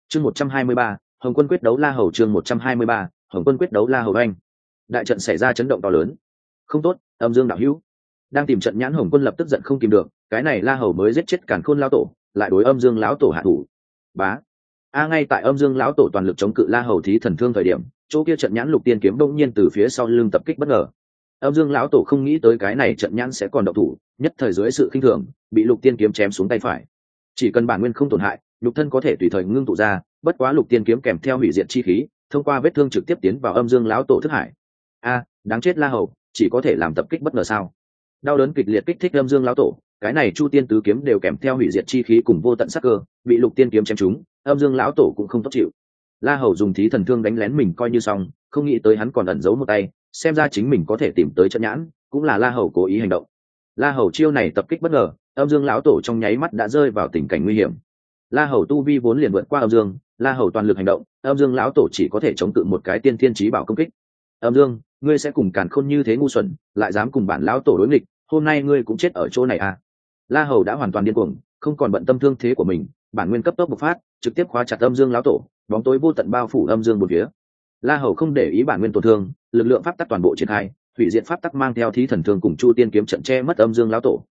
Chương 123, Hồng Quân quyết đấu La Hầu. Chương 123, Hồng Quân quyết đấu La Hầu. Anh đại trận xảy ra chấn động to lớn. Không tốt, âm dương đạo hữu đang tìm trận nhãn. Hồng Quân lập tức giận không kìm được, cái này La Hầu mới giết chết Càn Khôn lão tổ, lại đối âm dương lão tổ hạ thủ. Bá ngay tại âm dương lão tổ toàn lực chống cự La Hầu thí thần thương thời điểm, chỗ kia trận nhãn lục tiên kiếm đông nhiên từ phía sau lưng tập kích bất ngờ. Âm dương lão tổ không nghĩ tới cái này trận nhãn sẽ còn động thủ, nhất thời dưới sự khinh thường bị lục tiên kiếm chém xuống tay phải. Chỉ cần bản nguyên không tổn hại, lục thân có thể tùy thời ngưng tụ ra, bất quá lục tiên kiếm kèm theo hủy diệt chi khí, thông qua vết thương trực tiếp tiến vào âm dương lão tổ thức hải. Đáng chết La Hầu, chỉ có thể làm tập kích bất ngờ sao? Đau đớn kịch liệt kích thích âm dương lão tổ, cái này chu tiên tứ kiếm đều kèm theo hủy diệt chi khí cùng vô tận sắc cơ, bị lục tiên kiếm chém trúng, âm dương lão tổ cũng không tốt chịu. La Hầu dùng thí thần thương đánh lén mình coi như xong, không nghĩ tới hắn còn ẩn giấu một tay, xem ra chính mình có thể tìm tới trận nhãn, cũng là La Hầu cố ý hành động. La Hầu chiêu này tập kích bất ngờ, âm dương lão tổ trong nháy mắt đã rơi vào tình cảnh nguy hiểm. La Hầu tu vi vốn liền vượt qua âm dương, La Hầu toàn lực hành động, âm dương lão tổ chỉ có thể chống cự một cái tiên thiên chí bảo công kích. Âm dương, ngươi sẽ cùng Càn Khôn như thế ngu xuẩn, lại dám cùng bản lão tổ đối nghịch, hôm nay ngươi cũng chết ở chỗ này à? La Hầu đã hoàn toàn điên cuồng, không còn bận tâm thương thế của mình, bản nguyên cấp tốc bộc phát, trực tiếp khóa chặt âm dương lão tổ, bóng tối vô tận bao phủ âm dương một phía. La Hầu không để ý bản nguyên tổn thương, lực lượng pháp tắc toàn bộ triển khai, hủy diệt pháp tắc mang theo thí thần thương cùng chu tiên kiếm trận che mất âm dương lão tổ.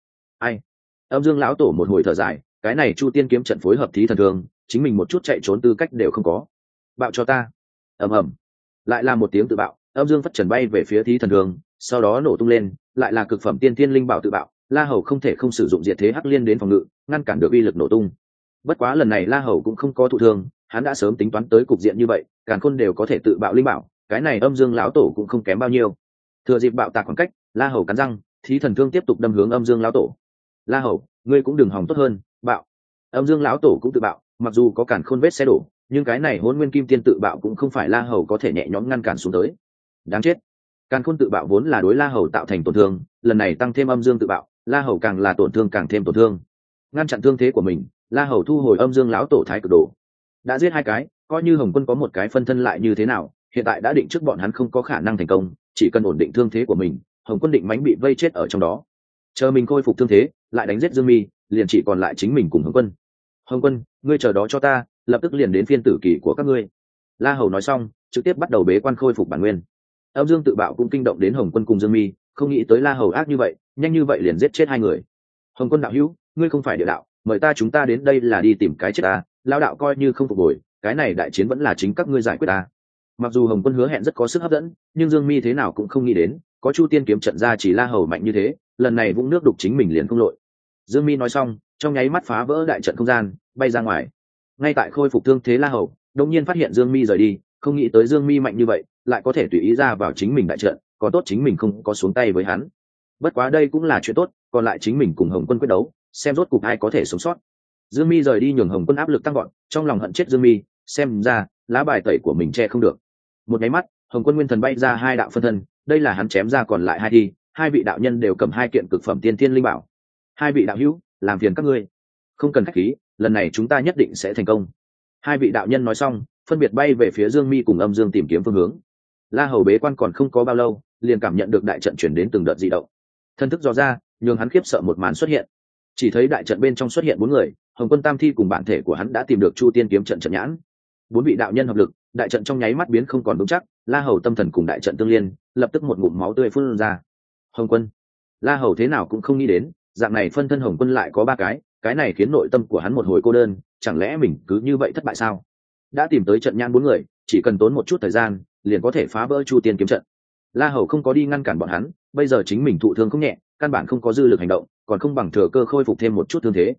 Âm dương lão tổ một hồi thở dài, cái này chu tiên kiếm trận phối hợp thí thần thương, chính mình một chút chạy trốn tư cách đều không có. Bạo cho ta! Ầm ầm, lại là một tiếng tự bạo, âm dương phất trần bay về phía thí thần thương, sau đó nổ tung lên, lại là cực phẩm tiên thiên linh bảo tự bạo. La Hầu không thể không sử dụng diệt thế hắc liên đến phòng ngự, ngăn cản được uy lực nổ tung. Bất quá lần này La Hầu cũng không có thụ thương, hắn đã sớm tính toán tới cục diện như vậy, Càn Khôn đều có thể tự bạo linh bảo, cái này âm dương lão tổ cũng không kém bao nhiêu. Thừa dịp bạo tạc khoảng cách, La Hầu cắn răng, thí thần thương tiếp tục đâm hướng âm dương lão tổ. La Hầu, ngươi cũng đừng hòng tốt hơn, bạo! Âm dương lão tổ cũng tự bạo, mặc dù có Càn Khôn vết xe đổ, nhưng cái này Hỗn Nguyên Kim Tiên tự bạo cũng không phải La Hầu có thể nhẹ nhõm ngăn cản xuống tới. Đáng chết! Càn Khôn tự bạo vốn là đối La Hầu tạo thành tổn thương, lần này tăng thêm âm dương tự bạo, La Hầu càng là tổn thương càng thêm tổn thương. Ngăn chặn thương thế của mình, La Hầu thu hồi âm dương lão tổ thái cực đồ. Đã giết hai cái, coi như Hồng Quân có một cái phân thân lại như thế nào, hiện tại đã định trước bọn hắn không có khả năng thành công, chỉ cần ổn định thương thế của mình, Hồng Quân định mãnh bị vây chết ở trong đó. Chờ mình khôi phục thương thế, lại đánh giết Dương Mi, liền chỉ còn lại chính mình cùng Hồng Quân. Hồng Quân, ngươi chờ đó cho ta, lập tức liền đến phiên tử kỳ của các ngươi. La Hầu nói xong, trực tiếp bắt đầu bế quan khôi phục bản nguyên. Âm dương tự bạo cũng kinh động đến Hồng Quân cùng Dương Mi, không nghĩ tới La Hầu ác như vậy, nhanh như vậy liền giết chết hai người. Hồng Quân đạo hữu, ngươi không phải địa đạo, mời chúng ta đến đây là đi tìm cái chết ta, lão đạo coi như không phục hồi, cái này đại chiến vẫn là chính các ngươi giải quyết ta. Mặc dù Hồng Quân hứa hẹn rất có sức hấp dẫn, nhưng Dương Mi thế nào cũng không nghĩ đến, có Chu Tiên kiếm trận ra chỉ La Hầu mạnh như thế, lần này vũng nước đục chính mình liền không lội. Dương Mi nói xong, trong nháy mắt phá vỡ đại trận không gian, bay ra ngoài. Ngay tại khôi phục thương thế La Hầu, đột nhiên phát hiện Dương Mi rời đi, không nghĩ tới Dương Mi mạnh như vậy, lại có thể tùy ý ra vào chính mình đại trận, còn tốt chính mình không có xuống tay với hắn. Bất quá đây cũng là chuyện tốt, còn lại chính mình cùng Hồng Quân quyết đấu, xem rốt cục ai có thể sống sót. Dương Mi rời đi nhường Hồng Quân áp lực tăng gọn, trong lòng hận chết Dương Mi, xem ra lá bài tẩy của mình che không được. Một cái mắt, Hồng Quân nguyên thần bay ra hai đạo phân thân, đây là hắn chém ra còn lại hai thi, hai vị đạo nhân đều cầm hai kiện cực phẩm tiên thiên linh bảo. Hai vị đạo hữu, làm phiền các ngươi, không cần khách khí, lần này chúng ta nhất định sẽ thành công. Hai vị đạo nhân nói xong, phân biệt bay về phía Dương Mi cùng âm dương tìm kiếm phương hướng. La Hầu bế quan còn không có bao lâu, liền cảm nhận được đại trận chuyển đến từng đợt dị động. Thân thức dò ra, nhường hắn khiếp sợ một màn xuất hiện. Chỉ thấy đại trận bên trong xuất hiện bốn người, Hồng Quân tam thi cùng bản thể của hắn đã tìm được Chu Tiên kiếm trận trận nhãn. Bốn vị đạo nhân hợp lực, đại trận trong nháy mắt biến không còn vững chắc, La Hầu tâm thần cùng đại trận tương liên, lập tức một ngụm máu tươi phun ra. Hồng Quân, La Hầu thế nào cũng không nghĩ đến, dạng này phân thân Hồng Quân lại có ba cái này khiến nội tâm của hắn một hồi cô đơn, chẳng lẽ mình cứ như vậy thất bại sao? Đã tìm tới trận nhãn bốn người, chỉ cần tốn một chút thời gian, liền có thể phá vỡ Chu Tiên kiếm trận. La Hầu không có đi ngăn cản bọn hắn, bây giờ chính mình thụ thương không nhẹ, căn bản không có dư lực hành động, còn không bằng thừa cơ khôi phục thêm một chút thương thế.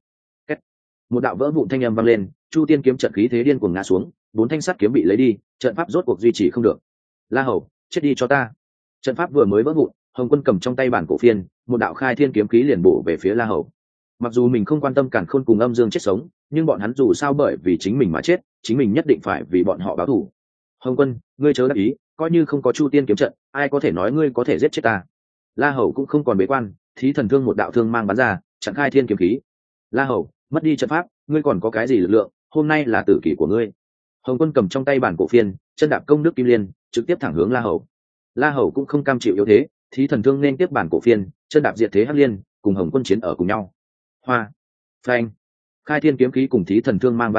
Một đạo vỡ vụn thanh âm vang lên, Chu Tiên kiếm trận khí thế điên cuồng ngã xuống, bốn thanh sắt kiếm bị lấy đi, trận pháp rốt cuộc duy trì không được. La Hầu, chết đi cho ta! Trận pháp vừa mới vỡ vụn, Hồng Quân cầm trong tay bản cổ phiên, một đạo khai thiên kiếm khí liền bổ về phía La Hầu. Mặc dù mình không quan tâm Càn Khôn cùng âm dương chết sống, nhưng bọn hắn dù sao bởi vì chính mình mà chết, chính mình nhất định phải vì bọn họ báo thù. Hồng Quân, ngươi chớ đắc ý, coi như không có Chu Tiên kiếm trận, ai có thể nói ngươi có thể giết chết ta? La Hầu cũng không còn bế quan, thí thần thương một đạo thương mang bắn ra, chặn khai thiên kiếm khí. La Hầu, mất đi trận pháp, ngươi còn có cái gì lực lượng? Hôm nay là tử kỷ của ngươi. Hồng Quân cầm trong tay bản cổ phiên, chân đạp công đức kim liên, trực tiếp thẳng hướng La Hầu. La Hầu cũng không cam chịu yếu thế, thí thần thương nên tiếp bản cổ phiên, chân đạp diệt thế hắc liên, cùng Hồng Quân chiến ở cùng nhau. Hoa, phanh, khai thiên kiếm khí cùng thí thần thương mang va chạm,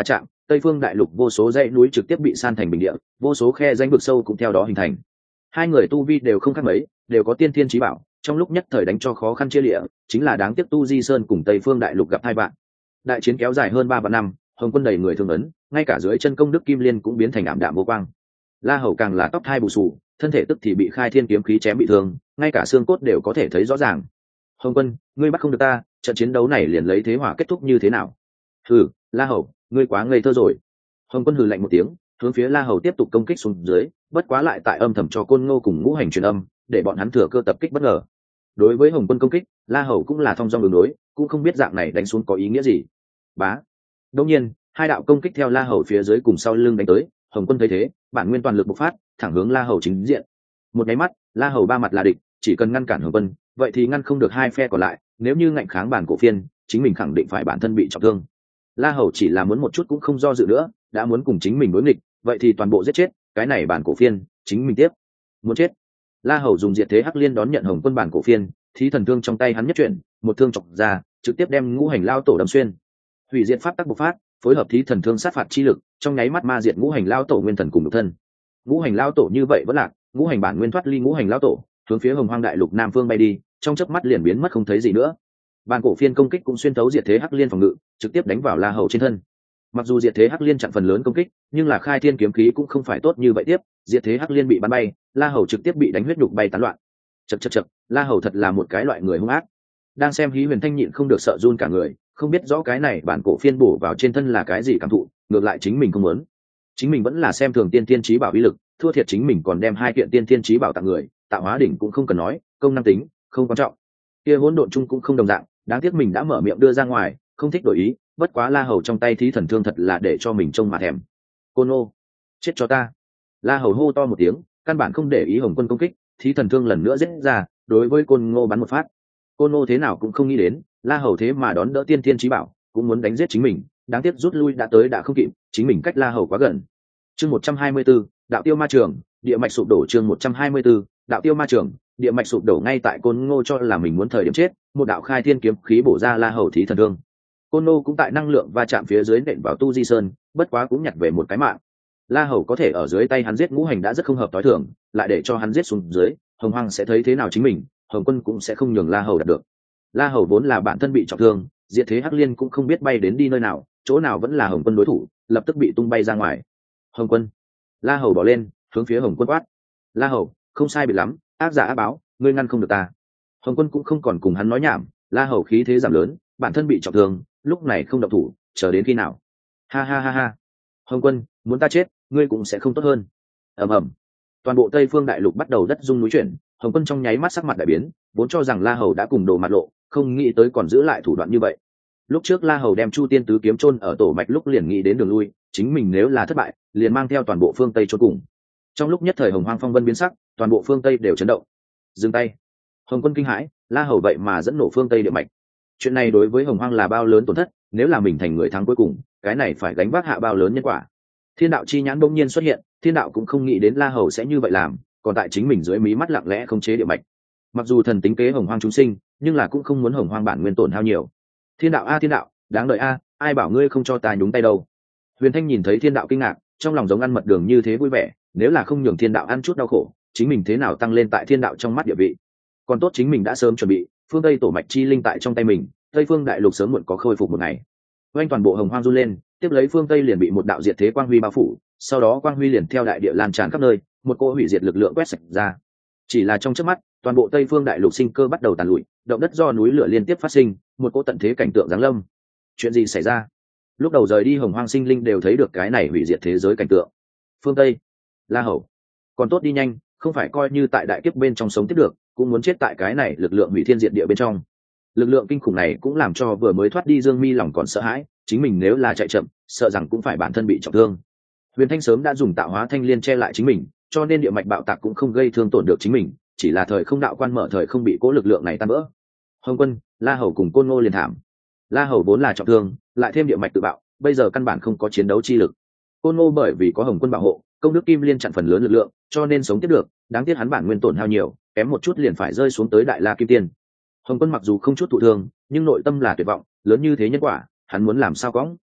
Tây phương đại lục vô số dãy núi trực tiếp bị san thành bình địa, vô số khe rãnh vực sâu cũng theo đó hình thành. Hai người tu vi đều không khác mấy, đều có tiên thiên chí bảo, trong lúc nhất thời đánh cho khó khăn chia lịa, chính là đáng tiếc Tu Di Sơn cùng Tây phương đại lục gặp hai bạn. Đại chiến kéo dài hơn 3 vạn năm, Hồng Quân đầy người thương ấn, ngay cả dưới chân công đức kim liên cũng biến thành ảm đạm vô quang. La Hầu càng là tóc hai bù xù, thân thể tức thì bị khai thiên kiếm khí chém bị thương, ngay cả xương cốt đều có thể thấy rõ ràng. Hồng Quân, ngươi bắt không được ta, trận chiến đấu này liền lấy thế hỏa kết thúc như thế nào? Hừ, La Hầu, ngươi quá ngây thơ rồi. Hồng Quân hừ lạnh một tiếng, hướng phía La Hầu tiếp tục công kích xuống dưới, bất quá lại tại âm thầm cho Côn Ngô cùng Ngũ Hành truyền âm, để bọn hắn thừa cơ tập kích bất ngờ. Đối với Hồng Quân công kích, La Hầu cũng là thong dong đường đối, cũng không biết dạng này đánh xuống có ý nghĩa gì. Bá. Đột nhiên, hai đạo công kích theo La Hầu phía dưới cùng sau lưng đánh tới, Hồng Quân thấy thế, bản nguyên toàn lực bộc phát, thẳng hướng La Hầu chính diện. Một cái mắt, La Hầu ba mặt là địch, chỉ cần ngăn cản Hồng Quân, vậy thì ngăn không được hai phe còn lại, nếu như ngạnh kháng bản cổ phiên, chính mình khẳng định phải bản thân bị trọng thương. La Hầu chỉ là muốn một chút cũng không do dự nữa, đã muốn cùng chính mình đối nghịch, vậy thì toàn bộ giết chết, cái này bản cổ phiên, chính mình tiếp. Muốn chết. La Hầu dùng diệt thế hắc liên đón nhận Hồng Quân bản cổ phiên, thí thần thương trong tay hắn nhất chuyển, một thương chọc ra, trực tiếp đem Ngũ Hành lao tổ đâm xuyên. Hủy diệt pháp tắc bộc phát, phối hợp thí thần thương sát phạt chi lực, trong nháy mắt ma diệt Ngũ Hành lao tổ nguyên thần cùng độc thân. Ngũ Hành lao tổ như vậy vẫn lạc, Ngũ Hành bản nguyên thoát ly Ngũ Hành lao tổ, hướng phía Hồng Hoang đại lục nam phương bay đi, trong chớp mắt liền biến mất không thấy gì nữa. Bản cổ phiên công kích cũng xuyên thấu diệt thế hắc liên phòng ngự, trực tiếp đánh vào La Hầu trên thân. Mặc dù diệt thế hắc liên chặn phần lớn công kích, nhưng là khai thiên kiếm khí cũng không phải tốt như vậy tiếp, diệt thế hắc liên bị bắn bay, La Hầu trực tiếp bị đánh huyết nhục bay tán loạn. Chậc, La Hầu thật là một cái loại người hung ác. Đang xem Hí Huyền Thanh nhịn không được sợ run cả người, không biết rõ cái này bản cổ phiên bổ vào trên thân là cái gì cảm thụ, ngược lại chính mình không muốn. Chính mình vẫn là xem thường tiên thiên chí bảo uy lực, thua thiệt chính mình còn đem hai kiện tiên thiên chí bảo tặng người, tạo hóa đỉnh cũng không cần nói, công năng tính không quan trọng. Kia hỗn độn chung cũng không đồng dạng, đáng tiếc mình đã mở miệng đưa ra ngoài, không thích đổi ý, bất quá La Hầu trong tay thí thần thương thật là để cho mình trông mà thèm. Côn Ngô, chết cho ta. La Hầu hô to một tiếng, căn bản không để ý Hồng Quân công kích, thí thần thương lần nữa giết ra, đối với Côn Ngô bắn một phát. Côn Ngô thế nào cũng không nghĩ đến, La Hầu thế mà đón đỡ tiên thiên chí bảo, cũng muốn đánh giết chính mình, đáng tiếc rút lui đã tới đã không kịp, chính mình cách La Hầu quá gần. Chương 124, đạo tiêu ma trường, địa mạch sụp đổ. Chương 124, đạo tiêu ma trường, địa mạch sụp đổ. Ngay tại Côn Ngô cho là mình muốn thời điểm chết, một đạo khai thiên kiếm khí bổ ra La Hầu thí thần thương. Côn Ngô cũng tại năng lượng va chạm phía dưới nện vào Tu Di Sơn, bất quá cũng nhặt về một cái mạng. La Hầu có thể ở dưới tay hắn giết Ngũ Hành đã rất không hợp tối thường, lại để cho hắn giết xuống dưới, Hồng Hoang sẽ thấy thế nào chính mình, Hồng Quân cũng sẽ không nhường La Hầu đạt được. La Hầu vốn là bản thân bị trọng thương, diệt thế hắc liên cũng không biết bay đến đi nơi nào, chỗ nào vẫn là Hồng Quân đối thủ, lập tức bị tung bay ra ngoài. Hồng Quân. La Hầu bỏ lên, hướng phía Hồng Quân quát. La Hầu, không sai biệt lắm, ác giả ác báo, ngươi ngăn không được ta. Hồng Quân cũng không còn cùng hắn nói nhảm, La Hầu khí thế giảm lớn, bản thân bị trọng thương, lúc này không động thủ, chờ đến khi nào? Ha ha ha ha. Hồng Quân, muốn ta chết, ngươi cũng sẽ không tốt hơn. Ầm ầm. Toàn bộ Tây Phương đại lục bắt đầu đất rung núi chuyển, Hồng Quân trong nháy mắt sắc mặt đại biến, vốn cho rằng La Hầu đã cùng đồ mặt lộ, không nghĩ tới còn giữ lại thủ đoạn như vậy. Lúc trước La Hầu đem Chu Tiên tứ kiếm chôn ở tổ mạch lúc liền nghĩ đến đường lui, chính mình nếu là thất bại, liền mang theo toàn bộ phương Tây chôn cùng. Trong lúc nhất thời Hồng Hoang phong vân biến sắc, toàn bộ phương Tây đều chấn động. Dừng tay. Hồng Quân kinh hãi, La Hầu vậy mà dẫn nổ phương Tây địa mạch. Chuyện này đối với Hồng Hoang là bao lớn tổn thất, nếu là mình thành người thắng cuối cùng, cái này phải gánh vác hạ bao lớn nhân quả. Thiên đạo chi nhãn bỗng nhiên xuất hiện, Thiên đạo cũng không nghĩ đến La Hầu sẽ như vậy làm, còn tại chính mình dưới mí mắt lặng lẽ không chế địa mạch. Mặc dù thần tính kế Hồng Hoang chúng sinh, nhưng là cũng không muốn Hồng Hoang bản nguyên tổn hao nhiều. Thiên đạo a, Thiên đạo, đáng đợi a, ai bảo ngươi không cho ta nhúng tay đâu. Huyền Thanh nhìn thấy Thiên đạo kinh ngạc, trong lòng giống ăn mật đường như thế vui vẻ, nếu là không nhường Thiên đạo ăn chút đau khổ, chính mình thế nào tăng lên tại Thiên đạo trong mắt địa vị. Còn tốt chính mình đã sớm chuẩn bị, phương Tây tổ mạch chi linh tại trong tay mình, Tây Phương đại lục sớm muộn có khôi phục một ngày. Oanh toàn bộ Hồng Hoang run lên, tiếp lấy phương Tây liền bị một đạo diệt thế quang huy bao phủ, sau đó quang huy liền theo đại địa lan tràn khắp nơi, một cỗ hủy diệt lực lượng quét sạch ra. Chỉ là trong chớp mắt, toàn bộ Tây Phương đại lục sinh cơ bắt đầu tàn lụi, động đất do núi lửa liên tiếp phát sinh, một cỗ tận thế cảnh tượng giáng lâm. Chuyện gì xảy ra? Lúc đầu rời đi Hồng Hoang sinh linh đều thấy được cái này hủy diệt thế giới cảnh tượng. Phương Tây, La Hầu, còn tốt đi nhanh, không phải coi như tại đại kiếp bên trong sống tiếp được, cũng muốn chết tại cái này lực lượng hủy thiên diệt địa bên trong. Lực lượng kinh khủng này cũng làm cho vừa mới thoát đi Dương Mi lòng còn sợ hãi, chính mình nếu là chạy chậm, sợ rằng cũng phải bản thân bị trọng thương. Huyền Thanh sớm đã dùng tạo hóa thanh liên che lại chính mình, cho nên địa mạch bạo tạc cũng không gây thương tổn được chính mình, chỉ là thời không đạo quan mở thời không bị cố lực lượng này tan vỡ. Hồng Quân, La Hầu cùng Côn Ngô liền thảm. La Hầu vốn là trọng thương, lại thêm địa mạch tự bạo, bây giờ căn bản không có chiến đấu chi lực. Côn Ngô bởi vì có Hồng Quân bảo hộ, công đức kim liên chặn phần lớn lực lượng, cho nên sống tiếp được, đáng tiếc hắn bản nguyên tổn hao nhiều, kém một chút liền phải rơi xuống tới đại la kim tiên. Hồng Quân mặc dù không chút thụ thương, nhưng nội tâm là tuyệt vọng, lớn như thế nhân quả, hắn muốn làm sao cõng.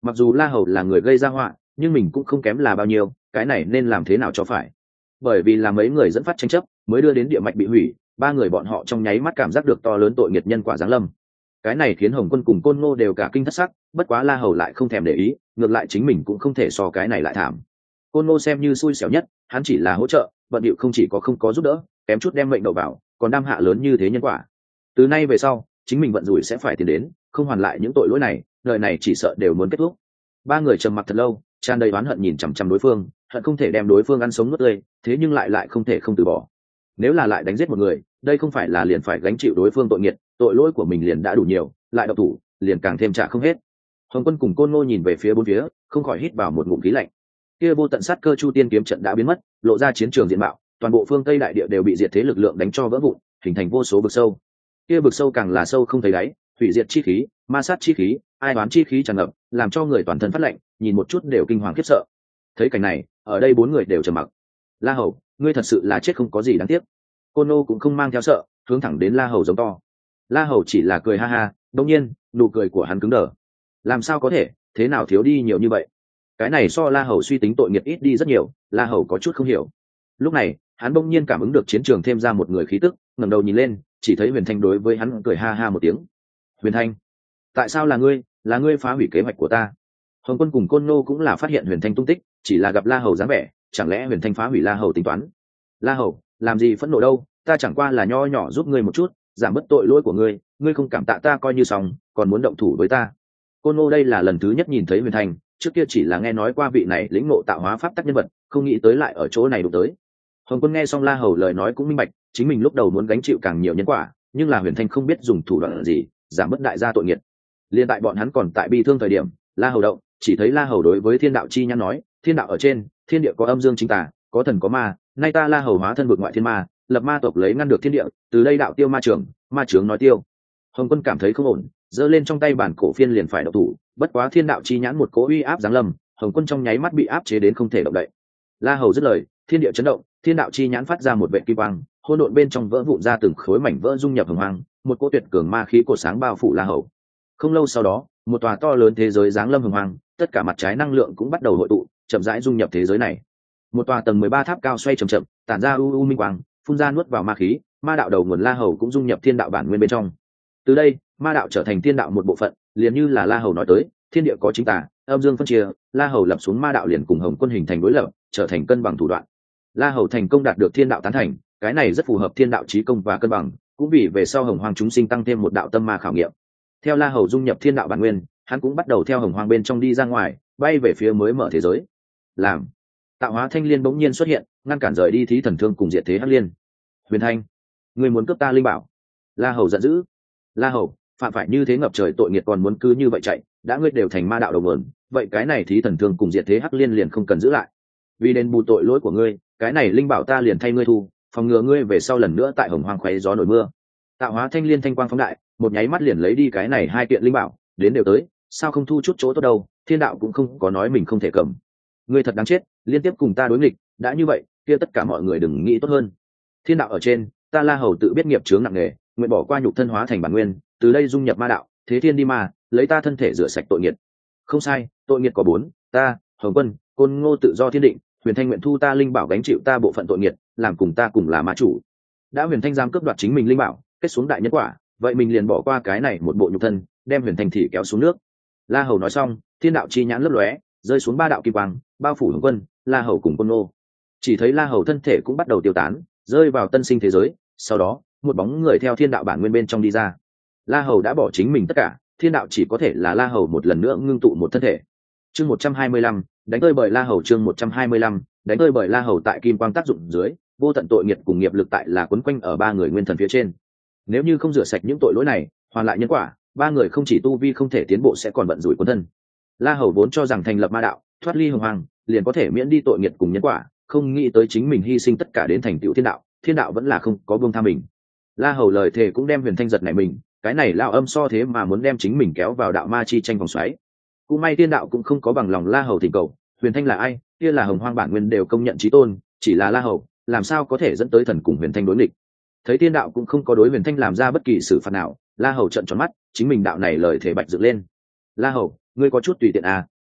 Mặc dù La Hầu là người gây ra họa, nhưng mình cũng không kém là bao nhiêu, cái này nên làm thế nào cho phải. Bởi vì là mấy người dẫn phát tranh chấp mới đưa đến địa mạch bị hủy, ba người bọn họ trong nháy mắt cảm giác được to lớn tội nghiệp nhân quả giáng lâm. Cái này khiến Hồng Quân cùng Côn Ngô đều cả kinh thất sắc, bất quá La Hầu lại không thèm để ý, ngược lại chính mình cũng không thể so cái này lại thảm. Côn Ngô xem như xui xẻo nhất, hắn chỉ là hỗ trợ, bận điệu không chỉ không có giúp đỡ, kém chút đem mệnh đậu vào, còn đam hạ lớn như thế nhân quả. Từ nay về sau, chính mình vận rủi sẽ phải tiền đến, không hoàn lại những tội lỗi này, đời này chỉ sợ đều muốn kết thúc. Ba người trầm mặc thật lâu, tràn đầy oán hận nhìn chằm chằm đối phương, hận không thể đem đối phương ăn sống nuốt tươi, thế nhưng lại không thể không từ bỏ. Nếu là lại đánh giết một người, đây không phải là liền phải gánh chịu đối phương tội nghiệt, tội lỗi của mình liền đã đủ nhiều, lại độc thủ, liền càng thêm trả không hết. Hồng Quân cùng Côn Ngô nhìn về phía bốn phía, không khỏi hít vào một ngụm khí lạnh. Kia vô tận sát cơ Chu Tiên kiếm trận đã biến mất, lộ ra chiến trường diện mạo, toàn bộ phương Tây đại địa đều bị diệt thế lực lượng đánh cho vỡ vụn, hình thành vô số vực sâu. Kia vực sâu càng là sâu không thấy đáy, hủy diệt chi khí, ma sát chi khí, ai đoán chi khí tràn ngập, làm cho người toàn thân phát lạnh, nhìn một chút đều kinh hoàng khiếp sợ. Thấy cảnh này, ở đây bốn người đều trầm mặc. La Hầu, ngươi thật sự là chết không có gì đáng tiếc. Côn Ngô cũng không mang theo sợ, hướng thẳng đến La Hầu giống to. La Hầu chỉ là cười ha ha, đột nhiên, nụ cười của hắn cứng đờ. Làm sao có thể, thế nào thiếu đi nhiều như vậy? Cái này so La Hầu suy tính tội nghiệp ít đi rất nhiều, La Hầu có chút không hiểu. Lúc này, hắn bỗng nhiên cảm ứng được chiến trường thêm ra một người khí tức, ngẩng đầu nhìn lên, chỉ thấy Huyền Thanh đối với hắn cười ha ha một tiếng. Huyền Thanh, tại sao là ngươi phá hủy kế hoạch của ta? Hồng Quân cùng Côn Ngô cũng là phát hiện Huyền Thanh tung tích, chỉ là gặp La Hầu dáng vẻ, chẳng lẽ Huyền Thanh phá hủy La Hầu tính toán? La Hầu, làm gì phẫn nộ đâu, ta chẳng qua là nho nhỏ giúp ngươi một chút, giảm bớt tội lỗi của ngươi, ngươi không cảm tạ ta coi như xong, còn muốn động thủ với ta. Côn Ngô đây là lần thứ nhất nhìn thấy Huyền Thanh, trước kia chỉ là nghe nói qua vị này lĩnh ngộ tạo hóa pháp tắc nhân vật, không nghĩ tới lại ở chỗ này đụng tới. Hồng Quân nghe xong La Hầu lời nói cũng minh bạch, chính mình lúc đầu muốn gánh chịu càng nhiều nhân quả, nhưng là Huyền Thanh không biết dùng thủ đoạn gì, giảm bớt đại gia tội nghiệp. Liên tại bọn hắn còn tại bi thương thời điểm, La Hầu động, chỉ thấy La Hầu đối với Thiên Đạo chi nhãn nói, thiên đạo ở trên, thiên địa có âm dương chính tà, có thần có ma, nay ta La Hầu hóa thân vực ngoại thiên ma, lập ma tộc lấy ngăn được thiên địa, từ đây đạo tiêu ma trưởng, ma trưởng nói tiêu. Hồng Quân cảm thấy không ổn, giơ lên trong tay bản cổ phiên liền phải động thủ, bất quá Thiên Đạo chi nhãn một cỗ uy áp giáng lâm, Hồng Quân trong nháy mắt bị áp chế đến không thể động đậy. La Hầu dứt lời, thiên địa chấn động, Thiên Đạo chi nhãn phát ra một vệt kim quang, hỗn độn bên trong vỡ vụn ra từng khối mảnh vỡ dung nhập hồng hoang, một cỗ tuyệt cường ma khí cột sáng bao phủ La Hầu. Không lâu sau đó, một tòa to lớn thế giới giáng lâm hồng hoang, tất cả mặt trái năng lượng cũng bắt đầu hội tụ, chậm rãi dung nhập thế giới này. Một tòa tầng 13 tháp cao xoay chậm chậm, tản ra u minh quang, phun ra nuốt vào ma khí, ma đạo đầu nguồn La Hầu cũng dung nhập thiên đạo bản nguyên bên trong. Từ đây, ma đạo trở thành thiên đạo một bộ phận, liền như là La Hầu nói tới, thiên địa có chính tà, âm dương phân chia, La Hầu lập xuống ma đạo liền cùng Hồng Quân hình thành đối lập, trở thành cân bằng thủ đoạn. La Hầu thành công đạt được thiên đạo tán thành, cái này rất phù hợp thiên đạo chí công và cân bằng, cũng vì về sau hồng hoang chúng sinh tăng thêm một đạo tâm ma khảo nghiệm. Theo La Hầu dung nhập thiên đạo bản nguyên, hắn cũng bắt đầu theo hồng hoang bên trong đi ra ngoài, bay về phía mới mở thế giới. Làm tạo hóa thanh liên bỗng nhiên xuất hiện, ngăn cản rời đi thí thần thương cùng diệt thế hắc liên. Huyền Thanh, ngươi muốn cướp ta linh bảo? La Hầu giận dữ. La Hầu, phạm phải như thế ngập trời tội nghiệp còn muốn cứ như vậy chạy, đã ngươi đều thành ma đạo đầu nguồn, vậy cái này thí thần thương cùng diệt thế hắc liên liền không cần giữ lại. Vì đền bù tội lỗi của ngươi, cái này linh bảo ta liền thay ngươi thu, phòng ngừa ngươi về sau lần nữa tại hồng hoang khoé gió nổi mưa. Tạo hóa thanh liên thanh quang phóng đại, một nháy mắt liền lấy đi cái này hai kiện linh bảo, đến đều tới, sao không thu chút chỗ tốt đâu, thiên đạo cũng không có nói mình không thể cầm. Ngươi thật đáng chết, liên tiếp cùng ta đối nghịch, đã như vậy, kia tất cả mọi người đừng nghĩ tốt hơn. Thiên đạo ở trên, ta La Hầu tự biết nghiệp chướng nặng nề, nguyện bỏ qua nhục thân hóa thành bản nguyên, từ đây dung nhập ma đạo, thế thiên đi ma, lấy ta thân thể rửa sạch tội nghiệp. Không sai, tội nghiệp có bốn, ta, Hồng Quân, Côn Ngô tự do thiên định, Huyền Thanh nguyện thu ta linh bảo gánh chịu ta bộ phận tội nghiệp, làm cùng ta cùng là ma chủ. Đã Huyền Thanh dám cướp đoạt chính mình linh bảo, kết xuống đại nhân quả, vậy mình liền bỏ qua cái này một bộ nhục thân, đem Huyền Thanh thì kéo xuống nước. La Hầu nói xong, thiên đạo chi nhãn lấp lóe, rơi xuống ba đạo kim quang, bao phủ Hồng Quân, La Hầu cùng Côn Ngô. Chỉ thấy La Hầu thân thể cũng bắt đầu tiêu tán, rơi vào tân sinh thế giới, sau đó, một bóng người theo thiên đạo bản nguyên bên trong đi ra. La Hầu đã bỏ chính mình tất cả, thiên đạo chỉ có thể là La Hầu một lần nữa ngưng tụ một thân thể. Chương 125, đánh tơi bởi La Hầu. Chương 125, đánh tơi bởi La Hầu tại kim quang tác dụng dưới, vô tận tội nghiệp cùng nghiệp lực tại là quấn quanh ở ba người nguyên thần phía trên. Nếu như không rửa sạch những tội lỗi này, hoàn lại nhân quả, ba người không chỉ tu vi không thể tiến bộ sẽ còn vận rủi cuốn thân. La Hầu vốn cho rằng thành lập ma đạo, thoát ly hồng hoang, liền có thể miễn đi tội nghiệp cùng nhân quả, không nghĩ tới chính mình hy sinh tất cả đến thành tựu thiên đạo vẫn là không có buông tha mình. La Hầu lời thề cũng đem Huyền Thanh giật nảy mình, cái này lao âm so thế mà muốn đem chính mình kéo vào đạo ma chi tranh vòng xoáy. Cũng may thiên đạo cũng không có bằng lòng La Hầu thỉnh cầu, Huyền Thanh là ai, kia là hồng hoang bản nguyên đều công nhận chí tôn, chỉ là La Hầu, làm sao có thể dẫn tới thần cùng Huyền Thanh đối nghịch. Thấy thiên đạo cũng không có đối Huyền Thanh làm ra bất kỳ xử phạt nào, La Hầu trợn tròn mắt, chính mình đạo này lời thề bạch dựng lên. La Hầu, ngươi có chút tùy tiện à,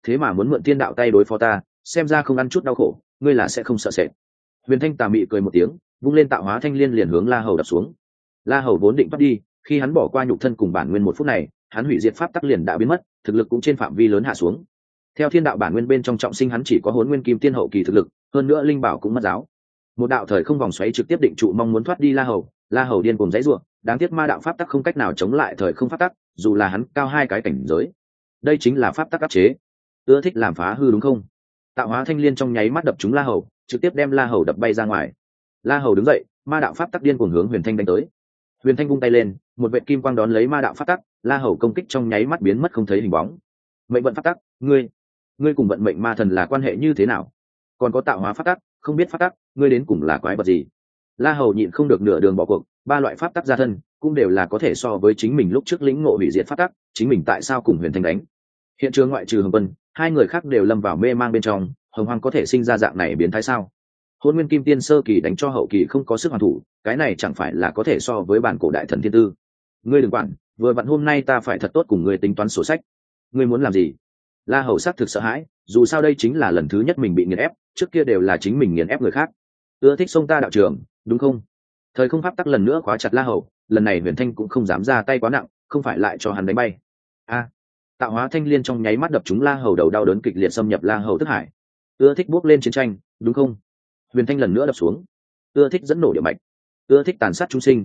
thế mà muốn mượn thiên đạo tay đối phó ta, xem ra không ăn chút đau khổ, ngươi là sẽ không sợ sệt. Huyền Thanh tà mị cười một tiếng, vung lên tạo hóa thanh liên liền hướng La Hầu đập xuống. La Hầu vốn định bắt đi, khi hắn bỏ qua nhục thân cùng bản nguyên một phút này, hắn hủy diệt pháp tắc liền đã biến mất, thực lực cũng trên phạm vi lớn hạ xuống. Theo thiên đạo bản nguyên bên trong trọng sinh hắn chỉ có Hỗn Nguyên Kim Tiên hậu kỳ thực lực, hơn nữa linh bảo cũng mất giáo. Một đạo thời không vòng xoáy trực tiếp định trụ mong muốn thoát đi La Hầu, La Hầu điên cuồng giãy giụa, đáng tiếc ma đạo pháp tắc không cách nào chống lại thời không pháp tắc, dù là hắn cao hai cái cảnh giới. Đây chính là pháp tắc áp chế. Ưa thích làm phá hư đúng không? Tạo hóa thanh liên trong nháy mắt đập trúng La Hầu, trực tiếp đem La Hầu đập bay ra ngoài. La Hầu đứng dậy, ma đạo pháp tắc điên cuồng hướng Huyền Thanh đánh tới. Huyền Thanh vung tay lên, một vệt kim quang đón lấy ma đạo pháp tắc, La Hầu công kích trong nháy mắt biến mất không thấy hình bóng. Mệnh vận pháp tắc, ngươi cùng vận mệnh ma thần là quan hệ như thế nào? Còn có tạo hóa pháp tắc, không biết pháp tắc, ngươi đến cùng là quái vật gì? La Hầu nhịn không được nửa đường bỏ cuộc, ba loại pháp tắc gia thân, cũng đều là có thể so với chính mình lúc trước lĩnh ngộ hủy diệt pháp tắc, chính mình tại sao cùng Huyền Thanh đánh? Hiện trường ngoại trừ Hồng Quân, hai người khác đều lâm vào mê mang bên trong, Hồng Hoang có thể sinh ra dạng này biến thái sao? Hôn Nguyên Kim Tiên sơ kỳ đánh cho hậu kỳ không có sức hoàn thủ, cái này chẳng phải là có thể so với bản cổ đại thần thiên tư? Ngươi đừng quản, vừa vặn hôm nay ta phải thật tốt cùng ngươi tính toán sổ sách. Ngươi muốn làm gì? La Hầu xác thực sợ hãi, dù sao đây chính là lần thứ nhất mình bị nghiền ép, trước kia đều là chính mình nghiền ép người khác. Ưa thích xông ta đạo trường, đúng không? Thời không pháp tắc lần nữa khóa chặt La Hầu, lần này Huyền Thanh cũng không dám ra tay quá nặng, không phải lại cho hắn đánh bay. Tạo hóa thanh liên trong nháy mắt đập trúng La Hầu đầu, đau đớn kịch liệt xâm nhập La Hầu thức hải. Ưa thích bước lên chiến tranh, đúng không? Huyền Thanh lần nữa đập xuống. Ưa thích dẫn nổ địa mạch, ưa thích tàn sát chúng sinh.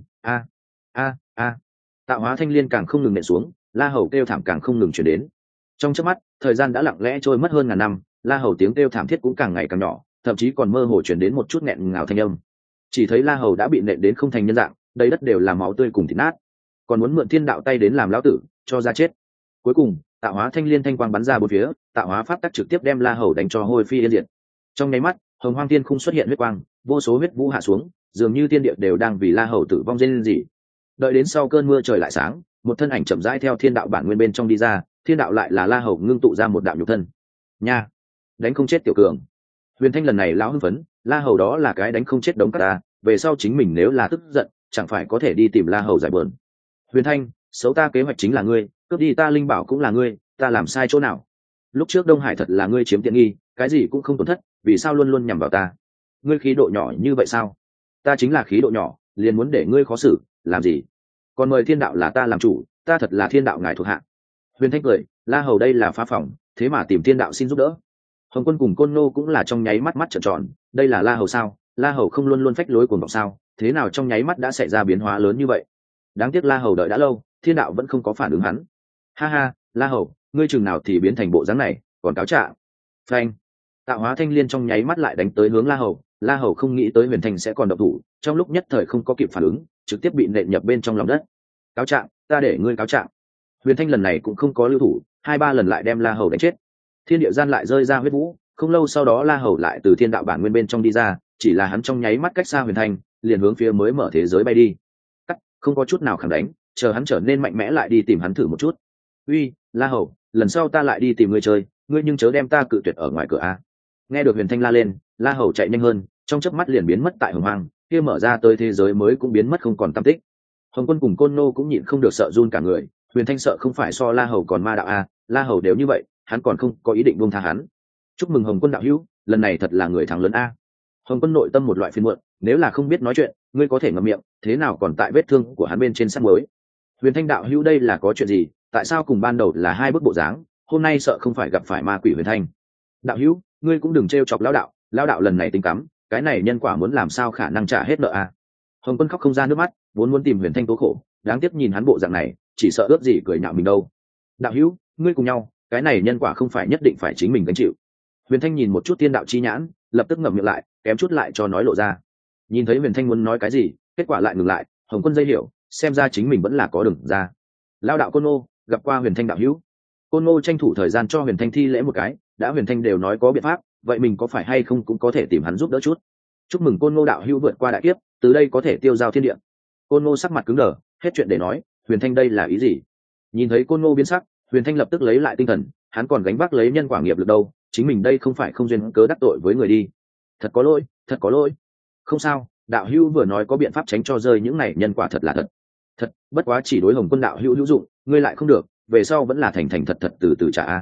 Tạo hóa thanh liên càng không ngừng nện xuống, La Hầu kêu thảm càng không ngừng chuyển đến. Trong chớp mắt, thời gian đã lặng lẽ trôi mất hơn ngàn năm, La Hầu tiếng kêu thảm thiết cũng càng ngày càng nhỏ, thậm chí còn mơ hồ chuyển đến một chút nghẹn ngào thanh âm. Chỉ thấy La Hầu đã bị nện đến không thành nhân dạng, đầy đất đều là máu tươi cùng thịt nát. Còn muốn mượn thiên đạo tay đến làm lão tử, cho ra chết. Cuối cùng, tạo hóa thanh liên thanh quang bắn ra bốn phía, tạo hóa pháp tắc trực tiếp đem La Hầu đánh cho hôi phi yên diệt. Trong nháy mắt, hồng hoang thiên khung xuất hiện huyết quang, vô số huyết vũ hạ xuống, dường như thiên địa đều đang vì La Hầu tử vong rên rỉ. Đợi đến sau cơn mưa trời lại sáng, một thân ảnh chậm rãi theo thiên đạo bản nguyên bên trong đi ra, thiên đạo lại là La Hầu ngưng tụ ra một đạo nhục thân. Nha, đánh không chết tiểu cường. Huyền Thanh lần này lão hưng phấn, La Hầu đó là cái đánh không chết đống cát ta, về sau chính mình nếu là tức giận, chẳng phải có thể đi tìm La Hầu giải bờn. Huyền Thanh, xấu ta kế hoạch chính là ngươi, cướp đi ta linh bảo cũng là ngươi, ta làm sai chỗ nào? Lúc trước Đông Hải thật là ngươi chiếm tiện nghi, cái gì cũng không tổn thất, vì sao luôn luôn nhằm vào ta? Ngươi khí độ nhỏ như vậy sao? Ta chính là khí độ nhỏ, liền muốn để ngươi khó xử, làm gì? Còn mời thiên đạo là ta làm chủ, ta thật là thiên đạo ngài thuộc hạ. Huyền Thanh cười, La Hầu đây là phá phỏng, thế mà tìm thiên đạo xin giúp đỡ. Hồng Quân cùng Côn Nô cũng là trong nháy mắt mắt trợn tròn, đây là La Hầu sao? La Hầu không luôn luôn phách lối cuồng vọng sao? Thế nào trong nháy mắt đã xảy ra biến hóa lớn như vậy? Đáng tiếc La Hầu đợi đã lâu, thiên đạo vẫn không có phản ứng hắn. Ha ha, La Hầu, ngươi chừng nào thì biến thành bộ dáng này, còn cáo trạng. Phanh. Tạo hóa thanh liên trong nháy mắt lại đánh tới hướng La Hầu, La Hầu không nghĩ tới Huyền Thanh sẽ còn động thủ, trong lúc nhất thời không có kịp phản ứng, trực tiếp bị nện nhập bên trong lòng đất. Cáo trạng, ta để ngươi cáo trạng. Huyền Thanh lần này cũng không có lưu thủ, 2-3 lần lại đem La Hầu đánh chết. Thiên địa gian lại rơi ra huyết vũ, không lâu sau đó La Hầu lại từ thiên đạo bản nguyên bên trong đi ra, chỉ là hắn trong nháy mắt cách xa Huyền Thanh, liền hướng phía mới mở thế giới bay đi. Cắt, không có chút nào khẳng đánh, chờ hắn trở nên mạnh mẽ lại đi tìm hắn thử một chút. Uy, La Hầu, lần sau ta lại đi tìm ngươi chơi, ngươi nhưng chớ đem ta cự tuyệt ở ngoài cửa a. Nghe được Huyền Thanh la lên, La Hầu chạy nhanh hơn, trong chớp mắt liền biến mất tại hồng hoang, kia mở ra tới thế giới mới cũng biến mất không còn tăm tích. Hồng Quân cùng Côn Nô cũng nhịn không được sợ run cả người, Huyền Thanh sợ không phải so La Hầu còn ma đạo a, La Hầu đều như vậy, hắn còn không có ý định buông tha hắn. Chúc mừng Hồng Quân đạo hữu, lần này thật là người thắng lớn a. Hồng Quân nội tâm một loại phiền muộn, nếu là không biết nói chuyện, ngươi có thể ngậm miệng, thế nào còn tại vết thương của hắn bên trên sắt mới. Huyền Thanh đạo hữu đây là có chuyện gì, tại sao cùng ban đầu là hai bức bộ dáng, hôm nay sợ không phải gặp phải ma quỷ Huyền Thanh. Đạo hữu, ngươi cũng đừng trêu chọc lão đạo lần này tính cắm, cái này nhân quả muốn làm sao khả năng trả hết nợ a. Hồng Quân khóc không ra nước mắt, vốn muốn tìm Huyền Thanh tố khổ, đáng tiếc nhìn hắn bộ dạng này, chỉ sợ ước gì cười nhạo mình đâu. Đạo hữu, ngươi cùng nhau, cái này nhân quả không phải nhất định phải chính mình gánh chịu. Huyền Thanh nhìn một chút thiên đạo chi nhãn, lập tức ngậm miệng lại, kém chút lại cho nói lộ ra. Nhìn thấy Huyền Thanh muốn nói cái gì, kết quả lại ngừng lại, Hồng Quân dây hiểu, xem ra chính mình vẫn là có đường ra. Lão đạo Côn Ngô gặp qua Huyền Thanh đạo hữu. Côn Ngô tranh thủ thời gian cho Huyền Thanh thi lễ một cái, đã Huyền Thanh đều nói có biện pháp, vậy mình có phải hay không cũng có thể tìm hắn giúp đỡ chút. Chúc mừng Côn Ngô đạo hữu vượt qua đại kiếp, từ đây có thể tiêu giao thiên địa. Côn Ngô sắc mặt cứng đờ, hết chuyện để nói, Huyền Thanh đây là ý gì? Nhìn thấy Côn Ngô biến sắc, Huyền Thanh lập tức lấy lại tinh thần, hắn còn gánh vác lấy nhân quả nghiệp lực đâu, chính mình đây không phải không duyên cớ đắc tội với người đi. Thật có lỗi, thật có lỗi. Không sao, đạo hữu vừa nói có biện pháp tránh cho rơi những này nhân quả thật là thật. Thật, bất quá chỉ đối Hồng Quân đạo hữu hữu dụng, ngươi lại không được, về sau vẫn là thành thành thật thật từ từ trả a.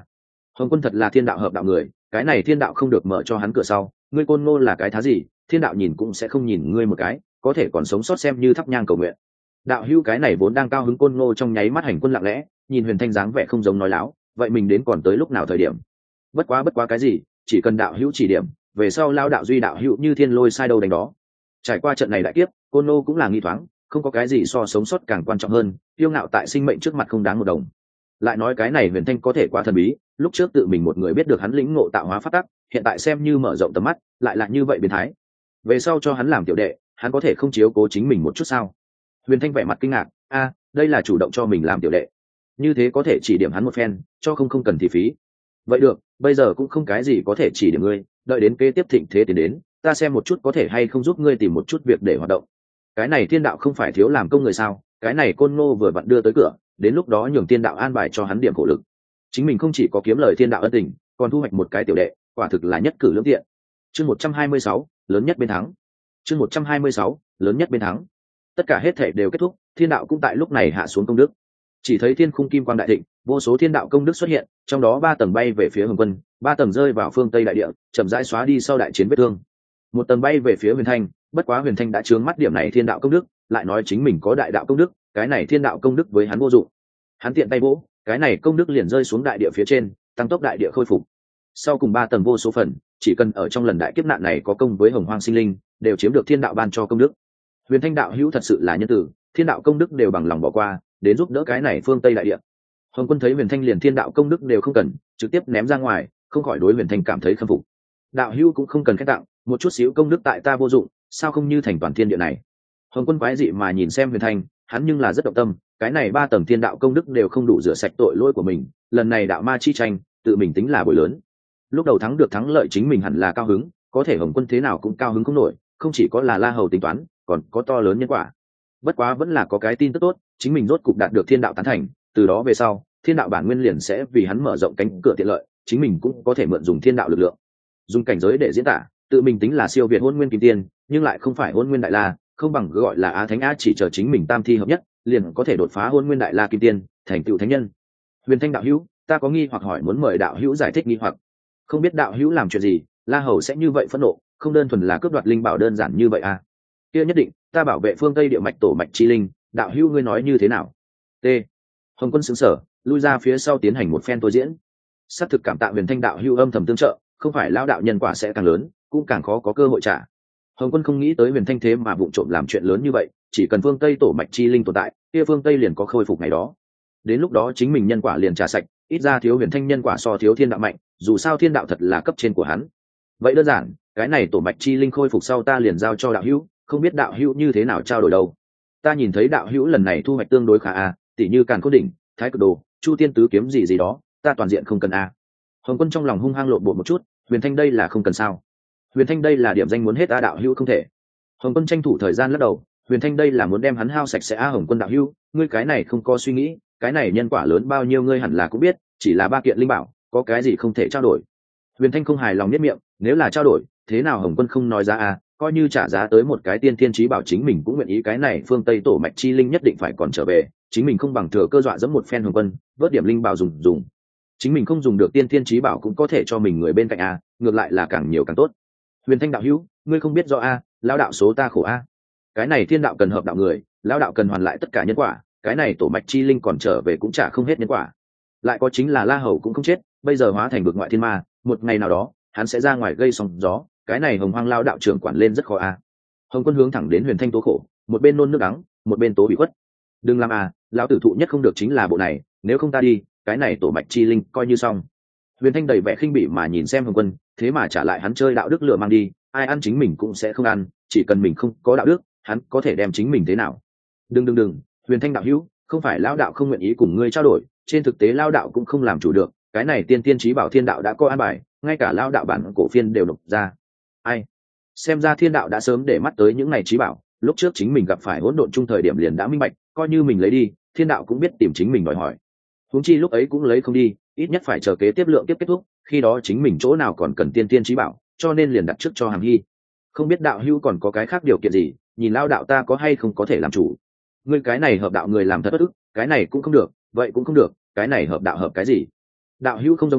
Hồng Quân thật là thiên đạo hợp đạo người, cái này thiên đạo không được mở cho hắn cửa sau, ngươi Côn Ngô là cái thá gì, thiên đạo nhìn cũng sẽ không nhìn ngươi một cái, có thể còn sống sót xem như thắp nhang cầu nguyện. Đạo hữu cái này vốn đang cao hứng Côn Ngô trong nháy mắt hành quân lặng lẽ, nhìn Huyền Thanh dáng vẻ không giống nói láo, vậy mình đến còn tới lúc nào thời điểm? Bất quá cái gì, chỉ cần đạo hữu chỉ điểm, về sau lao đạo duy đạo hữu như thiên lôi sai đâu đánh đó. Trải qua trận này đại kiếp, Côn Ngô cũng là nghi thoáng, không có cái gì so sống sót càng quan trọng hơn, tiêu ngạo tại sinh mệnh trước mặt không đáng một đồng. Lại nói cái này Huyền Thanh có thể quá thần bí, lúc trước tự mình một người biết được hắn lĩnh ngộ tạo hóa pháp tắc, hiện tại xem như mở rộng tầm mắt, lại là như vậy biến thái. Về sau cho hắn làm tiểu đệ, hắn có thể không chiếu cố chính mình một chút sao? Huyền Thanh vẻ mặt kinh ngạc, đây là chủ động cho mình làm tiểu đệ, như thế có thể chỉ điểm hắn một phen, cho không cần thì phí. Vậy được, bây giờ cũng không cái gì có thể chỉ điểm ngươi, đợi đến kế tiếp thịnh thế tiến đến, ta xem một chút có thể hay không giúp ngươi tìm một chút việc để hoạt động. Cái này thiên đạo không phải thiếu làm công người sao? Cái này Côn Ngô vừa vặn đưa tới cửa, đến lúc đó nhường thiên đạo an bài cho hắn điểm khổ lực. Chính mình không chỉ có kiếm lời thiên đạo ân tình, còn thu hoạch một cái tiểu đệ, quả thực là nhất cử lưỡng tiện. Chương 126, lớn nhất bên thắng. Chương 126, lớn nhất bên thắng. Tất cả hết thể đều kết thúc, thiên đạo cũng tại lúc này hạ xuống công đức. Chỉ thấy thiên khung kim quang đại thịnh, vô số thiên đạo công đức xuất hiện, trong đó 3 tầng bay về phía Hồng Quân, 3 tầng rơi vào phương Tây đại địa, chậm rãi xóa đi sau đại chiến vết thương. Một tầng bay về phía Huyền Thanh, bất quá Huyền Thanh đã chướng mắt điểm này thiên đạo công đức, lại nói chính mình có đại đạo công đức, cái này thiên đạo công đức với hắn vô dụng. Hắn tiện tay vỗ, cái này công đức liền rơi xuống đại địa phía trên, tăng tốc đại địa khôi phục. Sau cùng 3 tầng vô số phần, chỉ cần ở trong lần đại kiếp nạn này có công với Hồng Hoang sinh linh, đều chiếm được thiên đạo ban cho công đức. Huyền Thanh đạo hữu thật sự là nhân tử, thiên đạo công đức đều bằng lòng bỏ qua, đến giúp đỡ cái này phương Tây đại địa. Hồng Quân thấy Huyền Thanh liền thiên đạo công đức đều không cần, trực tiếp ném ra ngoài, không khỏi đối Huyền Thanh cảm thấy khâm phục. Đạo hữu cũng không cần khen tặng, một chút xíu công đức tại ta vô dụng, sao không như thành toàn thiên địa này. Hồng Quân quái dị mà nhìn xem Huyền Thanh, hắn nhưng là rất động tâm, cái này 3 tầng thiên đạo công đức đều không đủ rửa sạch tội lỗi của mình, lần này đạo ma chi tranh, tự mình tính là bội lớn. Lúc đầu thắng được thắng lợi chính mình hẳn là cao hứng, có thể Hồng Quân thế nào cũng cao hứng không nổi, không chỉ có là La Hầu tính toán, còn có to lớn nhân quả. Bất quá vẫn là có cái tin tức tốt, chính mình rốt cục đạt được thiên đạo tán thành, từ đó về sau, thiên đạo bản nguyên liền sẽ vì hắn mở rộng cánh cửa tiện lợi, chính mình cũng có thể mượn dùng thiên đạo lực lượng. Dùng cảnh giới để diễn tả, tự mình tính là siêu việt Hôn Nguyên Kim Tiên, nhưng lại không phải Hôn Nguyên Đại La, không bằng gọi là Á Thánh Á, chỉ chờ chính mình tam thi hợp nhất, liền có thể đột phá Hôn Nguyên Đại La Kim Tiên, thành tựu thánh nhân. Huyền Thanh đạo hữu, ta có nghi hoặc hỏi muốn mời đạo hữu giải thích nghi hoặc. Không biết đạo hữu làm chuyện gì, La Hầu sẽ như vậy phẫn nộ, không đơn thuần là cướp đoạt linh bảo đơn giản như vậy à? Kia nhất định, ta bảo vệ phương Tây địa mạch tổ mạch chi linh, đạo hữu ngươi nói như thế nào? T. Hồng Quân sững sờ, lui ra phía sau tiến hành một phen tôi diễn. Sắp thực cảm tạ Huyền Thanh đạo hữu âm thầm tương trợ, không phải lão đạo nhân quả sẽ càng lớn, cũng càng khó có cơ hội trả. Hồng Quân không nghĩ tới Huyền Thanh thế mà vụng trộm làm chuyện lớn như vậy, chỉ cần phương Tây tổ mạch chi linh tồn tại, kia phương Tây liền có khôi phục ngày đó. Đến lúc đó chính mình nhân quả liền trả sạch, ít ra thiếu Huyền Thanh nhân quả so thiếu thiên đạo mạnh, dù sao thiên đạo thật là cấp trên của hắn. Vậy đơn giản, cái này tổ mạch chi linh khôi phục sau ta liền giao cho đạo hữu, không biết đạo hữu như thế nào trao đổi đâu. Ta nhìn thấy đạo hữu lần này thu hoạch tương đối khá a, tỉ như Càn Khôn đỉnh, Thái Cực đồ, Chu Tiên tứ kiếm gì đó, ta toàn diện không cần a. Hồng Quân trong lòng hung hăng lộn bộ một chút, Huyền Thanh đây là không cần sao? Huyền Thanh đây là điểm danh muốn hết a, đạo hữu không thể. Hồng Quân tranh thủ thời gian lắc đầu, Huyền Thanh đây là muốn đem hắn hao sạch sẽ a. Hồng Quân đạo hữu, ngươi cái này không có suy nghĩ, cái này nhân quả lớn bao nhiêu ngươi hẳn là cũng biết, chỉ là 3 kiện linh bảo, có cái gì không thể trao đổi. Huyền Thanh không hài lòng nhếch miệng, nếu là trao đổi, thế nào Hồng Quân không nói giá a, coi như trả giá tới một cái tiên thiên chí bảo chính mình cũng nguyện ý, cái này phương Tây tổ mạch chi linh nhất định phải còn trở về, chính mình không bằng thừa cơ dọa dẫm một phen Hồng Quân, vớt điểm linh bảo dùng. Chính mình không dùng được tiên thiên chí bảo cũng có thể cho mình người bên cạnh a, ngược lại là càng nhiều càng tốt. Huyền Thanh đạo hữu, ngươi không biết rõ a, lão đạo số ta khổ a. Cái này thiên đạo cần hợp đạo người, lão đạo cần hoàn lại tất cả nhân quả, cái này tổ mạch chi linh còn trở về cũng trả không hết nhân quả. Lại có chính là La Hầu cũng không chết, bây giờ hóa thành vực ngoại thiên ma, một ngày nào đó, hắn sẽ ra ngoài gây sóng gió, cái này Hồng Hoang lão đạo trưởng quản lên rất khó a. Hồng Quân hướng thẳng đến Huyền Thanh tố khổ, một bên nôn nước đắng, một bên tố bị khuất. Đừng làm a, lão tử thụ nhất không được chính là bộ này, nếu không ta đi, cái này tổ mạch chi linh coi như xong. Huyền Thanh đầy vẻ khinh bỉ mà nhìn xem Hồng Quân, thế mà trả lại hắn chơi đạo đức lừa mang đi, ai ăn chính mình cũng sẽ không ăn, chỉ cần mình không có đạo đức, hắn có thể đem chính mình thế nào. Đừng, Huyền Thanh đạo hữu, không phải lão đạo không nguyện ý cùng ngươi trao đổi, trên thực tế lão đạo cũng không làm chủ được, cái này tiên tiên chí bảo thiên đạo đã có an bài, ngay cả lão đạo bản cổ phiên đều nộp ra. Ai? Xem ra thiên đạo đã sớm để mắt tới những này chí bảo, lúc trước chính mình gặp phải hỗn độn chung thời điểm liền đã minh bạch, coi như mình lấy đi, thiên đạo cũng biết tìm chính mình đòi hỏi. Huống chi lúc ấy cũng lấy không đi, ít nhất phải chờ kế tiếp lượng tiếp kết thúc, khi đó chính mình chỗ nào còn cần tiên tiên chí bảo, cho nên liền đặt trước cho Hàm Hy. Không biết đạo hữu còn có cái khác điều kiện gì, nhìn lao đạo ta có hay không có thể làm chủ. Ngươi cái này hợp đạo người làm thật bất ức, cái này cũng không được, vậy cũng không được, cái này hợp đạo hợp cái gì? Đạo hữu không giống ta,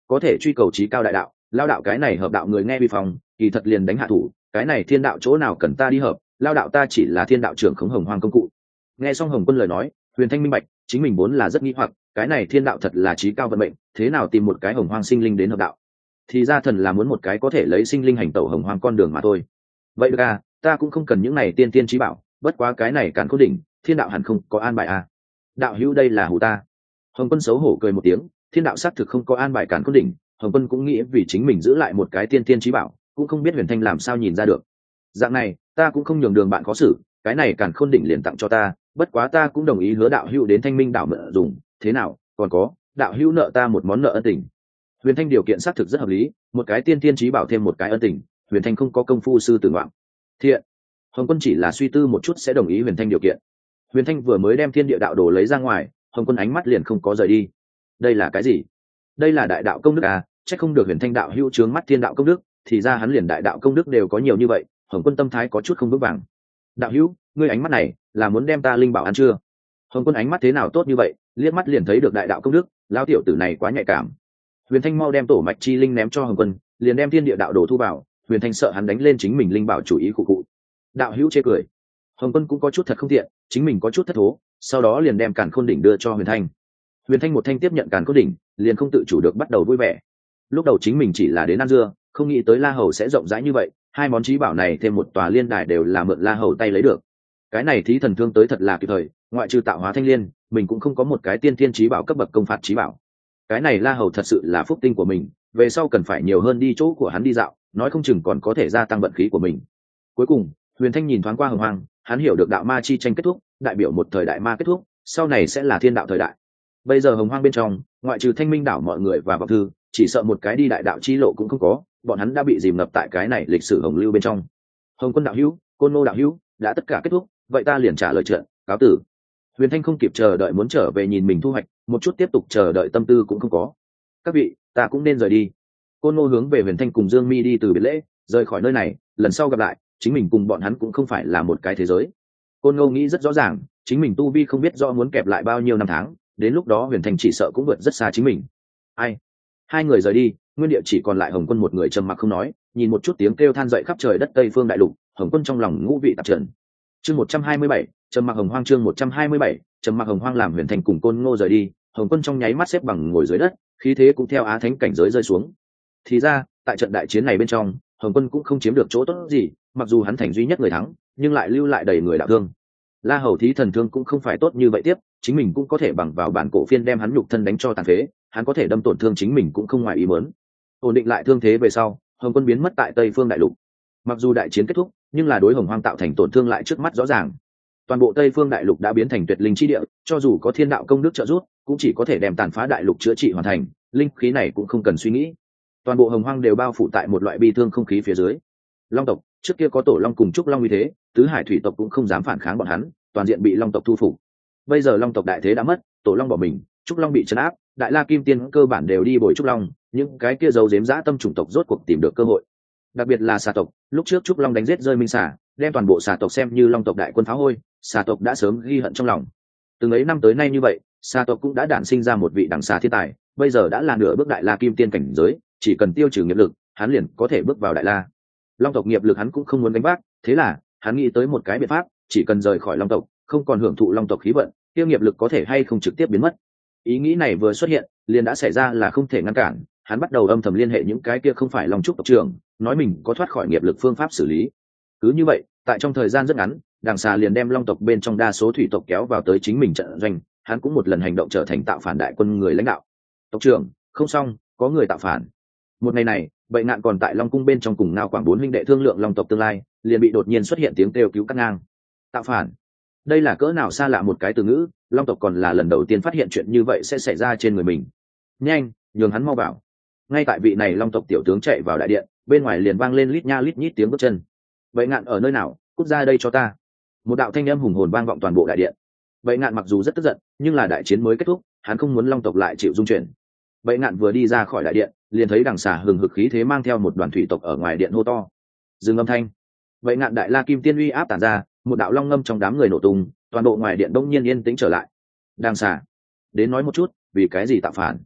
có thể truy cầu trí cao đại đạo, lao đạo cái này hợp đạo người nghe vi phong kỳ thật liền đánh hạ thủ, cái này thiên đạo chỗ nào cần ta đi hợp, lao đạo ta chỉ là thiên đạo trưởng khống hồng hoang công cụ. Nghe xong Hồng Quân lời nói, Huyền Thanh minh bạch chính mình vốn là rất nghi hoặc, cái này thiên đạo thật là trí cao vận mệnh, thế nào tìm một cái hồng hoang sinh linh đến hợp đạo, thì ra thần là muốn một cái có thể lấy sinh linh hành tẩu hồng hoang con đường mà thôi. Vậy được à, ta cũng không cần những này tiên tiên trí bảo, bất quá cái này càn khôn đỉnh thiên đạo hẳn không có an bài à. Đạo hữu đây là hù ta. Hồng Quân xấu hổ cười một tiếng, thiên đạo xác thực không có an bài càn khôn đỉnh, Hồng Quân cũng nghĩ vì chính mình giữ lại một cái tiên tiên trí bảo, cũng không biết Huyền Thanh làm sao nhìn ra được. Dạng này ta cũng không nhường đường bạn khó xử, cái này càn khôn đỉnh liền tặng cho ta, bất quá ta cũng đồng ý hứa đạo hữu đến Thanh Minh đảo mượn dùng, thế nào, còn có đạo hữu nợ ta một món nợ ân tình. Huyền Thanh điều kiện xác thực rất hợp lý, một cái tiên tiên trí bảo thêm một cái ân tình, Huyền Thanh không có công phu sư tử ngoạm. Thiện. Hồng Quân chỉ là suy tư một chút sẽ đồng ý Huyền Thanh điều kiện. Huyền Thanh vừa mới đem thiên địa đạo đồ lấy ra ngoài, Hồng Quân ánh mắt liền không có rời đi. Đây là cái gì? Đây là đại đạo công đức à? Chắc không được Huyền Thanh đạo hữu trướng mắt thiên đạo công đức, thì ra hắn liền đại đạo công đức đều có nhiều như vậy. Hồng Quân tâm thái có chút không vững vàng. Đạo hữu, ngươi ánh mắt này là muốn đem ta linh bảo ăn chưa? Hồng Quân ánh mắt thế nào tốt như vậy, liếc mắt liền thấy được đại đạo công đức, lão tiểu tử này quá nhạy cảm. Huyền Thanh mau đem tổ mạch chi linh ném cho Hồng Quân, liền đem thiên địa đạo đồ thu vào. Huyền Thanh sợ hắn đánh lên chính mình linh bảo chủ ý cụ cụ. Đạo hữu chê cười. Hồng Quân cũng có chút thật không tiện, chính mình có chút thất thố, sau đó liền đem càn khôn đỉnh đưa cho Huyền Thanh. Huyền Thanh một thanh tiếp nhận càn khôn đỉnh, liền không tự chủ được bắt đầu vui vẻ. Lúc đầu chính mình chỉ là đến ăn dưa, không nghĩ tới La Hầu sẽ rộng rãi như vậy, hai món trí bảo này thêm một tòa liên đài đều là mượn La Hầu tay lấy được. Cái này thí thần thương tới thật là kịp thời, ngoại trừ tạo hóa thanh liên, mình cũng không có một cái tiên thiên trí bảo cấp bậc công phạt trí bảo. Cái này La Hầu thật sự là phúc tinh của mình, về sau cần phải nhiều hơn đi chỗ của hắn đi dạo, nói không chừng còn có thể gia tăng vận khí của mình. Cuối cùng Huyền Thanh nhìn thoáng qua hồng hoang, hắn hiểu được đạo ma chi tranh kết thúc, đại biểu một thời đại ma kết thúc, sau này sẽ là thiên đạo thời đại. Bây giờ hồng hoang bên trong, ngoại trừ Thanh Minh đảo mọi người và vọng thư, chỉ sợ một cái đi đại đạo chi lộ cũng không có, bọn hắn đã bị dìm ngập tại cái này lịch sử hồng lưu bên trong. Hồng Quân đạo hữu, Côn Ngô đạo hữu, đã tất cả kết thúc, vậy ta liền trả lời trận, cáo tử. Huyền Thanh không kịp chờ đợi muốn trở về nhìn mình thu hoạch, một chút tiếp tục chờ đợi tâm tư cũng không có. Các vị, ta cũng nên rời đi. Côn Ngô hướng về Huyền Thanh cùng Dương Mi đi từ biệt lễ, rời khỏi nơi này, lần sau gặp lại, chính mình cùng bọn hắn cũng không phải là một cái thế giới. Côn Ngô nghĩ rất rõ ràng, chính mình tu vi không biết rõ muốn kẹp lại bao nhiêu năm tháng, đến lúc đó Huyền Thanh chỉ sợ cũng vượt rất xa chính mình. Ai? Hai người rời đi, nguyên địa chỉ còn lại Hồng Quân một người trầm mặc không nói, nhìn một chút tiếng kêu than dậy khắp trời đất Tây Phương đại lục, Hồng Quân trong lòng ngũ vị tạp trần. Chương 127, trầm mặc hồng hoang. Chương 127, trầm mặc hồng hoang. Làm Huyền Thanh cùng Côn Ngô rời đi, Hồng Quân trong nháy mắt xếp bằng ngồi dưới đất, khí thế cũng theo Á Thánh cảnh giới rơi xuống. Thì ra, tại trận đại chiến này bên trong, Hồng Quân cũng không chiếm được chỗ tốt gì, mặc dù hắn thành duy nhất người thắng, nhưng lại lưu lại đầy người đạo thương. La Hầu thí thần thương cũng không phải tốt như vậy tiếp, chính mình cũng có thể bằng vào bản cổ phiên đem hắn nhục thân đánh cho tàn phế, hắn có thể đâm tổn thương chính mình cũng không ngoài ý muốn. Ổn định lại thương thế về sau, Hồng Quân biến mất tại Tây Phương đại lục. Mặc dù đại chiến kết thúc, nhưng là đối hồng hoang tạo thành tổn thương lại trước mắt rõ ràng. Toàn bộ Tây Phương đại lục đã biến thành tuyệt linh chi địa, cho dù có thiên đạo công đức trợ giúp, cũng chỉ có thể đem tàn phá đại lục chữa trị hoàn thành, linh khí này cũng không cần suy nghĩ. Toàn bộ hồng hoang đều bao phủ tại một loại bi thương không khí phía dưới. Long tộc trước kia có tổ long cùng trúc long uy thế, tứ hải thủy tộc cũng không dám phản kháng bọn hắn, toàn diện bị long tộc thu phục. Bây giờ long tộc đại thế đã mất, tổ long bỏ mình, trúc long bị trấn áp, đại la kim tiên cơ bản đều đi bồi trúc long, những cái kia giấu giếm dã tâm chủng tộc rốt cuộc tìm được cơ hội. Đặc biệt là xà tộc, lúc trước trúc long đánh giết rơi minh xà, đem toàn bộ xà tộc xem như long tộc đại quân phá hôi, xà tộc đã sớm ghi hận trong lòng. Từng ấy năm tới nay như vậy, xà tộc cũng đã đản sinh ra một vị đẳng xà thiên tài, bây giờ đã là nửa bước đại la kim tiên cảnh giới, chỉ cần tiêu trừ nghiệp lực, hắn liền có thể bước vào đại la. Long tộc nghiệp lực hắn cũng không muốn gánh vác, thế là hắn nghĩ tới một cái biện pháp, chỉ cần rời khỏi long tộc, không còn hưởng thụ long tộc khí vận, tiêu nghiệp lực có thể hay không trực tiếp biến mất. Ý nghĩ này vừa xuất hiện, liền đã xảy ra là không thể ngăn cản, hắn bắt đầu âm thầm liên hệ những cái kia không phải long trúc tộc trưởng, nói mình có thoát khỏi nghiệp lực phương pháp xử lý. Cứ như vậy, tại trong thời gian rất ngắn, đằng xà liền đem long tộc bên trong đa số thủy tộc kéo vào tới chính mình trận doanh, hắn cũng một lần hành động trở thành tạo phản đại quân người lãnh đạo. Tộc trưởng, không xong, có người tạo phản. Một ngày này, Bệ Ngạn còn tại Long cung bên trong cùng Ngao Quảng bốn huynh đệ thương lượng long tộc tương lai, liền bị đột nhiên xuất hiện tiếng kêu cứu cắt ngang. Tạo phản? Đây là cỡ nào xa lạ một cái từ ngữ, long tộc còn là lần đầu tiên phát hiện chuyện như vậy sẽ xảy ra trên người mình. Nhanh, nhường hắn mau vào. Ngay tại vị này long tộc tiểu tướng chạy vào đại điện, bên ngoài liền vang lên lít nha lít nhít tiếng bước chân. Bệ Ngạn ở nơi nào, cút ra đây cho ta. Một đạo thanh âm hùng hồn vang vọng toàn bộ đại điện. Bệ Ngạn mặc dù rất tức giận, nhưng là đại chiến mới kết thúc, hắn không muốn long tộc lại chịu dung chuyển. Bệ Ngạn vừa đi ra khỏi đại điện, liền thấy đằng xà hừng hực khí thế mang theo một đoàn thủy tộc ở ngoài điện hô to. Dừng âm thanh. Bệ Ngạn đại la kim tiên uy áp tản ra, một đạo long ngâm trong đám người nổ tung, toàn bộ ngoài điện đông nhiên yên tĩnh trở lại. Đằng xà, đến nói một chút, vì cái gì tạo phản?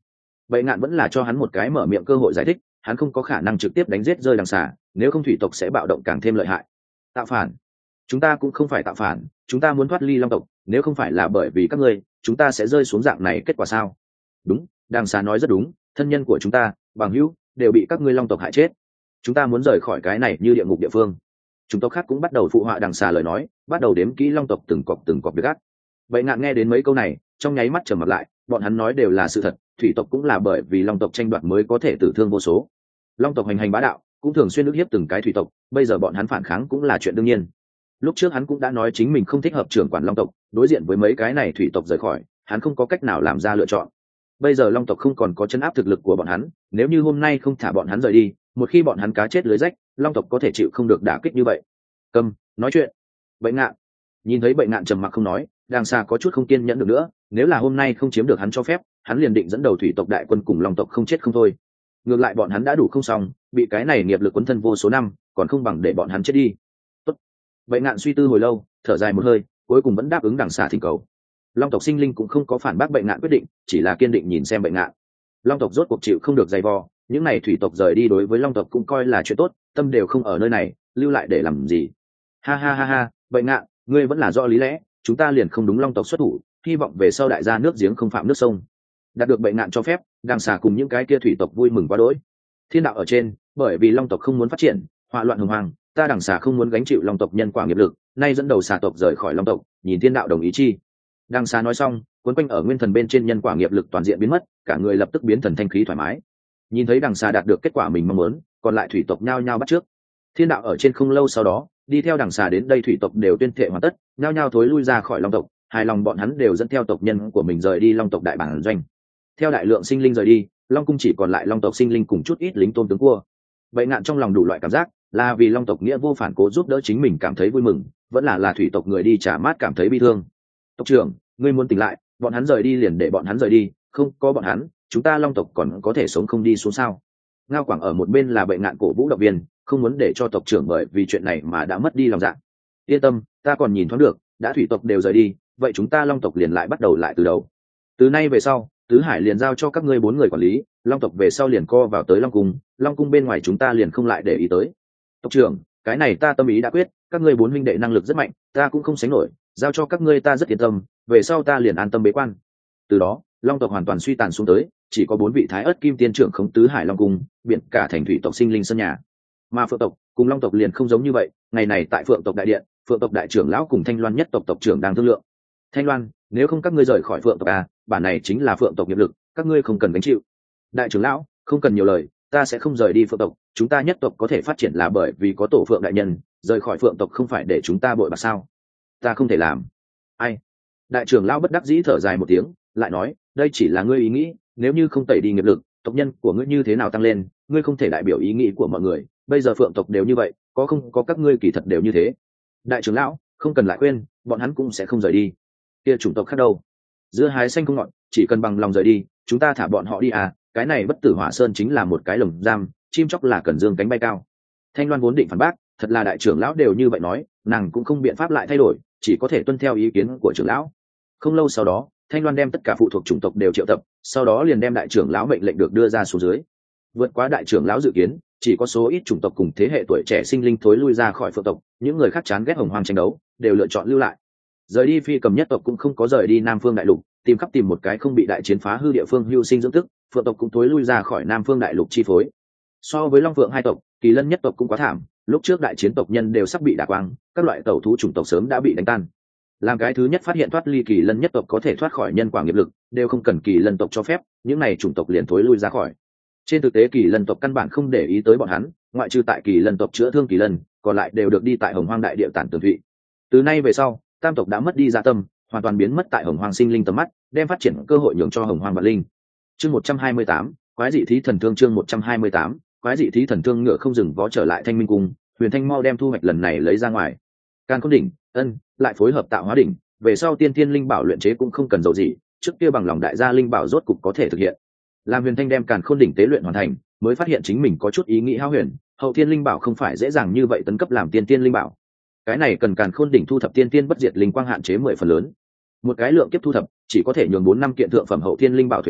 Vậy ngạn vẫn là cho hắn một cái mở miệng cơ hội giải thích, hắn không có khả năng trực tiếp đánh giết rơi đằng xà, nếu không thủy tộc sẽ bạo động càng thêm lợi hại. Tạo phản? Chúng ta cũng không phải tạo phản, chúng ta muốn thoát ly long tộc, nếu không phải là bởi vì các ngươi, chúng ta sẽ rơi xuống dạng này kết quả sao? Đúng, đằng xà nói rất đúng, thân nhân của chúng ta, bằng hữu, đều bị các ngươi long tộc hại chết. Chúng ta muốn rời khỏi cái này như địa ngục địa phương. Chúng tộc khác cũng bắt đầu phụ họa đằng xà lời nói, bắt đầu đếm kỹ long tộc từng cọp việc gắt. Vậy ngạn nghe đến mấy câu này, trong nháy mắt trầm mặt lại, bọn hắn nói đều là sự thật, thủy tộc cũng là bởi vì long tộc tranh đoạt mới có thể tử thương vô số. Long tộc hành hành bá đạo, cũng thường xuyên ức hiếp từng cái thủy tộc, bây giờ bọn hắn phản kháng cũng là chuyện đương nhiên. Lúc trước hắn cũng đã nói chính mình không thích hợp trưởng quản long tộc, đối diện với mấy cái này thủy tộc rời khỏi, hắn không có cách nào làm ra lựa chọn. Bây giờ long tộc không còn có chấn áp thực lực của bọn hắn, nếu như hôm nay không thả bọn hắn rời đi, một khi bọn hắn cá chết lưới rách, long tộc có thể chịu không được đả kích như vậy. Cầm, nói chuyện. Bệnh ngạn nhìn thấy bệnh ngạn trầm mặc không nói, đàng xa có chút không kiên nhẫn được nữa, nếu là hôm nay không chiếm được hắn cho phép, hắn liền định dẫn đầu thủy tộc đại quân cùng long tộc không chết không thôi. Ngược lại bọn hắn đã đủ không xong, bị cái này nghiệp lực quấn thân vô số năm, còn không bằng để bọn hắn chết đi. Tốt. Bệnh ngạn suy tư hồi lâu, thở dài một hơi, cuối cùng vẫn đáp ứng đằng xà thỉnh cầu. Long tộc sinh linh cũng không có phản bác bệnh ngạn quyết định, chỉ là kiên định nhìn xem bệnh ngạn. Long tộc rốt cuộc chịu không được dày vò, những này thủy tộc rời đi đối với long tộc cũng coi là chuyện tốt, tâm đều không ở nơi này, lưu lại để làm gì? Ha ha ha ha, bệnh ngạn, ngươi vẫn là do lý lẽ, chúng ta liền không đúng long tộc xuất thủ, hy vọng về sau đại gia nước giếng không phạm nước sông. Đạt được bệnh ngạn cho phép, đằng xà cùng những cái kia thủy tộc vui mừng quá đỗi. Thiên đạo ở trên, bởi vì long tộc không muốn phát triển, họa loạn hùng hoàng, ta đằng xà không muốn gánh chịu long tộc nhân quả nghiệp lực, nay dẫn đầu xà tộc rời khỏi long tộc, nhìn thiên đạo đồng ý chi. Đằng xà nói xong, cuốn quanh ở nguyên thần bên trên nhân quả nghiệp lực toàn diện biến mất, cả người lập tức biến thần thanh khí thoải mái. Nhìn thấy đằng xà đạt được kết quả mình mong muốn, còn lại thủy tộc nhao nhao bắt trước. Thiên đạo ở trên không lâu sau đó, đi theo đằng xà đến đây thủy tộc đều tuyên thệ hoàn tất, nhao nhao thối lui ra khỏi long tộc, hài lòng bọn hắn đều dẫn theo tộc nhân của mình rời đi long tộc đại bản doanh. Theo đại lượng sinh linh rời đi, long cung chỉ còn lại long tộc sinh linh cùng chút ít lính tôn tướng cua. Vậy ngạn trong lòng đủ loại cảm giác, là vì long tộc nghĩa vô phản cố giúp đỡ chính mình cảm thấy vui mừng, vẫn là thủy tộc người đi trả mát cảm thấy bi thương. Tộc trưởng, ngươi muốn tỉnh lại, bọn hắn rời đi liền để bọn hắn rời đi, không có bọn hắn, chúng ta long tộc còn có thể sống không đi xuống sao? Ngao Quảng ở một bên là bệnh ngạn cổ vũ động viên, không muốn để cho tộc trưởng bởi vì chuyện này mà đã mất đi lòng dạ. Yên tâm, ta còn nhìn thoáng được, đã thủy tộc đều rời đi, vậy chúng ta long tộc liền lại bắt đầu lại từ đầu. Từ nay về sau, tứ hải liền giao cho các ngươi 4 người quản lý, long tộc về sau liền co vào tới long cung bên ngoài chúng ta liền không lại để ý tới. Tộc trưởng, cái này ta tâm ý đã quyết, các ngươi 4 huynh đệ năng lực rất mạnh, ta cũng không sánh nổi, giao cho các ngươi ta rất yên tâm, về sau ta liền an tâm bế quan. Từ đó, long tộc hoàn toàn suy tàn xuống tới, chỉ có 4 vị thái ớt kim tiên trưởng khống tứ hải long cung, biển cả thành thủy tộc sinh linh sân nhà. Mà phượng tộc cùng long tộc liền không giống như vậy, ngày này tại phượng tộc đại điện, phượng tộc đại trưởng lão cùng thanh loan nhất tộc tộc trưởng đang thương lượng. Thanh loan, nếu không các ngươi rời khỏi phượng tộc bản này chính là phượng tộc nghiệp lực, các ngươi không cần gánh chịu. Đại trưởng lão, không cần nhiều lời, ta sẽ không rời đi phượng tộc, chúng ta nhất tộc có thể phát triển là bởi vì có tổ phượng đại nhân, rời khỏi phượng tộc không phải để chúng ta bội bạc sao? Ta không thể làm. Ai? Đại trưởng lão bất đắc dĩ thở dài một tiếng, lại nói, đây chỉ là ngươi ý nghĩ, nếu như không tẩy đi nghiệp lực, tộc nhân của ngươi như thế nào tăng lên, ngươi không thể đại biểu ý nghĩ của mọi người, bây giờ phượng tộc đều như vậy, có không có các ngươi kỳ thật đều như thế. Đại trưởng lão, không cần lại khuyên, bọn hắn cũng sẽ không rời đi. Kia chủng tộc khác đâu? Dưa hái xanh không ngọt, chỉ cần bằng lòng rời đi, chúng ta thả bọn họ đi cái này bất tử hỏa sơn chính là một cái lồng giam, chim chóc là cần dương cánh bay cao. Thanh Loan vốn định phản bác, thật là đại trưởng lão đều như vậy nói, nàng cũng không biện pháp lại thay đổi, chỉ có thể tuân theo ý kiến của trưởng lão. Không lâu sau đó, Thanh Loan đem tất cả phụ thuộc chủng tộc đều triệu tập, sau đó liền đem đại trưởng lão mệnh lệnh được đưa ra xuống dưới. Vượt quá đại trưởng lão dự kiến, chỉ có số ít chủng tộc cùng thế hệ tuổi trẻ sinh linh thối lui ra khỏi phượng tộc, những người khác chán ghét hồng hoang tranh đấu, đều lựa chọn lưu lại. Rời đi phi cầm nhất tộc cũng không có rời đi Nam Phương đại lục, tìm khắp tìm một cái không bị đại chiến phá hư địa phương hưu sinh dưỡng tức, phượng tộc cũng thối lui ra khỏi Nam Phương đại lục chi phối. So với Long Phượng hai tộc, Kỳ Lân nhất tộc cũng quá thảm, lúc trước đại chiến tộc nhân đều sắp bị đả quang, các loại tẩu thú chủng tộc sớm đã bị đánh tan. Làm cái thứ nhất phát hiện thoát ly Kỳ Lân nhất tộc có thể thoát khỏi nhân quả nghiệp lực, đều không cần Kỳ Lân tộc cho phép, những này chủng tộc liền thối lui ra khỏi. Trên thực tế Kỳ Lân tộc căn bản không để ý tới bọn hắn, ngoại trừ tại Kỳ Lân tộc chữa thương Kỳ Lân, còn lại đều được đi tại Hồng Hoang đại địa tản tường thụy. Từ nay về sau, tam tộc đã mất đi dạ tâm, hoàn toàn biến mất tại Hồng Hoang sinh linh tầm mắt, đem phát triển cơ hội nhường cho Hồng Hoang vạn linh. Chương 128, quái dị thí thần thương chương 128, quái dị thí thần thương ngựa không dừng vó trở lại Thanh Minh cung, Huyền Thanh mau đem thu hoạch lần này lấy ra ngoài. Càn Khôn đỉnh, lại phối hợp tạo hóa đỉnh, về sau tiên thiên linh bảo luyện chế cũng không cần dầu gì, trước kia bằng lòng đại gia linh bảo rốt cục có thể thực hiện. Làm Huyền Thanh đem Càn Khôn đỉnh tế luyện hoàn thành, mới phát hiện chính mình có chút ý nghĩ hao huyền, hậu thiên linh bảo không phải dễ dàng như vậy tấn cấp làm tiên thiên linh bảo. Cái này cần Càn Khôn đỉnh thu thập tiên thiên bất diệt linh quang hạn chế 10 phần lớn. Một cái lượng kiếp thu thập chỉ có thể nhường 4 năm kiện thượng phẩm hậu thiên linh bảo thuế biến,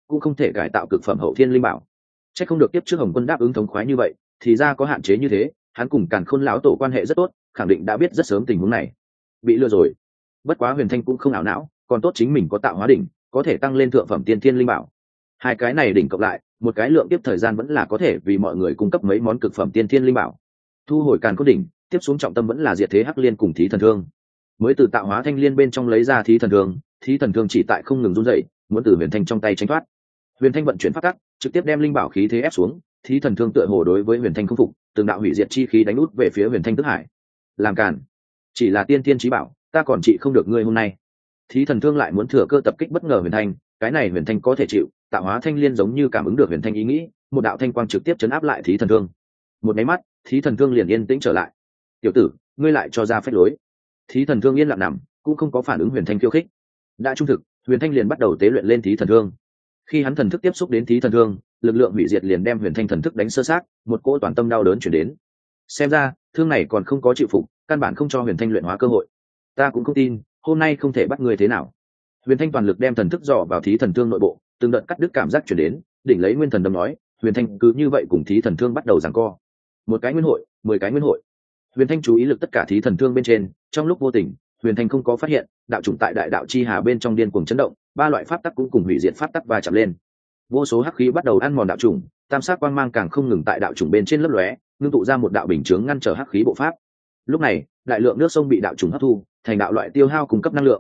cũng không thể cải tạo cực phẩm hậu thiên linh bảo. Chắc không được tiếp trước Hồng Quân đáp ứng thống khoái như vậy, thì ra có hạn chế như thế. Hắn cùng Càn Khôn lão tổ quan hệ rất tốt, khẳng định đã biết rất sớm tình huống này. Bị lừa rồi. Bất quá Huyền Thanh cũng không ảo não, còn tốt chính mình có tạo hóa đỉnh, có thể tăng lên thượng phẩm tiên thiên linh bảo. Hai cái này đỉnh cộng lại, một cái lượng tiếp thời gian vẫn là có thể vì mọi người cung cấp mấy món cực phẩm tiên thiên linh bảo. Thu hồi Càn Khôn đỉnh, tiếp xuống trọng tâm vẫn là diệt thế hắc liên cùng thí thần thương. Mới từ tạo hóa thanh liên bên trong lấy ra thí thần thương chỉ tại không ngừng run rẩy, muốn từ Huyền Thanh trong tay tránh thoát. Huyền Thanh vận chuyển pháp tắc, trực tiếp đem linh bảo khí thế ép xuống, thí thần thương tựa hồ đối với Huyền Thanh không phục, từng đạo hủy diệt chi khí đánh út về phía Huyền Thanh tức hải. Làm cản, chỉ là tiên thiên chí bảo, ta còn trị không được ngươi hôm nay. Thí thần thương lại muốn thừa cơ tập kích bất ngờ Huyền Thanh, cái này Huyền Thanh có thể chịu, tạo hóa thanh liên giống như cảm ứng được Huyền Thanh ý nghĩ, một đạo thanh quang trực tiếp chấn áp lại thí thần thương. Một cái mắt, thí thần thương liền yên tĩnh trở lại. Tiểu tử, ngươi lại cho ra phép lối. Thí thần thương yên lặng nằm, cũng không có phản ứng Huyền Thanh khiêu khích. Đã trung thực, Huyền Thanh liền bắt đầu tế luyện lên thí thần thương. Khi hắn thần thức tiếp xúc đến thí thần thương, lực lượng hủy diệt liền đem Huyền Thanh thần thức đánh sơ sát, một cỗ toàn tâm đau đớn chuyển đến. Xem ra thương này còn không có chịu phục, căn bản không cho Huyền Thanh luyện hóa cơ hội. Ta cũng không tin hôm nay không thể bắt người thế nào. Huyền Thanh toàn lực đem thần thức dò vào thí thần thương nội bộ, từng đợt cắt đứt cảm giác chuyển đến, đỉnh lấy nguyên thần đâm nói. Huyền Thanh cứ như vậy cùng thí thần thương bắt đầu giằng co. Một cái nguyên hội, 10 cái nguyên hội. Huyền Thanh chú ý lực tất cả thí thần thương bên trên, trong lúc vô tình, Huyền Thanh không có phát hiện đạo chủng tại đại đạo chi hà bên trong điên cuồng chấn động, ba loại pháp tắc cũng cùng hủy diệt pháp tắc va chạm lên. Vô số hắc khí bắt đầu ăn mòn đạo chủng, tam sắc quang mang càng không ngừng tại đạo chủng bên trên lấp lóe, ngưng tụ ra một đạo bình chướng ngăn trở hắc khí bộ pháp. Lúc này, đại lượng nước sông bị đạo chủng hấp thu, thành đạo loại tiêu hao cung cấp năng lượng.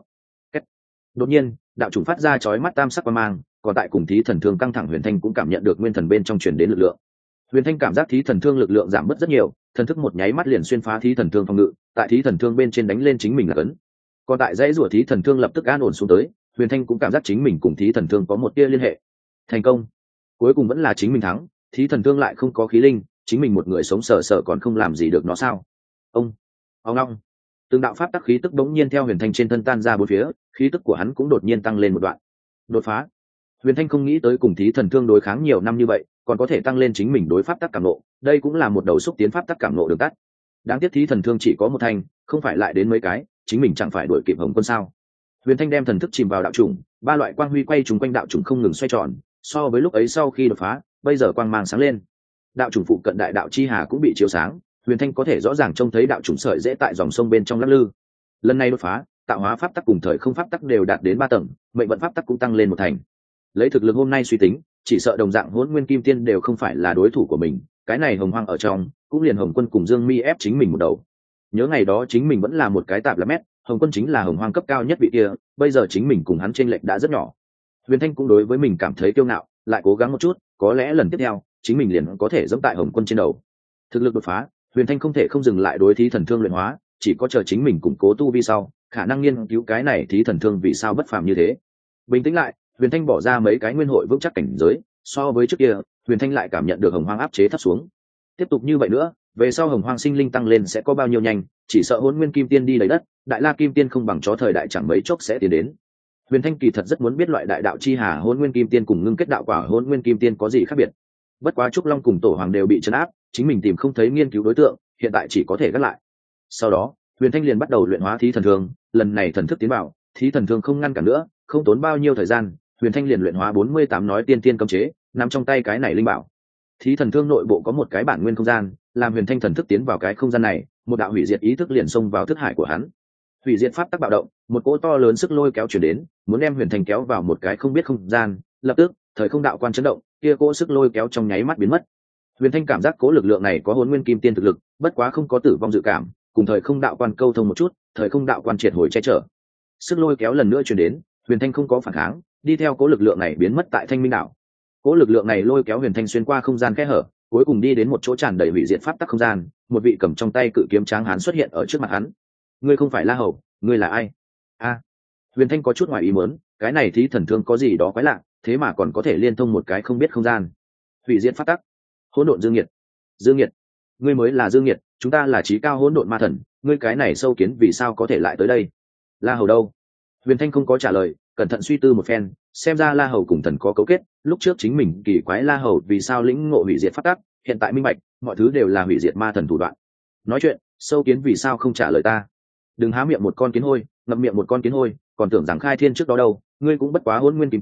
Đột nhiên, đạo chủng phát ra chói mắt tam sắc quang mang, còn tại cùng thí thần thương căng thẳng Huyền Thanh cũng cảm nhận được nguyên thần bên trong truyền đến lực lượng. Huyền Thanh cảm giác thí thần thương lực lượng giảm bớt rất nhiều, thần thức một nháy mắt liền xuyên phá thí thần thương phòng ngự, tại thí thần thương bên trên đánh lên chính mình là ấn. Còn tại dãy rủa thí thần thương lập tức an ổn xuống tới, Huyền Thanh cũng cảm giác chính mình cùng thí thần thương có một tia liên hệ. Thành công. Cuối cùng vẫn là chính mình thắng, thí thần thương lại không có khí linh, chính mình một người sống sờ sờ còn không làm gì được nó sao? Ông long. Từng đạo pháp tắc khí tức bỗng nhiên theo Huyền Thanh trên thân tan ra bốn phía, khí tức của hắn cũng đột nhiên tăng lên một đoạn. Đột phá. Huyền Thanh không nghĩ tới cùng thí thần thương đối kháng nhiều năm như vậy, còn có thể tăng lên chính mình đối pháp tắc cảm nộ, đây cũng là một đầu xúc tiến pháp tắc cảm nộ đường tắt. Đáng tiếc thí thần thương chỉ có một thanh, không phải lại đến mấy cái, chính mình chẳng phải đuổi kịp Hồng Quân sao? Huyền Thanh đem thần thức chìm vào đạo trùng, ba loại quang huy quay trùng quanh đạo trùng không ngừng xoay tròn, so với lúc ấy sau khi đột phá, bây giờ quang mang sáng lên. Đạo trùng phụ cận đại đạo chi hà cũng bị chiếu sáng, Huyền Thanh có thể rõ ràng trông thấy đạo trùng sợi dễ tại dòng sông bên trong lắc lư. Lần này đột phá, tạo hóa pháp tắc cùng thời không pháp tắc đều đạt đến 3 tầng, mệnh vận pháp tắc cũng tăng lên một thành. Lấy thực lực hôm nay suy tính, chỉ sợ đồng dạng Hỗn Nguyên Kim Tiên đều không phải là đối thủ của mình, cái này Hồng Hoang ở trong, cũng liền Hồng Quân cùng Dương Mi ép chính mình một đầu. Nhớ ngày đó chính mình vẫn là một cái tạp lá mét, Hồng Quân chính là Hồng Hoang cấp cao nhất vị kia, bây giờ chính mình cùng hắn chênh lệch đã rất nhỏ. Huyền Thanh cũng đối với mình cảm thấy kiêu ngạo, lại cố gắng một chút, có lẽ lần tiếp theo, chính mình liền có thể giẫm tại Hồng Quân trên đầu. Thực lực đột phá, Huyền Thanh không thể không dừng lại đối thí thần thương luyện hóa, chỉ có chờ chính mình củng cố tu vi sau, khả năng nghiên cứu cái này thí thần thương vì sao bất phàm như thế. Bình tĩnh lại, Huyền Thanh bỏ ra mấy cái nguyên hội vững chắc cảnh giới, so với trước kia, Huyền Thanh lại cảm nhận được Hồng Hoang áp chế thấp xuống. Tiếp tục như vậy nữa, về sau Hồng Hoang sinh linh tăng lên sẽ có bao nhiêu nhanh, chỉ sợ Hỗn Nguyên Kim Tiên đi lấy đất, Đại La Kim Tiên không bằng chó thời đại chẳng mấy chốc sẽ tiến đến. Huyền Thanh kỳ thật rất muốn biết loại đại đạo chi hà Hỗn Nguyên Kim Tiên cùng ngưng kết đạo quả Hỗn Nguyên Kim Tiên có gì khác biệt. Bất quá Trúc Long cùng Tổ Hoàng đều bị trấn áp, chính mình tìm không thấy nghiên cứu đối tượng, hiện tại chỉ có thể gác lại. Sau đó, Huyền Thanh liền bắt đầu luyện hóa thí thần thương, lần này thần thức tiến vào, thí thần thương không ngăn cản nữa, không tốn bao nhiêu thời gian, Huyền Thanh liền luyện hóa 48 nói tiên tiên cấm chế, nằm trong tay cái này linh bảo. Thí thần thương nội bộ có một cái bản nguyên không gian, làm Huyền Thanh thần thức tiến vào cái không gian này, một đạo hủy diệt ý thức liền xông vào thức hải của hắn. Hủy diệt pháp tắc bạo động, một cỗ to lớn sức lôi kéo chuyển đến, muốn đem Huyền Thanh kéo vào một cái không biết không gian, lập tức, thời không đạo quan chấn động, kia cỗ sức lôi kéo trong nháy mắt biến mất. Huyền Thanh cảm giác cỗ lực lượng này có Hỗn Nguyên Kim Tiên thực lực, bất quá không có tử vong dự cảm, cùng thời không đạo quan câu thông một chút, thời không đạo quan triệt hồi che chở. Sức lôi kéo lần nữa truyền đến, Huyền Thanh không có phản kháng, đi theo cỗ lực lượng này biến mất tại Thanh Minh đảo. Cỗ lực lượng này lôi kéo Huyền Thanh xuyên qua không gian kẽ hở, cuối cùng đi đến một chỗ tràn đầy hủy diệt pháp tắc không gian, một vị cầm trong tay cự kiếm tráng hán xuất hiện ở trước mặt hắn. Ngươi không phải La Hầu, ngươi là ai? A. Huyền Thanh có chút ngoài ý muốn, cái này thí thần thương có gì đó quái lạ, thế mà còn có thể liên thông một cái không biết không gian. Hủy diệt pháp tắc, hỗn độn dương nghiệt. Dương nghiệt, ngươi mới là Dương nghiệt, chúng ta là chí cao hỗn độn ma thần, ngươi cái này sâu kiến vì sao có thể lại tới đây? La Hầu đâu? Huyền Thanh không có trả lời, cẩn thận suy tư một phen, xem ra La Hầu cùng thần có cấu kết, lúc trước chính mình kỳ quái La Hầu vì sao lĩnh ngộ hủy diệt pháp tắc, hiện tại minh bạch, mọi thứ đều là hủy diệt ma thần thủ đoạn. Nói chuyện, sâu kiến vì sao không trả lời ta? Đừng há miệng một con kiến hôi, ngậm miệng một con kiến hôi, còn tưởng rằng khai thiên trước đó đâu, ngươi cũng bất quá Hỗn Nguyên Kim Tiên,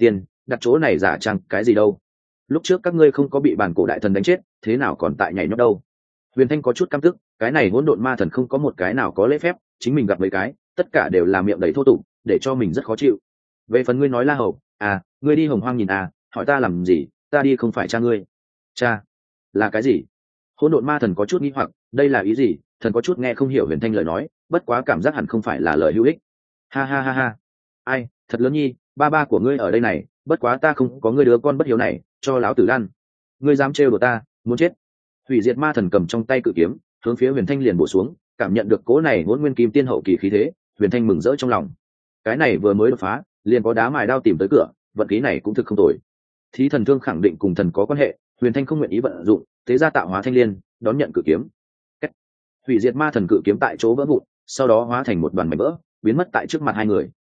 đặt chỗ này giả trang cái gì đâu? Lúc trước các ngươi không có bị bản cổ đại thần đánh chết, thế nào còn tại nhảy nhót đâu? Huyền Thanh có chút căm tức, cái này hỗn độn ma thần không có một cái nào có lễ phép, chính mình gặp mấy cái, tất cả đều là miệng đầy thô tục, để cho mình rất khó chịu. Về phần ngươi nói La Hầu, ngươi đi Hồng Hoang nhìn hỏi ta làm gì, ta đi không phải cha ngươi. Cha? Là cái gì? Hỗn độn ma thần có chút nghi hoặc, đây là ý gì? Thần có chút nghe không hiểu Huyền Thanh lời nói, bất quá cảm giác hẳn không phải là lời hữu ích. Ha ha ha ha. Ai, thật lớn nhi, ba của ngươi ở đây này, bất quá ta không có ngươi đứa con bất hiếu này, cho láo tử lăn. Ngươi dám trêu đùa ta, muốn chết. Hủy diệt ma thần cầm trong tay cự kiếm, hướng phía Huyền Thanh liền bổ xuống, cảm nhận được cỗ này hỗn nguyên kim tiên hậu kỳ khí thế, Huyền Thanh mừng rỡ trong lòng. Cái này vừa mới đột phá, liền có đá mài đao tìm tới cửa, vận khí này cũng thực không tồi. Thí thần thương khẳng định cùng thần có quan hệ, Huyền Thanh không nguyện ý vận dụng, thế ra tạo hóa thanh liên, đón nhận cự kiếm. Hủy diệt ma thần cự kiếm tại chỗ vỡ vụn, sau đó hóa thành một đoàn mảnh vỡ, biến mất tại trước mặt hai người.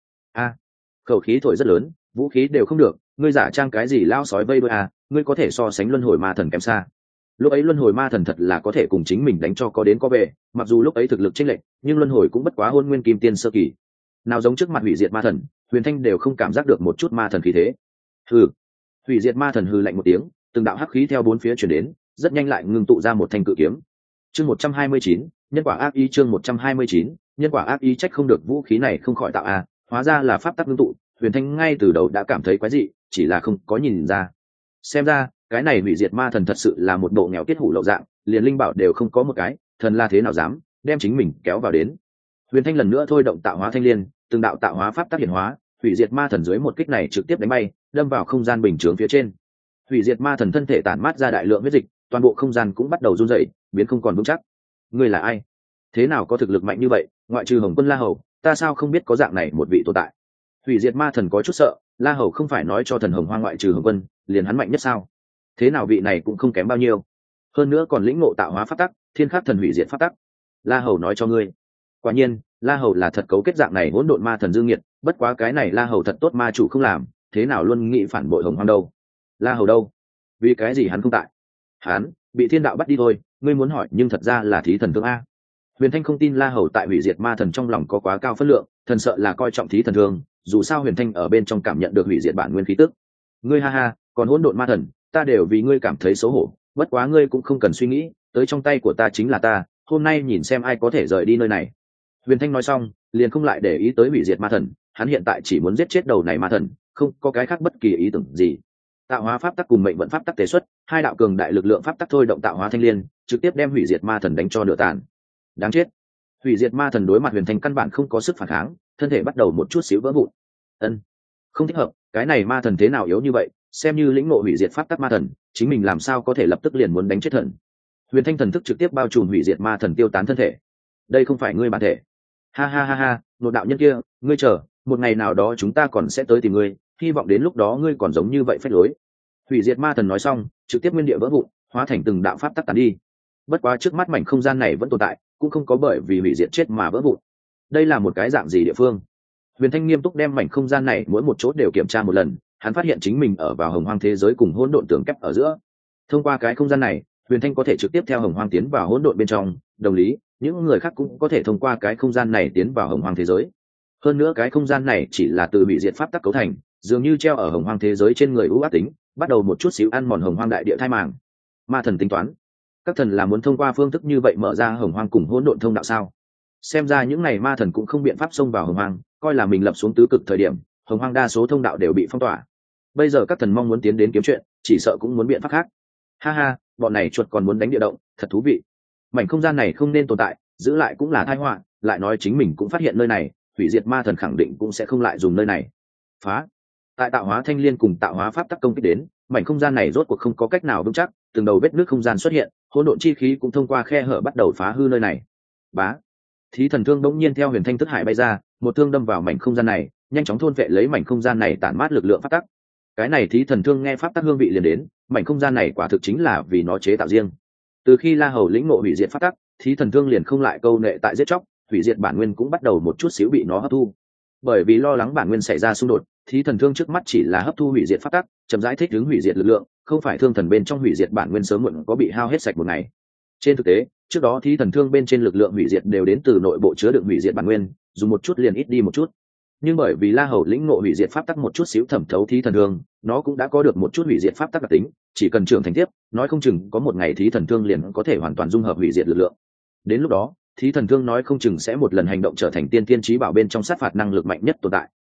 Khẩu khí thổi rất lớn, vũ khí đều không được, ngươi giả trang cái gì lao sói vây đuôi ngươi có thể so sánh luân hồi ma thần kém xa. Lúc ấy luân hồi ma thần thật là có thể cùng chính mình đánh cho có đến có về, mặc dù lúc ấy thực lực chênh lệch, nhưng luân hồi cũng bất quá hôn nguyên kim tiên sơ kỳ. Nào giống trước mặt hủy diệt ma thần, Huyền Thanh đều không cảm giác được một chút ma thần khí thế. Hừ. Hủy diệt ma thần hừ lạnh một tiếng, từng đạo hắc khí theo bốn phía truyền đến, rất nhanh lại ngưng tụ ra một thanh cự kiếm. Chương 129, nhân quả ác ý. Chương 129, nhân quả ác ý. Trách không được vũ khí này không khỏi tạo hóa ra là pháp tắc ngưng tụ. Huyền Thanh ngay từ đầu đã cảm thấy quái dị, chỉ là không có nhìn ra. Xem ra cái này hủy diệt ma thần thật sự là một bộ nghèo kết hủ lậu dạng, liền linh bảo đều không có một cái, thần là thế nào dám đem chính mình kéo vào đến. Huyền Thanh lần nữa thôi động tạo hóa thanh liên, từng đạo tạo hóa pháp tác hiển hóa, hủy diệt ma thần dưới một kích này trực tiếp đánh bay, đâm vào không gian bình chướng phía trên. Hủy diệt ma thần thân thể tản mát ra đại lượng huyết dịch, toàn bộ không gian cũng bắt đầu run rẩy, biến không còn vững chắc. Ngươi là ai? Thế nào có thực lực mạnh như vậy? Ngoại trừ Hồng Quân La Hầu, ta sao không biết có dạng này một vị tồn tại? Hủy diệt ma thần có chút sợ, La Hầu không phải nói cho thần Hồng Hoang ngoại trừ Hồng Quân, liền hắn mạnh nhất sao? Thế nào vị này cũng không kém bao nhiêu, hơn nữa còn lĩnh ngộ tạo hóa pháp tắc, thiên khắc thần hủy diệt pháp tắc. La Hầu nói cho ngươi. Quả nhiên, La Hầu là thật cấu kết dạng này hỗn độn ma thần dương nghiệt, bất quá cái này La Hầu thật tốt ma chủ không làm, thế nào luôn nghĩ phản bội Hồng Hoang đâu? La Hầu đâu? Vì cái gì hắn không tại? Hắn bị thiên đạo bắt đi thôi, ngươi muốn hỏi nhưng thật ra là thí thần thương a. Huyền Thanh không tin La Hầu tại hủy diệt ma thần trong lòng có quá cao phân lượng, thần sợ là coi trọng thí thần thương, dù sao Huyền Thanh ở bên trong cảm nhận được hủy diệt bản nguyên khí tức. Ngươi ha ha, còn hỗn độn ma thần, ta đều vì ngươi cảm thấy xấu hổ, bất quá ngươi cũng không cần suy nghĩ, tới trong tay của ta chính là ta, hôm nay nhìn xem ai có thể rời đi nơi này. Huyền Thanh nói xong, liền không lại để ý tới hủy diệt ma thần, hắn hiện tại chỉ muốn giết chết đầu này ma thần, không có cái khác bất kỳ ý tưởng gì. Tạo hóa pháp tắc cùng mệnh vận pháp tắc tế xuất, hai đạo cường đại lực lượng pháp tắc thôi động tạo hóa thanh liên, trực tiếp đem hủy diệt ma thần đánh cho nửa tàn. Đáng chết. Hủy diệt ma thần đối mặt Huyền Thanh căn bản không có sức phản kháng, thân thể bắt đầu một chút xíu vỡ vụn. Không thích hợp, cái này ma thần thế nào yếu như vậy, xem như lĩnh ngộ hủy diệt pháp tắc ma thần, chính mình làm sao có thể lập tức liền muốn đánh chết thần. Huyền Thanh thần thức trực tiếp bao trùm hủy diệt ma thần tiêu tán thân thể. Đây không phải ngươi bản thể. Ha ha ha ha, nội đạo nhân kia, ngươi chờ, một ngày nào đó chúng ta còn sẽ tới tìm ngươi, hy vọng đến lúc đó ngươi còn giống như vậy phách lối. Hủy diệt ma thần nói xong, trực tiếp nguyên địa vỡ vụn, hóa thành từng đạo pháp tắc tán đi. Bất quá trước mắt mảnh không gian này vẫn tồn tại, cũng không có bởi vì hủy diệt chết mà vỡ vụn. Đây là một cái dạng gì địa phương? Huyền Thanh nghiêm túc đem mảnh không gian này mỗi một chỗ đều kiểm tra một lần, hắn phát hiện chính mình ở vào Hồng Hoang thế giới cùng hỗn độn tường kép ở giữa. Thông qua cái không gian này, Huyền Thanh có thể trực tiếp theo Hồng Hoang tiến vào hỗn độn bên trong, đồng lý, những người khác cũng có thể thông qua cái không gian này tiến vào Hồng Hoang thế giới. Hơn nữa cái không gian này chỉ là từ hủy diệt pháp tắc cấu thành, dường như treo ở Hồng Hoang thế giới trên người ưu ác tính, bắt đầu một chút xíu ăn mòn Hồng Hoang đại địa thai màng. Ma thần tính toán, các thần là muốn thông qua phương thức như vậy mở ra Hồng Hoang cùng hỗn độn thông đạo sao? Xem ra những này ma thần cũng không biện pháp xông vào Hồng Hoang, coi là mình lập xuống tứ cực thời điểm, Hồng Hoang đa số thông đạo đều bị phong tỏa. Bây giờ các thần mong muốn tiến đến kiếm chuyện, chỉ sợ cũng muốn biện pháp khác. Ha ha, bọn này chuột còn muốn đánh địa động, thật thú vị. Mảnh không gian này không nên tồn tại, giữ lại cũng là tai họa, lại nói chính mình cũng phát hiện nơi này, hủy diệt ma thần khẳng định cũng sẽ không lại dùng nơi này. Phá. Tại tạo hóa thanh liên cùng tạo hóa pháp tắc công kích đến, mảnh không gian này rốt cuộc không có cách nào vững chắc, từng đầu vết nước không gian xuất hiện, hỗn độn chi khí cũng thông qua khe hở bắt đầu phá hư nơi này. Bá. Thí thần thương bỗng nhiên theo Huyền Thanh thức hải bay ra, một thương đâm vào mảnh không gian này, nhanh chóng thôn vệ lấy mảnh không gian này tản mát lực lượng pháp tắc. Cái này thí thần thương nghe pháp tắc hương vị liền đến, mảnh không gian này quả thực chính là vì nó chế tạo riêng. Từ khi La Hầu lĩnh ngộ hủy diệt pháp tắc, thí thần thương liền không lại câu nệ tại giết chóc, hủy diệt bản nguyên cũng bắt đầu một chút xíu bị nó hấp thu. Bởi vì lo lắng bản nguyên xảy ra xung đột, thí thần thương trước mắt chỉ là hấp thu hủy diệt pháp tắc, chậm rãi thích ứng hủy diệt lực lượng, không phải thương thần bên trong hủy diệt bản nguyên sớm muộn có bị hao hết sạch một ngày. Trên thực tế, trước đó thí thần thương bên trên lực lượng hủy diệt đều đến từ nội bộ chứa đựng hủy diệt bản nguyên, dùng một chút liền ít đi một chút. nhưng bởi vì La Hầu lĩnh ngộ hủy diệt pháp tắc một chút xíu thẩm thấu thí thần thương, nó cũng đã có được một chút hủy diệt pháp tắc đặc tính, chỉ cần trưởng thành tiếp, nói không chừng có một ngày thí thần thương liền có thể hoàn toàn dung hợp hủy diệt lực lượng. Đến lúc đó, thí thần thương nói không chừng sẽ một lần hành động trở thành tiên tiên chí bảo bên trong sát phạt năng lực mạnh nhất tồn tại.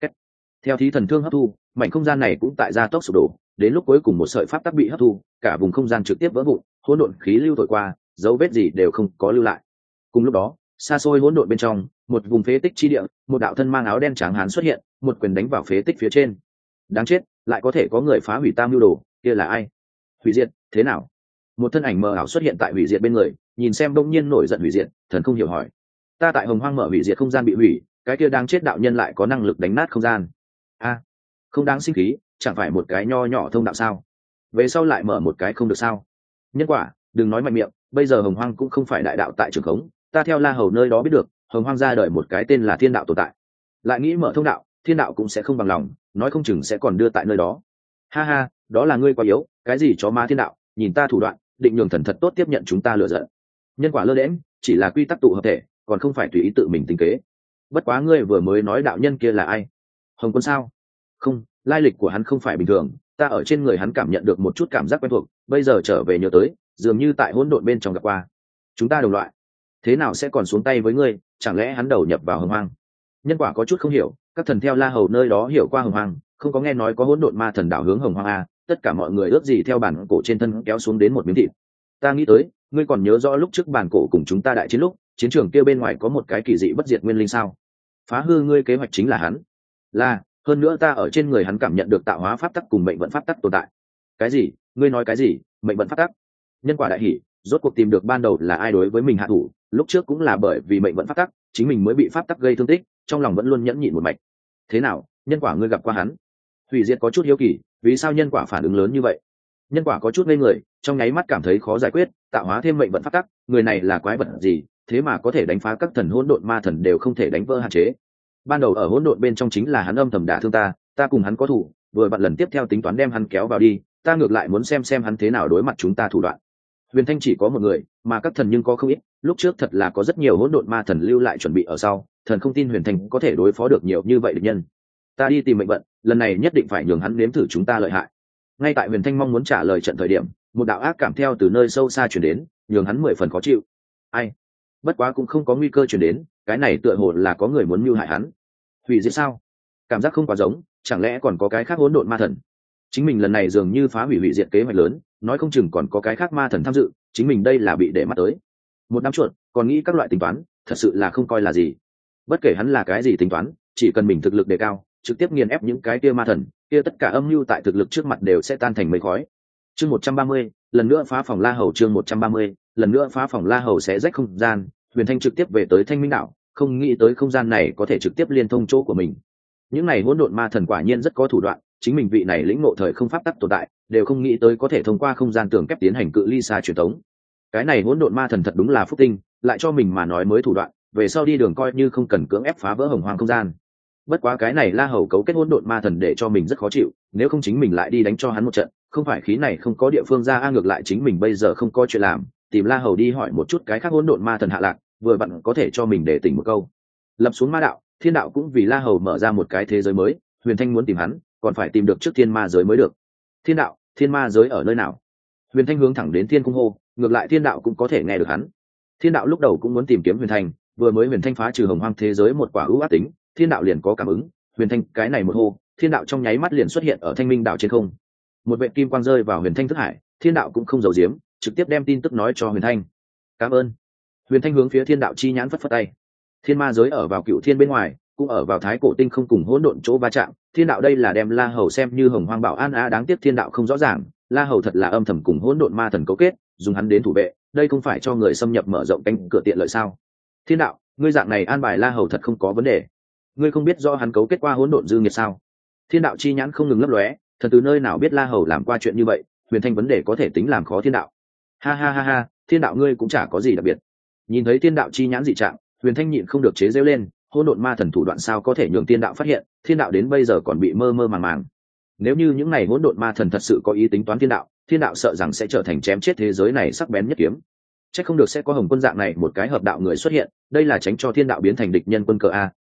Theo thí thần thương hấp thu, mảnh không gian này cũng tại gia tốc sụp đổ, đến lúc cuối cùng một sợi pháp tắc bị hấp thu, cả vùng không gian trực tiếp vỡ vụn, hỗn độn khí lưu thổi qua, dấu vết gì đều không có lưu lại. Cùng lúc đó, xa xôi hỗn độn bên trong, một vùng phế tích chi địa, một đạo thân mang áo đen trắng hán xuất hiện, một quyền đánh vào phế tích phía trên. Đáng chết, lại có thể có người phá hủy tam lưu đồ, kia là ai? Hủy diệt, thế nào? Một thân ảnh mờ ảo xuất hiện tại hủy diệt bên người, nhìn xem bỗng nhiên nổi giận hủy diệt, thần không hiểu hỏi: ta tại hồng hoang mở hủy diệt không gian bị hủy, cái kia đang chết đạo nhân lại có năng lực đánh nát không gian. A, không đáng sinh khí, chẳng phải một cái nho nhỏ thông đạo sao? Về sau lại mở một cái không được sao? Nhân quả, đừng nói mạnh miệng, bây giờ hồng hoang cũng không phải đại đạo tại trường khống, ta theo La Hầu nơi đó biết được, hồng hoang ra đời một cái tên là thiên đạo tồn tại, lại nghĩ mở thông đạo, thiên đạo cũng sẽ không bằng lòng, nói không chừng sẽ còn đưa tại nơi đó. Ha ha, đó là ngươi quá yếu, cái gì chó má thiên đạo, nhìn ta thủ đoạn, định nhường thần thật tốt tiếp nhận chúng ta lựa giận. Nhân quả lơ đễnh, chỉ là quy tắc tụ hợp thể, còn không phải tùy ý tự mình tính kế. Bất quá ngươi vừa mới nói đạo nhân kia là ai? Hồng Quân sao? Không, lai lịch của hắn không phải bình thường, ta ở trên người hắn cảm nhận được một chút cảm giác quen thuộc, bây giờ trở về nhớ tới, dường như tại hỗn độn bên trong gặp qua. Chúng ta đồng loại, thế nào sẽ còn xuống tay với ngươi, chẳng lẽ hắn đầu nhập vào hồng hoang? Nhân quả có chút không hiểu, các thần theo La Hầu nơi đó hiểu qua hồng hoang, không có nghe nói có hỗn độn ma thần đảo hướng hồng hoang a, tất cả mọi người ước gì theo bản cổ trên thân kéo xuống đến một miếng thịt. Ta nghĩ tới, ngươi còn nhớ rõ lúc trước bản cổ cùng chúng ta đại chiến lúc, chiến trường kia bên ngoài có một cái kỳ dị bất diệt nguyên linh sao? Phá hư ngươi kế hoạch chính là hắn. Là, hơn nữa ta ở trên người hắn cảm nhận được tạo hóa pháp tắc cùng mệnh vận pháp tắc tồn tại. Cái gì? Ngươi nói cái gì? Mệnh vận pháp tắc? Nhân quả đại hỉ, rốt cuộc tìm được ban đầu là ai đối với mình hạ thủ, lúc trước cũng là bởi vì mệnh vận pháp tắc, chính mình mới bị pháp tắc gây thương tích, trong lòng vẫn luôn nhẫn nhịn một mạch. Thế nào, nhân quả ngươi gặp qua hắn? Hủy diệt có chút hiếu kỳ, vì sao nhân quả phản ứng lớn như vậy? Nhân quả có chút ngây người, trong nháy mắt cảm thấy khó giải quyết, tạo hóa thêm mệnh vận pháp tắc, người này là quái vật gì, thế mà có thể đánh phá các thần hỗn độn ma thần đều không thể đánh vỡ hạn chế. Ban đầu ở hỗn độn bên trong chính là hắn âm thầm đả thương ta, ta cùng hắn có thủ, vừa vặn lần tiếp theo tính toán đem hắn kéo vào đi, ta ngược lại muốn xem hắn thế nào đối mặt chúng ta thủ đoạn. Huyền Thanh chỉ có một người, mà các thần nhưng có không ít, lúc trước thật là có rất nhiều hỗn độn ma thần lưu lại chuẩn bị ở sau, thần không tin Huyền Thanh có thể đối phó được nhiều như vậy địch nhân. Ta đi tìm mệnh vận, lần này nhất định phải nhường hắn nếm thử chúng ta lợi hại. Ngay tại Huyền Thanh mong muốn trả lời trận thời điểm, một đạo ác cảm theo từ nơi sâu xa truyền đến, nhường hắn 10 phần khó chịu. Ai? Bất quá cũng không có nguy cơ truyền đến, cái này tựa hồ là có người muốn mưu hại hắn. Hủy diệt sao? Cảm giác không quá giống, chẳng lẽ còn có cái khác hỗn độn ma thần? Chính mình lần này dường như phá hủy hủy diệt kế hoạch lớn, nói không chừng còn có cái khác ma thần tham dự, chính mình đây là bị để mắt tới. Một đám chuột, còn nghĩ các loại tính toán, thật sự là không coi là gì. Bất kể hắn là cái gì tính toán, chỉ cần mình thực lực đề cao, trực tiếp nghiền ép những cái kia ma thần, kia tất cả âm mưu tại thực lực trước mặt đều sẽ tan thành mây khói. Chương 130, lần nữa phá phòng La Hầu. Chương 130, lần nữa phá phòng La Hầu sẽ rách không gian, Huyền Thanh trực tiếp về tới Thanh Minh đảo, không nghĩ tới không gian này có thể trực tiếp liên thông chỗ của mình. Những này hỗn độn ma thần quả nhiên rất có thủ đoạn, chính mình vị này lĩnh ngộ thời không pháp tắc tồn tại, đều không nghĩ tới có thể thông qua không gian tường kép tiến hành cự ly xa truyền thống. Cái này hỗn độn ma thần thật đúng là phúc tinh, lại cho mình mà nói mới thủ đoạn, về sau đi đường coi như không cần cưỡng ép phá vỡ hồng hoang không gian. Bất quá cái này La Hầu cấu kết hỗn độn ma thần để cho mình rất khó chịu, nếu không chính mình lại đi đánh cho hắn một trận, không phải khí này không có địa phương ra ngược lại chính mình bây giờ không có chuyện làm, tìm La Hầu đi hỏi một chút cái khác hỗn độn ma thần hạ lạc, vừa vặn có thể cho mình để tỉnh một câu. Lập xuống ma đạo, thiên đạo cũng vì La Hầu mở ra một cái thế giới mới, Huyền Thanh muốn tìm hắn, còn phải tìm được trước thiên ma giới mới được. Thiên đạo, thiên ma giới ở nơi nào? Huyền Thanh hướng thẳng đến thiên cung hô, ngược lại thiên đạo cũng có thể nghe được hắn. Thiên đạo lúc đầu cũng muốn tìm kiếm Huyền Thanh, vừa mới Huyền Thanh phá trừ hồng hoang thế giới một quả ưu ác tính, thiên đạo liền có cảm ứng, Huyền Thanh cái này một hô, thiên đạo trong nháy mắt liền xuất hiện ở Thanh Minh đảo trên không. Một vệt kim quang rơi vào Huyền Thanh thức hải, thiên đạo cũng không giấu giếm, trực tiếp đem tin tức nói cho Huyền Thanh. Cảm ơn. Huyền Thanh hướng phía thiên đạo chi nhãn phất phất tay. Thiên ma giới ở vào cựu thiên bên ngoài, cũng ở vào thái cổ tinh không cùng hỗn độn chỗ va chạm, thiên đạo đây là đem La Hầu xem như hồng hoang bảo an á, đáng tiếc thiên đạo không rõ ràng, La Hầu thật là âm thầm cùng hỗn độn ma thần cấu kết, dùng hắn đến thủ vệ, đây không phải cho người xâm nhập mở rộng cánh cửa tiện lợi sao? Thiên đạo, ngươi dạng này an bài La Hầu thật không có vấn đề, ngươi không biết do hắn cấu kết qua hỗn độn dư nghiệt sao? Thiên đạo chi nhãn không ngừng lấp lóe, thần từ nơi nào biết La Hầu làm qua chuyện như vậy, Huyền Thanh vấn đề có thể tính làm khó thiên đạo. Ha ha ha ha, thiên đạo ngươi cũng chả có gì đặc biệt. Nhìn thấy thiên đạo chi nhãn dị trạng, Huyền Thanh nhịn không được chế giễu lên, hỗn độn ma thần thủ đoạn sao có thể nhường thiên đạo phát hiện, thiên đạo đến bây giờ còn bị mơ mơ màng màng. Nếu như những này hỗn độn ma thần thật sự có ý tính toán thiên đạo sợ rằng sẽ trở thành chém chết thế giới này sắc bén nhất kiếm. Chắc không được sẽ có Hồng Quân dạng này một cái hợp đạo người xuất hiện, đây là tránh cho thiên đạo biến thành địch nhân quân cờ a,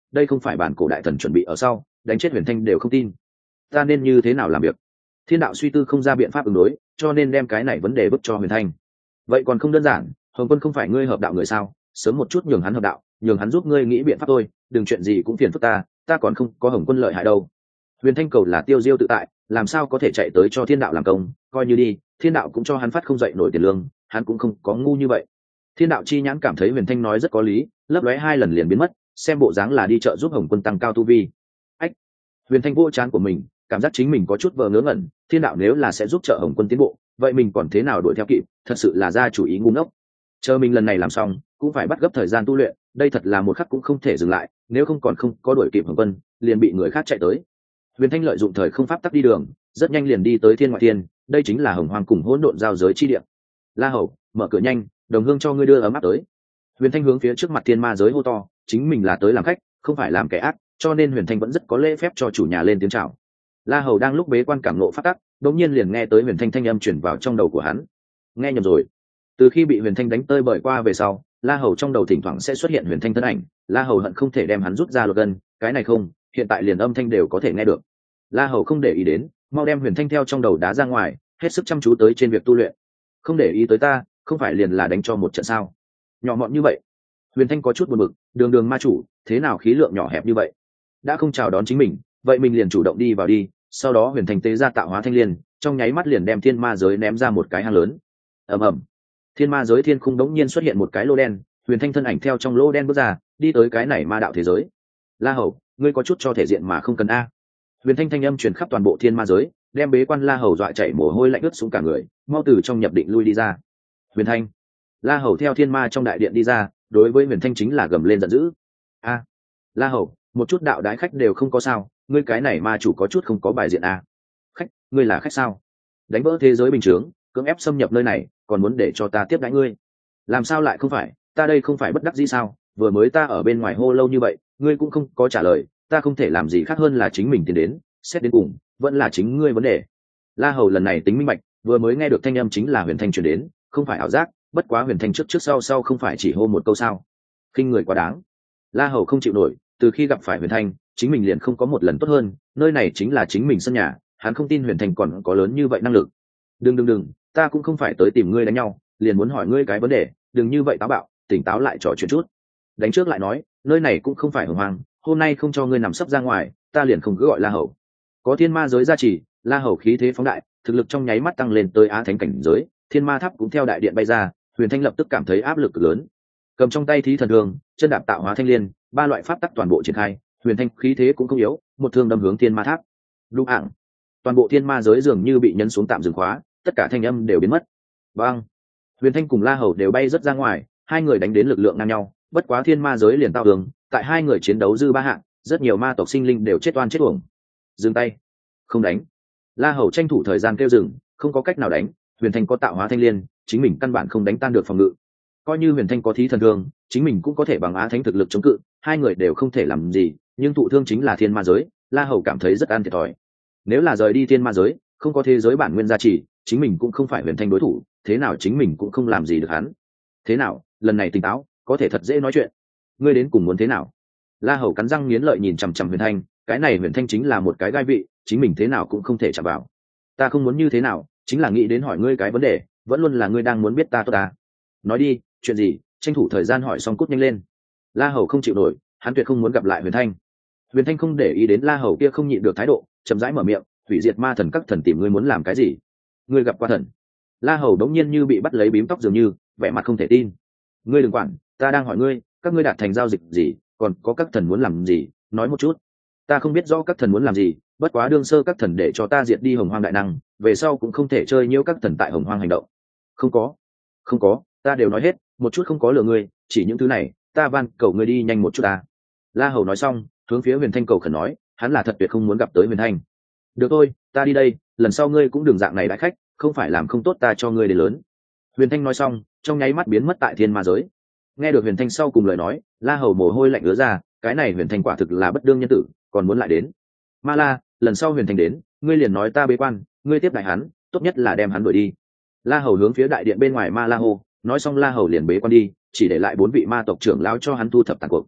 đây không phải bản cổ đại thần chuẩn bị ở sau đánh chết huyền thanh đều không tin. Ta nên như thế nào làm việc? Thiên đạo suy tư không ra biện pháp ứng đối, cho nên đem cái này vấn đề vứt cho huyền thanh. Vậy còn không đơn giản, Hồng Quân không phải ngươi hợp đạo người sao? Sớm một chút nhường hắn hợp đạo, nhường hắn giúp ngươi nghĩ biện pháp thôi, đừng chuyện gì cũng phiền phức ta còn không có Hồng Quân lợi hại đâu. Huyền thanh cầu là tiêu diêu tự tại, làm sao có thể chạy tới cho thiên đạo làm công, coi như đi, thiên đạo cũng cho hắn phát không dậy nổi tiền lương, hắn cũng không có ngu như vậy. Thiên đạo chi nhãn cảm thấy huyền thanh nói rất có lý, lấp lóe 2 lần liền biến mất, xem bộ dáng là đi chợ giúp Hồng Quân tăng cao tu vi. Ách! Huyền thanh vô chán của mình, cảm giác chính mình có chút vờ ngớ ngẩn, thiên đạo nếu là sẽ giúp trợ Hồng Quân tiến bộ, vậy mình còn thế nào đuổi theo kịp, thật sự là ra chủ ý ngu ngốc. Chờ mình lần này làm xong cũng phải bắt gấp thời gian tu luyện, đây thật là một khắc cũng không thể dừng lại, nếu không còn không có đuổi kịp Hồng Quân liền bị người khác chạy tới. Huyền thanh lợi dụng thời không pháp tắc đi đường, rất nhanh liền đi tới thiên ngoại thiên, đây chính là Hồng Hoang cùng hỗn độn giao giới chi địa. La Hầu, mở cửa nhanh, đồng hương cho ngươi đưa ấm áp tới. Huyền thanh hướng phía trước mặt thiên ma giới hô to, chính mình là tới làm khách không phải làm kẻ ác, cho nên huyền thanh vẫn rất có lễ phép cho chủ nhà lên tiếng chào. La Hầu đang lúc bế quan cảm nộ pháp tắc, đột nhiên liền nghe tới huyền thanh thanh âm chuyển vào trong đầu của hắn. Nghe nhầm rồi. Từ khi bị huyền thanh đánh tơi bời qua về sau, La Hầu trong đầu thỉnh thoảng sẽ xuất hiện huyền thanh thân ảnh, La Hầu hận không thể đem hắn rút ra lột gân, cái này không, hiện tại liền âm thanh đều có thể nghe được. La Hầu không để ý đến, mau đem huyền thanh theo trong đầu đá ra ngoài, hết sức chăm chú tới trên việc tu luyện. Không để ý tới ta, không phải liền là đánh cho một trận sao? Nhỏ mọn như vậy. Huyền thanh có chút buồn bực, đường đường ma chủ, thế nào khí lượng nhỏ hẹp như vậy? Đã không chào đón chính mình, vậy mình liền chủ động đi vào đi. Sau đó huyền thanh tế ra tạo hóa thanh liên, trong nháy mắt liền đem thiên ma giới ném ra một cái hang lớn. Ầm ầm. Thiên ma giới thiên khung đống nhiên xuất hiện một cái lô đen, huyền thanh thân ảnh theo trong lô đen bước ra, đi tới cái này ma đạo thế giới. La Hầu, ngươi có chút cho thể diện mà không cần a. Huyền thanh thanh âm truyền khắp toàn bộ thiên ma giới, đem bế quan La Hầu dọa chảy mồ hôi lạnh ướt xuống cả người, mau từ trong nhập định lui đi ra. Huyền thanh. La Hầu theo thiên ma trong đại điện đi ra, đối với huyền thanh chính là gầm lên giận dữ. A. La Hầu, một chút đạo đái khách đều không có sao, ngươi cái này ma chủ có chút không có bài diện a. Khách, ngươi là khách sao? Đánh vỡ thế giới bình thường, cưỡng ép xâm nhập nơi này, còn muốn để cho ta tiếp đãi ngươi? Làm sao lại không phải, ta đây không phải bất đắc dĩ sao? Vừa mới ta ở bên ngoài hô lâu như vậy, ngươi cũng không có trả lời, ta không thể làm gì khác hơn là chính mình tiến đến, xét đến cùng vẫn là chính ngươi vấn đề. La Hầu lần này tính minh bạch, vừa mới nghe được thanh âm chính là huyền thanh truyền đến, không phải ảo giác, bất quá huyền thanh trước trước sau sau không phải chỉ hô một câu sao? Khinh người quá đáng. La Hầu không chịu nổi, từ khi gặp phải huyền thanh, chính mình liền không có một lần tốt hơn, nơi này chính là chính mình sân nhà, hắn không tin huyền thanh còn có lớn như vậy năng lực. Đừng, ta cũng không phải tới tìm ngươi đánh nhau, liền muốn hỏi ngươi cái vấn đề, đừng như vậy táo bạo, tỉnh táo lại trò chuyện chút. Đánh trước lại nói, nơi này cũng không phải Hồng Hoang, hôm nay không cho ngươi nằm sấp ra ngoài, ta liền không cứ gọi La Hầu. Có thiên ma giới gia trì, La Hầu khí thế phóng đại, thực lực trong nháy mắt tăng lên tới á thánh cảnh giới, thiên ma tháp cũng theo đại điện bay ra, huyền thanh lập tức cảm thấy áp lực cực lớn. Cầm trong tay thí thần thương, chân đạp tạo hóa thanh liên, 3 loại pháp tắc toàn bộ triển khai, huyền thanh khí thế cũng không yếu, một thương đâm hướng thiên ma tháp. Đụng ảng, toàn bộ thiên ma giới dường như bị nhấn xuống tạm dừng khóa, tất cả thanh âm đều biến mất. Bang, huyền thanh cùng La Hầu đều bay rất ra ngoài, hai người đánh đến lực lượng ngang nhau, bất quá thiên ma giới liền tao hướng, tại hai người chiến đấu dư ba hạng, rất nhiều ma tộc sinh linh đều chết oan chết uổng. Dừng tay, không đánh. La Hầu tranh thủ thời gian kêu dừng, không có cách nào đánh, huyền thanh có tạo hóa thanh liên, chính mình căn bản không đánh tan được phòng ngự. Coi như huyền thanh có thí thần thương, chính mình cũng có thể bằng á thánh thực lực chống cự, hai người đều không thể làm gì, nhưng thụ thương chính là thiên ma giới, La Hầu cảm thấy rất an thiệt thòi. Nếu là rời đi thiên ma giới, không có thế giới bản nguyên gia trì, chính mình cũng không phải huyền thanh đối thủ, thế nào chính mình cũng không làm gì được hắn. Thế nào, lần này tỉnh táo, có thể thật dễ nói chuyện. Ngươi đến cùng muốn thế nào? La Hầu cắn răng nghiến lợi nhìn chằm chằm huyền thanh, cái này huyền thanh chính là một cái gai vị, chính mình thế nào cũng không thể chạm vào. Ta không muốn như thế nào, chính là nghĩ đến hỏi ngươi cái vấn đề, vẫn luôn là ngươi đang muốn biết ta tốt ta. Nói đi, chuyện gì, tranh thủ thời gian hỏi xong cút nhanh lên. La Hầu không chịu nổi, hắn tuyệt không muốn gặp lại huyền thanh. Huyền thanh không để ý đến La Hầu kia không nhịn được thái độ, chậm rãi mở miệng, hủy diệt ma thần các thần tìm ngươi muốn làm cái gì? Ngươi gặp qua thần? La Hầu đống nhiên như bị bắt lấy bím tóc dường như, vẻ mặt không thể tin. Ngươi đừng quản, ta đang hỏi ngươi, các ngươi đạt thành giao dịch gì, còn có các thần muốn làm gì, nói một chút. Ta không biết rõ các thần muốn làm gì, bất quá đương sơ các thần để cho ta diệt đi Hồng Hoang đại năng, về sau cũng không thể chơi nhiễu các thần tại Hồng Hoang hành động. Không có, ta đều nói hết, một chút không có lừa ngươi, chỉ những thứ này, ta van cầu ngươi đi nhanh một chút ta. La Hầu nói xong, hướng phía huyền thanh cầu khẩn nói, hắn là thật tuyệt không muốn gặp tới huyền thanh. Được thôi, ta đi đây, lần sau ngươi cũng đừng dạng này đãi khách, không phải làm không tốt ta cho ngươi để lớn. Huyền thanh nói xong, trong nháy mắt biến mất tại thiên ma giới. Nghe được huyền thanh sau cùng lời nói, La Hầu mồ hôi lạnh ứa ra, cái này huyền thanh quả thực là bất đương nhân tử, còn muốn lại đến. Ma La, lần sau huyền thanh đến, ngươi liền nói ta bế quan, ngươi tiếp đại hắn, tốt nhất là đem hắn đuổi đi. La Hầu hướng phía đại điện bên ngoài Ma La hô, nói xong La Hầu liền bế quan đi, chỉ để lại 4 vị ma tộc trưởng lão cho hắn thu thập tàn cuộc.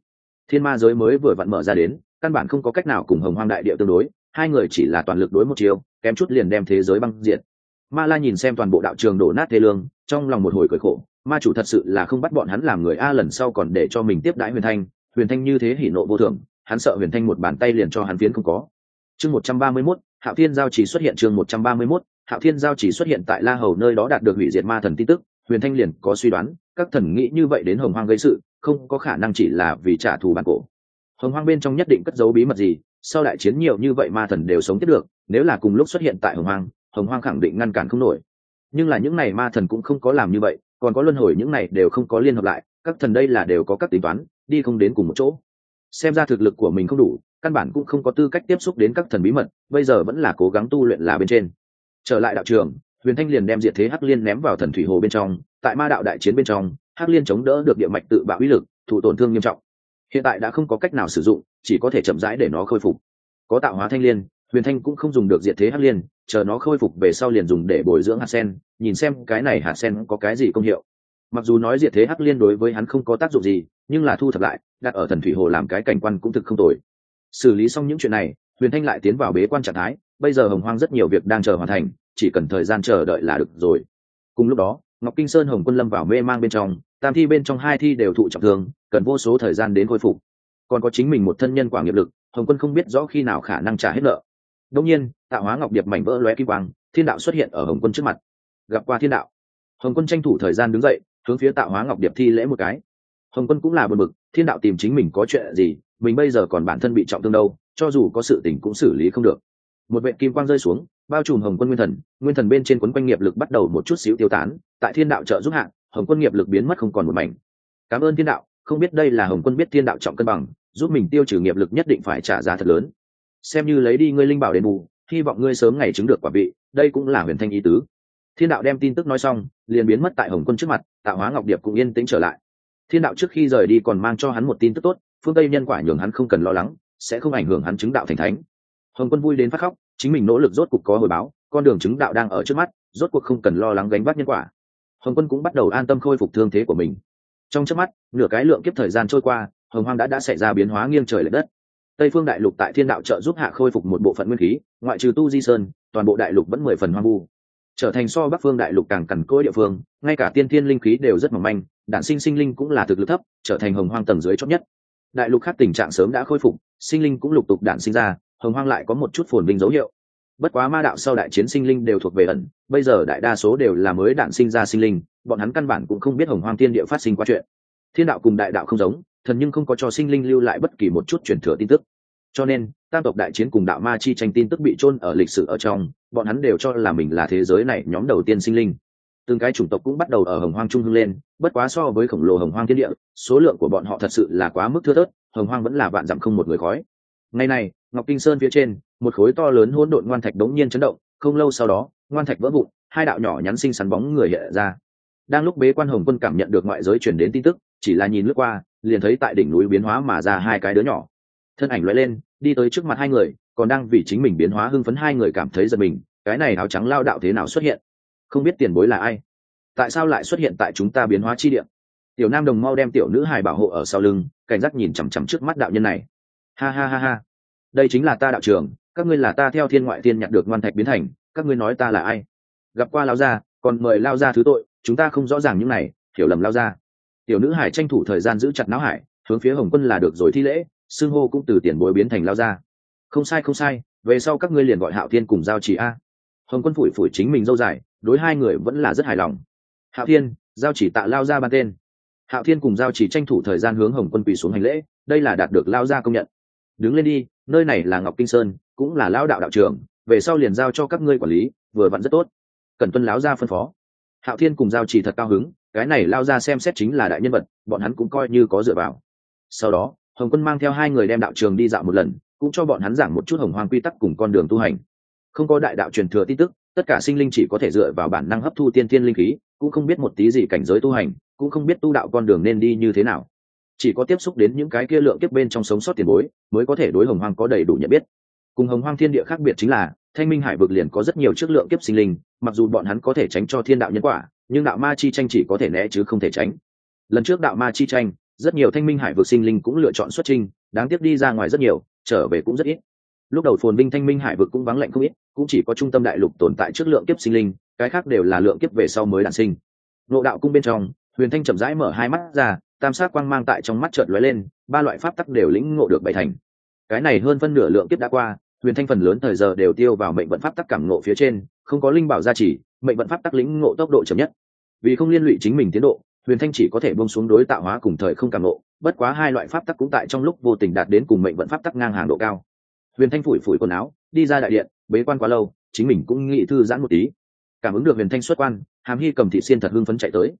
thiên ma giới mới vừa vặn mở ra đến, căn bản không có cách nào cùng hồng hoang đại địa tương đối, hai người chỉ là toàn lực đối một chiều, kém chút liền đem thế giới băng diệt. Ma La nhìn xem toàn bộ đạo trường đổ nát thê lương, trong lòng một hồi cười khổ, ma chủ thật sự là không bắt bọn hắn làm người a, lần sau còn để cho mình tiếp đãi Huyền Thanh như thế hỉ nộ vô thường, hắn sợ Huyền Thanh một bàn tay liền cho hắn phiến không có. Chương 131, Hạo Thiên giao chỉ xuất hiện. Chương 131, Hạo Thiên giao chỉ xuất hiện tại La Hầu nơi đó, đạt được hủy diệt ma thần tin tức, Huyền Thanh liền có suy đoán, các thần nghĩ như vậy đến hồng hoang gây sự, không có khả năng chỉ là vì trả thù bản cổ. Hồng hoang bên trong nhất định cất giấu bí mật gì, sau đại chiến nhiều như vậy ma thần đều sống tiếp được, nếu là cùng lúc xuất hiện tại hồng hoang khẳng định ngăn cản không nổi. Nhưng là những này ma thần cũng không có làm như vậy, còn có luân hồi những này đều không có liên hợp lại, các thần đây là đều có các tính toán, đi không đến cùng một chỗ. Xem ra thực lực của mình không đủ, căn bản cũng không có tư cách tiếp xúc đến các thần bí mật, bây giờ vẫn là cố gắng tu luyện là bên trên. Trở lại đạo trường, Huyền Thanh liền đem diệt thế hắc liên ném vào thần thủy hồ bên trong, tại ma đạo đại chiến bên trong, hắc liên chống đỡ được địa mạch tự bạo uy lực, thụ tổn thương nghiêm trọng. Hiện tại đã không có cách nào sử dụng, chỉ có thể chậm rãi để nó khôi phục. Có tạo hóa thanh liên, Huyền Thanh cũng không dùng được diệt thế hắc liên, chờ nó khôi phục về sau liền dùng để bồi dưỡng hạt sen, nhìn xem cái này hạt sen có cái gì công hiệu. Mặc dù nói diệt thế hắc liên đối với hắn không có tác dụng gì, nhưng là thu thập lại, đặt ở thần thủy hồ làm cái cảnh quan cũng thực không tồi. Xử lý xong những chuyện này, Huyền Thanh lại tiến vào bế quan trạng thái, bây giờ hồng hoang rất nhiều việc đang chờ hoàn thành, chỉ cần thời gian chờ đợi là được rồi. Cùng lúc đó, Ngọc Kinh Sơn Hồng Quân lâm vào mê mang bên trong, tam thi bên trong hai thi đều thụ trọng thương, cần vô số thời gian đến khôi phục. Còn có chính mình một thân nhân quả nghiệp lực, Hồng Quân không biết rõ khi nào khả năng trả hết nợ. Đương nhiên, tạo hóa ngọc điệp mảnh vỡ lóe kim quang, thiên đạo xuất hiện ở Hồng Quân trước mặt. Gặp qua thiên đạo, Hồng Quân tranh thủ thời gian đứng dậy, hướng phía tạo hóa ngọc điệp thi lễ một cái. Hồng Quân cũng là buồn bực, thiên đạo tìm chính mình có chuyện gì, mình bây giờ còn bản thân bị trọng thương đâu, cho dù có sự tình cũng xử lý không được. Một vệt kim quang rơi xuống, bao trùm Hồng Quân nguyên thần bên trên quấn quanh nghiệp lực bắt đầu một chút xíu tiêu tán, tại thiên đạo trợ giúp hạ, Hồng Quân nghiệp lực biến mất không còn một mảnh. Cảm ơn thiên đạo, không biết đây là Hồng Quân biết thiên đạo trọng cân bằng, giúp mình tiêu trừ nghiệp lực nhất định phải trả giá thật lớn. Xem như lấy đi ngươi linh bảo đền bù, hy vọng ngươi sớm ngày chứng được quả vị, đây cũng là Huyền Thanh ý tứ. Thiên đạo đem tin tức nói xong, liền biến mất tại Hồng Quân trước mặt, tạo hóa ngọc điệp cũng yên tĩnh trở lại. Thiên đạo trước khi rời đi còn mang cho hắn một tin tức tốt, phương Tây nhân quả nhường hắn không cần lo lắng, sẽ không ảnh hưởng hắn chứng đạo thành thánh. Hồng Quân vui đến phát khóc, chính mình nỗ lực rốt cuộc có hồi báo, con đường chứng đạo đang ở trước mắt, rốt cuộc không cần lo lắng gánh vác nhân quả. Hồng Quân cũng bắt đầu an tâm khôi phục thương thế của mình. Trong chớp mắt, nửa cái lượng kiếp thời gian trôi qua, hồng hoang đã xảy ra biến hóa nghiêng trời lệch đất. Tây phương đại lục tại thiên đạo trợ giúp hạ khôi phục một bộ phận nguyên khí, ngoại trừ tu di sơn, toàn bộ đại lục vẫn 10 phần hoang vu, trở thành so bắc phương đại lục càng cằn cỗi địa phương, ngay cả tiên thiên linh khí đều rất mỏng manh, đản sinh linh cũng là thực lực thấp, trở thành hồng hoang tầng dưới chót nhất. Đại lục khác tình trạng sớm đã khôi phục, sinh linh cũng lục tục đản sinh ra, hồng hoang lại có một chút phồn vinh dấu hiệu. Bất quá ma đạo sau đại chiến sinh linh đều thuộc về ẩn, bây giờ đại đa số đều là mới đản sinh ra sinh linh, bọn hắn căn bản cũng không biết hồng hoang thiên địa phát sinh qua chuyện. Thiên đạo cùng đại đạo không giống, thần nhưng không có cho sinh linh lưu lại bất kỳ một chút truyền thừa tin tức, cho nên tam tộc đại chiến cùng đạo ma chi tranh tin tức bị chôn ở lịch sử ở trong, bọn hắn đều cho là mình là thế giới này nhóm đầu tiên sinh linh. Từng cái chủng tộc cũng bắt đầu ở hồng hoang trung hưng lên, bất quá so với khổng lồ hồng hoang thiên địa, số lượng của bọn họ thật sự là quá mức thưa thớt, hồng hoang vẫn là vạn dặm không một người khói. Ngày này, Ngọc Kinh Sơn phía trên, một khối to lớn hỗn độn ngoan thạch đống nhiên chấn động, không lâu sau đó, ngoan thạch vỡ vụn, hai đạo nhỏ nhắn xinh xắn bóng người hiện ra. Đang lúc Bế Quan Hồng Quân cảm nhận được ngoại giới truyền đến tin tức, chỉ là nhìn lướt qua, liền thấy tại đỉnh núi biến hóa mà ra hai cái đứa nhỏ. Thân ảnh lóe lên, đi tới trước mặt hai người, còn đang vì chính mình biến hóa hưng phấn, hai người cảm thấy giật mình, cái này áo trắng lao đạo thế nào xuất hiện? Không biết tiền bối là ai? Tại sao lại xuất hiện tại chúng ta biến hóa chi địa? Tiểu nam đồng mau đem tiểu nữ hài bảo hộ ở sau lưng, cảnh giác nhìn chằm chằm trước mắt đạo nhân này. Ha ha ha ha, đây chính là ta đạo trưởng, các ngươi là ta theo thiên ngoại thiên nhặt được ngoan thạch biến thành, các ngươi nói ta là ai? Gặp qua lao gia, còn mời lao gia thứ tội, chúng ta không rõ ràng những này, hiểu lầm lao gia. Tiểu nữ hải tranh thủ thời gian giữ chặt não hải, hướng phía Hồng Quân là được rồi thi lễ, xưng hô cũng từ tiền bối biến thành lao gia. Không sai không sai, về sau các ngươi liền gọi Hạo Thiên cùng Giao Chỉ a. Hồng Quân phủi phủi chính mình dâu dài, đối hai người vẫn là rất hài lòng. Hạo Thiên, Giao Chỉ tạ lao gia ban tên. Hạo Thiên cùng Giao Chỉ tranh thủ thời gian hướng Hồng Quân quỳ xuống hành lễ, đây là đạt được lao gia công nhận. Đứng lên đi, nơi này là Ngọc Kinh Sơn, cũng là lão đạo đạo trưởng, về sau liền giao cho các ngươi quản lý, vừa vặn rất tốt. Cần tuân lão gia phân phó. Hạo Thiên cùng Giao Chỉ thật cao hứng, cái này lao ra xem xét chính là đại nhân vật, bọn hắn cũng coi như có dựa vào. Sau đó, Hồng Quân mang theo hai người đem đạo trường đi dạo một lần, cũng cho bọn hắn giảng một chút hồng hoang quy tắc cùng con đường tu hành. Không có đại đạo truyền thừa tin tức, tất cả sinh linh chỉ có thể dựa vào bản năng hấp thu tiên thiên linh khí, cũng không biết một tí gì cảnh giới tu hành, cũng không biết tu đạo con đường nên đi như thế nào. Chỉ có tiếp xúc đến những cái kia lượng kiếp bên trong sống sót tiền bối, mới có thể đối hồng hoang có đầy đủ nhận biết. Cùng hồng hoang thiên địa khác biệt chính là, Thanh Minh Hải vực liền có rất nhiều chất lượng kiếp sinh linh, mặc dù bọn hắn có thể tránh cho thiên đạo nhân quả, nhưng đạo ma chi tranh chỉ có thể né chứ không thể tránh. Lần trước đạo ma chi tranh, rất nhiều thanh minh hải vực sinh linh cũng lựa chọn xuất trình, đáng tiếc đi ra ngoài rất nhiều, trở về cũng rất ít. Lúc đầu phồn vinh thanh minh hải vực cũng vắng lạnh không ít, cũng chỉ có trung tâm đại lục tồn tại trước lượng kiếp sinh linh, cái khác đều là lượng kiếp về sau mới đản sinh. Ngộ đạo cung bên trong, Huyền Thanh chậm rãi mở hai mắt ra, tam sát quang mang tại trong mắt chợt lóe lên, ba loại pháp tắc đều lĩnh ngộ được bảy thành. Cái này hơn phân nửa lượng kiếp đã qua, Huyền Thanh phần lớn thời giờ đều tiêu vào mệnh vận pháp tắc cảm ngộ phía trên, không có linh bảo gia trì, mệnh vận pháp tắc lĩnh ngộ tốc độ chậm nhất. Vì không liên lụy chính mình tiến độ, Huyền Thanh chỉ có thể buông xuống đối tạo hóa cùng thời không cảm ngộ, bất quá hai loại pháp tắc cũng tại trong lúc vô tình đạt đến cùng mệnh vận pháp tắc ngang hàng độ cao. Huyền Thanh phủi phủi quần áo, đi ra đại điện, bế quan quá lâu, chính mình cũng nghĩ thư giãn một tí. Cảm ứng được Huyền Thanh xuất quan, Hàm Hy cầm thị xiên thật hưng phấn chạy tới.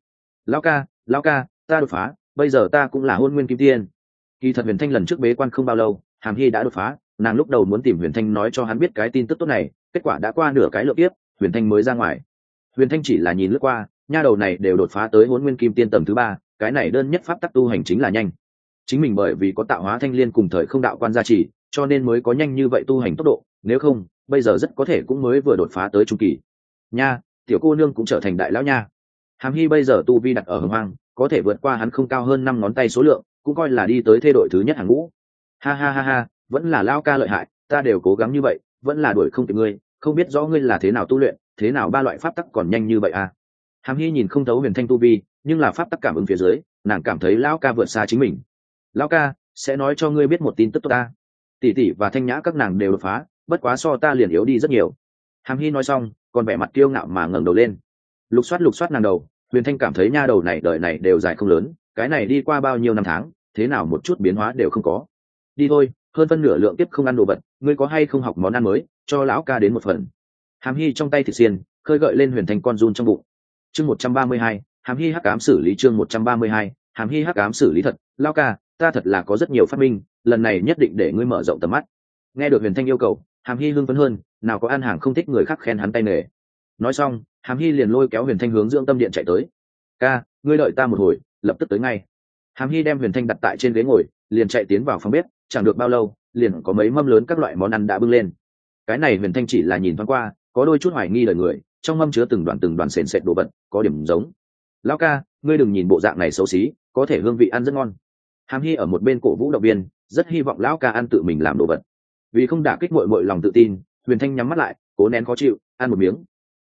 Lão ca, ta đột phá, bây giờ ta cũng là Hôn Nguyên Kim Tiên. Kỳ thật Huyền Thanh lần trước bế quan không bao lâu, Hàm Hy đã đột phá, nàng lúc đầu muốn tìm Huyền Thanh nói cho hắn biết cái tin tức tốt này, kết quả đã qua nửa cái lượng kiếp, Huyền Thanh mới ra ngoài. Huyền Thanh chỉ là nhìn lướt qua, nha đầu này đều đột phá tới Hôn Nguyên Kim Tiên tầng thứ 3, cái này đơn nhất pháp tắc tu hành chính là nhanh. Chính mình bởi vì có tạo hóa thanh liên cùng thời không đạo quan gia trì, cho nên mới có nhanh như vậy tu hành tốc độ, nếu không, bây giờ rất có thể cũng mới vừa đột phá tới trung kỳ. Nha, tiểu cô nương cũng trở thành đại lão nha. Hàm Hy bây giờ tu vi đặt ở Hồng Hoang, có thể vượt qua hắn không cao hơn 5 ngón tay số lượng, cũng coi là đi tới thê đội thứ nhất hàng ngũ. Ha, vẫn là lão ca lợi hại, ta đều cố gắng như vậy, vẫn là đuổi không kịp ngươi, không biết rõ ngươi là thế nào tu luyện, thế nào ba loại pháp tắc còn nhanh như vậy à? Hàm Hy nhìn không thấu Huyền Thanh tu vi, nhưng là pháp tắc cảm ứng phía dưới, nàng cảm thấy lão ca vượt xa chính mình. Lão ca, sẽ nói cho ngươi biết một tin tức tốt ta. Tỷ tỷ và Thanh Nhã các nàng đều đột phá, bất quá so ta liền yếu đi rất nhiều. Hàm Hy nói xong, còn vẻ mặt kiêu ngạo mà ngẩng đầu lên. Lục soát nàng đầu, Huyền Thanh cảm thấy nha đầu này đời này đều dài không lớn, cái này đi qua bao nhiêu năm tháng, thế nào một chút biến hóa đều không có. Đi thôi, hơn phân nửa lượng kiếp không ăn đồ vật, ngươi có hay không học món ăn mới, cho lão ca đến một phần. Hàm Hy trong tay thịt xiên, khơi gợi lên Huyền Thanh con run trong bụng. Chương 132, Hàm Hy hắc ám xử lý chương 132, Hàm Hy hắc ám xử lý thật, lão ca, ta thật là có rất nhiều phát minh, lần này nhất định để ngươi mở rộng tầm mắt. Nghe được Huyền Thanh yêu cầu, Hàm Hy hưng phấn hơn, nào có ăn hàng không thích người khác khen hắn tay nghề. Nói xong, Hàm Hy liền lôi kéo Huyền Thanh hướng dưỡng tâm điện chạy tới. Ca, ngươi đợi ta một hồi, lập tức tới ngay. Hàm Hy đem Huyền Thanh đặt tại trên ghế ngồi, liền chạy tiến vào phòng bếp, chẳng được bao lâu, liền có mấy mâm lớn các loại món ăn đã bưng lên. Cái này Huyền Thanh chỉ là nhìn thoáng qua, có đôi chút hoài nghi đời người, trong mâm chứa từng đoàn sền sệt đồ vật, có điểm giống. Lão ca, ngươi đừng nhìn bộ dạng này xấu xí, có thể hương vị ăn rất ngon. Hàm Hy ở một bên cổ vũ động viên, rất hy vọng lão ca ăn tự mình làm đồ vật. Vì không đả kích muội lòng tự tin, Huyền Thanh nhắm mắt lại, cố nén khó chịu, ăn một miếng.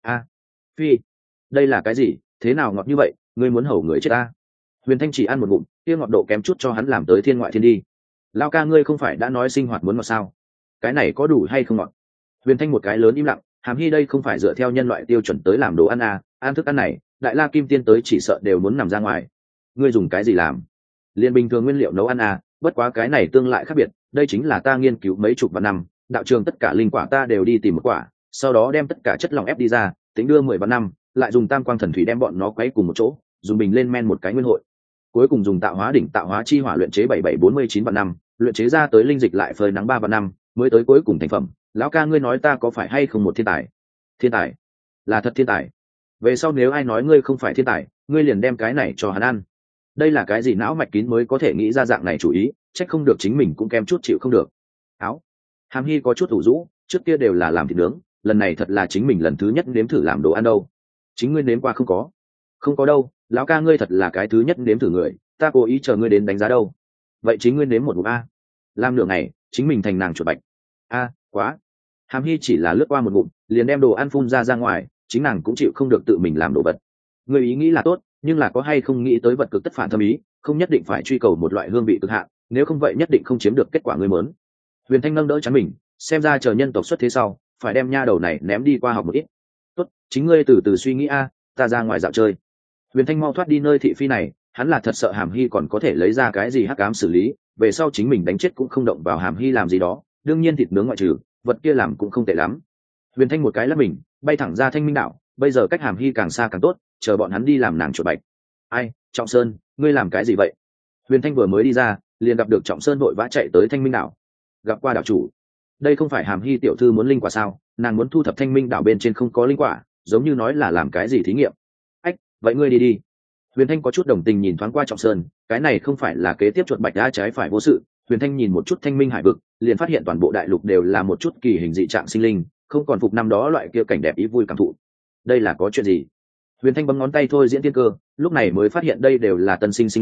Phi, đây là cái gì, thế nào ngọt như vậy, ngươi muốn hầu người chết ta? Huyền Thanh chỉ ăn một ngụm, kia ngọt độ kém chút cho hắn làm tới thiên ngoại thiên đi. Lão ca ngươi không phải đã nói sinh hoạt muốn ngọt sao? Cái này có đủ hay không ngọt? Huyền Thanh một cái lớn im lặng, Hàm Hy đây không phải dựa theo nhân loại tiêu chuẩn tới làm đồ ăn à, ăn thức ăn này, đại la kim tiên tới chỉ sợ đều muốn nằm ra ngoài. Ngươi dùng cái gì làm? Liên bình thường nguyên liệu nấu ăn à, bất quá cái này tương lại khác biệt, đây chính là ta nghiên cứu mấy chục vạn năm, đạo trường tất cả linh quả ta đều đi tìm một quả, sau đó đem tất cả chất lỏng ép đi ra, tính đưa 10 vạn năm, lại dùng tam quang thần thủy đem bọn nó quấy cùng một chỗ, dùng bình lên men một cái nguyên hội, cuối cùng dùng tạo hóa đỉnh tạo hóa chi hỏa luyện chế 7749 vạn năm, luyện chế ra tới linh dịch lại phơi nắng 3 vạn năm, mới tới cuối cùng thành phẩm. Lão ca ngươi nói ta có phải hay không một thiên tài? Thiên tài? Là thật thiên tài. Về sau nếu ai nói ngươi không phải thiên tài, ngươi liền đem cái này cho hắn ăn. Đây là cái gì não mạch kín mới có thể nghĩ ra dạng này chủ ý, trách không được chính mình cũng kém chút chịu không được. Áo. Hàm Hy có chút ủ rũ, trước kia đều là làm thịt nướng, lần này thật là chính mình lần thứ nhất nếm thử làm đồ ăn đâu. Chính ngươi nếm qua không có? Không có đâu, lão ca ngươi thật là cái thứ nhất nếm thử người, ta cố ý chờ ngươi đến đánh giá đâu. Vậy chính ngươi nếm một ngụm a. Làm nửa ngày, chính mình thành nàng chuột bạch. A, quá. Hàm Hy chỉ là lướt qua một ngụm, liền đem đồ ăn phun ra ngoài, chính nàng cũng chịu không được tự mình làm đồ vật. Ngươi ý nghĩ là tốt, nhưng là có hay không nghĩ tới vật cực tất phản thâm ý, không nhất định phải truy cầu một loại hương vị cực hạn, nếu không vậy nhất định không chiếm được kết quả ngươi muốn. Huyền Thanh nâng đỡ chắn mình, xem ra chờ nhân tộc xuất thế sau, phải đem nha đầu này ném đi qua học một ít. Tốt, chính ngươi từ từ suy nghĩ a, ta ra ngoài dạo chơi. Huyền Thanh mau thoát đi nơi thị phi này, hắn là thật sợ Hàm Hy còn có thể lấy ra cái gì hắc ám xử lý, về sau chính mình đánh chết cũng không động vào Hàm Hy làm gì đó, đương nhiên thịt nướng ngoại trừ, vật kia làm cũng không tệ lắm. Huyền Thanh một cái lắc mình, bay thẳng ra Thanh Minh đạo, bây giờ cách Hàm Hy càng xa càng tốt, chờ bọn hắn đi làm nàng chuột bạch. Ai, Trọng Sơn, ngươi làm cái gì vậy? Huyền Thanh vừa mới đi ra, liền gặp được Trọng Sơn vội vã chạy tới Thanh Minh đảo. Gặp qua đảo chủ. Đây không phải Hàm Hy tiểu thư muốn linh quả sao? Nàng muốn thu thập Thanh Minh đảo bên trên không có linh quả, giống như nói là làm cái gì thí nghiệm. Ách, vậy ngươi đi đi. Huyền Thanh có chút đồng tình nhìn thoáng qua Trọng Sơn, cái này không phải là kế tiếp chuột bạch đã trái phải vô sự. Huyền Thanh nhìn một chút Thanh Minh hải vực, liền phát hiện toàn bộ đại lục đều là một chút kỳ hình dị trạng sinh linh, không còn phục năm đó loại kia cảnh đẹp ý vui cảm thụ. Đây là có chuyện gì? Huyền Thanh bấm ngón tay thôi diễn tiên cơ, lúc này mới phát hiện đây đều là tân sinh sinh linh,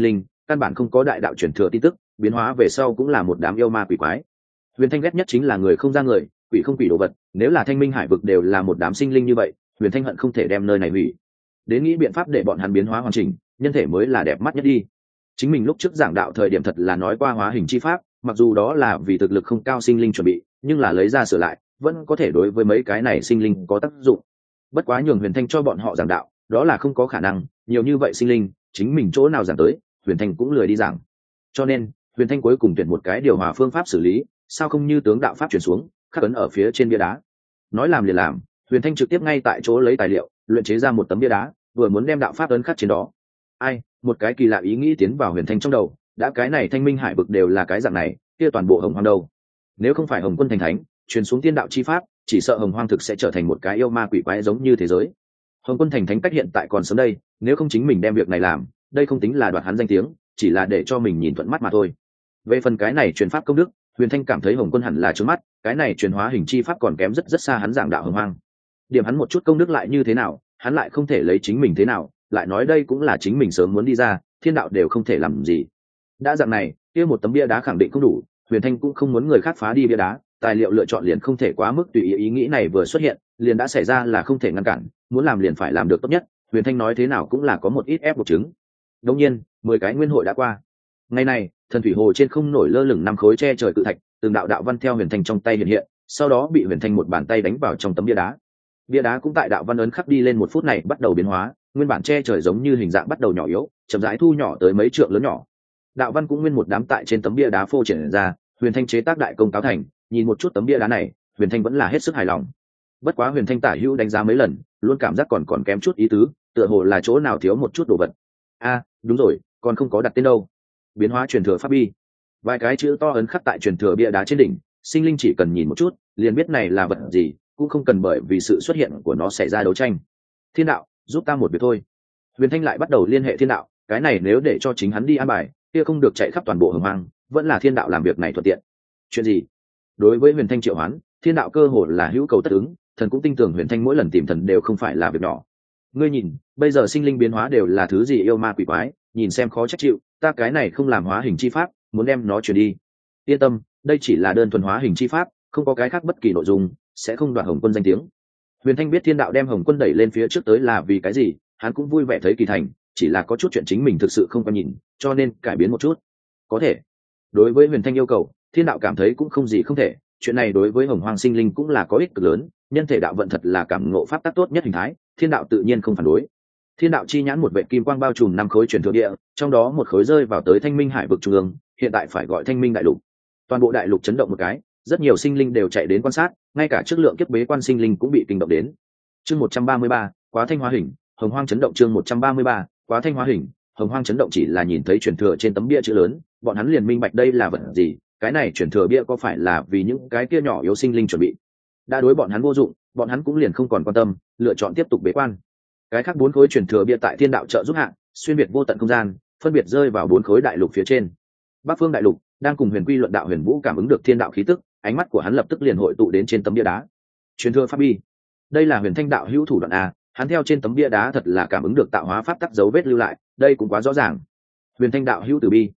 căn bản không có đại đạo truyền thừa tin tức, biến hóa về sau cũng là một đám yêu ma quỷ quái. Huyền Thanh ghét nhất chính là người không ra người, quỷ không quỷ đồ vật, nếu là Thanh Minh Hải vực đều là một đám sinh linh như vậy, Huyền Thanh hận không thể đem nơi này hủy. Đến nghĩ biện pháp để bọn hắn biến hóa hoàn chỉnh, nhân thể mới là đẹp mắt nhất đi. Chính mình lúc trước giảng đạo thời điểm thật là nói qua hóa hình chi pháp, mặc dù đó là vì thực lực không cao sinh linh chuẩn bị, nhưng là lấy ra sửa lại, vẫn có thể đối với mấy cái này sinh linh có tác dụng. Bất quá nhường Huyền Thanh cho bọn họ giảng đạo, đó là không có khả năng, nhiều như vậy sinh linh, chính mình chỗ nào giảng tới, Huyền Thanh cũng lười đi giảng. Cho nên, Huyền Thanh cuối cùng tuyển một cái điều hòa phương pháp xử lý, sao không như tướng đạo pháp truyền xuống, khắc ấn ở phía trên bia đá. Nói làm liền làm, Huyền Thanh trực tiếp ngay tại chỗ lấy tài liệu, luyện chế ra một tấm bia đá, vừa muốn đem đạo pháp ấn khắc trên đó. Ai, một cái kỳ lạ ý nghĩ tiến vào Huyền Thanh trong đầu, đã cái này Thanh Minh Hải vực đều là cái dạng này, kia toàn bộ Hồng Hoang đâu? Nếu không phải Hồng Quân thành thánh, truyền xuống tiên đạo chi pháp, chỉ sợ Hồng Hoang thực sẽ trở thành một cái yêu ma quỷ quái giống như thế giới. Hồng Quân thành thánh cách hiện tại còn sớm đây, nếu không chính mình đem việc này làm, đây không tính là đoạt hắn danh tiếng, chỉ là để cho mình nhìn thuận mắt mà thôi. Về phần cái này truyền pháp công đức, Huyền Thanh cảm thấy Hồng Quân hẳn là trướng mắt, cái này truyền hóa hình chi pháp còn kém rất rất xa hắn giảng đạo Hồng Hoang. Điểm hắn một chút công đức lại như thế nào, hắn lại không thể lấy chính mình thế nào, lại nói đây cũng là chính mình sớm muốn đi ra, thiên đạo đều không thể làm gì. Đã dạng này, kia một tấm bia đá khẳng định không đủ, Huyền Thanh cũng không muốn người khác phá đi bia đá, tài liệu lựa chọn liền không thể quá mức tùy ý, ý nghĩ này vừa xuất hiện, liền đã xảy ra là không thể ngăn cản, muốn làm liền phải làm được tốt nhất, Huyền Thanh nói thế nào cũng là có một ít ép buộc chứng. Đương nhiên, 10 cái nguyên hội đã qua. Ngày này, thần thủy hồ trên không nổi lơ lửng 5 khối che trời cự thạch, từng đạo đạo văn theo Huyền Thanh trong tay hiện hiện, sau đó bị Huyền Thanh một bàn tay đánh vào trong tấm bia đá. Bia đá cũng tại đạo văn ấn khắc đi lên 1 phút này bắt đầu biến hóa, nguyên bản che trời giống như hình dạng bắt đầu nhỏ yếu, chậm rãi thu nhỏ tới mấy trượng lớn nhỏ. Đạo văn cũng nguyên một đám tại trên tấm bia đá phô triển ra, Huyền Thanh chế tác đại công cáo thành, nhìn một chút tấm bia đá này, Huyền Thanh vẫn là hết sức hài lòng. Bất quá Huyền Thanh tả hữu đánh giá mấy lần, luôn cảm giác còn kém chút ý tứ, tựa hồ là chỗ nào thiếu một chút đồ vật. Đúng rồi, còn không có đặt tên đâu. Biến hóa truyền thừa pháp bi. Vài cái chữ to ấn khắc tại truyền thừa bia đá trên đỉnh, sinh linh chỉ cần nhìn một chút, liền biết này là vật gì, cũng không cần bởi vì sự xuất hiện của nó xảy ra đấu tranh. Thiên đạo, giúp ta một việc thôi. Huyền Thanh lại bắt đầu liên hệ thiên đạo, cái này nếu để cho chính hắn đi an bài, kia không được chạy khắp toàn bộ Hồng Hoang, vẫn là thiên đạo làm việc này thuận tiện. Chuyện gì? Đối với Huyền Thanh triệu hoán, thiên đạo cơ hồ là hữu cầu tất ứng, thần cũng tin tưởng Huyền Thanh mỗi lần tìm thần đều không phải là việc nhỏ. Ngươi nhìn, bây giờ sinh linh biến hóa đều là thứ gì yêu ma quỷ quái, nhìn xem khó trách chịu, ta cái này không làm hóa hình chi pháp, muốn đem nó chuyển đi. Yên tâm, đây chỉ là đơn thuần hóa hình chi pháp, không có cái khác bất kỳ nội dung, sẽ không đoạt Hồng Quân danh tiếng. Huyền Thanh biết thiên đạo đem Hồng Quân đẩy lên phía trước tới là vì cái gì, hắn cũng vui vẻ thấy kỳ thành, chỉ là có chút chuyện chính mình thực sự không có nhìn, cho nên cải biến một chút. Có thể. Đối với Huyền Thanh yêu cầu, thiên đạo cảm thấy cũng không gì không thể, chuyện này đối với Hồng Hoang sinh linh cũng là có ích cực lớn, nhân thể đạo vận thật là cảm ngộ pháp tắc tốt nhất hình thái, thiên đạo tự nhiên không phản đối. Thiên đạo chi nhãn một vệ kim quang bao trùm 5 khối truyền thừa địa, trong đó một khối rơi vào tới Thanh Minh Hải vực trung ương, hiện tại phải gọi Thanh Minh đại lục. Toàn bộ đại lục chấn động một cái, rất nhiều sinh linh đều chạy đến quan sát, ngay cả chất lượng kiếp bế quan sinh linh cũng bị kinh động đến. Chương 133, quá thanh hóa hình, Hồng Hoang chấn động. Chương 133, quá thanh hóa hình, Hồng Hoang chấn động. Chỉ là nhìn thấy truyền thừa trên tấm bia chữ lớn, bọn hắn liền minh bạch đây là vật gì, cái này truyền thừa bia có phải là vì những cái kia nhỏ yếu sinh linh chuẩn bị. Đã đối bọn hắn vô dụng, bọn hắn cũng liền không còn quan tâm, lựa chọn tiếp tục bế quan. Cái khác 4 khối truyền thừa bia tại thiên đạo trợ giúp hạ, xuyên biệt vô tận không gian, phân biệt rơi vào 4 khối đại lục phía trên. Bắc Phương đại lục đang cùng Huyền Quy luận đạo, Huyền Vũ cảm ứng được thiên đạo khí tức, ánh mắt của hắn lập tức liền hội tụ đến trên tấm bia đá. Truyền thừa pháp bi, đây là Huyền Thanh đạo hữu thủ đoạn a, hắn theo trên tấm bia đá thật là cảm ứng được tạo hóa pháp tắc dấu vết lưu lại, đây cũng quá rõ ràng. Huyền Thanh đạo hữu từ bi.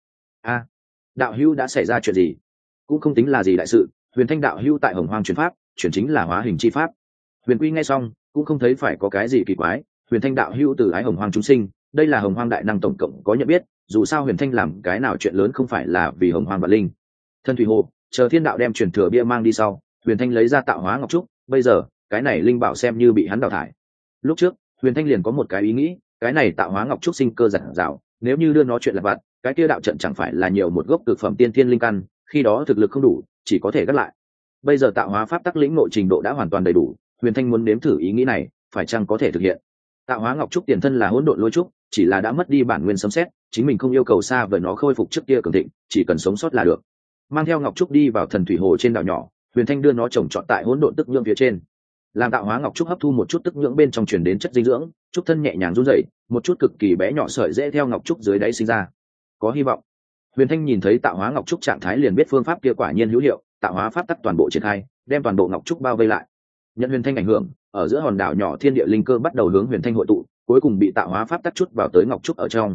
Đạo hữu đã xảy ra chuyện gì? Cũng không tính là gì đại sự, Huyền Thanh đạo hữu tại Hồng Hoang truyền pháp, chuyển chính là hóa hình chi pháp. Huyền Quy nghe xong, cũng không thấy phải có cái gì kỳ quái, Huyền Thanh đạo hữu từ ái Hồng Hoang chúng sinh, đây là Hồng Hoang đại năng tổng cộng có nhận biết, dù sao Huyền Thanh làm cái nào chuyện lớn không phải là vì Hồng Hoang vạn linh. Thân thủy hồ, chờ thiên đạo đem truyền thừa bia mang đi sau, Huyền Thanh lấy ra tạo hóa ngọc trúc, bây giờ cái này linh bảo xem như bị hắn đào thải. Lúc trước Huyền Thanh liền có một cái ý nghĩ, cái này tạo hóa ngọc trúc sinh cơ giản dào, nếu như đưa nó chuyện lặt vặt, cái kia đạo trận chẳng phải là nhiều một gốc cực phẩm tiên thiên linh căn, khi đó thực lực không đủ, chỉ có thể gác lại. Bây giờ tạo hóa pháp tắc lĩnh nội trình độ đã hoàn toàn đầy đủ, Huyền Thanh muốn nếm thử ý nghĩ này, phải chăng có thể thực hiện. Tạo hóa ngọc trúc tiền thân là hỗn độn lôi trúc, chỉ là đã mất đi bản nguyên sấm sét, chính mình không yêu cầu xa vời nó khôi phục trước kia cường thịnh, chỉ cần sống sót là được. Mang theo ngọc trúc đi vào thần thủy hồ trên đảo nhỏ, Huyền Thanh đưa nó trồng trọt tại hỗn độn tức nhưỡng phía trên. Làm tạo hóa ngọc trúc hấp thu một chút tức nhưỡng bên trong truyền đến chất dinh dưỡng, trúc thân nhẹ nhàng run rẩy, một chút cực kỳ bé nhỏ sợi dễ theo ngọc trúc dưới đáy sinh ra. Có hy vọng. Huyền Thanh nhìn thấy tạo hóa ngọc trúc trạng thái liền biết phương pháp kia quả nhiên hữu hiệu, tạo hóa pháp tắc toàn bộ triển khai, đem toàn bộ ngọc trúc bao vây lại. Nhận Huyền Thanh ảnh hưởng, ở giữa hòn đảo nhỏ thiên địa linh cơ bắt đầu hướng Huyền Thanh hội tụ, cuối cùng bị tạo hóa pháp tắc chút vào tới ngọc trúc ở trong.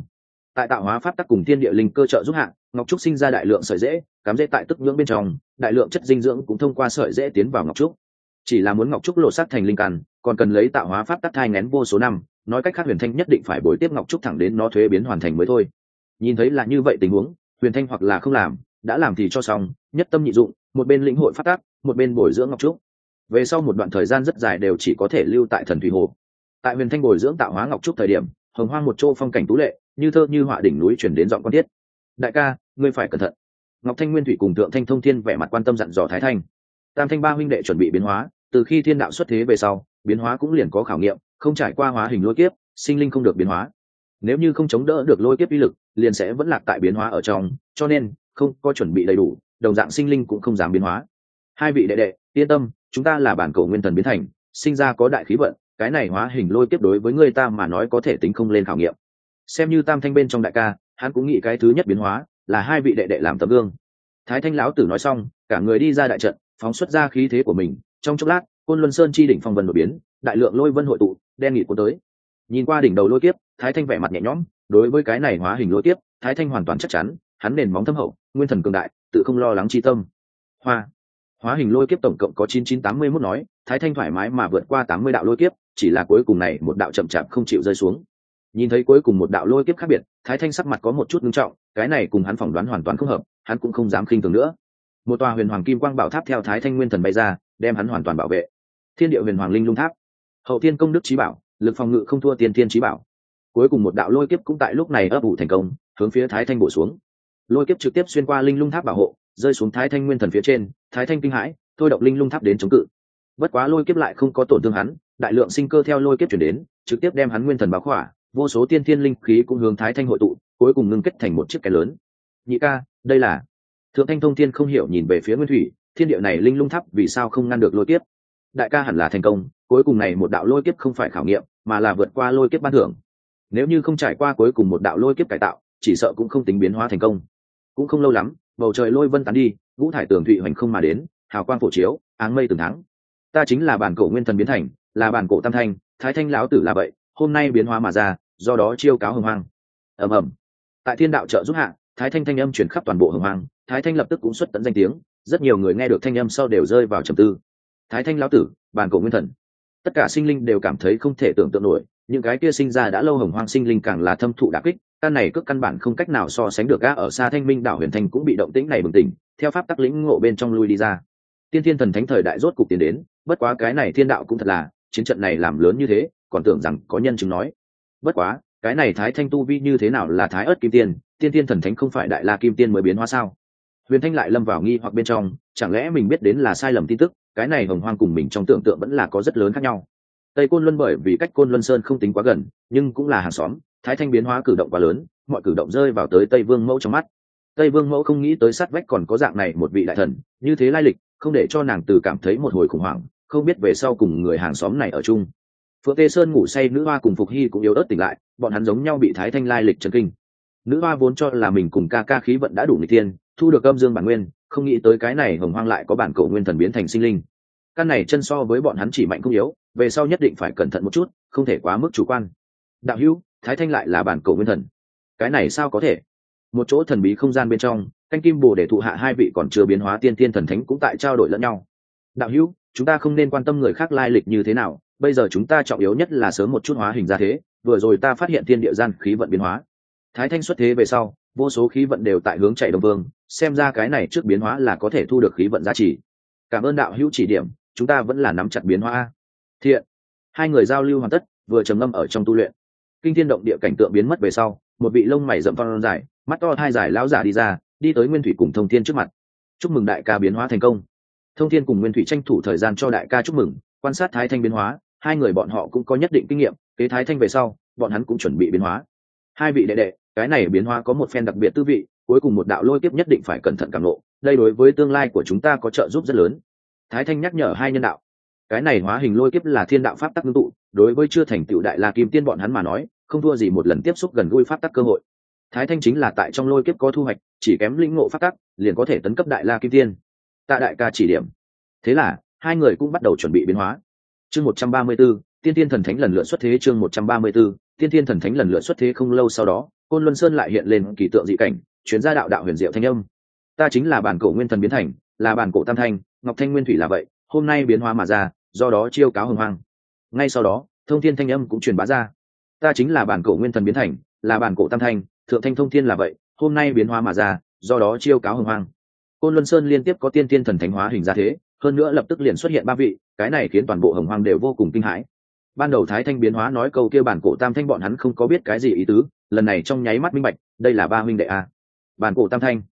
Tại tạo hóa pháp tắc cùng thiên địa linh cơ trợ giúp hạ, ngọc trúc sinh ra đại lượng sợi rễ, cắm rễ tại tức nhưỡng bên trong, đại lượng chất dinh dưỡng cũng thông qua sợi rễ tiến vào ngọc trúc. Chỉ là muốn ngọc trúc lộ sát thành linh căn, còn cần lấy tạo hóa pháp tắc thai nghén vô số năm, nói cách khác Huyền Thanh nhất định phải bồi tiếp ngọc trúc thẳng đến nó thuế biến hoàn thành mới thôi. Nhìn thấy là như vậy tình huống, Huyền Thanh hoặc là không làm, đã làm thì cho xong, nhất tâm nhị dụng, một bên lĩnh hội pháp tắc, một bên bồi dưỡng ngọc trúc. Về sau một đoạn thời gian rất dài đều chỉ có thể lưu tại Thần Thủy Hồ. Tại Huyền Thanh bồi dưỡng tạo hóa ngọc trúc thời điểm, hồng hoang một chỗ phong cảnh tú lệ, như thơ như họa, đỉnh núi chuyển đến giọng con thiết. Đại ca, ngươi phải cẩn thận. Ngọc Thanh Nguyên Thủy cùng Thượng Thanh Thông Thiên vẻ mặt quan tâm dặn dò Thái Thanh. Tam Thanh ba huynh đệ chuẩn bị biến hóa, từ khi thiên đạo xuất thế về sau, biến hóa cũng liền có khảo nghiệm, không trải qua hóa hình lôi kiếp, sinh linh không được biến hóa. Nếu như không chống đỡ được lôi kiếp uy lực, liền sẽ vẫn lạc tại biến hóa ở trong, cho nên không có chuẩn bị đầy đủ, đồng dạng sinh linh cũng không dám biến hóa. Hai vị đệ đệ, yên tâm, chúng ta là bản cổ nguyên thần biến thành, sinh ra có đại khí vận, cái này hóa hình lôi kiếp đối với người ta mà nói có thể tính không lên khảo nghiệm. Xem như Tam Thanh bên trong đại ca, hắn cũng nghĩ cái thứ nhất biến hóa là hai vị đệ đệ làm tấm gương. Thái Thanh lão tử nói xong, cả người đi ra đại trận, phóng xuất ra khí thế của mình. Trong chốc lát, Côn Luân Sơn chi đỉnh phong vân nổi biến, đại lượng lôi vân hội tụ, đen nghịt cuốn tới. Nhìn qua đỉnh đầu lôi kiếp, Thái Thanh vẻ mặt nhẹ nhõm, đối với cái này hóa hình lôi kiếp, Thái Thanh hoàn toàn chắc chắn, hắn nền móng thâm hậu, nguyên thần cường đại, tự không lo lắng chi tâm. Hóa hình lôi kiếp tổng cộng có 9981 nói, Thái Thanh thoải mái mà vượt qua 80 đạo lôi kiếp, chỉ là cuối cùng này một đạo chậm chạp không chịu rơi xuống. Nhìn thấy cuối cùng một đạo lôi kiếp khác biệt, Thái Thanh sắc mặt có một chút nghiêm trọng, cái này cùng hắn phỏng đoán hoàn toàn không hợp, hắn cũng không dám khinh thường nữa. Một tòa huyền hoàng kim quang bảo tháp theo Thái Thanh nguyên thần bay ra, đem hắn hoàn toàn bảo vệ. Thiên địa huyền hoàng linh lung tháp, hậu thiên công đức chí bảo, lực phòng ngự không thua tiên thiên chí bảo. Cuối cùng một đạo lôi kiếp cũng tại lúc này ấp ủ thành công, hướng phía Thái Thanh bổ xuống. Lôi kiếp trực tiếp xuyên qua linh lung tháp bảo hộ, rơi xuống Thái Thanh nguyên thần phía trên. Thái Thanh kinh hãi, thôi động linh lung tháp đến chống cự. Bất quá lôi kiếp lại không có tổn thương hắn, đại lượng sinh cơ theo lôi kiếp chuyển đến, trực tiếp đem hắn nguyên thần bao khỏa, vô số tiên thiên linh khí cũng hướng Thái Thanh hội tụ, cuối cùng ngưng kết thành một chiếc cái lớn. Nhị ca, đây là... Thượng Thanh Thông Thiên không hiểu nhìn về phía Nguyên Thủy, thiên địa này linh lung tháp vì sao không ngăn được lôi kiếp? Đại ca hẳn là thành công, cuối cùng này một đạo lôi kiếp không phải khảo nghiệm, mà là vượt qua lôi kiếp ban thưởng. Nếu như không trải qua cuối cùng một đạo lôi kiếp cải tạo, chỉ sợ cũng không tính biến hóa thành công. Cũng không lâu lắm, bầu trời lôi vân tán đi, ngũ thải tường thụy hoành không mà đến, hào quang phổ chiếu, áng mây từng tháng. Ta chính là bản cổ nguyên thần biến thành, là bản cổ Tam Thanh, Thái Thanh lão tử là vậy, hôm nay biến hóa mà ra, do đó chiêu cáo hồng hoang. Ầm ầm. Tại thiên đạo trợ giúp hạ, Thái Thanh thanh âm truyền khắp toàn bộ hồng hoang, Thái Thanh lập tức cũng xuất tận danh tiếng, rất nhiều người nghe được thanh âm sau đều rơi vào trầm tư. Thái Thanh lão tử, bản cổ nguyên thần. Tất cả sinh linh đều cảm thấy không thể tưởng tượng nổi, những cái kia sinh ra đã lâu hồng hoang sinh linh càng là thâm thụ đả kích, căn này cước căn bản không cách nào so sánh được. Gã ở xa Thanh Minh đảo Huyền Thanh cũng bị động tĩnh này bừng tỉnh, theo pháp tắc lĩnh ngộ bên trong lui đi ra. Tiên thiên thần thánh thời đại rốt cục tiến đến, bất quá cái này thiên đạo cũng thật là, chiến trận này làm lớn như thế, còn tưởng rằng có nhân chứng nói. Bất quá, cái này Thái Thanh tu vi như thế nào là Thái Ức Kim Tiên, tiên thiên thần thánh không phải Đại La Kim Tiên mới biến hóa sao? Huyền Thanh lại lâm vào nghi hoặc bên trong, chẳng lẽ mình biết đến là sai lầm tin tức, cái này hồng hoang cùng mình trong tưởng tượng vẫn là có rất lớn khác nhau. Tây Côn Luân bởi vì cách Côn Luân Sơn không tính quá gần, nhưng cũng là hàng xóm, Thái Thanh biến hóa cử động quá lớn, mọi cử động rơi vào tới Tây Vương Mẫu trong mắt. Tây Vương Mẫu không nghĩ tới sát vách còn có dạng này một vị đại thần, như thế lai lịch, không để cho nàng từ cảm thấy một hồi khủng hoảng, không biết về sau cùng người hàng xóm này ở chung. Phượng Tê Sơn ngủ say nữ hoa cùng Phục Hy cũng yếu ớt tỉnh lại, bọn hắn giống nhau bị Thái Thanh lai lịch chấn kinh. Nữ hoa vốn cho là mình cùng ca ca khí vận đã đủ nghịch tiên, thu được âm dương bản nguyên, không nghĩ tới cái này hồng hoang lại có bản cổ nguyên thần biến thành sinh linh. Căn này chân so với bọn hắn chỉ mạnh không yếu, về sau nhất định phải cẩn thận một chút, không thể quá mức chủ quan. Đạo hữu, Thái Thanh lại là bản cổ nguyên thần, cái này sao có thể? Một chỗ thần bí không gian bên trong, canh kim bồ để thụ hạ hai vị còn chưa biến hóa tiên thiên thần thánh cũng tại trao đổi lẫn nhau. Đạo hữu, chúng ta không nên quan tâm người khác lai lịch như thế nào, bây giờ chúng ta trọng yếu nhất là sớm một chút hóa hình ra thế. Vừa rồi ta phát hiện thiên địa gian khí vận biến hóa. Thái Thanh xuất thế về sau, vô số khí vận đều tại hướng chạy Đông Vương, xem ra cái này trước biến hóa là có thể thu được khí vận giá trị. Cảm ơn đạo hữu chỉ điểm, chúng ta vẫn là nắm chặt biến hóa. Thiện. Hai người giao lưu hoàn tất, vừa trầm ngâm ở trong tu luyện. Kinh thiên động địa cảnh tượng biến mất về sau, một vị lông mày rậm thon dài, mắt to hai dài lão giả đi ra, đi tới Nguyên Thủy cùng Thông Thiên trước mặt. Chúc mừng đại ca biến hóa thành công. Thông Thiên cùng Nguyên Thủy tranh thủ thời gian cho đại ca chúc mừng, quan sát Thái Thanh biến hóa, hai người bọn họ cũng có nhất định kinh nghiệm, kế Thái Thanh về sau, bọn hắn cũng chuẩn bị biến hóa. Hai vị đệ đệ, cái này biến hóa có một phen đặc biệt tư vị, cuối cùng một đạo lôi kiếp nhất định phải cẩn thận cảm ngộ, đây đối với tương lai của chúng ta có trợ giúp rất lớn. Thái Thanh nhắc nhở hai nhân đạo. Cái này hóa hình lôi kiếp là thiên đạo pháp tắc ngưng tụ, đối với chưa thành tựu Đại La Kim Tiên bọn hắn mà nói, không thua gì một lần tiếp xúc gần gũi pháp tắc cơ hội. Thái Thanh chính là tại trong lôi kiếp có thu hoạch, chỉ kém lĩnh ngộ pháp tắc, liền có thể tấn cấp Đại La Kim Tiên. Tạ đại ca chỉ điểm. Thế là, hai người cũng bắt đầu chuẩn bị biến hóa. Chương 134, Tiên Tiên thần thánh lần lượt xuất thế. Chương 134, Tiên Tiên thần thánh lần lượt xuất thế. Không lâu sau đó, Côn Luân Sơn lại hiện lên kỳ tượng dị cảnh, chuyến ra đạo đạo huyền diệu thanh âm. Ta chính là bản cổ nguyên thần biến thành, là bản cổ tam thanh, ngọc thanh nguyên thủy là vậy, hôm nay biến hóa mà ra, do đó chiêu cáo hồng hoang. Ngay sau đó, thông thiên thanh âm cũng truyền bá ra. Ta chính là bản cổ nguyên thần biến thành, là bản cổ tam thanh, thượng thanh thông thiên là vậy, hôm nay biến hóa mà ra, do đó chiêu cáo hồng hoang. Côn Luân Sơn liên tiếp có tiên tiên thần thánh hóa hình ra thế, hơn nữa lập tức liền xuất hiện ba vị, cái này khiến toàn bộ hồng hoang đều vô cùng kinh hãi. Ban đầu Thái Thanh biến hóa nói câu kia bản cổ tam thanh bọn hắn không có biết cái gì ý tứ, lần này trong nháy mắt minh bạch, đây là ba huynh đệ a. Bản cổ tam thanh.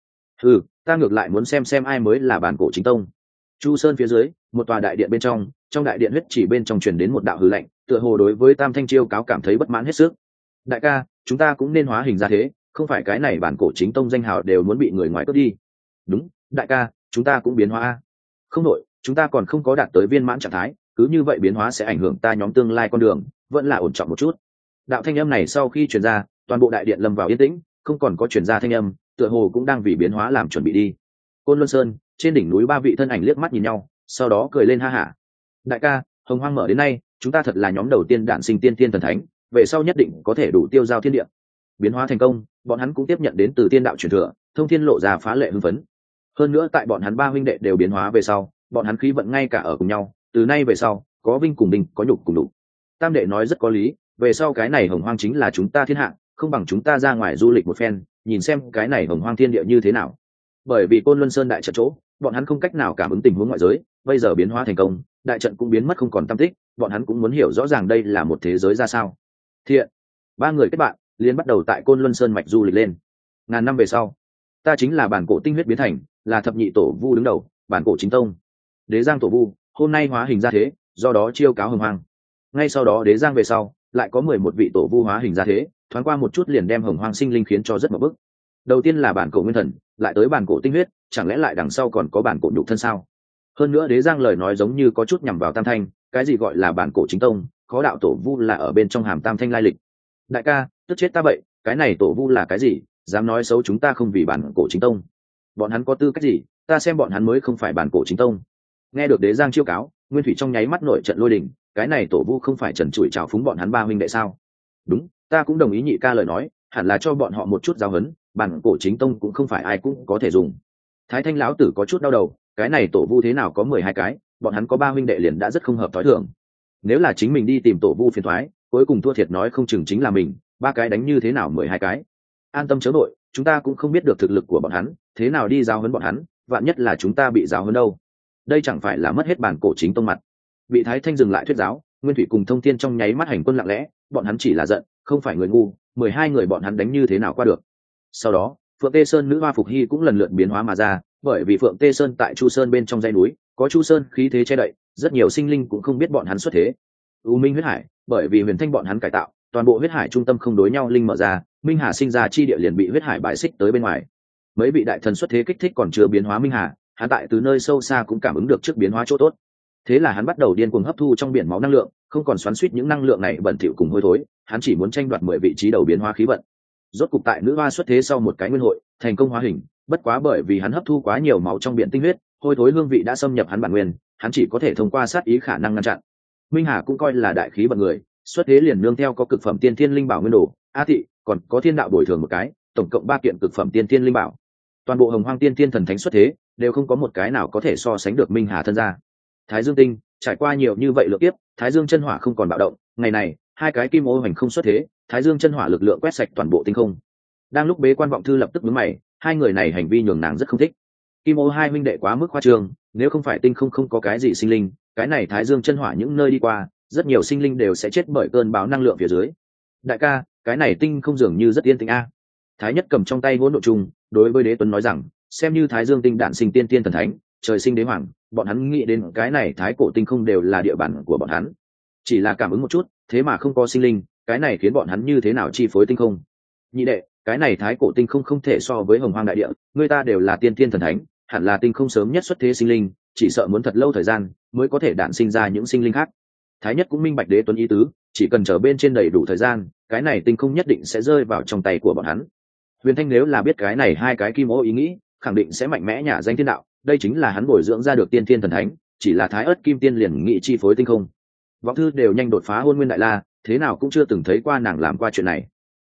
Ta ngược lại muốn xem ai mới là bản cổ chính tông. Chu Sơn phía dưới, một tòa đại điện bên trong đại điện huyết chỉ bên trong truyền đến một đạo hư lạnh, tựa hồ đối với tam thanh chiêu cáo cảm thấy bất mãn hết sức. Đại ca, chúng ta cũng nên hóa hình ra thế, không phải cái này bản cổ chính tông danh hào đều muốn bị người ngoài cướp đi. Đúng, đại ca, chúng ta cũng biến hóa a. Không đổi, chúng ta còn không có đạt tới viên mãn trạng thái, cứ như vậy biến hóa sẽ ảnh hưởng ta nhóm tương lai con đường, vẫn là ổn trọng một chút. Đạo thanh âm này sau khi truyền ra, toàn bộ đại điện lâm vào yên tĩnh, không còn có truyền ra thanh âm, tựa hồ cũng đang vì biến hóa làm chuẩn bị đi. Côn Luân Sơn, trên đỉnh núi ba vị thân ảnh liếc mắt nhìn nhau, sau đó cười lên ha hả. Đại ca, hồng hoang mở đến nay, chúng ta thật là nhóm đầu tiên đản sinh tiên tiên thần thánh, về sau nhất định có thể đủ tiêu giao thiên địa. Biến hóa thành công, bọn hắn cũng tiếp nhận đến từ tiên đạo truyền thừa, thông thiên lộ ra phá lệ hưng phấn. Hơn nữa tại bọn hắn ba huynh đệ đều biến hóa về sau, bọn hắn khí vận ngay cả ở cùng nhau, từ nay về sau, có vinh cùng đinh, có nhục cùng đủ. Tam đệ nói rất có lý, về sau cái này hồng hoang chính là chúng ta thiên hạ, không bằng chúng ta ra ngoài du lịch một phen, nhìn xem cái này hồng hoang thiên địa như thế nào. Bởi vì Côn Luân Sơn đại trận chỗ, bọn hắn không cách nào cảm ứng tình huống ngoại giới, bây giờ biến hóa thành công, đại trận cũng biến mất không còn tăm tích, bọn hắn cũng muốn hiểu rõ ràng đây là một thế giới ra sao. Thiện, ba người kết bạn, liền bắt đầu tại Côn Luân Sơn mạch du lịch lên. Ngàn năm về sau, ta chính là bản cổ tinh huyết biến thành, là thập nhị tổ vu đứng đầu, bản cổ chính tông. Đế Giang tổ vu, hôm nay hóa hình ra thế, do đó chiêu cáo hồng hoang. Ngay sau đó Đế Giang về sau, lại có 11 vị tổ vu hóa hình ra thế, thoáng qua một chút liền đem hồng hoang sinh linh khiến cho rất một bức. Đầu tiên là bản cổ nguyên thần, lại tới bản cổ tinh huyết, chẳng lẽ lại đằng sau còn có bản cổ nhục thân sao? Hơn nữa Đế Giang lời nói giống như có chút nhằm vào tam thanh, cái gì gọi là bản cổ chính tông, có đạo tổ vu là ở bên trong hàm tam thanh lai lịch. Đại ca, tức chết ta vậy, cái này tổ vu là cái gì, dám nói xấu chúng ta không vì bản cổ chính tông? Bọn hắn có tư cách gì, ta xem bọn hắn mới không phải bản cổ chính tông. Nghe được Đế Giang chiêu cáo, Nguyên Thủy trong nháy mắt nổi trận lôi đình, cái này tổ vu không phải trần trụi trào phúng bọn hắn ba huynh đệ sao? Đúng, ta cũng đồng ý nhị ca lời nói, hẳn là cho bọn họ một chút giáo huấn, bản cổ chính tông cũng không phải ai cũng có thể dùng. Thái Thanh lão tử có chút đau đầu, cái này tổ vu thế nào có 12 cái, bọn hắn có ba huynh đệ liền đã rất không hợp thói thường. Nếu là chính mình đi tìm tổ vu phiền toái, cuối cùng thua thiệt nói không chừng chính là mình, ba cái đánh như thế nào 12 cái. An tâm chớ đội, chúng ta cũng không biết được thực lực của bọn hắn, thế nào đi giáo huấn bọn hắn, vạn nhất là chúng ta bị giáo huấn đâu. Đây chẳng phải là mất hết bản cổ chính tông mặt. Bị Thái Thanh dừng lại thuyết giáo, Nguyên Thủy cùng Thông Thiên trong nháy mắt hành quân lặng lẽ, bọn hắn chỉ là giận, không phải người ngu, 12 người bọn hắn đánh như thế nào qua được. Sau đó, Phượng Tê Sơn nữ hoa Phục Hy cũng lần lượt biến hóa mà ra, bởi vì Phượng Tê Sơn tại Chu Sơn bên trong dãy núi, có Chu Sơn khí thế che đậy, rất nhiều sinh linh cũng không biết bọn hắn xuất thế. U Minh huyết hải, bởi vì Huyền Thanh bọn hắn cải tạo, toàn bộ huyết hải trung tâm không đối nhau linh mở ra, Minh Hà sinh ra chi địa liền bị huyết hải bại xích tới bên ngoài. Mấy vị đại thần xuất thế kích thích còn chưa biến hóa Minh Hà, hắn tại từ nơi sâu xa cũng cảm ứng được trước biến hóa chỗ tốt. Thế là hắn bắt đầu điên cuồng hấp thu trong biển máu năng lượng, không còn xoắn xuýt những năng lượng này bẩn thỉu cùng hôi thối, hắn chỉ muốn tranh đoạt 10 vị trí đầu biến hóa khí vận. Rốt cục tại nữ hoa xuất thế sau một cái nguyên hội, thành công hóa hình, bất quá bởi vì hắn hấp thu quá nhiều máu trong biển tinh huyết, hôi thối hương vị đã xâm nhập hắn bản nguyên, hắn chỉ có thể thông qua sát ý khả năng ngăn chặn. Minh Hà cũng coi là đại khí vận người, xuất thế liền nương theo có cực phẩm tiên thiên linh bảo nguyên đồ, a thị, còn có thiên đạo bồi thường một cái, tổng cộng 3 kiện cực phẩm tiên thiên linh bảo. Toàn bộ hồng hoang tiên thiên thần thánh xuất thế, đều không có một cái nào có thể so sánh được Minh Hà thân ra. Thái Dương tinh, trải qua nhiều như vậy lượng kiếp, Thái Dương chân hỏa không còn bạo động, ngày này, hai cái kim ô hành không xuất thế, Thái Dương chân hỏa lực lượng quét sạch toàn bộ tinh không. Đang lúc bế quan vọng thư lập tức nhướng mày, hai người này hành vi nhường nàng rất không thích. Kim ô hai huynh đệ quá mức khoa trương, nếu không phải tinh không không có cái gì sinh linh, cái này Thái Dương chân hỏa những nơi đi qua, rất nhiều sinh linh đều sẽ chết bởi cơn bão năng lượng phía dưới. Đại ca, cái này tinh không dường như rất yên tĩnh a. Thái Nhất cầm trong tay hỗn độn trùng, đối với Đế Tuấn nói rằng, xem như Thái Dương tinh đản sinh tiên tiên thần thánh, trời sinh đế hoàng, bọn hắn nghĩ đến cái này thái cổ tinh không đều là địa bàn của bọn hắn. Chỉ là cảm ứng một chút, thế mà không có sinh linh, cái này khiến bọn hắn như thế nào chi phối tinh không. Nhị đệ, cái này thái cổ tinh không không thể so với hồng hoang đại địa, người ta đều là tiên tiên thần thánh, hẳn là tinh không sớm nhất xuất thế sinh linh, chỉ sợ muốn thật lâu thời gian mới có thể đản sinh ra những sinh linh khác. Thái Nhất cũng minh bạch Đế Tuấn ý tứ, chỉ cần chờ bên trên đầy đủ thời gian, cái này tinh không nhất định sẽ rơi vào trong tay của bọn hắn. Huyền Thanh nếu là biết cái này hai cái kim ô ý nghĩ, khẳng định sẽ mạnh mẽ nhả danh thiên đạo, đây chính là hắn bồi dưỡng ra được tiên thiên thần thánh, chỉ là Thái Ức kim tiên liền nghị chi phối tinh không. Vọng thư đều nhanh đột phá hôn nguyên đại la, thế nào cũng chưa từng thấy qua nàng làm qua chuyện này.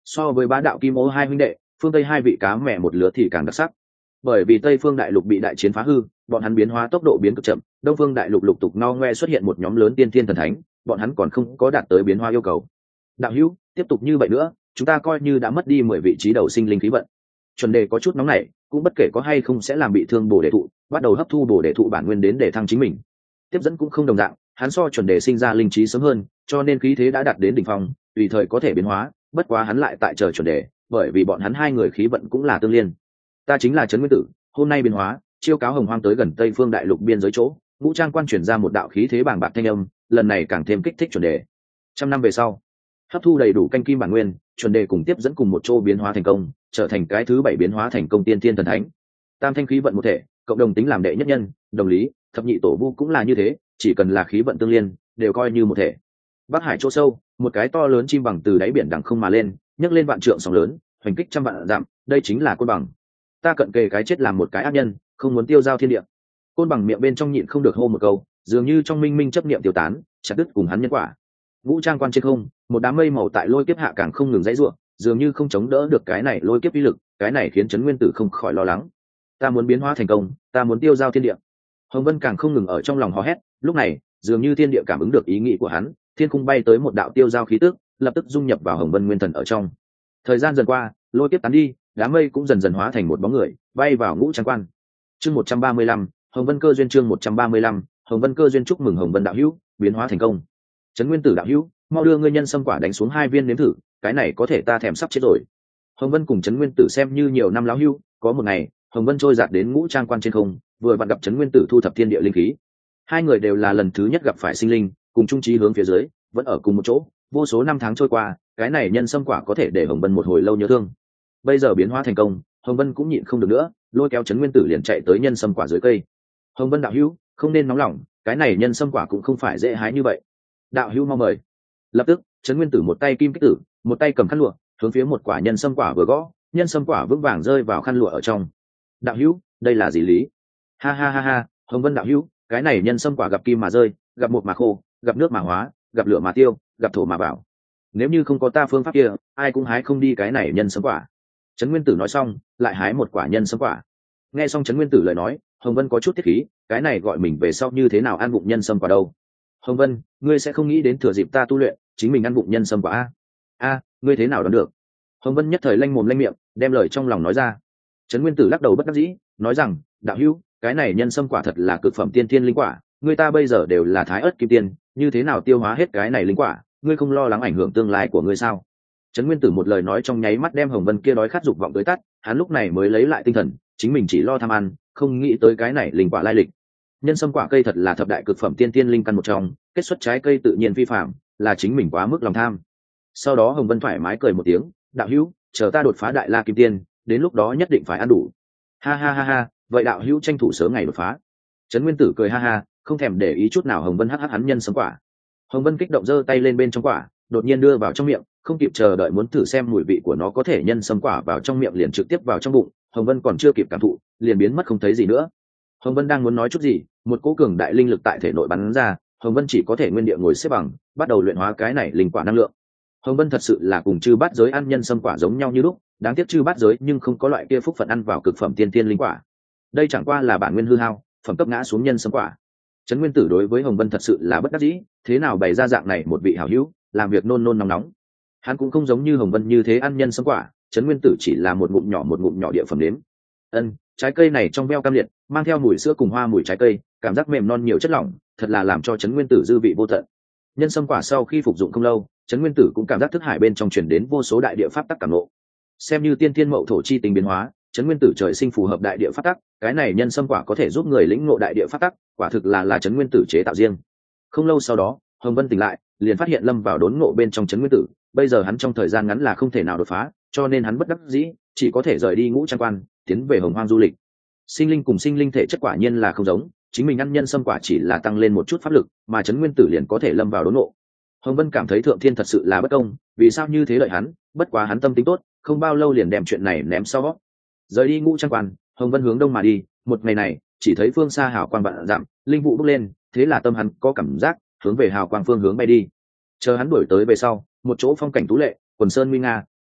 So với bá đạo kim ô hai huynh đệ, phương tây hai vị cá mẹ một lứa thì càng đặc sắc. Bởi vì tây phương đại lục bị đại chiến phá hư, bọn hắn biến hóa tốc độ biến cực chậm, đông phương đại lục lục tục no ngoe xuất hiện một nhóm lớn tiên thiên thần thánh, bọn hắn còn không có đạt tới biến hóa yêu cầu. Đạo hữu, tiếp tục như vậy nữa, chúng ta coi như đã mất đi 10 vị trí đầu sinh linh khí vận. Chuẩn đề có chút nóng nảy, cũng bất kể có hay không sẽ làm bị thương bổ đề thụ, bắt đầu hấp thu bổ đề thụ bản nguyên đến để thăng chính mình. Tiếp dẫn cũng không đồng dạng, hắn so chuẩn đề sinh ra linh trí sớm hơn, cho nên khí thế đã đạt đến đỉnh phong, tùy thời có thể biến hóa, bất quá hắn lại tại chờ chuẩn đề, bởi vì bọn hắn hai người khí vận cũng là tương liên. Ta chính là Trấn Nguyên Tử, hôm nay biến hóa, chiêu cáo hồng hoang tới gần Tây Phương đại lục biên giới chỗ, Ngũ Trang Quan truyền ra một đạo khí thế bàng bạc thanh âm, lần này càng thêm kích thích chuẩn đề. Trăm năm về sau, hấp thu đầy đủ canh kim bản nguyên, chuẩn đề cùng tiếp dẫn cùng một chỗ biến hóa thành công, trở thành cái thứ 7 biến hóa thành công tiên thiên thần thánh. Tam thanh khí vận một thể, cộng đồng tính làm đệ nhất nhân, đồng lý, thập nhị tổ vu cũng là như thế, chỉ cần là khí vận tương liên, đều coi như một thể. Bắc Hải chỗ sâu, một cái to lớn chim bằng từ đáy biển đằng không mà lên, nhấc lên vạn trượng sóng lớn, hoành kích trăm vạn dặm, đây chính là côn bằng. Ta cận kề cái chết làm một cái ác nhân, không muốn tiêu giao thiên địa. Côn bằng miệng bên trong nhịn không được hô một câu, dường như trong minh minh chấp niệm tiêu tán, chặt đứt cùng hắn nhân quả. Ngũ Trang Quan trên không, một đám mây màu tại lôi kiếp hạ càng không ngừng dãy rủa, dường như không chống đỡ được cái này lôi kiếp uy lực, cái này khiến Trấn Nguyên Tử không khỏi lo lắng. Ta muốn biến hóa thành công, ta muốn tiêu giao thiên địa. Hồng Vân càng không ngừng ở trong lòng hò hét, lúc này, dường như thiên địa cảm ứng được ý nghĩ của hắn, thiên khung bay tới một đạo tiêu giao khí tức, lập tức dung nhập vào Hồng Vân nguyên thần ở trong. Thời gian dần qua, lôi kiếp tán đi, đám mây cũng dần dần hóa thành một bóng người, bay vào Ngũ Trang Quan. Chương 135, Hồng Vân cơ duyên chương 135, Hồng Vân cơ duyên chúc mừng Hồng Vân đạo hữu, biến hóa thành công. Trấn Nguyên Tử đạo hữu, mau đưa ngươi nhân sâm quả đánh xuống 2 viên nếm thử, cái này có thể ta thèm sắp chết rồi. Hồng Vân cùng Trấn Nguyên Tử xem như nhiều năm lão hữu, có một ngày, Hồng Vân trôi dạt đến Ngũ Trang Quan trên không, vừa vặn gặp Trấn Nguyên Tử thu thập thiên địa linh khí. Hai người đều là lần thứ nhất gặp phải sinh linh, cùng chung chí hướng phía dưới, vẫn ở cùng một chỗ, vô số năm tháng trôi qua, cái này nhân sâm quả có thể để Hồng Vân một hồi lâu nhớ thương. Bây giờ biến hóa thành công, Hồng Vân cũng nhịn không được nữa, lôi kéo Trấn Nguyên Tử liền chạy tới nhân sâm quả dưới cây. Hồng Vân đạo hữu, không nên nóng lòng, cái này nhân sâm quả cũng không phải dễ hái như vậy. Đạo hữu mau mời. Lập tức, Trấn Nguyên Tử một tay kim kích tử, một tay cầm khăn lụa, hướng phía một quả nhân sâm quả vừa gõ, nhân sâm quả vững vàng rơi vào khăn lụa ở trong. Đạo hữu, đây là gì lý? Ha ha ha ha, Hồng Vân đạo hữu, cái này nhân sâm quả gặp kim mà rơi, gặp một mà khô, gặp nước mà hóa, gặp lửa mà tiêu, gặp thổ mà bảo. Nếu như không có ta phương pháp kia, ai cũng hái không đi cái này nhân sâm quả. Trấn Nguyên Tử nói xong, lại hái một quả nhân sâm quả. Nghe xong Trấn Nguyên Tử lời nói, Hồng Vân có chút tiết khí, cái này gọi mình về sau như thế nào ăn bụng nhân sâm quả đâu? Hồng Vân, ngươi sẽ không nghĩ đến thừa dịp ta tu luyện, chính mình ăn bụng nhân sâm quả a? A, ngươi thế nào đoán được? Hồng Vân nhất thời lanh mồm lanh miệng, đem lời trong lòng nói ra. Trấn Nguyên Tử lắc đầu bất đắc dĩ, nói rằng, đạo hữu, cái này nhân sâm quả thật là cực phẩm tiên thiên linh quả, người ta bây giờ đều là thái ớt kim tiên, như thế nào tiêu hóa hết cái này linh quả, ngươi không lo lắng ảnh hưởng tương lai của ngươi sao? Trấn Nguyên Tử một lời nói trong nháy mắt đem Hồng Vân kia đói khát dục vọng tới tắt, hắn lúc này mới lấy lại tinh thần, chính mình chỉ lo tham ăn, không nghĩ tới cái này linh quả lai lịch. Nhân sâm quả cây thật là thập đại cực phẩm tiên tiên linh căn một trong, kết xuất trái cây tự nhiên phi phạm, là chính mình quá mức lòng tham. Sau đó Hồng Vân thoải mái cười một tiếng, đạo hữu, chờ ta đột phá đại la kim tiên, đến lúc đó nhất định phải ăn đủ. Ha ha ha ha, vậy đạo hữu tranh thủ sớm ngày đột phá. Trấn Nguyên Tử cười ha ha, không thèm để ý chút nào Hồng Vân hắc hắn nhân sâm quả. Hồng Vân kích động giơ tay lên bên trong quả, đột nhiên đưa vào trong miệng, không kịp chờ đợi muốn thử xem mùi vị của nó, có thể nhân sâm quả vào trong miệng liền trực tiếp vào trong bụng, Hồng Vân còn chưa kịp cảm thụ, liền biến mất không thấy gì nữa. Hồng Vân đang muốn nói chút gì, một cỗ cường đại linh lực tại thể nội bắn ra, Hồng Vân chỉ có thể nguyên địa ngồi xếp bằng, bắt đầu luyện hóa cái này linh quả năng lượng. Hồng Vân thật sự là cùng chư bát giới ăn nhân sâm quả giống nhau như lúc, đáng tiếc chư bát giới nhưng không có loại kia phúc phận ăn vào cực phẩm tiên tiên linh quả. Đây chẳng qua là bản nguyên hư hao, phẩm cấp ngã xuống nhân sâm quả. Trấn Nguyên Tử đối với Hồng Vân thật sự là bất đắc dĩ, thế nào bày ra dạng này một vị hảo hữu, làm việc nôn nôn nóng nóng. Hắn cũng không giống như Hồng Vân như thế ăn nhân sâm quả, Trấn Nguyên Tử chỉ là một ngụm nhỏ địa phẩm nếm. Trái cây này trong veo cam liệt, mang theo mùi sữa cùng hoa mùi trái cây, cảm giác mềm non nhiều chất lỏng, thật là làm cho Trấn Nguyên Tử dư vị vô tận. Nhân sâm quả sau khi phục dụng không lâu, Trấn Nguyên Tử cũng cảm giác thức hải bên trong truyền đến vô số đại địa pháp tắc cảm ngộ. Xem như tiên thiên mậu thổ chi tình biến hóa, Trấn Nguyên Tử trời sinh phù hợp đại địa pháp tắc, cái này nhân sâm quả có thể giúp người lĩnh ngộ đại địa pháp tắc, quả thực là Trấn Nguyên Tử chế tạo riêng. Không lâu sau đó, Hồng Vân tỉnh lại, liền phát hiện lâm vào đốn ngộ bên trong Trấn Nguyên Tử, bây giờ hắn trong thời gian ngắn là không thể nào đột phá, cho nên hắn bất đắc dĩ, chỉ có thể rời đi Ngũ Trang Quan, tiến về Hồng Hoang du lịch. Sinh linh cùng sinh linh thể chất quả nhiên là không giống, chính mình ăn nhân sâm quả chỉ là tăng lên một chút pháp lực, mà Trấn Nguyên Tử liền có thể lâm vào đốn ngộ. Hồng Vân cảm thấy thượng thiên thật sự là bất công, vì sao như thế lợi hắn, bất quá hắn tâm tính tốt, không bao lâu liền đem chuyện này ném sau. Rời đi Ngũ Trang Quan, Hồng Vân hướng đông mà đi, một ngày này, chỉ thấy phương xa hào quang vạn dặm, linh vụ bốc lên, thế là tâm hắn có cảm giác hướng về hào quang phương hướng bay đi. Chờ hắn đuổi tới về sau, một chỗ phong cảnh tú lệ, quần sơn nguy nga,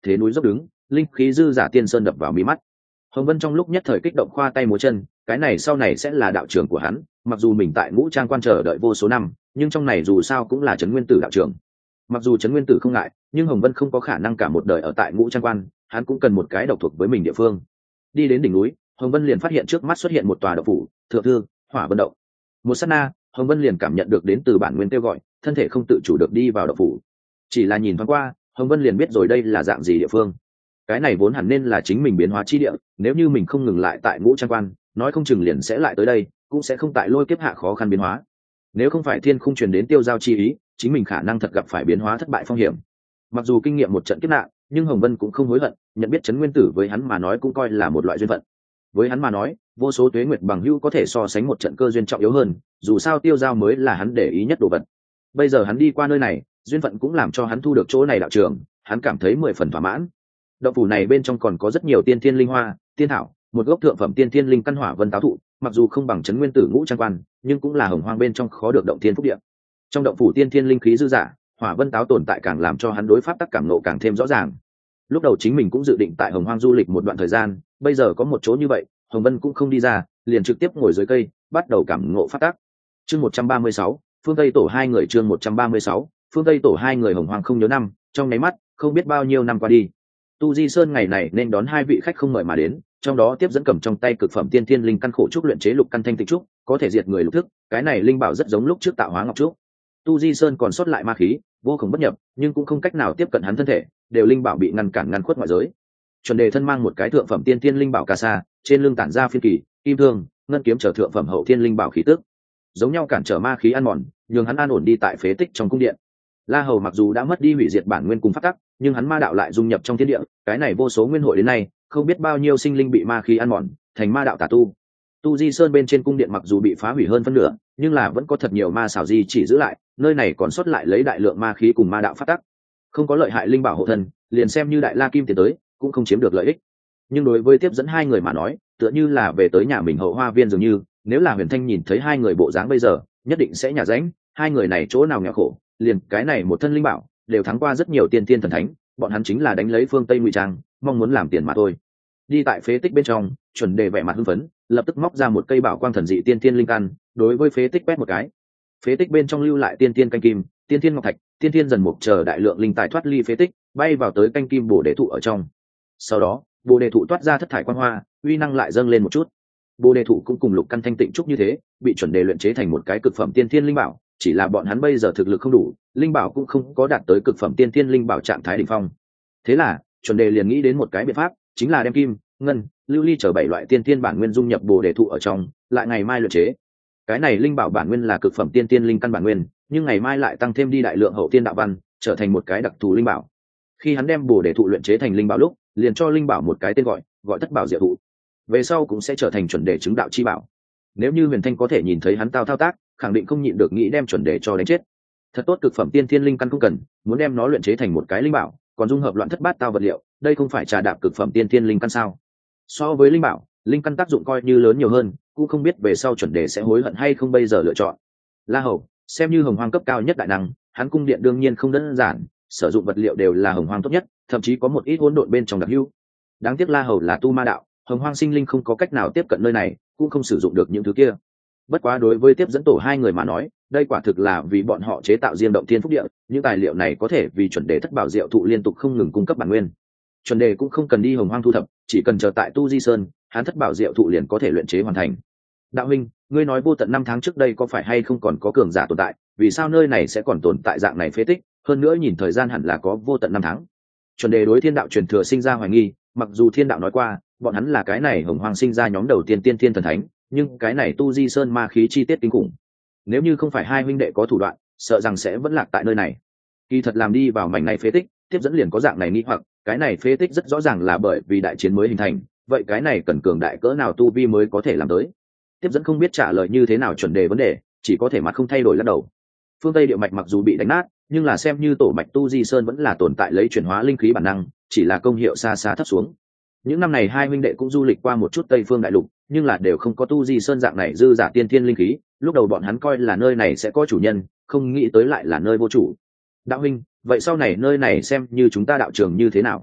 thế núi dốc đứng, linh khí dư giả tiên sơn đập vào mí mắt. Hồng Vân trong lúc nhất thời kích động khoa tay múa chân, cái này sau này sẽ là đạo trưởng của hắn, mặc dù mình tại Ngũ Trang quan chờ đợi vô số năm, nhưng trong này dù sao cũng là Trấn Nguyên Tử đạo trưởng. Mặc dù Trấn Nguyên Tử không ngại, nhưng Hồng Vân không có khả năng cả một đời ở tại Ngũ Trang quan, hắn cũng cần một cái độc thuộc với mình địa phương. Đi đến đỉnh núi, Hồng Vân liền phát hiện trước mắt xuất hiện một tòa động phủ, thượng thư, Hỏa Vân động. Một sát na, Hồng Vân liền cảm nhận được đến từ bản nguyên kêu gọi, thân thể không tự chủ được đi vào động phủ. Chỉ là nhìn thoáng qua, Hồng Vân liền biết rồi đây là dạng gì địa phương. Cái này vốn hẳn nên là chính mình biến hóa chi địa, nếu như mình không ngừng lại tại Ngũ Trang quan, nói không chừng liền sẽ lại tới đây, cũng sẽ không tại lôi kiếp hạ khó khăn biến hóa. Nếu không phải thiên khung truyền đến tiêu giao chi ý, chính mình khả năng thật gặp phải biến hóa thất bại phong hiểm. Mặc dù kinh nghiệm một trận kiếp nạn, nhưng Hồng Vân cũng không hối hận, nhận biết Trấn Nguyên Tử với hắn mà nói cũng coi là một loại duyên phận. Với hắn mà nói, vô số tuế nguyệt bằng hữu có thể so sánh một trận cơ duyên trọng yếu hơn, dù sao tiêu giao mới là hắn để ý nhất đồ vật. Bây giờ hắn đi qua nơi này, duyên phận cũng làm cho hắn thu được chỗ này đạo trường, hắn cảm thấy 10 phần thỏa mãn. Động phủ này bên trong còn có rất nhiều tiên thiên linh hoa, tiên thảo, một gốc thượng phẩm tiên thiên linh căn hỏa vân táo thụ, mặc dù không bằng Trấn Nguyên Tử Ngũ Trang quan, nhưng cũng là hồng hoang bên trong khó được động thiên phúc địa. Trong động phủ tiên thiên linh khí dư dả, hỏa vân táo tồn tại càng làm cho hắn đối pháp tắc cảm nộ càng thêm rõ ràng. Lúc đầu chính mình cũng dự định tại hồng hoang du lịch một đoạn thời gian, bây giờ có một chỗ như vậy, Hồng Vân cũng không đi ra, liền trực tiếp ngồi dưới cây, bắt đầu cảm ngộ pháp tắc. Chương 136, phương Tây tổ hai người. Chương 136, phương Tây tổ hai người. Hồng hoang không nhớ năm, trong nháy mắt, không biết bao nhiêu năm qua đi. Tu Di Sơn ngày này nên đón hai vị khách không mời mà đến, trong đó tiếp dẫn cầm trong tay cực phẩm tiên thiên linh căn khổ trúc luyện chế lục căn thanh tịnh trúc, có thể diệt người lục thức, cái này linh bảo rất giống lúc trước tạo hóa ngọc trúc. Tu Di Sơn còn sót lại ma khí, vô cùng bất nhập, nhưng cũng không cách nào tiếp cận hắn thân thể, đều linh bảo bị ngăn cản ngăn khuất ngoại giới. Chuẩn Đề thân mang một cái thượng phẩm tiên thiên linh bảo cà sa, trên lưng tản ra phiên kỳ, kim thương, ngân kiếm trở thượng phẩm hậu thiên linh bảo khí tức, giống nhau cản trở ma khí ăn mòn, nhường hắn an ổn đi tại phế tích trong cung điện. La Hầu mặc dù đã mất đi hủy diệt bản nguyên cùng phát tắc, nhưng hắn ma đạo lại dung nhập trong thiên địa, cái này vô số nguyên hội đến nay, không biết bao nhiêu sinh linh bị ma khí ăn mòn, thành ma đạo tà tu. Tu Di Sơn bên trên cung điện mặc dù bị phá hủy hơn phân nửa, nhưng là vẫn có thật nhiều ma xảo di chỉ giữ lại, nơi này còn sót lại lấy đại lượng ma khí cùng ma đạo phát tắc. Không có lợi hại linh bảo hộ thân, liền xem như đại la kim tiến tới, cũng không chiếm được lợi ích. Nhưng đối với tiếp dẫn hai người mà nói, tựa như là về tới nhà mình hậu hoa viên dường như, nếu là Huyền Thanh nhìn thấy hai người bộ dáng bây giờ, nhất định sẽ nhả rãnh, hai người này chỗ nào nghèo khổ, liền cái này một thân linh bảo, đều thắng qua rất nhiều tiên tiên thần thánh, bọn hắn chính là đánh lấy phương Tây ngụy trang, mong muốn làm tiền mà thôi. Đi tại phế tích bên trong, Chuẩn Đề vẻ mặt hưng phấn, lập tức móc ra một cây bảo quang thần dị tiên tiên linh căn, đối với phế tích quét một cái. Phế tích bên trong lưu lại tiên tiên canh kim, tiên tiên ngọc thạch, tiên tiên dần mục chờ đại lượng linh tài thoát ly phế tích, bay vào tới canh kim bồ đề thụ ở trong. Sau đó, bồ đề thụ toát ra thất thải quang hoa, uy năng lại dâng lên một chút. Bồ đề thụ cũng cùng lục căn thanh tịnh trúc như thế, bị Chuẩn Đề luyện chế thành một cái cực phẩm tiên thiên linh bảo, chỉ là bọn hắn bây giờ thực lực không đủ, linh bảo cũng không có đạt tới cực phẩm tiên thiên linh bảo trạng thái đỉnh phong. Thế là, Chuẩn Đề liền nghĩ đến một cái biện pháp, chính là đem kim, ngân, lưu ly chờ 7 loại tiên thiên bản nguyên dung nhập bồ đề thụ ở trong, lại ngày mai luyện chế. Cái này linh bảo bản nguyên là cực phẩm tiên thiên linh căn bản nguyên, nhưng ngày mai lại tăng thêm đi đại lượng hậu tiên đạo văn, trở thành một cái đặc thù linh bảo. Khi hắn đem bồ đề thụ luyện chế thành linh bảo lúc, liền cho linh bảo một cái tên gọi, gọi thất bảo diệu thụ. Về sau cũng sẽ trở thành Chuẩn Đề chứng đạo chi bảo. Nếu như Huyền Thanh có thể nhìn thấy hắn thao tác, khẳng định không nhịn được nghĩ đem Chuẩn Đề cho đánh chết. Thật tốt cực phẩm tiên thiên linh căn không cần, muốn đem nó luyện chế thành một cái linh bảo, còn dung hợp loạn thất bát tao vật liệu, đây không phải trà đạp cực phẩm tiên thiên linh căn sao? So với linh bảo, linh căn tác dụng coi như lớn nhiều hơn, cũng không biết về sau Chuẩn Đề sẽ hối hận hay không bây giờ lựa chọn. La Hầu, xem như hồng hoang cấp cao nhất đại năng, hắn cung điện đương nhiên không đơn giản, sử dụng vật liệu đều là hồng hoang tốt nhất, thậm chí có một ít hỗn độn bên trong đặc hữu. Đáng tiếc La Hầu là tu ma đạo, hồng hoang sinh linh không có cách nào tiếp cận nơi này, cũng không sử dụng được những thứ kia. Bất quá đối với tiếp dẫn tổ hai người mà nói, đây quả thực là vì bọn họ chế tạo riêng động thiên phúc địa, những tài liệu này có thể vì Chuẩn Đề thất bảo diệu thụ liên tục không ngừng cung cấp bản nguyên. Chuẩn Đề cũng không cần đi hồng hoang thu thập, chỉ cần chờ tại Tu Di Sơn, hắn thất bảo diệu thụ liền có thể luyện chế hoàn thành. Đạo huynh, ngươi nói vô tận năm tháng trước đây có phải hay không còn có cường giả tồn tại, vì sao nơi này sẽ còn tồn tại dạng này phế tích, hơn nữa nhìn thời gian hẳn là có vô tận năm tháng. Chuẩn Đề đối thiên đạo truyền thừa sinh ra hoài nghi, mặc dù thiên đạo nói qua bọn hắn là cái này hồng hoang sinh ra nhóm đầu tiên tiên thiên thần thánh, nhưng cái này Tu Di Sơn ma khí chi tiết kinh khủng, nếu như không phải hai huynh đệ có thủ đoạn, sợ rằng sẽ vẫn lạc tại nơi này. Kỳ thật làm đi vào mảnh này phế tích, tiếp dẫn liền có dạng này nghi hoặc, cái này phế tích rất rõ ràng là bởi vì đại chiến mới hình thành, vậy cái này cần cường đại cỡ nào tu vi mới có thể làm tới? Tiếp dẫn không biết trả lời như thế nào Chuẩn Đề vấn đề, chỉ có thể mặt không thay đổi lắc đầu. Phương Tây địa mạch mặc dù bị đánh nát, nhưng là xem như tổ mạch Tu Di Sơn vẫn là tồn tại lấy chuyển hóa linh khí bản năng, chỉ là công hiệu xa xa thấp xuống. Những năm này hai huynh đệ cũng du lịch qua một chút Tây Phương đại lục, nhưng là đều không có Tu Di Sơn dạng này dư giả tiên thiên linh khí, lúc đầu bọn hắn coi là nơi này sẽ có chủ nhân, không nghĩ tới lại là nơi vô chủ. Đạo huynh, vậy sau này nơi này xem như chúng ta đạo trường như thế nào?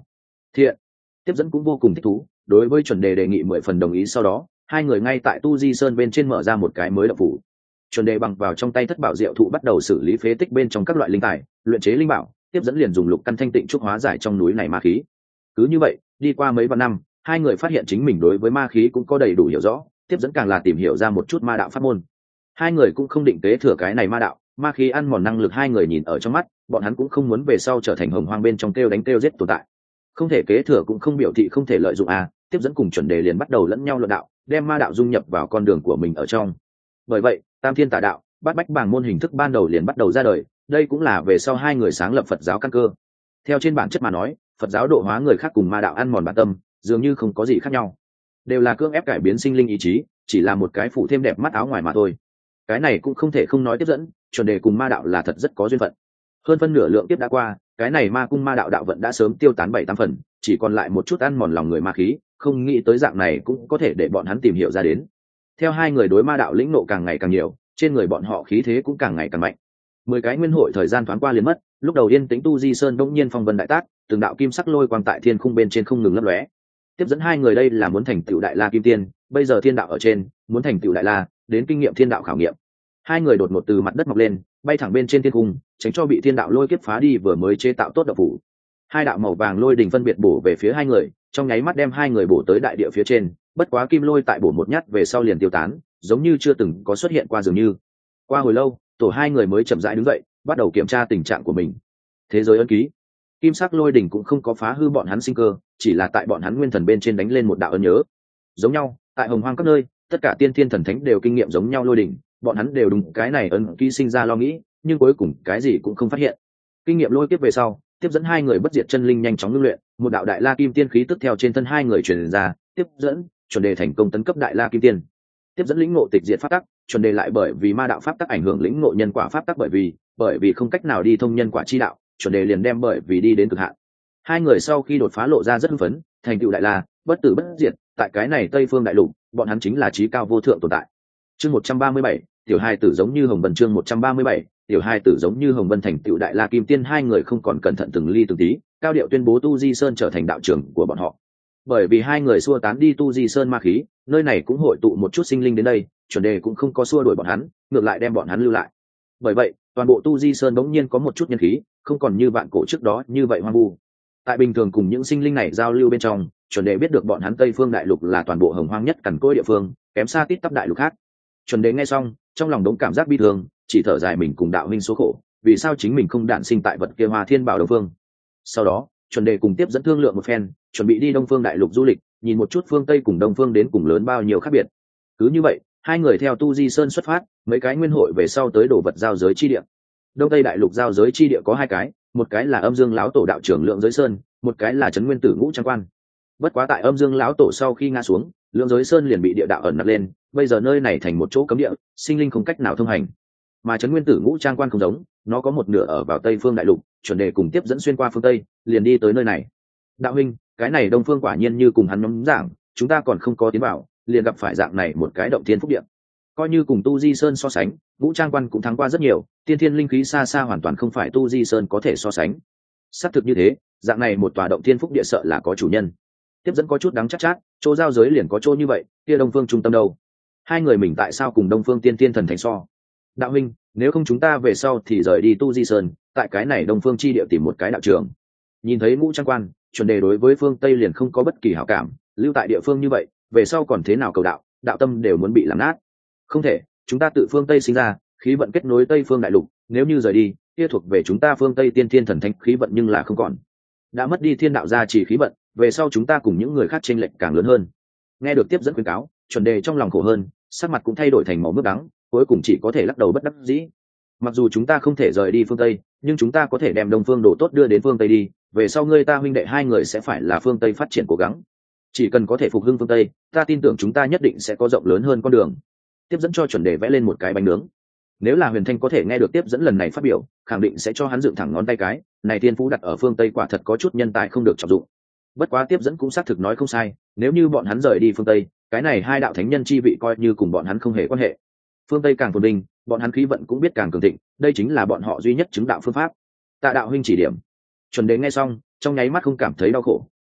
Thiện. Tiếp dẫn cũng vô cùng thích thú, đối với chuẩn đề đề nghị 10 phần đồng ý. Sau đó hai người ngay tại tu di sơn bên trên mở ra một cái mới động phủ. Chuẩn đề bằng vào trong tay thất bảo diệu thụ bắt đầu xử lý phế tích bên trong các loại linh tài, luyện chế linh bảo. Tiếp dẫn liền dùng lục căn thanh tịnh trúc hóa giải trong núi này ma khí. Cứ như vậy đi qua mấy vạn năm, hai người phát hiện chính mình đối với ma khí cũng có đầy đủ hiểu rõ. Tiếp dẫn càng là tìm hiểu ra một chút ma đạo pháp môn. Hai người cũng không định kế thừa cái này ma đạo, ma khí ăn mòn năng lực hai người nhìn ở trong mắt, bọn hắn cũng không muốn về sau trở thành hồng hoang bên trong kêu đánh kêu giết tồn tại. Không thể kế thừa cũng không biểu thị không thể lợi dụng tiếp dẫn cùng chuẩn đề liền bắt đầu lẫn nhau luận đạo, đem ma đạo dung nhập vào con đường của mình ở trong. Bởi vậy tam thiên tả đạo, bát bách bảng môn hình thức ban đầu liền bắt đầu ra đời, đây cũng là về sau hai người sáng lập Phật giáo căn cơ. Theo trên bản chất mà nói, Phật giáo độ hóa người khác cùng ma đạo ăn mòn bản tâm dường như không có gì khác nhau, đều là cưỡng ép cải biến sinh linh ý chí, chỉ là một cái phụ thêm đẹp mắt áo ngoài mà thôi. Cái này cũng không thể không nói tiếp dẫn chuẩn đề cùng ma đạo là thật rất có duyên phận. Hơn phân nửa lượng tiếp đã qua, cái này ma cung ma đạo đạo vận đã sớm tiêu tán 7-8 phần, chỉ còn lại một chút ăn mòn lòng người ma khí, không nghĩ tới dạng này cũng có thể để bọn hắn tìm hiểu ra đến. Theo hai người đối ma đạo lĩnh nộ càng ngày càng nhiều, trên người bọn họ khí thế cũng càng ngày càng mạnh. 10 cái nguyên hội thời gian thoáng qua liền mất, lúc đầu yên tĩnh tu di sơn bỗng nhiên phong vân đại tác, từng đạo kim sắc lôi quang tại thiên khung bên trên không ngừng lấp lóe. Tiếp dẫn hai người đây là muốn thành tựu đại la kim tiên, bây giờ thiên đạo ở trên, muốn thành tựu đại la, đến kinh nghiệm thiên đạo khảo nghiệm. Hai người đột ngột từ mặt đất mọc lên, bay thẳng bên trên thiên cung, tránh cho bị thiên đạo lôi kiếp phá đi vừa mới chế tạo tốt đạo phủ. Hai đạo màu vàng lôi đình phân biệt bổ về phía hai người, trong nháy mắt đem hai người bổ tới đại địa phía trên, bất quá kim lôi tại bổ một nhát về sau liền tiêu tán, giống như chưa từng có xuất hiện qua dường như. Qua hồi lâu, tổ hai người mới chậm rãi đứng dậy, bắt đầu kiểm tra tình trạng của mình. Thế giới ấn ký, kim sắc lôi đỉnh cũng không có phá hư bọn hắn sinh cơ, chỉ là tại bọn hắn nguyên thần bên trên đánh lên một đạo ấn nhớ. Giống nhau, tại hồng hoang các nơi, tất cả tiên thiên thần thánh đều kinh nghiệm giống nhau lôi đỉnh, bọn hắn đều đúng cái này ấn ký sinh ra lo nghĩ, nhưng cuối cùng cái gì cũng không phát hiện. Kinh nghiệm lôi kiếp về sau, tiếp dẫn hai người bất diệt chân linh nhanh chóng ngưng luyện, một đạo đại la kim tiên khí tức theo trên thân hai người truyền ra, tiếp dẫn chuẩn đề thành công tấn cấp đại la kim tiên. Tiếp dẫn lĩnh ngộ tịch diệt pháp tắc, chuẩn đề lại bởi vì ma đạo pháp tắc ảnh hưởng lĩnh ngộ nhân quả pháp tắc, bởi vì không cách nào đi thông nhân quả chi đạo, chuẩn đề liền đem bởi vì đi đến cực hạn. Hai người sau khi đột phá lộ ra rất hưng phấn, thành tựu đại la, bất tử bất diệt, tại cái này Tây Phương đại lục, bọn hắn chính là trí cao vô thượng tồn tại. Chương 137, tiểu hai tử giống như hồng vân. Chương 137, tiểu hai tử giống như hồng vân thành tựu đại la kim tiên. Hai người không còn cẩn thận từng ly từng tí, cao điệu tuyên bố tu di sơn trở thành đạo trưởng của bọn họ. Bởi vì hai người xua tán đi tu di sơn ma khí, nơi này cũng hội tụ một chút sinh linh đến đây, chuẩn đề cũng không có xua đuổi bọn hắn, ngược lại đem bọn hắn lưu lại. Bởi vậy toàn bộ tu di sơn bỗng nhiên có một chút nhân khí, không còn như vạn cổ trước đó như vậy hoang vu. Tại bình thường cùng những sinh linh này giao lưu bên trong, chuẩn đề biết được bọn hắn Tây Phương đại lục là toàn bộ hồng hoang nhất cằn cỗi địa phương, kém xa tít tắp đại lục khác. Chuẩn đề nghe xong, trong lòng đống cảm giác bi thương, chỉ thở dài mình cùng đạo huynh số khổ, vì sao chính mình không đản sinh tại vật kia Hoa Thiên Bảo Đông Phương. Sau đó chuẩn đề cùng tiếp dẫn thương lượng một phen, chuẩn bị đi Đông Phương đại lục du lịch, nhìn một chút phương Tây cùng Đông Phương đến cùng lớn bao nhiêu khác biệt. Cứ như vậy hai người theo tu di sơn xuất phát, mấy cái nguyên hội về sau tới đổ vật giao giới chi địa. Đông Tây đại lục giao giới chi địa có hai cái, một cái là âm dương lão tổ đạo trưởng Lượng Giới Sơn, một cái là trấn nguyên tử Ngũ Trang Quan. Bất quá tại âm dương lão tổ sau khi ngã xuống, Lượng Giới Sơn liền bị địa đạo ẩn nặc lên, bây giờ nơi này thành một chỗ cấm địa, sinh linh không cách nào thông hành. Mà trấn nguyên tử Ngũ Trang Quan không giống, nó có một nửa ở vào Tây Phương đại lục, chuẩn đề cùng tiếp dẫn xuyên qua phương Tây, liền đi tới nơi này. Đạo huynh, cái này Đông Phương quả nhiên như cùng hắn nhóm giảng, chúng ta còn không có tiến vào, liền gặp phải dạng này một cái động thiên phúc địa. Coi như cùng tu di sơn so sánh, Ngũ Trang Quan cũng thắng qua rất nhiều, tiên thiên linh khí xa xa hoàn toàn không phải tu di sơn có thể so sánh. Xác thực như thế, dạng này một tòa động thiên phúc địa sợ là có chủ nhân. Tiếp dẫn có chút đắng chắc chát, chỗ giao giới liền có chỗ như vậy, kia Đông Phương trung tâm đâu? Hai người mình tại sao cùng Đông Phương tiên thiên thần thánh so? Đạo huynh, nếu không chúng ta về sau thì rời đi tu di sơn, tại cái này Đông Phương chi địa tìm một cái đạo trường. Nhìn thấy Ngũ Trang Quan, chuẩn đề đối với phương Tây liền không có bất kỳ hảo cảm, lưu tại địa phương như vậy, về sau còn thế nào cầu đạo, đạo tâm đều muốn bị làm nát. Không thể, chúng ta tự phương Tây sinh ra, khí vận kết nối Tây Phương đại lục, nếu như rời đi, kia thuộc về chúng ta phương Tây tiên thiên thần thánh khí vận nhưng là không còn. Đã mất đi thiên đạo gia trì khí vận, về sau chúng ta cùng những người khác chênh lệch càng lớn hơn. Nghe được tiếp dẫn khuyên cáo, chuẩn đề trong lòng khổ hơn, sắc mặt cũng thay đổi thành màu nước đắng, cuối cùng chỉ có thể lắc đầu bất đắc dĩ. Mặc dù chúng ta không thể rời đi phương Tây, nhưng chúng ta có thể đem Đông Phương đồ tốt đưa đến phương Tây đi, về sau ngươi ta huynh đệ hai người sẽ phải là phương Tây phát triển cố gắng. Chỉ cần có thể phục hưng phương Tây, ta tin tưởng chúng ta nhất định sẽ có rộng lớn hơn con đường. Tiếp dẫn cho chuẩn đề vẽ lên một cái bánh nướng. Nếu là Huyền Thanh có thể nghe được tiếp dẫn lần này phát biểu, khẳng định sẽ cho hắn dựng thẳng ngón tay cái, này thiên phú đặt ở phương Tây quả thật có chút nhân tài không được trọng dụng. Bất quá tiếp dẫn cũng xác thực nói không sai, nếu như bọn hắn rời đi phương Tây, cái này hai đạo thánh nhân chi vị coi như cùng bọn hắn không hề quan hệ. Phương Tây càng phồn vinh, bọn hắn khí vận cũng biết càng cường thịnh, đây chính là bọn họ duy nhất chứng đạo phương pháp. Tạ đạo huynh chỉ điểm. Chuẩn đề nghe xong, trong nháy mắt không cảm thấy đau khổ,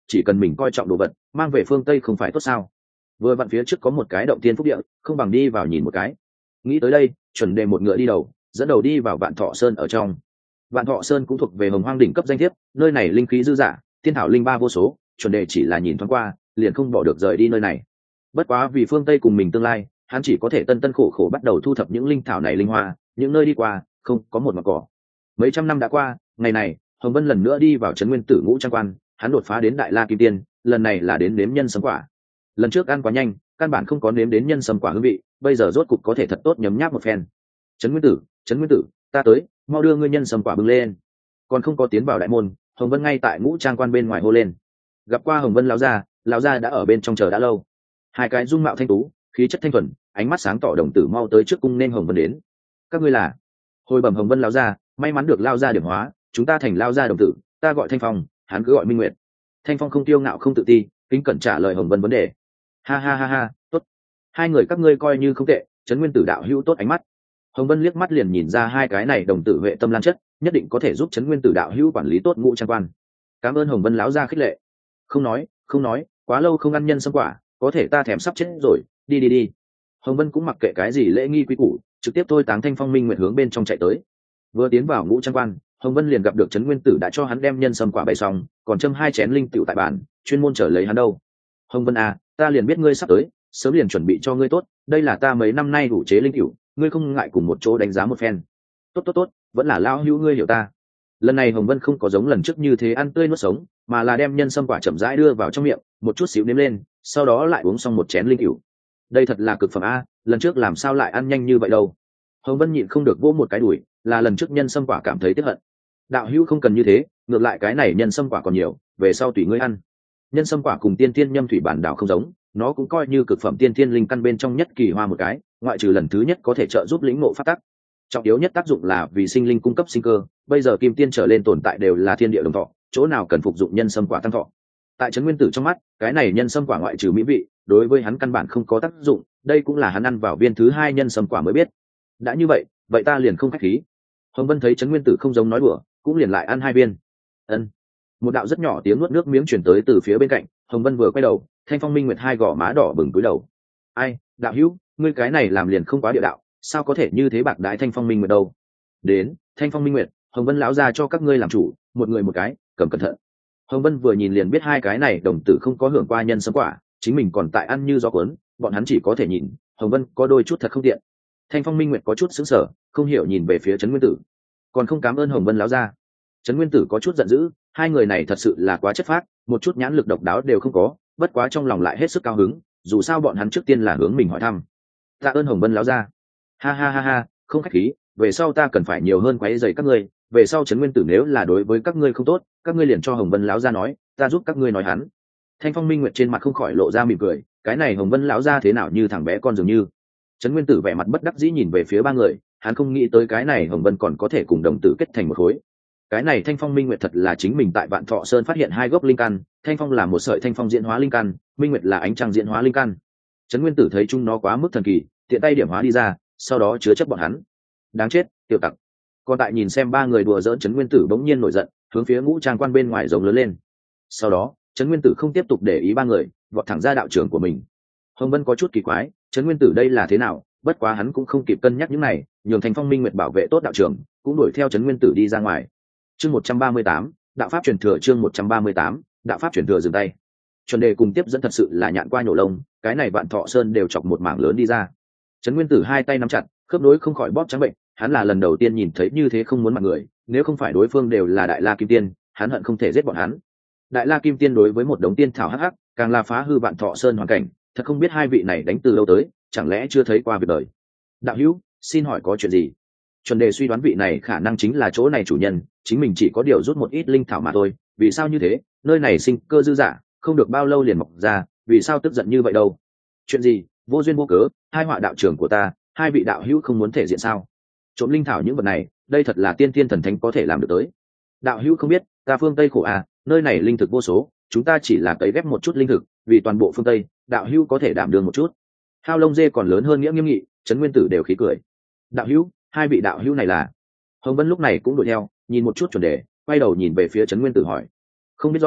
chỉ cần mình coi trọng đồ vật mang về phương tây không phải tốt sao? Vừa vặn phía trước có một cái động tiên phúc địa, không bằng đi vào nhìn một cái. Nghĩ tới đây, chuẩn đề một ngựa đi đầu, dẫn đầu đi vào Vạn Thọ Sơn ở trong. Vạn Thọ Sơn cũng thuộc về Hồng Hoang đỉnh cấp danh thiếp, nơi này linh khí dư dả, tiên thảo linh ba vô số, chuẩn đề chỉ là nhìn thoáng qua liền không bỏ được rời đi nơi này. Bất quá vì phương tây cùng mình tương lai, hắn chỉ có thể tân tân khổ khổ bắt đầu thu thập những linh thảo này linh hoa, những nơi đi qua không có một mặt cỏ. Mấy trăm năm đã qua, ngày này Hồng Vân lần nữa đi vào trấn Nguyên Tử Ngũ Trang Quan, hắn đột phá đến Đại La Kim Tiên, lần này là đến nếm nhân sâm quả. Lần trước ăn quá nhanh, căn bản không có nếm đến nhân sâm quả hương vị, bây giờ rốt cục có thể thật tốt nhấm nháp một phen. Trấn Nguyên Tử, ta tới, mau đưa ngươi nhân sâm quả bưng lên. Còn không có tiến vào đại môn, Hồng Vân ngay tại Ngũ Trang Quan bên ngoài hô lên. Gặp qua Hồng Vân lão gia đã ở bên trong chờ đã lâu. Hai cái dung mạo thanh tú, khí chất thanh thuần, ánh mắt sáng tỏ đồng tử mau tới trước cung nên Hồng Vân đến. Các ngươi là? Hồi bẩm Hồng Vân lão gia, may mắn được lão gia điểm hóa, chúng ta thành lão gia đồng tử, ta gọi Thanh Phong, hắn cứ gọi Minh Nguyệt. Thanh Phong không tiêu ngạo không tự ti, kính cẩn trả lời Hồng Vân vấn đề. Ha ha ha ha, tốt. Hai người các ngươi coi như không tệ, Trấn Nguyên Tử đạo hữu tốt ánh mắt. Hồng Vân liếc mắt liền nhìn ra hai cái này đồng tử huệ tâm lan chất, nhất định có thể giúp Trấn Nguyên Tử đạo hữu quản lý tốt Ngũ Trang Quan. Cảm ơn Hồng Vân lão gia khích lệ. Không nói, quá lâu không ăn nhân sâm quả, có thể ta thèm sắp chết rồi, đi. Hồng Vân cũng mặc kệ cái gì lễ nghi quý củ, trực tiếp thôi táng Thanh Phong Minh Nguyệt hướng bên trong chạy tới. Vừa tiến vào Ngũ Trang Quan, Hồng Vân liền gặp được Trấn Nguyên Tử đã cho hắn đem nhân sâm quả bày xong, còn châm hai chén linh tiểu tại bàn, chuyên môn chờ lấy hắn đâu. Hồng Vân à, ta liền biết ngươi sắp tới, sớm liền chuẩn bị cho ngươi tốt, đây là ta mấy năm nay đủ chế linh tiểu, ngươi không ngại cùng một chỗ đánh giá một phen. Tốt, vẫn là lão hữu ngươi hiểu ta. Lần này Hồng Vân không có giống lần trước như thế ăn tươi nuốt sống, mà là đem nhân sâm quả chậm rãi đưa vào trong miệng, một chút xíu nếm lên, sau đó lại uống xong một chén linh tiểu. Đây thật là cực phẩm a, lần trước làm sao lại ăn nhanh như vậy đâu? Hồng Vân nhịn không được vỗ một cái đùi, là lần trước nhân sâm quả cảm thấy tiếc hận. Đạo hữu không cần như thế, ngược lại cái này nhân sâm quả còn nhiều, về sau tùy ngươi ăn. Nhân sâm quả cùng tiên tiên nhâm thủy bản đảo không giống, nó cũng coi như cực phẩm tiên tiên linh căn bên trong nhất kỳ hoa một cái, ngoại trừ lần thứ nhất có thể trợ giúp lĩnh ngộ pháp tắc. Trọng yếu nhất tác dụng là vì sinh linh cung cấp sinh cơ, bây giờ kim tiên trở lên tồn tại đều là thiên địa đồng thọ, chỗ nào cần phục dụng nhân sâm quả tăng thọ. Tại Trấn Nguyên Tử trong mắt, cái này nhân sâm quả ngoại trừ mỹ vị, đối với hắn căn bản không có tác dụng, đây cũng là hắn ăn vào viên thứ hai nhân sâm quả mới biết. Đã như vậy, vậy ta liền không khách khí. Hồng Vân thấy Trấn Nguyên Tử không giống nói đùa, cũng liền lại ăn hai viên. Ân. Một đạo rất nhỏ tiếng nuốt nước miếng truyền tới từ phía bên cạnh, Hồng Vân vừa quay đầu, Thanh Phong Minh Nguyệt hai gò má đỏ bừng cúi đầu. Ai, đạo hữu, ngươi cái này làm liền không quá địa đạo, sao có thể như thế bạc đái Thanh Phong Minh Nguyệt đâu? Đến, Thanh Phong Minh Nguyệt, Hồng Vân lão ra cho các ngươi làm chủ, một người một cái, cầm cẩn thận. Hồng Vân vừa nhìn liền biết hai cái này đồng tử không có hưởng qua nhân sâm quả, chính mình còn tại ăn như gió cuốn, bọn hắn chỉ có thể nhìn. Hồng Vân có đôi chút thật không tiện. Thanh Phong Minh Nguyệt có chút sững sờ, không hiểu nhìn về phía Trấn Nguyên Tử, còn không cảm ơn Hồng Vân lão ra. Trấn Nguyên Tử có chút giận dữ, hai người này thật sự là quá chất phác, một chút nhãn lực độc đáo đều không có, bất quá trong lòng lại hết sức cao hứng, dù sao bọn hắn trước tiên là hướng mình hỏi thăm. Tạ ơn Hồng Vân lão ra. Ha ha ha ha, không khách khí, về sau ta cần phải nhiều hơn quấy rầy các ngươi, về sau Trấn Nguyên Tử nếu là đối với các ngươi không tốt, các ngươi liền cho Hồng Vân lão ra nói, ta giúp các ngươi nói hắn. Thanh Phong Minh Nguyệt trên mặt không khỏi lộ ra mỉm cười, cái này Hồng Vân lão ra thế nào như thằng bé con dường như. Trấn Nguyên Tử vẻ mặt bất đắc dĩ nhìn về phía ba người, hắn không nghĩ tới cái này Hồng Vân còn có thể cùng đồng tử kết thành một khối. Cái này Thanh Phong Minh Nguyệt thật là chính mình tại Vạn Thọ Sơn phát hiện hai gốc linh căn, Thanh Phong là một sợi thanh phong diễn hóa linh căn, Minh Nguyệt là ánh trăng diễn hóa linh căn. Trấn Nguyên Tử thấy chúng nó quá mức thần kỳ, tiện tay điểm hóa đi ra, sau đó chứa chấp bọn hắn. Đáng chết, tiểu tặc. Còn tại nhìn xem ba người đùa giỡn, Trấn Nguyên Tử bỗng nhiên nổi giận, hướng phía Ngũ Trang Quan bên ngoài rống lớn lên. Sau đó, Trấn Nguyên Tử không tiếp tục để ý ba người, vọt thẳng ra đạo trưởng của mình. Hồng Vân có chút kỳ quái, Trấn Nguyên Tử đây là thế nào, bất quá hắn cũng không kịp cân nhắc những này, nhường Thanh Phong Minh Nguyệt bảo vệ tốt đạo trưởng, cũng đuổi theo Trấn Nguyên Tử đi ra ngoài. Chương 138, đạo pháp truyền thừa. Chương 138, đạo pháp truyền thừa dừng tay. Chuẩn đề cùng tiếp dẫn thật sự là nhạn qua nhổ lông, cái này Vạn Thọ Sơn đều chọc một mảng lớn đi ra. Trấn Nguyên Tử hai tay nắm chặt, khớp nối không khỏi bóp trắng bệnh, hắn là lần đầu tiên nhìn thấy như thế không muốn mặt người, nếu không phải đối phương đều là Đại La Kim Tiên, hắn hận không thể giết bọn hắn. Đại La Kim Tiên đối với một đống tiên thảo hắc hắc, càng là phá hư Vạn Thọ Sơn hoàn cảnh, thật không biết hai vị này đánh từ lâu tới, chẳng lẽ chưa thấy qua việc đời. Đạo hữu, xin hỏi có chuyện gì? Chuẩn đề suy đoán vị này khả năng chính là chỗ này chủ nhân, chính mình chỉ có điều rút một ít linh thảo mà thôi, vì sao như thế, nơi này sinh cơ dư dả, không được bao lâu liền mọc ra, vì sao tức giận như vậy đâu? Chuyện gì, vô duyên vô cớ, hai họa đạo trưởng của ta, hai vị đạo hữu không muốn thể diện sao? Trộm linh thảo những vật này, đây thật là tiên tiên thần thánh có thể làm được tới. Đạo hữu không biết, ta phương Tây khổ à, nơi này linh thực vô số, chúng ta chỉ là cấy ghép một chút linh thực, vì toàn bộ phương Tây, đạo hữu có thể đảm đương một chút. Hao lông dê còn lớn hơn nghĩa nghiêm nghị, Trấn Nguyên Tử đều khí cười. Đạo hữu, hai vị đạo hữu này là? Hồng Vân lúc này cũng đuổi theo, nhìn một chút Chuẩn đề, quay đầu nhìn về phía Trấn Nguyên Tử hỏi. Không biết rõ,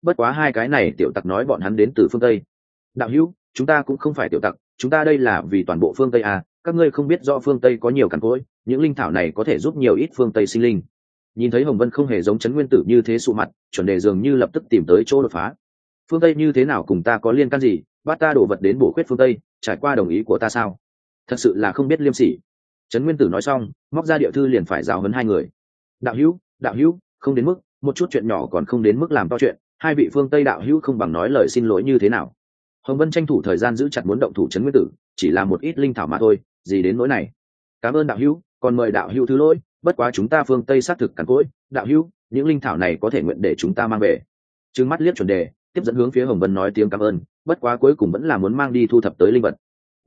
bất quá hai cái này tiểu tặc nói bọn hắn đến từ phương tây. Đạo hữu, chúng ta cũng không phải tiểu tặc, chúng ta đây là vì toàn bộ phương tây à, các ngươi không biết rõ phương tây có nhiều cằn cỗi, những linh thảo này có thể giúp nhiều ít phương tây sinh linh. Nhìn thấy Hồng Vân không hề giống Trấn Nguyên Tử như thế sụ mặt, chuẩn đề dường như lập tức tìm tới chỗ đột phá. Phương tây như thế nào cùng ta có liên can gì, bắt ta đổ vật đến bổ khuyết phương tây, trải qua đồng ý của ta sao? Thật sự là không biết liêm sỉ. Trấn Nguyên Tử nói xong, móc ra địa thư liền phải giáo huấn hai người. Đạo hữu, không đến mức, một chút chuyện nhỏ còn không đến mức làm to chuyện, hai vị phương tây đạo hữu không bằng nói lời xin lỗi như thế nào? Hồng Vân tranh thủ thời gian giữ chặt muốn động thủ Trấn Nguyên Tử, chỉ là một ít linh thảo mà thôi, gì đến nỗi này. Cảm ơn đạo hữu, còn mời đạo hữu thứ lỗi, bất quá chúng ta phương tây xác thực cằn cỗi, đạo hữu, những linh thảo này có thể nguyện để chúng ta mang về. Trừng mắt liếc chuẩn đề, tiếp dẫn hướng phía Hồng Vân nói tiếng cảm ơn, bất quá cuối cùng vẫn là muốn mang đi thu thập tới linh vật.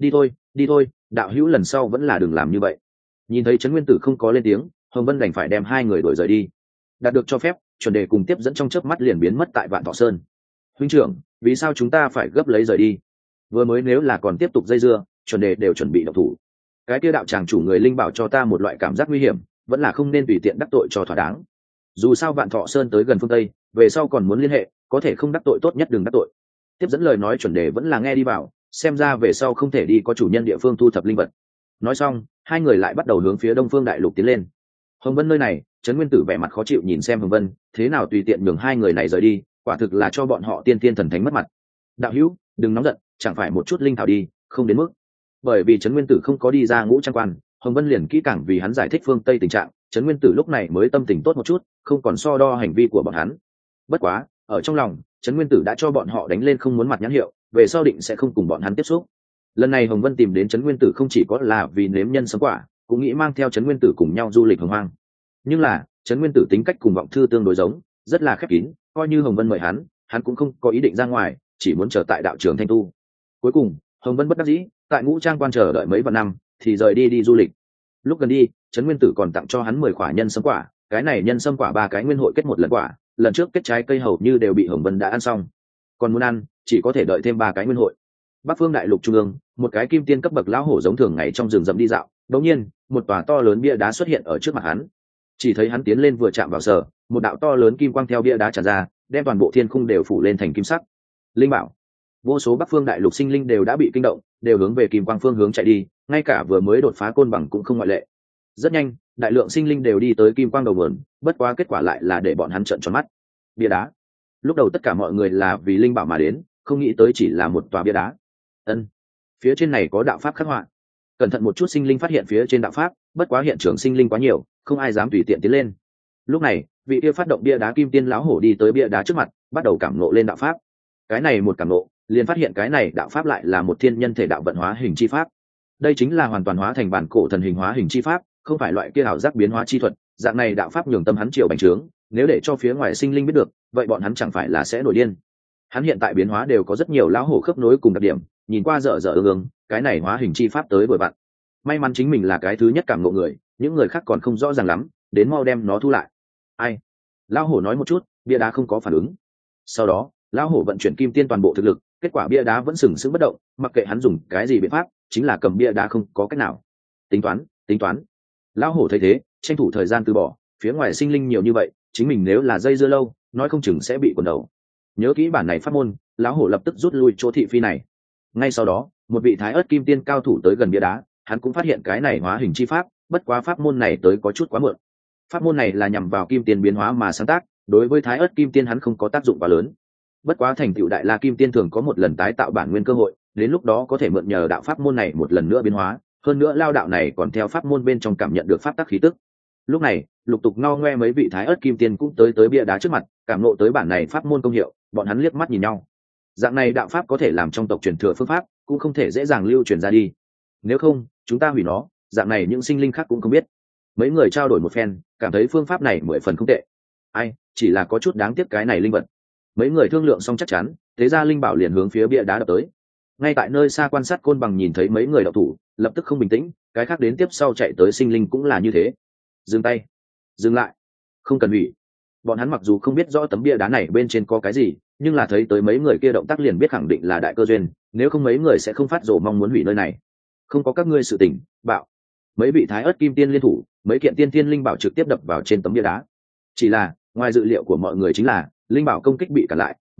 Đi thôi, đạo hữu lần sau vẫn là đừng làm như vậy. Nhìn thấy Trấn Nguyên Tử không có lên tiếng, Hồng Vân đành phải đem hai người đuổi rời đi. Đạt được cho phép, chuẩn đề cùng tiếp dẫn trong chớp mắt liền biến mất tại Vạn Thọ Sơn. Huynh trưởng, vì sao chúng ta phải gấp lấy rời đi? Vừa mới nếu là còn tiếp tục dây dưa, chuẩn đề đều chuẩn bị động thủ. Cái kia đạo tràng chủ người linh bảo cho ta một loại cảm giác nguy hiểm, vẫn là không nên tùy tiện đắc tội cho thỏa đáng. Dù sao Vạn Thọ Sơn tới gần phương tây, về sau còn muốn liên hệ, có thể không đắc tội tốt nhất đừng đắc tội. Tiếp dẫn lời nói chuẩn đề vẫn là nghe đi vào, xem ra về sau không thể đi có chủ nhân địa phương thu thập linh vật. Nói xong, hai người lại bắt đầu hướng phía Đông Phương Đại Lục tiến lên. Hồng Vân nơi này, Trấn Nguyên Tử vẻ mặt khó chịu nhìn xem Hồng Vân, thế nào tùy tiện nhường hai người này rời đi, quả thực là cho bọn họ tiên tiên thần thánh mất mặt. Đạo hữu, đừng nóng giận, chẳng phải một chút linh thảo đi, không đến mức. Bởi vì Trấn Nguyên Tử không có đi ra Ngũ Trang Quan, Hồng Vân liền kỹ càng vì hắn giải thích phương tây tình trạng, Trấn Nguyên Tử lúc này mới tâm tình tốt một chút, không còn so đo hành vi của bọn hắn. Bất quá, ở trong lòng, Trấn Nguyên Tử đã cho bọn họ đánh lên không muốn mặt nhãn hiệu, về sau định sẽ không cùng bọn hắn tiếp xúc. Lần này Hồng Vân tìm đến Trấn Nguyên Tử không chỉ có là vì nếm nhân sấm quả, cũng nghĩ mang theo Trấn Nguyên Tử cùng nhau du lịch hồng hoang. Nhưng là, Trấn Nguyên Tử tính cách cùng Vọng Thư tương đối giống, rất là khép kín, coi như Hồng Vân mời hắn cũng không có ý định ra ngoài, chỉ muốn chờ tại đạo trường thanh tu. Cuối cùng, Hồng Vân bất đắc dĩ, tại Ngũ Trang Quan chờ đợi mấy vạn năm, thì rời đi du lịch. Lúc gần đi, Trấn Nguyên Tử còn tặng cho hắn 10 quả nhân sâm quả, cái này nhân sâm quả 3 cái nguyên hội kết một lần quả, lần trước kết trái cây hầu như đều bị Hồng Vân đã ăn xong, còn muốn ăn, chỉ có thể đợi thêm 3 cái nguyên hội. Bắc Phương Đại Lục trung ương, một cái kim tiên cấp bậc lão hổ giống thường ngày trong rừng rậm đi dạo, đột nhiên, một tòa to lớn bia đá xuất hiện ở trước mặt hắn. Chỉ thấy hắn tiến lên vừa chạm vào sở, một đạo to lớn kim quang theo bia đá tràn ra, đem toàn bộ thiên khung đều phủ lên thành kim sắc. Linh bảo. Vô số Bắc Phương Đại Lục sinh linh đều đã bị kinh động, đều hướng về kim quang phương hướng chạy đi, ngay cả vừa mới đột phá côn bằng cũng không ngoại lệ. Rất nhanh, đại lượng sinh linh đều đi tới kim quang đầu nguồn, bất quá kết quả lại là để bọn hắn trợn tròn mắt. Bia đá. Lúc đầu tất cả mọi người là vì linh bảo mà đến, không nghĩ tới chỉ là một tòa bia đá. Phía trên này có đạo pháp khắc họa. Cẩn thận một chút sinh linh phát hiện phía trên đạo pháp, bất quá hiện trường sinh linh quá nhiều, không ai dám tùy tiện tiến lên. Lúc này, vị kia phát động bia đá kim tiên lão hổ đi tới bia đá trước mặt, bắt đầu cảm ngộ lên đạo pháp. Cái này một cảm ngộ, liền phát hiện cái này đạo pháp lại là một thiên nhân thể đạo vận hóa hình chi pháp. Đây chính là hoàn toàn hóa thành bản cổ thần hình hóa hình chi pháp, không phải loại kia ảo giác biến hóa chi thuật. Dạng này đạo pháp nhường tâm hắn triệu bành trướng, nếu để cho phía ngoài sinh linh biết được, vậy bọn hắn chẳng phải là sẽ nổi điên. Hắn hiện tại biến hóa đều có rất nhiều lão hổ khớp nối cùng đặc điểm, nhìn qua dở dở ương, cái này hóa hình chi pháp tới vừa vặn. May mắn chính mình là cái thứ nhất cảm ngộ người, những người khác còn không rõ ràng lắm, đến mau đem nó thu lại. Ai? Lão hổ nói một chút, bia đá không có phản ứng. Sau đó, lão hổ vận chuyển kim tiên toàn bộ thực lực, kết quả bia đá vẫn sừng sững bất động, mặc kệ hắn dùng cái gì biện pháp, chính là cầm bia đá không có cách nào. Tính toán. Lão hổ thấy thế, tranh thủ thời gian từ bỏ, phía ngoài sinh linh nhiều như vậy, chính mình nếu là dây dưa lâu, nói không chừng sẽ bị quần đầu. Nhớ kỹ bản này pháp môn, lão hổ lập tức rút lui chỗ thị phi này. Ngay sau đó, một vị thái ớt kim tiên cao thủ tới gần bia đá, hắn cũng phát hiện cái này hóa hình chi pháp, bất quá pháp môn này tới có chút quá muộn. Pháp môn này là nhằm vào kim tiên biến hóa mà sáng tác, đối với thái ớt kim tiên hắn không có tác dụng quá lớn. Bất quá thành tựu đại la kim tiên thường có một lần tái tạo bản nguyên cơ hội, đến lúc đó có thể mượn nhờ đạo pháp môn này một lần nữa biến hóa, hơn nữa lao đạo này còn theo pháp môn bên trong cảm nhận được pháp tắc khí tức. Lúc này, lục tục ngao ngoe mấy vị thái ớt kim tiên cũng tới bia đá trước mặt, cảm ngộ tới bản này pháp môn công hiệu, bọn hắn liếc mắt nhìn nhau. Dạng này đạo pháp có thể làm trong tộc truyền thừa phương pháp, cũng không thể dễ dàng lưu truyền ra đi. Nếu không, chúng ta hủy nó, dạng này những sinh linh khác cũng không biết. Mấy người trao đổi một phen, cảm thấy phương pháp này 10 phần không tệ. Ai, chỉ là có chút đáng tiếc cái này linh vật. Mấy người thương lượng xong chắc chắn, thế ra linh bảo liền hướng phía bia đá đập tới. Ngay tại nơi xa quan sát côn bằng nhìn thấy mấy người đạo thủ, lập tức không bình tĩnh, cái khác đến tiếp sau chạy tới sinh linh cũng là như thế. Dừng tay, dừng lại, không cần hủy. Bọn hắn mặc dù không biết rõ tấm bia đá này bên trên có cái gì, nhưng là thấy tới mấy người kia động tác liền biết khẳng định là đại cơ duyên, nếu không mấy người sẽ không phát rồ mong muốn hủy nơi này. Không có các ngươi sự tình, bạo. Mấy vị thái ớt kim tiên liên thủ, mấy kiện tiên tiên linh bảo trực tiếp đập vào trên tấm bia đá. Chỉ là, ngoài dự liệu của mọi người chính là, linh bảo công kích bị cản lại,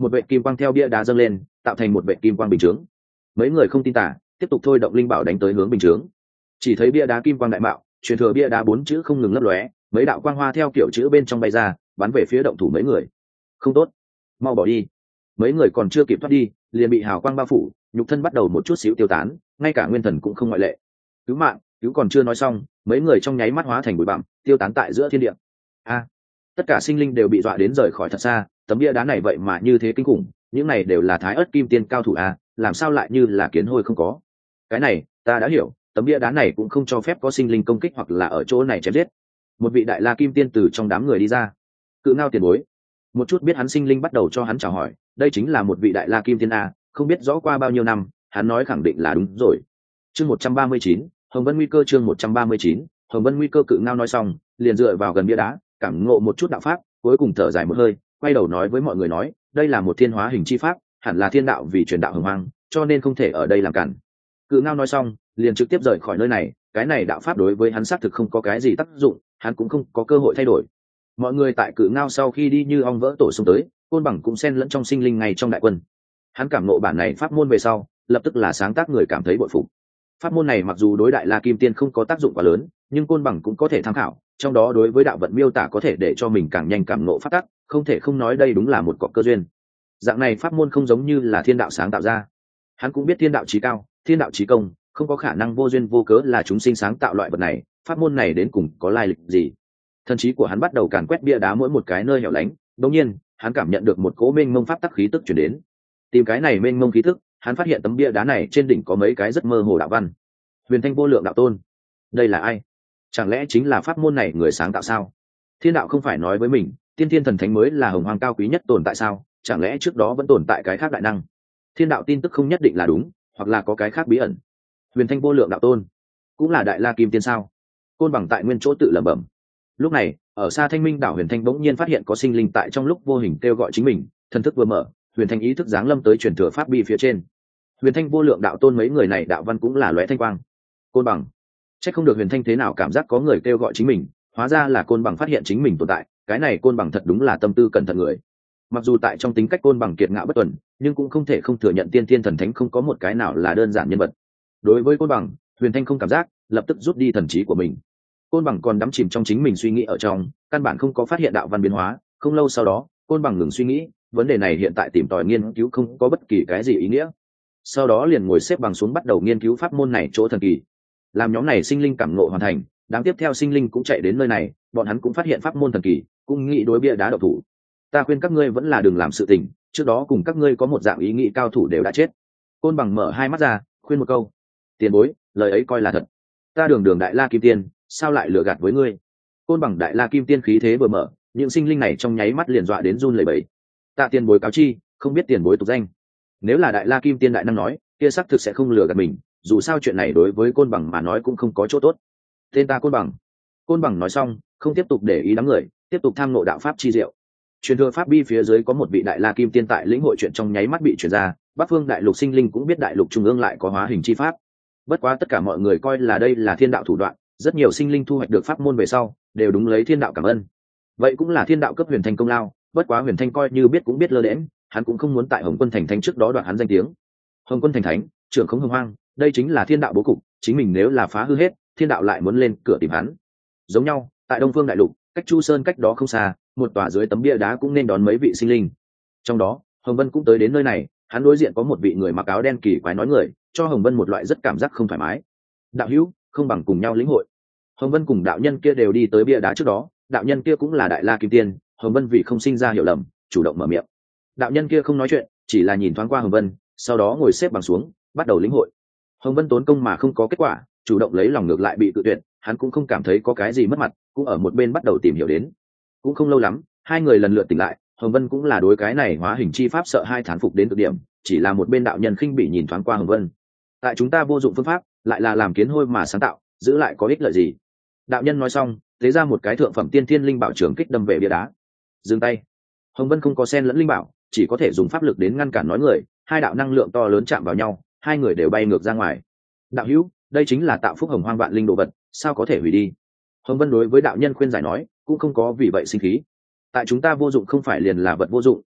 một vệ kim quang theo bia đá dâng lên, tạo thành một vệ kim quang bình chướng. Mấy người không tin tả, tiếp tục thôi động linh bảo đánh tới hướng bình chướng. Chỉ thấy bia đá kim quang đại mạo, truyền thừa bia đá 4 chữ không ngừng lấp lóe, mấy đạo quang hoa theo kiểu chữ bên trong bay ra, bắn về phía động thủ mấy người. Không tốt, mau bỏ đi. Mấy người còn chưa kịp thoát đi, liền bị hào quang bao phủ, nhục thân bắt đầu một chút xíu tiêu tán, ngay cả nguyên thần cũng không ngoại lệ. Cứu mạng, cứu còn chưa nói xong, mấy người trong nháy mắt hóa thành bụi bặm, tiêu tán tại giữa thiên địa. A, tất cả sinh linh đều bị dọa đến rời khỏi thật xa, tấm bia đá này vậy mà như thế kinh khủng, những này đều là thái ớt kim tiên cao thủ a, làm sao lại như là kiến hôi không có. Cái này ta đã hiểu, tấm bia đá này cũng không cho phép có sinh linh công kích hoặc là ở chỗ này chém giết. Một vị đại la kim tiên từ trong đám người đi ra. Cự Ngao tiền bối, một chút biết hắn sinh linh bắt đầu cho hắn chào hỏi, đây chính là một vị đại la kim tiên a, không biết rõ qua bao nhiêu năm, hắn nói khẳng định là đúng rồi. Chương 139, Hồng Vân nguy cơ. Chương 139, Hồng Vân nguy cơ. Cự Ngao nói xong, liền dựa vào gần bia đá, cảm ngộ một chút đạo pháp, cuối cùng thở dài một hơi, quay đầu nói với mọi người nói, đây là một thiên hóa hình chi pháp, hẳn là thiên đạo vì truyền đạo hồng hoang, cho nên không thể ở đây làm cản. Cự Ngao nói xong, liền trực tiếp rời khỏi nơi này, cái này đạo pháp đối với hắn xác thực không có cái gì tác dụng, hắn cũng không có cơ hội thay đổi. Mọi người tại Cự Ngao sau khi đi như ong vỡ tổ xông tới, Côn Bằng cũng xen lẫn trong sinh linh ngay trong đại quân. Hắn cảm ngộ bản này pháp môn về sau, lập tức là sáng tác người cảm thấy bội phục. Pháp môn này mặc dù đối đại la kim tiên không có tác dụng quá lớn, nhưng Côn Bằng cũng có thể tham khảo, trong đó đối với đạo vận miêu tả có thể để cho mình càng nhanh cảm ngộ pháp tắc, không thể không nói đây đúng là một cọc cơ duyên. Dạng này pháp môn không giống như là thiên đạo sáng tạo ra. Hắn cũng biết thiên đạo chí cao, thiên đạo chí công, không có khả năng vô duyên vô cớ là chúng sinh sáng tạo loại vật này, pháp môn này đến cùng có lai lịch gì. Thần trí của hắn bắt đầu càn quét bia đá mỗi một cái nơi hẻo lánh, đột nhiên, hắn cảm nhận được một cỗ mênh mông pháp tắc khí tức truyền đến. Tìm cái này mênh mông khí tức, hắn phát hiện tấm bia đá này trên đỉnh có mấy cái rất mơ hồ đạo văn. Huyền Thanh Vô Lượng đạo tôn, đây là ai? Chẳng lẽ chính là pháp môn này người sáng tạo sao? Thiên đạo không phải nói với mình, tiên thiên thần thánh mới là hồng hoang cao quý nhất tồn tại sao? Chẳng lẽ trước đó vẫn tồn tại cái khác đại năng? Thiên đạo tin tức không nhất định là đúng, hoặc là có cái khác bí ẩn. Huyền Thanh Vô Lượng đạo tôn, cũng là đại la kim tiên sao? Côn Bằng tại nguyên chỗ tự lẩm bẩm. Lúc này, ở xa Thanh Minh đảo Huyền Thanh bỗng nhiên phát hiện có sinh linh tại trong lúc vô hình kêu gọi chính mình, thần thức vừa mở, Huyền Thanh ý thức giáng lâm tới truyền thừa pháp bi phía trên. Huyền Thanh Vô Lượng đạo tôn mấy người này đạo văn cũng là lóe thanh quang. Côn Bằng, chắc không được Huyền Thanh thế nào cảm giác có người kêu gọi chính mình, hóa ra là Côn Bằng phát hiện chính mình tồn tại, cái này Côn Bằng thật đúng là tâm tư cẩn thận người. Mặc dù tại trong tính cách Côn Bằng kiệt ngạo bất tuần, nhưng cũng không thể không thừa nhận tiên thiên thần thánh không có một cái nào là đơn giản nhân vật. Đối với Côn Bằng, Huyền Thanh không cảm giác, lập tức rút đi thần trí của mình. Côn Bằng còn đắm chìm trong chính mình suy nghĩ ở trong, căn bản không có phát hiện đạo văn biến hóa. Không lâu sau đó, Côn Bằng ngừng suy nghĩ, vấn đề này hiện tại tìm tòi nghiên cứu không có bất kỳ cái gì ý nghĩa. Sau đó liền ngồi xếp bằng xuống bắt đầu nghiên cứu pháp môn này chỗ thần kỳ. Làm nhóm này sinh linh cảm ngộ hoàn thành, đám tiếp theo sinh linh cũng chạy đến nơi này, bọn hắn cũng phát hiện pháp môn thần kỳ, cũng nghĩ đối bia đá độc thủ. Ta khuyên các ngươi vẫn là đừng làm sự tình, trước đó cùng các ngươi có một dạng ý nghĩ cao thủ đều đã chết. Côn Bằng mở hai mắt ra, khuyên một câu. Tiền bối, lời ấy coi là thật. Ta đường đường đại la kim tiên, sao lại lừa gạt với ngươi? Côn Bằng đại la kim tiên khí thế vừa mở, những sinh linh này trong nháy mắt liền dọa đến run lẩy bẩy. Tạ tiền bối cáo chi, không biết tiền bối tục danh. Nếu là đại la kim tiên đại năng nói, kia xác thực sẽ không lừa gạt mình, dù sao chuyện này đối với Côn Bằng mà nói cũng không có chỗ tốt. Tên ta Côn Bằng. Côn Bằng nói xong, không tiếp tục để ý đám người, tiếp tục tham ngộ đạo pháp chi diệu. Truyền thừa pháp bi phía dưới có một vị đại la kim tiên tại lĩnh hội chuyện trong nháy mắt bị truyền ra, Bắc Phương đại lục sinh linh cũng biết đại lục trung ương lại có hóa hình chi pháp. Bất quá tất cả mọi người coi là đây là thiên đạo thủ đoạn, rất nhiều sinh linh thu hoạch được pháp môn về sau, đều đúng lấy thiên đạo cảm ơn. Vậy cũng là thiên đạo cấp Huyền Thanh công lao, bất quá Huyền Thanh coi như biết cũng biết lơ đễnh, hắn cũng không muốn tại Hồng Quân thành thánh trước đó đoạt hắn danh tiếng. Hồng Quân thành thánh, trưởng khống hồng hoang, đây chính là thiên đạo bố cục, chính mình nếu là phá hư hết, thiên đạo lại muốn lên cửa tìm hắn. Giống nhau, tại Đông Phương đại lục, cách Chu Sơn cách đó không xa, một tòa dưới tấm bia đá cũng nên đón mấy vị sinh linh. Trong đó, Hồng Vân cũng tới đến nơi này, hắn đối diện có một vị người mặc áo đen kỳ quái nói người, cho Hồng Vân một loại rất cảm giác không thoải mái. Đạo hữu, không bằng cùng nhau lĩnh hội. Hồng Vân cùng đạo nhân kia đều đi tới bia đá trước đó, đạo nhân kia cũng là đại la kim tiên, Hồng Vân vì không sinh ra hiểu lầm, chủ động mở miệng. Đạo nhân kia không nói chuyện, chỉ là nhìn thoáng qua Hồng Vân, sau đó ngồi xếp bằng xuống, bắt đầu lĩnh hội. Hồng Vân tốn công mà không có kết quả, chủ động lấy lòng ngược lại bị cự tuyệt, hắn cũng không cảm thấy có cái gì mất mặt, cũng ở một bên bắt đầu tìm hiểu đến. Cũng không lâu lắm, hai người lần lượt tỉnh lại, Hồng Vân cũng là đối cái này hóa hình chi pháp sợ hai thán phục đến cực điểm, chỉ là một bên đạo nhân khinh bỉ nhìn thoáng qua Hồng Vân. Tại chúng ta vô dụng phương pháp, lại là làm kiến hôi mà sáng tạo, giữ lại có ích lợi gì? Đạo nhân nói xong, lấy ra một cái thượng phẩm tiên thiên linh bảo trường kích đâm về bia đá. Dừng tay. Hồng Vân không có sen lẫn linh bảo, chỉ có thể dùng pháp lực đến ngăn cản nói người, hai đạo năng lượng to lớn chạm vào nhau, hai người đều bay ngược ra ngoài. Đạo hữu, đây chính là tạo phúc hồng hoang vạn linh đồ vật, sao có thể hủy đi? Hồng Vân đối với đạo nhân khuyên giải nói, cũng không có vì vậy sinh khí. Tại chúng ta vô dụng không phải liền là vật vô dụng,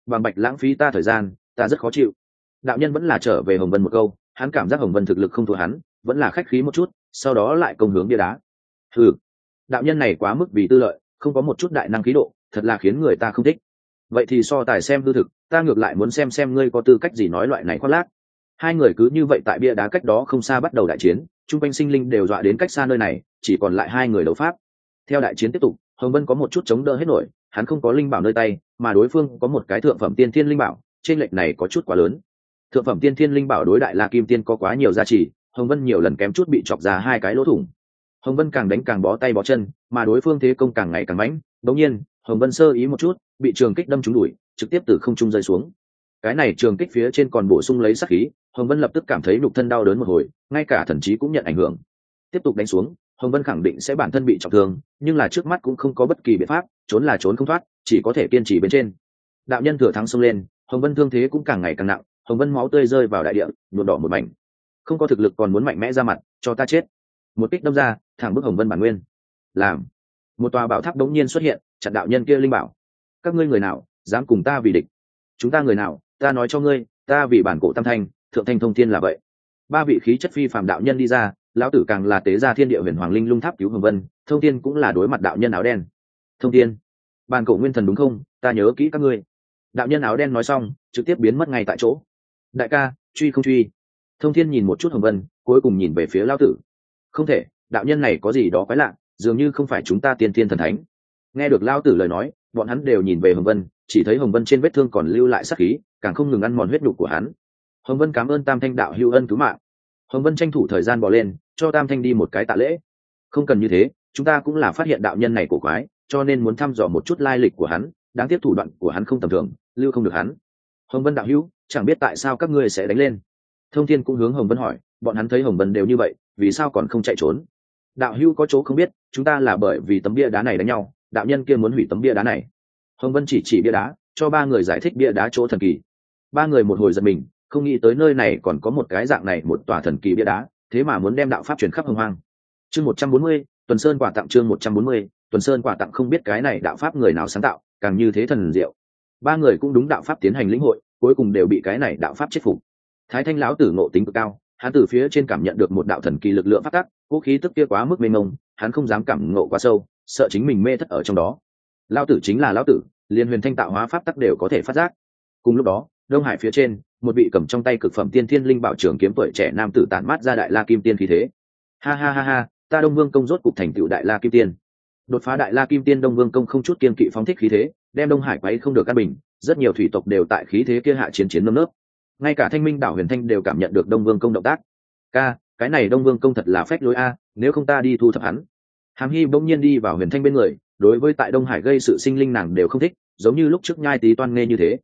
bằng bạch lãng phí ta thời gian, ta rất khó chịu. Đạo nhân vẫn là trở về Hồng Vân một câu, hắn cảm giác Hồng Vân thực lực không thua hắn, vẫn là khách khí một chút, sau đó lại công hướng bia đá. Ừ, đạo nhân này quá mức vì tư lợi, không có một chút đại năng khí độ, thật là khiến người ta không thích. Vậy thì so tài xem hư thực, ta ngược lại muốn xem ngươi có tư cách gì nói loại này khoác lác. Hai người cứ như vậy tại bia đá cách đó không xa bắt đầu đại chiến, trung quanh sinh linh đều dọa đến cách xa nơi này, chỉ còn lại hai người đấu pháp. Theo đại chiến tiếp tục, Hồng Vân có một chút chống đỡ hết nổi, hắn không có linh bảo nơi tay, mà đối phương có một cái thượng phẩm tiên thiên linh bảo, trên lệch này có chút quá lớn. Thượng phẩm tiên thiên linh bảo đối đại La Kim Tiên có quá nhiều giá trị, Hồng Vân nhiều lần kém chút bị chọc ra hai cái lỗ thủng. Hồng Vân càng đánh càng bó tay bó chân, mà đối phương thế công càng ngày càng mãnh. Đống nhiên, Hồng Vân sơ ý một chút, bị trường kích đâm trúng đùi, trực tiếp từ không trung rơi xuống. Cái này trường kích phía trên còn bổ sung lấy sát khí, Hồng Vân lập tức cảm thấy nhục thân đau đớn một hồi, ngay cả thần trí cũng nhận ảnh hưởng. Tiếp tục đánh xuống, Hồng Vân khẳng định sẽ bản thân bị trọng thương, nhưng là trước mắt cũng không có bất kỳ biện pháp, trốn là trốn không thoát, chỉ có thể kiên trì bên trên. Đạo nhân thừa thắng xông lên, Hồng Vân thương thế cũng càng ngày càng nặng, Hồng Vân máu tươi rơi vào đại địa, nhuộm đỏ một mảnh. Không có thực lực còn muốn mạnh mẽ ra mặt, cho ta chết. Một kích đâm ra, thẳng bức Hồng Vân bản nguyên. Làm. Một tòa bảo tháp đống nhiên xuất hiện, chặn đạo nhân kia linh bảo. Các ngươi người nào dám cùng ta vì địch? Chúng ta người nào, ta nói cho ngươi, ta vì bản cổ tam thanh, thượng thanh thông thiên là vậy. Ba vị khí chất phi phàm đạo nhân đi ra, lão tử càng là tế gia thiên địa huyền hoàng linh lung tháp cứu Hồng Vân, thông thiên cũng là đối mặt đạo nhân áo đen. Thông thiên, bản cổ nguyên thần đúng không? Ta nhớ kỹ các ngươi. Đạo nhân áo đen nói xong, trực tiếp biến mất ngay tại chỗ. Đại ca, truy không truy? Thông thiên nhìn một chút Hồng Vân, cuối cùng nhìn về phía lão tử. Không thể, đạo nhân này có gì đó quái lạ, dường như không phải chúng ta tiên thiên thần thánh. Nghe được lão tử lời nói, bọn hắn đều nhìn về Hồng Vân, chỉ thấy Hồng Vân trên vết thương còn lưu lại sát khí, càng không ngừng ăn mòn huyết nhục của hắn. Hồng Vân cảm ơn Tam Thanh đạo hữu ân cứu mạng. Hồng Vân tranh thủ thời gian bỏ lên, cho Tam Thanh đi một cái tạ lễ. Không cần như thế, chúng ta cũng là phát hiện đạo nhân này cổ quái, cho nên muốn thăm dò một chút lai lịch của hắn, đáng tiếc thủ đoạn của hắn không tầm thường, lưu không được hắn. Hồng Vân đạo hữu, chẳng biết tại sao các ngươi sẽ đánh lên. Thông Thiên cũng hướng Hồng Vân hỏi, bọn hắn thấy Hồng Vân đều như vậy, vì sao còn không chạy trốn? Đạo hữu có chỗ không biết, chúng ta là bởi vì tấm bia đá này đánh nhau, đạo nhân kia muốn hủy tấm bia đá này. Hồng Vân chỉ bia đá, cho ba người giải thích bia đá chỗ thần kỳ. Ba người một hồi giật mình, không nghĩ tới nơi này còn có một cái dạng này, một tòa thần kỳ bia đá, thế mà muốn đem đạo pháp truyền khắp hồng hoang. Chương 140, Tuần Sơn quà tặng. Chương 140, Tuần Sơn quà tặng. Không biết cái này đạo pháp người nào sáng tạo, càng như thế thần diệu. Ba người cũng đúng đạo pháp tiến hành lĩnh hội, cuối cùng đều bị cái này đạo pháp chết phục. Thái Thanh lão tử ngộ tính cực cao, hắn từ phía trên cảm nhận được một đạo thần kỳ lực lượng phát tác, cố khí tức kia quá mức mênh mông, hắn không dám cảm ngộ quá sâu, sợ chính mình mê thất ở trong đó. Lão tử chính là lão tử, liên huyền thanh tạo hóa pháp tắc đều có thể phát giác. Cùng lúc đó, Đông Hải phía trên, một vị cầm trong tay cực phẩm tiên thiên linh bảo trường kiếm tuổi trẻ nam tử tản mát ra đại la kim tiên khí thế. Ha ha ha ha, ta Đông Vương công rốt cục thành tựu đại la kim tiên. Đột phá đại la kim tiên, Đông Vương công không chút kiên kỵ phóng thích khí thế, đem Đông Hải quấy không được căn bình, rất nhiều thủy tộc đều tại khí thế kia hạ chiến nơm nớp. Ngay cả Thanh Minh đảo Huyền Thanh đều cảm nhận được Đông Vương công động tác. Ca, cái này Đông Vương công thật là phách lối a, nếu không ta đi thu thập hắn. Hàm Hy bỗng nhiên đi vào Huyền Thanh bên người, đối với tại Đông Hải gây sự sinh linh nàng đều không thích, giống như lúc trước nhai tí toan nghe như thế.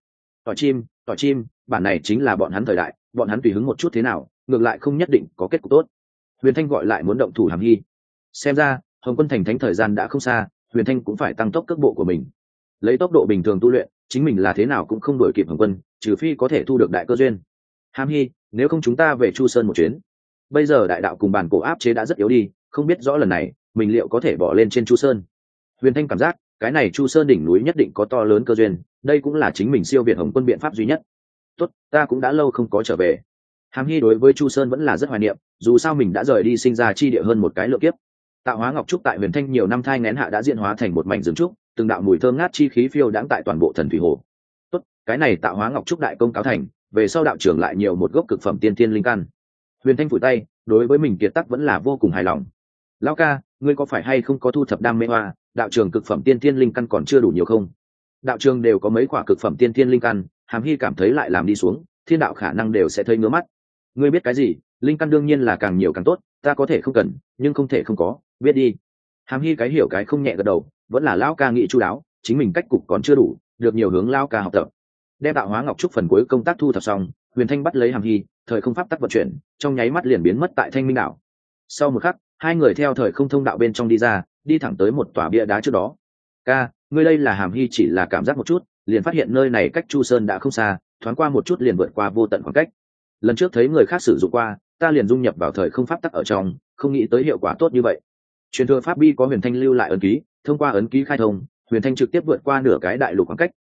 Tỏi chim, bản này chính là bọn hắn thời đại, bọn hắn tùy hứng một chút thế nào, ngược lại không nhất định có kết cục tốt. Huyền Thanh gọi lại muốn động thủ Hàm Hy. Xem ra, Hồng Quân thành thánh thời gian đã không xa, Huyền Thanh cũng phải tăng tốc cước bộ của mình. Lấy tốc độ bình thường tu luyện, chính mình là thế nào cũng không đuổi kịp Hồng Quân, trừ phi có thể thu được đại cơ duyên. Hàm Hy, nếu không chúng ta về Chu Sơn một chuyến. Bây giờ đại đạo cùng bản cổ áp chế đã rất yếu đi, không biết rõ lần này mình liệu có thể bỏ lên trên Chu Sơn. Huyền Thanh cảm giác cái này Chu Sơn đỉnh núi nhất định có to lớn cơ duyên, đây cũng là chính mình siêu việt Hồng Quân biện pháp duy nhất. Tốt, ta cũng đã lâu không có trở về. Hàm Hy đối với Chu Sơn vẫn là rất hoài niệm, dù sao mình đã rời đi sinh ra chi địa hơn một cái lượng kiếp. Tạo hóa ngọc trúc tại Huyền Thanh nhiều năm thai nghén hạ đã diễn hóa thành một mảnh rừng trúc, từng đạo mùi thơm ngát chi khí phiêu đãng tại toàn bộ thần thủy hồ. Tốt, cái này tạo hóa ngọc trúc đại công cáo thành, về sau đạo trưởng lại nhiều một gốc cực phẩm tiên thiên linh căn. Huyền Thanh phủi tay, đối với mình kiệt tác vẫn là vô cùng hài lòng. Lão ca, ngươi có phải hay không có thu thập đam mê hoa, đạo trường cực phẩm tiên thiên linh căn còn chưa đủ nhiều không? Đạo trường đều có mấy quả cực phẩm tiên thiên linh căn, Hàm Hy cảm thấy lại làm đi xuống, thiên đạo khả năng đều sẽ thấy ngứa mắt. Ngươi biết cái gì, linh căn đương nhiên là càng nhiều càng tốt, ta có thể không cần, nhưng không thể không có, biết đi. Hàm Hy cái hiểu cái không nhẹ gật đầu, vẫn là lão ca nghĩ chu đáo, chính mình cách cục còn chưa đủ, được nhiều hướng lão ca học tập. Đem tạo hóa ngọc trúc phần cuối công tác thu thập xong, Huyền Thanh bắt lấy Hàm Hy, thời không pháp tắc vận chuyển, trong nháy mắt liền biến mất tại Thanh Minh đảo. Sau một khắc, hai người theo thời không thông đạo bên trong đi ra, đi thẳng tới một tòa bia đá trước đó. Ca, ngươi đây là Hàm Hy chỉ là cảm giác một chút, liền phát hiện nơi này cách Chu Sơn đã không xa, thoáng qua một chút liền vượt qua vô tận khoảng cách. Lần trước thấy người khác sử dụng qua, ta liền dung nhập vào thời không pháp tắc ở trong, không nghĩ tới hiệu quả tốt như vậy. Truyền thừa pháp bi có Huyền Thanh lưu lại ấn ký, thông qua ấn ký khai thông, Huyền Thanh trực tiếp vượt qua nửa cái đại lục khoảng cách,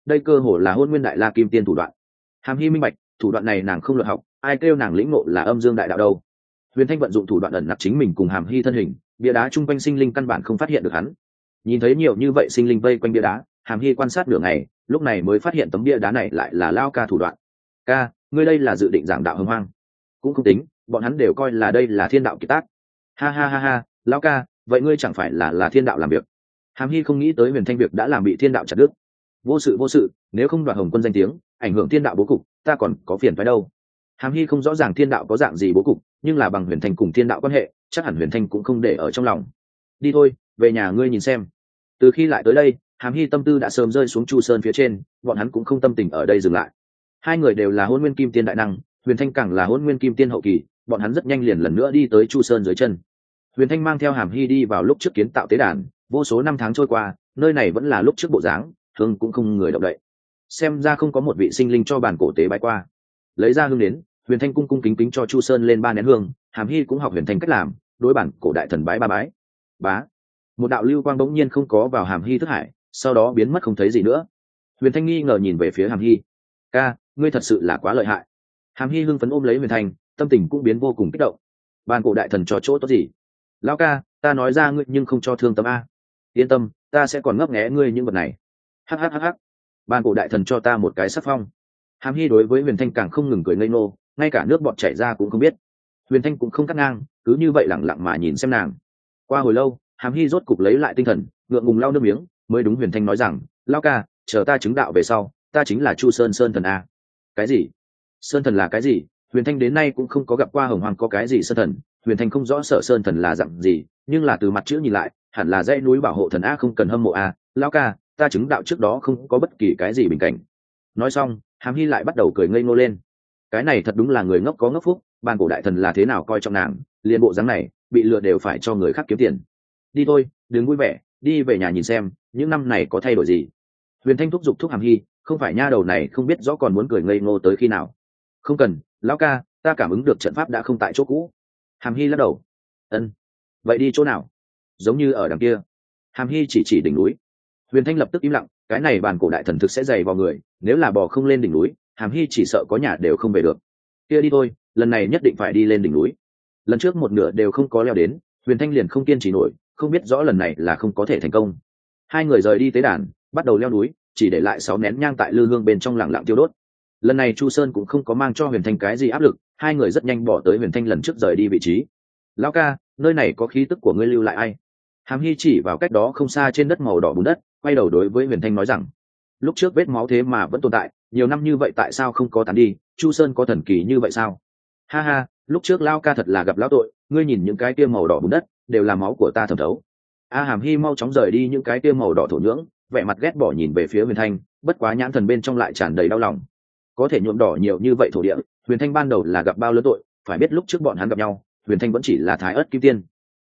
đây cơ hồ là hôn nguyên đại la kim tiên thủ đoạn. Hàm Hy minh bạch, thủ đoạn này nàng không luận học, ai kêu nàng lĩnh ngộ là âm dương đại đạo đâu. Huyền Thanh vận dụng thủ đoạn ẩn nặc chính mình cùng Hàm Hy thân hình, bia đá chung quanh sinh linh căn bản không phát hiện được hắn. Nhìn thấy nhiều như vậy sinh linh vây quanh bia đá, Hàm Hy quan sát nửa ngày, lúc này mới phát hiện tấm bia đá này lại là Lao Ca thủ đoạn. Ca, ngươi đây là dự định giảng đạo hưng hoang? Cũng không tính, bọn hắn đều coi là đây là thiên đạo kiệt tác. Ha ha ha ha, Lao Ca, vậy ngươi chẳng phải là thiên đạo làm việc? Hàm Hy không nghĩ tới Huyền Thanh việc đã làm bị thiên đạo chặt đứt. Vô sự, nếu không đoạt Hồng Quân danh tiếng, ảnh hưởng thiên đạo bố cục, ta còn có phiền phải đâu. Hàm Hy không rõ ràng thiên đạo có dạng gì bố cục, nhưng là bằng Huyền Thanh cùng thiên đạo quan hệ, chắc hẳn Huyền Thanh cũng không để ở trong lòng. Đi thôi, về nhà ngươi nhìn xem. Từ khi lại tới đây, Hàm Hy tâm tư đã sớm rơi xuống Chu Sơn phía trên, bọn hắn cũng không tâm tình ở đây dừng lại. Hai người đều là Hôn Nguyên Kim Tiên đại năng, Huyền Thanh càng là Hôn Nguyên Kim Tiên hậu kỳ, bọn hắn rất nhanh liền lần nữa đi tới Chu Sơn dưới chân. Huyền Thanh mang theo Hàm Hy đi vào lúc trước kiến tạo tế đàn, vô số năm tháng trôi qua, nơi này vẫn là lúc trước bộ dáng, hương cũng không người động đậy. Xem ra không có một vị sinh linh cho bàn cổ tế bái qua. Lấy ra hương đến, Huyền Thanh cung cung kính kính cho Chu Sơn lên 3 nén hương, Hàm Hy cũng học Huyền Thanh cách làm, đối bản cổ đại thần bái 3 bái. Bá. Một đạo lưu quang bỗng nhiên không có vào Hàm Hy thức hải, sau đó biến mất không thấy gì nữa. Huyền Thanh nghi ngờ nhìn về phía Hàm Hy. Ca, ngươi thật sự là quá lợi hại. Hàm Hy hưng phấn ôm lấy Huyền Thanh, tâm tình cũng biến vô cùng kích động. Bàn cổ đại thần cho chỗ tốt gì? Lão ca, ta nói ra ngươi nhưng không cho thương tâm a. Yên tâm, ta sẽ còn ngấp nghé ngươi những vật này. Hắc. Bàn cổ đại thần cho ta một cái sắc phong. Hàm Hy đối với Huyền Thanh càng không ngừng cười ngây ngô, ngay cả nước bọt chảy ra cũng không biết. Huyền Thanh cũng không cắt ngang, cứ như vậy lẳng lặng mà nhìn xem nàng. Qua hồi lâu, Hàm Hy rốt cục lấy lại tinh thần, ngượng ngùng lau nước miếng, mới đúng Huyền Thanh nói rằng, Lão ca, chờ ta chứng đạo về sau, ta chính là Chu Sơn Sơn thần a. Cái gì? Sơn thần là cái gì? Huyền Thanh đến nay cũng không có gặp qua Hồng Hoàng có cái gì sơn thần. Huyền Thanh không rõ Sở Sơn thần là dạng gì, nhưng là từ mặt chữ nhìn lại, hẳn là dãy núi bảo hộ thần a, không cần hâm mộ a. Lão ca, ta chứng đạo trước đó không có bất kỳ cái gì bình cảnh. Nói xong, Hàm Hy lại bắt đầu cười ngây ngô lên. Cái này thật đúng là người ngốc có ngốc phúc, bàn cổ đại thần là thế nào coi trọng nàng, liền bộ dáng này, bị lừa đều phải cho người khác kiếm tiền. Đi thôi, đừng vui vẻ, đi về nhà nhìn xem, những năm này có thay đổi gì. Huyền Thanh thúc giục thúc Hàm Hy, không phải nha đầu này không biết rõ còn muốn cười ngây ngô tới khi nào. Không cần, lão ca, ta cảm ứng được trận pháp đã không tại chỗ cũ. Hàm Hy lắc đầu. Ân, vậy đi chỗ nào? Giống như ở đằng kia. Hàm Hy chỉ đỉnh núi. Huyền Thanh lập tức im lặng, cái này bàn cổ đại thần thực sẽ dày vào người, nếu là bò không lên đỉnh núi, Hàm Hy chỉ sợ có nhà đều không về được. Kia đi thôi, lần này nhất định phải đi lên đỉnh núi. Lần trước một nửa đều không có leo đến, Huyền Thanh liền không kiên trì nổi, không biết rõ lần này là không có thể thành công. Hai người rời đi tế đàn, bắt đầu leo núi, chỉ để lại 6 nén nhang tại lư hương bên trong lặng lặng tiêu đốt. Lần này Chu Sơn cũng không có mang cho Huyền Thanh cái gì áp lực, hai người rất nhanh bỏ tới Huyền Thanh lần trước rời đi vị trí. Lão ca, nơi này có khí tức của ngươi lưu lại ai? Hàm Hy chỉ vào cách đó không xa trên đất màu đỏ bùn đất, quay đầu đối với Huyền Thanh nói rằng, lúc trước vết máu thế mà vẫn tồn tại, nhiều năm như vậy tại sao không có tán đi? Chu Sơn có thần kỳ như vậy sao? Ha ha, lúc trước Lão ca thật là gặp lão tội, ngươi nhìn những cái kia màu đỏ bùn đất, đều là máu của ta thẩm thấu. Hàm Hy mau chóng rời đi những cái kia màu đỏ thổ nhưỡng, vẻ mặt ghét bỏ nhìn về phía Huyền Thanh, bất quá nhãn thần bên trong lại tràn đầy đau lòng. Có thể nhuộm đỏ nhiều như vậy thổ địa, Huyền Thanh ban đầu là gặp bao lớn tội, phải biết lúc trước bọn hắn gặp nhau, Huyền Thanh vẫn chỉ là thái ớt kim tiên.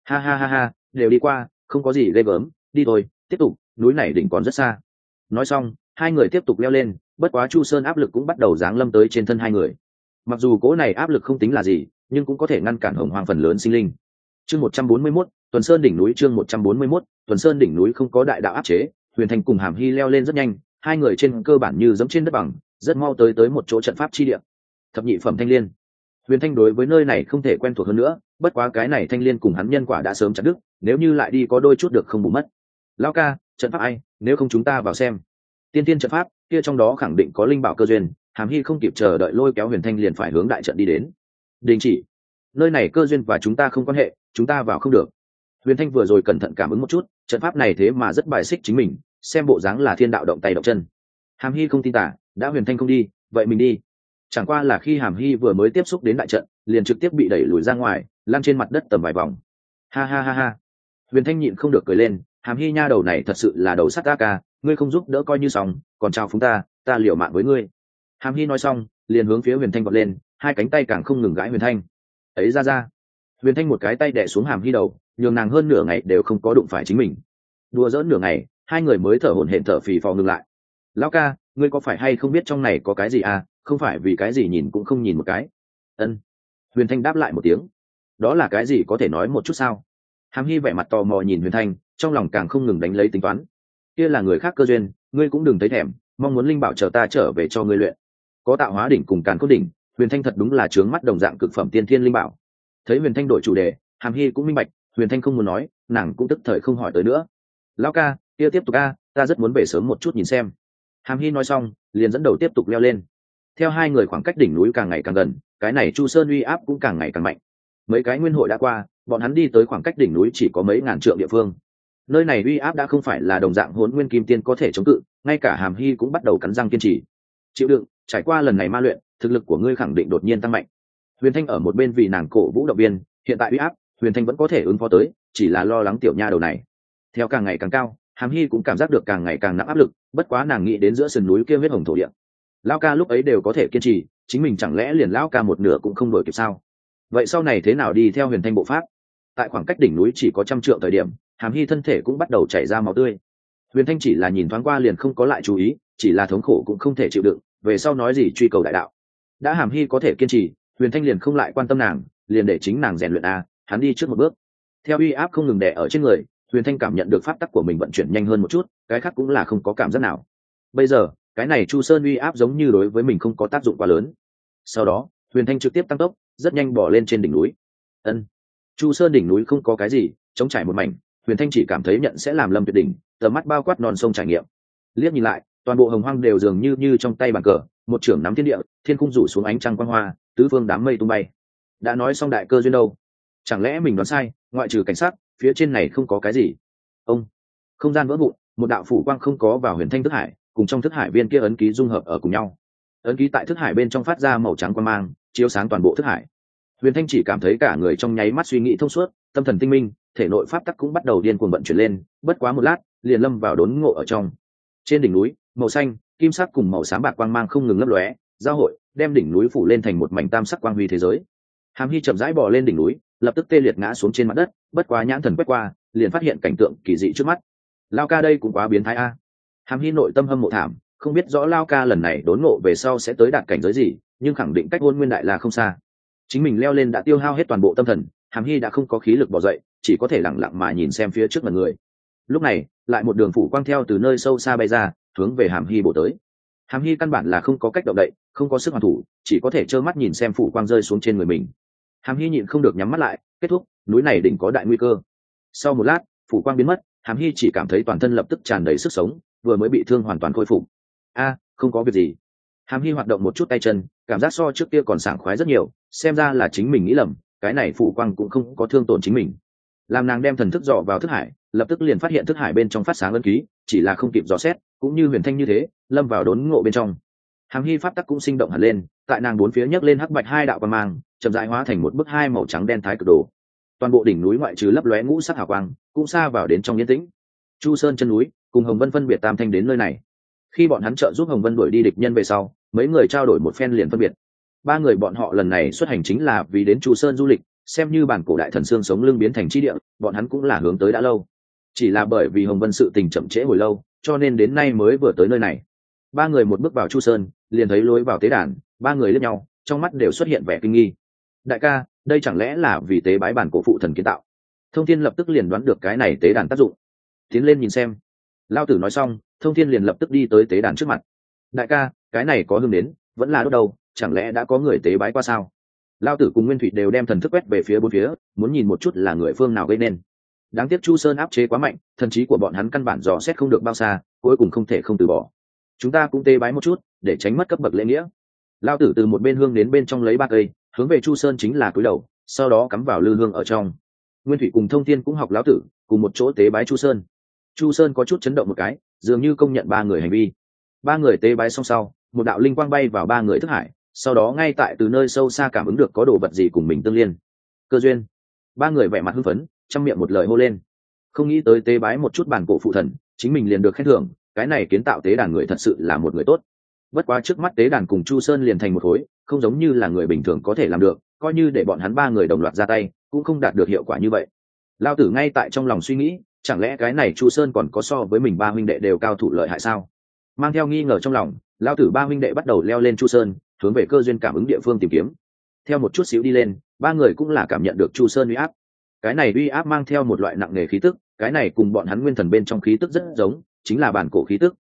Ha, đều đi qua, không có gì ghê gớm, đi thôi, tiếp tục, núi này đỉnh còn rất xa. Nói xong, hai người tiếp tục leo lên, bất quá Chu Sơn áp lực cũng bắt đầu giáng lâm tới trên thân hai người. Mặc dù cỗ này áp lực không tính là gì, nhưng cũng có thể ngăn cản Hồng Hoang phần lớn sinh linh. Chương 141, Tuần Sơn đỉnh núi. Chương 141, Tuần Sơn đỉnh núi không có đại đạo áp chế, Huyền Thanh cùng Hàm Hy leo lên rất nhanh, hai người trên cơ bản như giẫm trên đất bằng, rất mau tới một chỗ trận pháp chi địa. Thập nhị phẩm thanh liên. Huyền Thanh đối với nơi này không thể quen thuộc hơn nữa, bất quá cái này thanh liên cùng hắn nhân quả đã sớm chặt đứt, nếu như lại đi có đôi chút được không bù mất. Lão ca, trận pháp ai, nếu không chúng ta vào xem. Tiên tiên trận pháp, kia trong đó khẳng định có linh bảo cơ duyên, Hàm Hy không kịp chờ đợi lôi kéo Huyền Thanh liền phải hướng đại trận đi đến. Đình chỉ. Nơi này cơ duyên và chúng ta không quan hệ, chúng ta vào không được. Huyền Thanh vừa rồi cẩn thận cảm ứng một chút, trận pháp này thế mà rất bài xích chính mình, xem bộ dáng là thiên đạo động tay động chân. Hàm Hy không tin tả, đã Huyền Thanh không đi, vậy mình đi. Chẳng qua là khi Hàm Hy vừa mới tiếp xúc đến đại trận, liền trực tiếp bị đẩy lùi ra ngoài, lăn trên mặt đất tầm vài vòng. Ha. Huyền Thanh nhịn không được cười lên, Hàm Hy nha đầu này thật sự là đầu sắt ca, ngươi không giúp đỡ coi như xong, còn chào phúng ta liều mạng với ngươi. Hàm Hy nói xong, liền hướng phía Huyền Thanh vọt lên, hai cánh tay càng không ngừng gãi Huyền Thanh. Ấy ra. Huyền Thanh một cái tay đè xuống Hàm Hy đầu, nhường nàng hơn nửa ngày đều không có đụng phải chính mình. Đùa giỡn nửa ngày, hai người mới thở hổn hển thở phì phò ngừng lại. Lão ca, ngươi có phải hay không biết trong này có cái gì à? Không phải vì cái gì nhìn cũng không nhìn một cái. Ân. Huyền Thanh đáp lại một tiếng. Đó là cái gì có thể nói một chút sao? Hàm Hy vẻ mặt tò mò nhìn Huyền Thanh, trong lòng càng không ngừng đánh lấy tính toán. Kia là người khác cơ duyên, ngươi cũng đừng thấy thèm, mong muốn linh bảo chờ ta trở về cho ngươi luyện. Có tạo hóa đỉnh cùng càn cốt đỉnh, Huyền Thanh thật đúng là trướng mắt đồng dạng cực phẩm tiên thiên linh bảo. Thấy Huyền Thanh đổi chủ đề, Hàm Hy cũng minh bạch, Huyền Thanh không muốn nói, nàng cũng tức thời không hỏi tới nữa. Lão ca, kia tiếp tục a, ta rất muốn về sớm một chút nhìn xem. Hàm Hy nói xong, liền dẫn đầu tiếp tục leo lên. Theo hai người khoảng cách đỉnh núi càng ngày càng gần, cái này Chu Sơn uy áp cũng càng ngày càng mạnh. Mấy cái nguyên hội đã qua, bọn hắn đi tới khoảng cách đỉnh núi chỉ có mấy ngàn trượng địa phương. Nơi này uy áp đã không phải là đồng dạng Hỗn Nguyên Kim Tiên có thể chống cự, ngay cả Hàm Hy cũng bắt đầu cắn răng kiên trì. Chịu đựng, trải qua lần này ma luyện, thực lực của ngươi khẳng định đột nhiên tăng mạnh. Huyền Thanh ở một bên vì nàng cổ vũ động viên, hiện tại uy áp, Huyền Thanh vẫn có thể ứng phó tới, chỉ là lo lắng tiểu nha đầu này. Theo càng ngày càng cao, Hàm Hy cũng cảm giác được càng ngày càng nặng áp lực, bất quá nàng nghĩ đến giữa sườn núi kia huyết hồng thổ địa. Lão ca lúc ấy đều có thể kiên trì, chính mình chẳng lẽ liền lão ca một nửa cũng không đuổi kịp sao? Vậy sau này thế nào đi theo Huyền Thanh bộ pháp? Tại khoảng cách đỉnh núi chỉ có 100 trượng thời điểm, Hàm Hy thân thể cũng bắt đầu chảy ra máu tươi. Huyền Thanh chỉ là nhìn thoáng qua liền không có lại chú ý, chỉ là thống khổ cũng không thể chịu đựng, về sau nói gì truy cầu đại đạo. Đã Hàm Hy có thể kiên trì, Huyền Thanh liền không lại quan tâm nàng, liền để chính nàng rèn luyện a, hắn đi trước một bước. Theo uy áp không ngừng đè ở trên người, Huyền Thanh cảm nhận được pháp tắc của mình vận chuyển nhanh hơn một chút, cái khác cũng là không có cảm giác nào. Bây giờ, cái này Chu Sơn uy áp giống như đối với mình không có tác dụng quá lớn. Sau đó, Huyền Thanh trực tiếp tăng tốc, rất nhanh bỏ lên trên đỉnh núi. Ân. Chu Sơn đỉnh núi không có cái gì, trống trải một mảnh, Huyền Thanh chỉ cảm thấy nhận sẽ làm lâm tuyệt đỉnh, tầm mắt bao quát non sông trải nghiệm. Liếc nhìn lại, toàn bộ hồng hoang đều dường như trong tay bàn cờ, một trưởng nắm thiên địa, thiên cung rủ xuống ánh trăng quang hoa, tứ phương đám mây tung bay. Đã nói xong đại cơ duyên đâu? Chẳng lẽ mình đoán sai, ngoại trừ cảnh sát, phía trên này không có cái gì? Ông, không gian vỡ vụn, một đạo phủ quang không có vào Huyền Thanh thức hải, cùng trong thức hải viên kia ấn ký dung hợp ở cùng nhau. Ấn ký tại thức hải bên trong phát ra màu trắng quang mang, chiếu sáng toàn bộ thức hải. Huyền Thanh chỉ cảm thấy cả người trong nháy mắt suy nghĩ thông suốt, tâm thần tinh minh, thể nội pháp tắc cũng bắt đầu điên cuồng vận chuyển lên, bất quá một lát, liền lâm vào đốn ngộ ở trong. Trên đỉnh núi, màu xanh, kim sắc cùng màu xám bạc quang mang không ngừng lấp lóe, giao hội, đem đỉnh núi phủ lên thành một mảnh tam sắc quang huy thế giới. Hàm Hy chậm rãi bò lên đỉnh núi, lập tức tê liệt ngã xuống trên mặt đất, bất quá nhãn thần quét qua, liền phát hiện cảnh tượng kỳ dị trước mắt. Lao ca đây cũng quá biến thái a. Hàm Hy nội tâm hâm mộ thảm, không biết rõ Lao ca lần này đốn ngộ về sau sẽ tới đạt cảnh giới gì, nhưng khẳng định cách Hôn Nguyên Đại là không xa. Chính mình leo lên đã tiêu hao hết toàn bộ tâm thần, Hàm Hy đã không có khí lực bò dậy, chỉ có thể lặng lặng mà nhìn xem phía trước mặt người. Lúc này, lại một đường phủ quang theo từ nơi sâu xa bay ra, hướng về Hàm Hy bổ tới. Hàm Hy căn bản là không có cách động đậy, không có sức hoàn thủ, chỉ có thể trơ mắt nhìn xem phủ quang rơi xuống trên người mình. Hàm Hy nhịn không được nhắm mắt lại, kết thúc, núi này đỉnh có đại nguy cơ. Sau một lát, phủ quang biến mất, Hàm Hy chỉ cảm thấy toàn thân lập tức tràn đầy sức sống, vừa mới bị thương hoàn toàn khôi phục. A, không có việc gì. Hàm Hy hoạt động một chút tay chân, cảm giác so trước kia còn sảng khoái rất nhiều, xem ra là chính mình nghĩ lầm, cái này phủ quang cũng không có thương tổn chính mình. Làm nàng đem thần thức dò vào thức hải, lập tức liền phát hiện thức hải bên trong phát sáng ấn ký, chỉ là không kịp dò xét, cũng như Huyền Thanh như thế, lâm vào đốn ngộ bên trong. Hàm Hy pháp tắc cũng sinh động hẳn lên, tại nàng bốn phía nhấc lên hắc bạch hai đạo quang mang, chậm rãi hóa thành một bức hai màu trắng đen thái cực đồ. Toàn bộ đỉnh núi ngoại trừ lấp lóe ngũ sắc hào quang, cũng xa vào đến trong yên tĩnh. Chu Sơn chân núi, cùng Hồng Vân phân biệt tam thanh đến nơi này. Khi bọn hắn trợ giúp Hồng Vân đuổi đi địch nhân về sau, mấy người trao đổi một phen liền phân biệt. Ba người bọn họ lần này xuất hành chính là vì đến Chu Sơn du lịch, xem như bản cổ đại thần xương sống lưng biến thành chi địa, bọn hắn cũng là hướng tới đã lâu. Chỉ là bởi vì Hồng Vân sự tình chậm trễ hồi lâu, cho nên đến nay mới vừa tới nơi này. Ba người một bước vào Chu Sơn, liền thấy lối vào tế đàn, ba người liếc nhau, trong mắt đều xuất hiện vẻ kinh nghi. Đại ca, đây chẳng lẽ là vì tế bái bản cổ phụ thần kiến tạo? Thông Thiên lập tức liền đoán được cái này tế đàn tác dụng. Tiến lên nhìn xem. Lao tử nói xong, Thông Thiên liền lập tức đi tới tế đàn trước mặt. Đại ca, cái này có hương đến, vẫn là đốt đầu, chẳng lẽ đã có người tế bái qua sao? Lao tử cùng Nguyên Thủy đều đem thần thức quét về phía bốn phía, muốn nhìn một chút là người phương nào gây nên. Đáng tiếc Chu Sơn áp chế quá mạnh, thần trí của bọn hắn căn bản dò xét không được bao xa, cuối cùng không thể không từ bỏ. Chúng ta cũng tế bái một chút, để tránh mất cấp bậc lễ nghĩa. Lao tử từ một bên hương đến bên trong lấy ba cây, hướng về Chu Sơn chính là cúi đầu, sau đó cắm vào lư hương ở trong. Nguyên Thủy cùng Thông Thiên cũng học lão tử, cùng một chỗ tế bái Chu Sơn. Chu Sơn có chút chấn động một cái, dường như công nhận ba người hành vi. Ba người tế bái xong sau, một đạo linh quang bay vào ba người thức hải, sau đó ngay tại từ nơi sâu xa cảm ứng được có đồ vật gì cùng mình tương liên. Cơ duyên. Ba người vẻ mặt hưng phấn, trong miệng một lời hô lên. Không nghĩ tới tế bái một chút bản cổ phụ thần, chính mình liền được khen thưởng, cái này kiến tạo tế đàn người thật sự là một người tốt. Bất quá trước mắt tế đàn cùng Chu Sơn liền thành một khối, không giống như là người bình thường có thể làm được, coi như để bọn hắn ba người đồng loạt ra tay, cũng không đạt được hiệu quả như vậy. Lao tử ngay tại trong lòng suy nghĩ, chẳng lẽ cái này Chu Sơn còn có so với mình ba huynh đệ đều cao thủ lợi hại sao? Mang theo nghi ngờ trong lòng, Lao tử ba huynh đệ bắt đầu leo lên Chu Sơn, hướng về cơ duyên cảm ứng địa phương tìm kiếm. Theo một chút xíu đi lên, ba người cũng là cảm nhận được Chu Sơn uy áp. Cái này uy áp mang theo một loại nặng nề khí tức, cái này cùng bọn hắn nguyên thần bên trong khí tức rất giống, chính là bản cổ khí tức,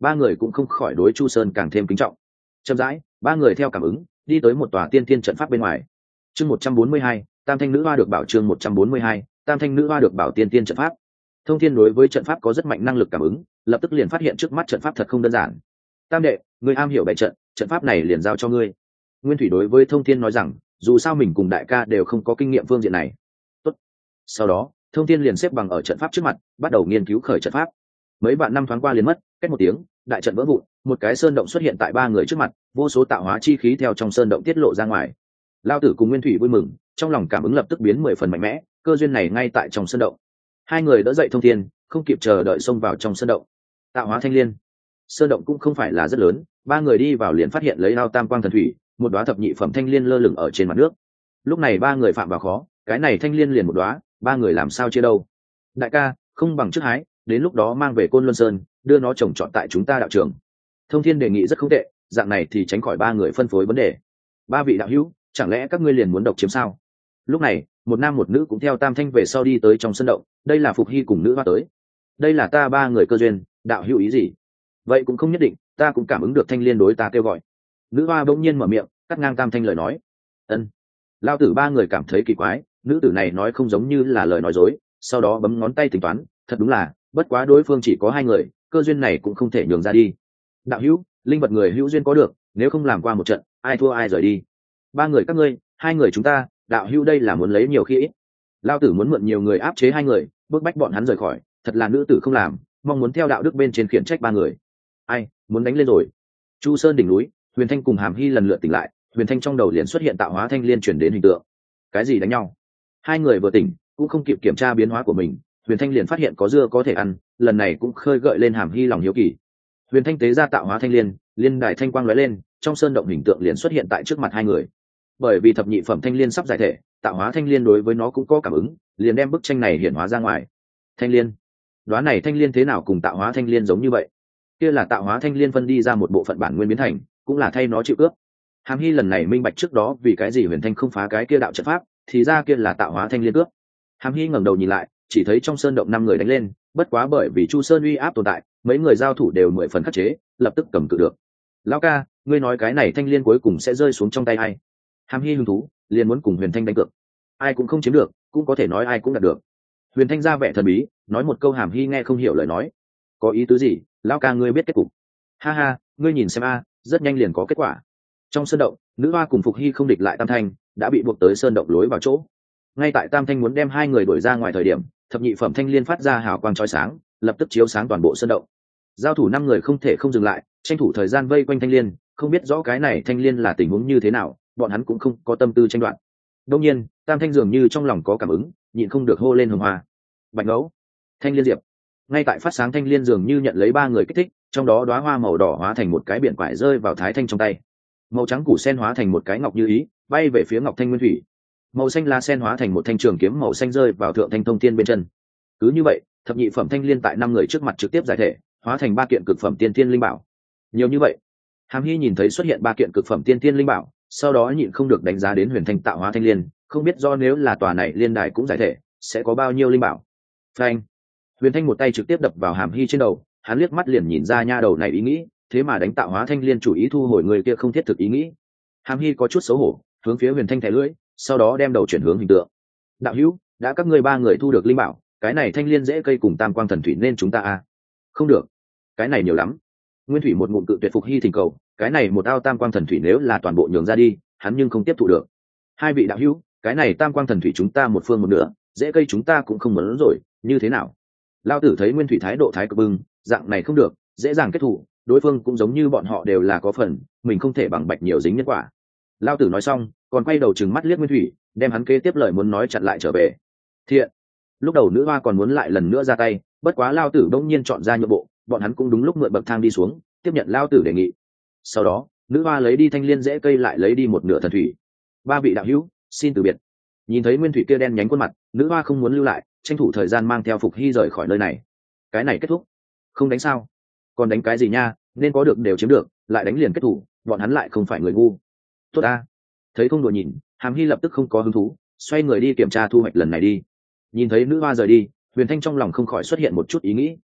ba người cũng không khỏi đối Chu Sơn càng thêm kính trọng. Chậm rãi, ba người theo cảm ứng đi tới một tòa tiên tiên trận pháp bên ngoài. Chương 142, Tam Thanh Nữ Hoa được bảo. Chương 142, Tam Thanh Nữ Hoa được bảo tiên tiên trận pháp. Thông Thiên đối với trận pháp có rất mạnh năng lực cảm ứng, lập tức liền phát hiện trước mắt trận pháp thật không đơn giản. Tam đệ, ngươi am hiểu bày trận, trận pháp này liền giao cho ngươi. Nguyên Thủy đối với Thông Thiên nói rằng, dù sao mình cùng đại ca đều không có kinh nghiệm phương diện này. Tốt. Sau đó, Thông Thiên liền xếp bằng ở trận pháp trước mặt, bắt đầu nghiên cứu khởi trận pháp. Mấy vạn năm thoáng qua liền mất, cách một tiếng, đại trận vỡ vụn, một cái sơn động xuất hiện tại ba người trước mặt, vô số tạo hóa chi khí theo trong sơn động tiết lộ ra ngoài. Lao Tử cùng Nguyên Thủy vui mừng, trong lòng cảm ứng lập tức biến 10 phần mạnh mẽ, cơ duyên này ngay tại trong sơn động. Hai người đỡ dậy Thông Thiên, không kịp chờ đợi xông vào trong sơn động. Tạo hóa thanh liên. Sơn động cũng không phải là rất lớn, ba người đi vào liền phát hiện lấy ao tam quang thần thủy, một đóa thập nhị phẩm thanh liên lơ lửng ở trên mặt nước. Lúc này ba người phạm vào khó, cái này thanh liên liền một đóa, ba người làm sao chia đâu? Đại ca, không bằng trước hái, đến lúc đó mang về Côn Luân Sơn, đưa nó trồng trọt tại chúng ta đạo trường. Thông Thiên đề nghị rất không tệ, dạng này thì tránh khỏi ba người phân phối vấn đề. Ba vị đạo hữu, chẳng lẽ các ngươi liền muốn độc chiếm sao? Lúc này, một nam một nữ cũng theo Tam Thanh về sau đi tới trong sân động, đây là Phục Hy cùng nữ hoa tới. Đây là ta ba người cơ duyên, đạo hữu ý gì? Vậy cũng không nhất định, ta cũng cảm ứng được thanh liên đối ta kêu gọi. Nữ hoa bỗng nhiên mở miệng, cắt ngang Tam Thanh lời nói. Ân. Lao tử ba người cảm thấy kỳ quái, nữ tử này nói không giống như là lời nói dối, sau đó bấm ngón tay tính toán, thật đúng là, bất quá đối phương chỉ có hai người, cơ duyên này cũng không thể nhường ra đi. Đạo hữu, linh vật người hữu duyên có được, nếu không làm qua một trận, ai thua ai rời đi. Ba người các ngươi, hai người chúng ta, đạo hữu đây là muốn lấy nhiều khi ít. Lao tử muốn mượn nhiều người áp chế hai người, bức bách bọn hắn rời khỏi, thật là nữ tử không làm, mong muốn theo đạo đức bên trên khiển trách ba người. Ai, muốn đánh lên rồi. Chu Sơn đỉnh núi, Huyền Thanh cùng Hàm Hy lần lượt tỉnh lại, Huyền Thanh trong đầu liền xuất hiện tạo hóa thanh liên chuyển đến hình tượng. Cái gì đánh nhau? Hai người vừa tỉnh, cũng không kịp kiểm tra biến hóa của mình, Huyền Thanh liền phát hiện có dưa có thể ăn, lần này cũng khơi gợi lên Hàm Hy lòng hiếu kỳ. Huyền Thanh tế ra tạo hóa thanh liên, liên đài thanh quang lóe lên, trong sơn động hình tượng liền xuất hiện tại trước mặt hai người. Bởi vì thập nhị phẩm thanh liên sắp giải thể, tạo hóa thanh liên đối với nó cũng có cảm ứng, liền đem bức tranh này hiển hóa ra ngoài. Thanh liên, đoán này thanh liên thế nào cùng tạo hóa thanh liên giống như vậy? Kia là tạo hóa thanh liên phân đi ra một bộ phận bản nguyên biến thành, cũng là thay nó chịu cướp. Hàm Hy lần này minh bạch trước đó vì cái gì Huyền Thanh không phá cái kia đạo trận pháp, thì ra kia là tạo hóa thanh liên cướp. Hàm Hy ngẩng đầu nhìn lại, chỉ thấy trong sơn động 5 người đánh lên, bất quá bởi vì Chu Sơn uy áp tồn tại, mấy người giao thủ đều 10 phần khắc chế, lập tức cầm cự được. Lão ca, ngươi nói cái này thanh liên cuối cùng sẽ rơi xuống trong tay ai? Hàm Hy hứng thú, liền muốn cùng Huyền Thanh đánh cược. Ai cũng không chiếm được, cũng có thể nói ai cũng đạt được. Huyền Thanh ra vẻ thần bí, nói một câu Hàm Hy nghe không hiểu lời nói. Có ý tứ gì? Lão ca ngươi biết kết cục. Ha ha, ngươi nhìn xem a, rất nhanh liền có kết quả. Trong sơn động, nữ hoa cùng Phục Hy không địch lại Tam Thanh, đã bị buộc tới sơn động lối vào chỗ. Ngay tại Tam Thanh muốn đem hai người đuổi ra ngoài thời điểm, thập nhị phẩm thanh liên phát ra hào quang chói sáng, lập tức chiếu sáng toàn bộ sơn động. Giao thủ 5 người không thể không dừng lại, tranh thủ thời gian vây quanh thanh liên, không biết rõ cái này thanh liên là tình huống như thế nào, bọn hắn cũng không có tâm tư tranh đoạt. Đương nhiên, Tam Thanh dường như trong lòng có cảm ứng, nhịn không được hô lên hồng hoa. Bạch ngẫu, thanh liên diệp. Ngay tại phát sáng thanh liên dường như nhận lấy 3 người kích thích, trong đó đóa hoa màu đỏ hóa thành một cái biển quải rơi vào Thái Thanh trong tay. Màu trắng củ sen hóa thành một cái ngọc như ý, bay về phía Ngọc Thanh Nguyên Thủy. Màu xanh lá sen hóa thành một thanh trường kiếm màu xanh rơi vào Thượng Thanh Thông Thiên bên chân. Cứ như vậy, thập nhị phẩm thanh liên tại 5 người trước mặt trực tiếp giải thể, hóa thành 3 kiện cực phẩm tiên tiên linh bảo. Nhiều như vậy, Hàm Hy nhìn thấy xuất hiện 3 kiện cực phẩm tiên tiên linh bảo, sau đó nhịn không được đánh giá đến Huyền Thanh tạo hóa thanh liên, không biết do nếu là tòa này liên đài cũng giải thể, sẽ có bao nhiêu linh bảo. Phanh! Huyền Thanh một tay trực tiếp đập vào Hàm Hy trên đầu, hắn liếc mắt liền nhìn ra nha đầu này ý nghĩ, thế mà đánh tạo hóa thanh liên chủ ý thu hồi người kia không thiết thực ý nghĩ. Hàm Hy có chút xấu hổ, hướng phía Huyền Thanh thẻ lưỡi, sau đó đem đầu chuyển hướng hình tượng. Đạo hữu, đã các ngươi 3 người thu được linh bảo, cái này thanh liên dễ cây cùng tam quang thần thủy nên chúng ta không được, cái này nhiều lắm. Nguyên Thủy một ngụm cự tuyệt Phục Hy thỉnh cầu, cái này một ao tam quang thần thủy nếu là toàn bộ nhường ra đi, hắn nhưng không tiếp thụ được. Hai vị đạo hữu, cái này tam quang thần thủy chúng ta một phương một nửa, dễ cây chúng ta cũng không muốn rồi, như thế nào? Lao tử thấy Nguyên Thủy thái độ thái cực bừng, dạng này không được, dễ dàng kết thù, đối phương cũng giống như bọn họ đều là có phần, mình không thể bằng bạch nhiều dính nhân quả. Lao tử nói xong, còn quay đầu trừng mắt liếc Nguyên Thủy, đem hắn kế tiếp lời muốn nói chặn lại trở về. Thiện. Lúc đầu nữ hoa còn muốn lại lần nữa ra tay, bất quá Lao tử đông nhiên chọn ra nhượng bộ, bọn hắn cũng đúng lúc mượn bậc thang đi xuống, tiếp nhận Lao tử đề nghị. Sau đó, nữ hoa lấy đi thanh liên dễ cây lại lấy đi một nửa thần thủy. 3 vị đạo hữu, xin từ biệt. Nhìn thấy Nguyên Thủy kia đen nhánh khuôn mặt, nữ hoa không muốn lưu lại, tranh thủ thời gian mang theo Phục Hy rời khỏi nơi này. Cái này kết thúc, không đánh sao? Còn đánh cái gì nha, nên có được đều chiếm được, lại đánh liền kết thủ, bọn hắn lại không phải người ngu. Tốt a. Thấy không đùa nhìn, Hàm Hy lập tức không có hứng thú, xoay người đi kiểm tra thu hoạch lần này đi. Nhìn thấy nữ hoa rời đi, Huyền Thanh trong lòng không khỏi xuất hiện một chút ý nghĩ.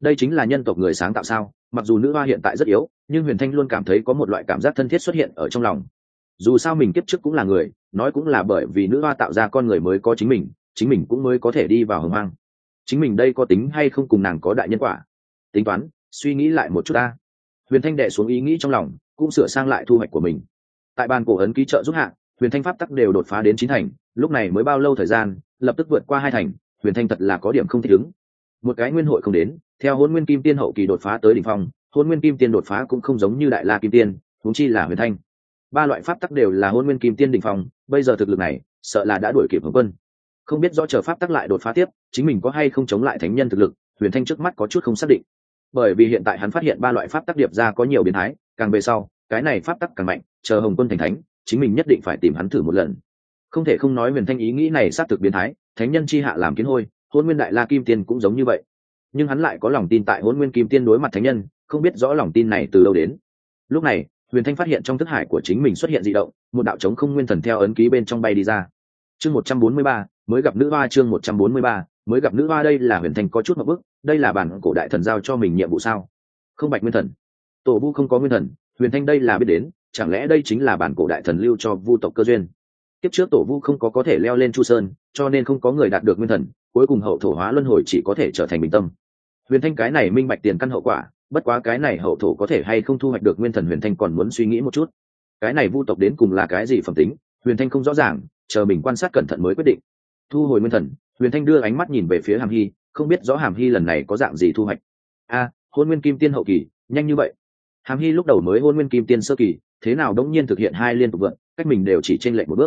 đây chính là nhân tộc người sáng tạo sao? Mặc dù nữ hoa hiện tại rất yếu, nhưng Huyền Thanh luôn cảm thấy có một loại cảm giác thân thiết xuất hiện ở trong lòng. Dù sao mình kiếp trước cũng là người, nói cũng là bởi vì nữ hoa tạo ra con người mới có chính mình cũng mới có thể đi vào hồng hoang. Chính mình đây có tính hay không cùng nàng có đại nhân quả? Tính toán, suy nghĩ lại một chút ta. Huyền Thanh đệ xuống ý nghĩ trong lòng, cũng sửa sang lại thu hoạch của mình. Tại bàn cổ ấn ký trợ giúp hạ, Huyền Thanh pháp tắc đều đột phá đến 9 thành, lúc này mới bao lâu thời gian, lập tức vượt qua 2 thành, Huyền Thanh thật là có điểm không thích ứng. Một cái nguyên hội không đến, theo Hỗn Nguyên Kim Tiên hậu kỳ đột phá tới đỉnh phong, Hỗn Nguyên Kim Tiên đột phá cũng không giống như Đại La Kim Tiên, huống chi là Huyền Thanh. Ba loại pháp tắc đều là Hỗn Nguyên Kim Tiên đỉnh phong, bây giờ thực lực này, sợ là đã đuổi kịp Hồng Quân. Không biết rõ chờ pháp tắc lại đột phá tiếp, chính mình có hay không chống lại thánh nhân thực lực, Huyền Thanh trước mắt có chút không xác định. Bởi vì hiện tại hắn phát hiện ba loại pháp tắc điệp ra có nhiều biến thái, càng về sau, cái này pháp tắc càng mạnh, chờ Hồng Quân thành thánh, chính mình nhất định phải tìm hắn thử một lần. Không thể không nói Huyền Thanh ý nghĩ này xác thực biến thái, thánh nhân chi hạ làm kiến hôi, Hỗn Nguyên Đại La Kim Tiên cũng giống như vậy. Nhưng hắn lại có lòng tin tại Hỗn Nguyên Kim Tiên đối mặt thánh nhân, không biết rõ lòng tin này từ đâu đến. Lúc này, Huyền Thanh phát hiện trong thức hải của chính mình xuất hiện dị động, một đạo trống không nguyên thần theo ấn ký bên trong bay đi ra. Chương 143, mới gặp nữ hoa. Chương 143, mới gặp nữ hoa. Đây là Huyền Thanh có chút một bước, đây là bản cổ đại thần giao cho mình nhiệm vụ sao? Không bạch nguyên thần, tổ vu không có nguyên thần, Huyền Thanh đây là biết đến, chẳng lẽ đây chính là bản cổ đại thần lưu cho vu tộc cơ duyên? Kiếp trước tổ vu không có thể leo lên Chu Sơn, cho nên không có người đạt được nguyên thần, cuối cùng hậu thổ hóa luân hồi chỉ có thể trở thành bình tâm. Huyền Thanh cái này minh bạch tiền căn hậu quả, bất quá cái này hậu thổ có thể hay không thu hoạch được nguyên thần Huyền Thanh còn muốn suy nghĩ một chút. Cái này vu tộc đến cùng là cái gì phẩm tính, Huyền Thanh không rõ ràng, chờ mình quan sát cẩn thận mới quyết định. Thu hồi nguyên thần, Huyền Thanh đưa ánh mắt nhìn về phía Hàm Hy, không biết rõ Hàm Hy lần này có dạng gì thu hoạch. Hôn Nguyên Kim Tiên hậu kỳ, nhanh như vậy? Hàm Hy lúc đầu mới Hôn Nguyên Kim Tiên sơ kỳ, thế nào đống nhiên thực hiện hai liên tục vượt, cách mình đều chỉ chênh lệch một bước.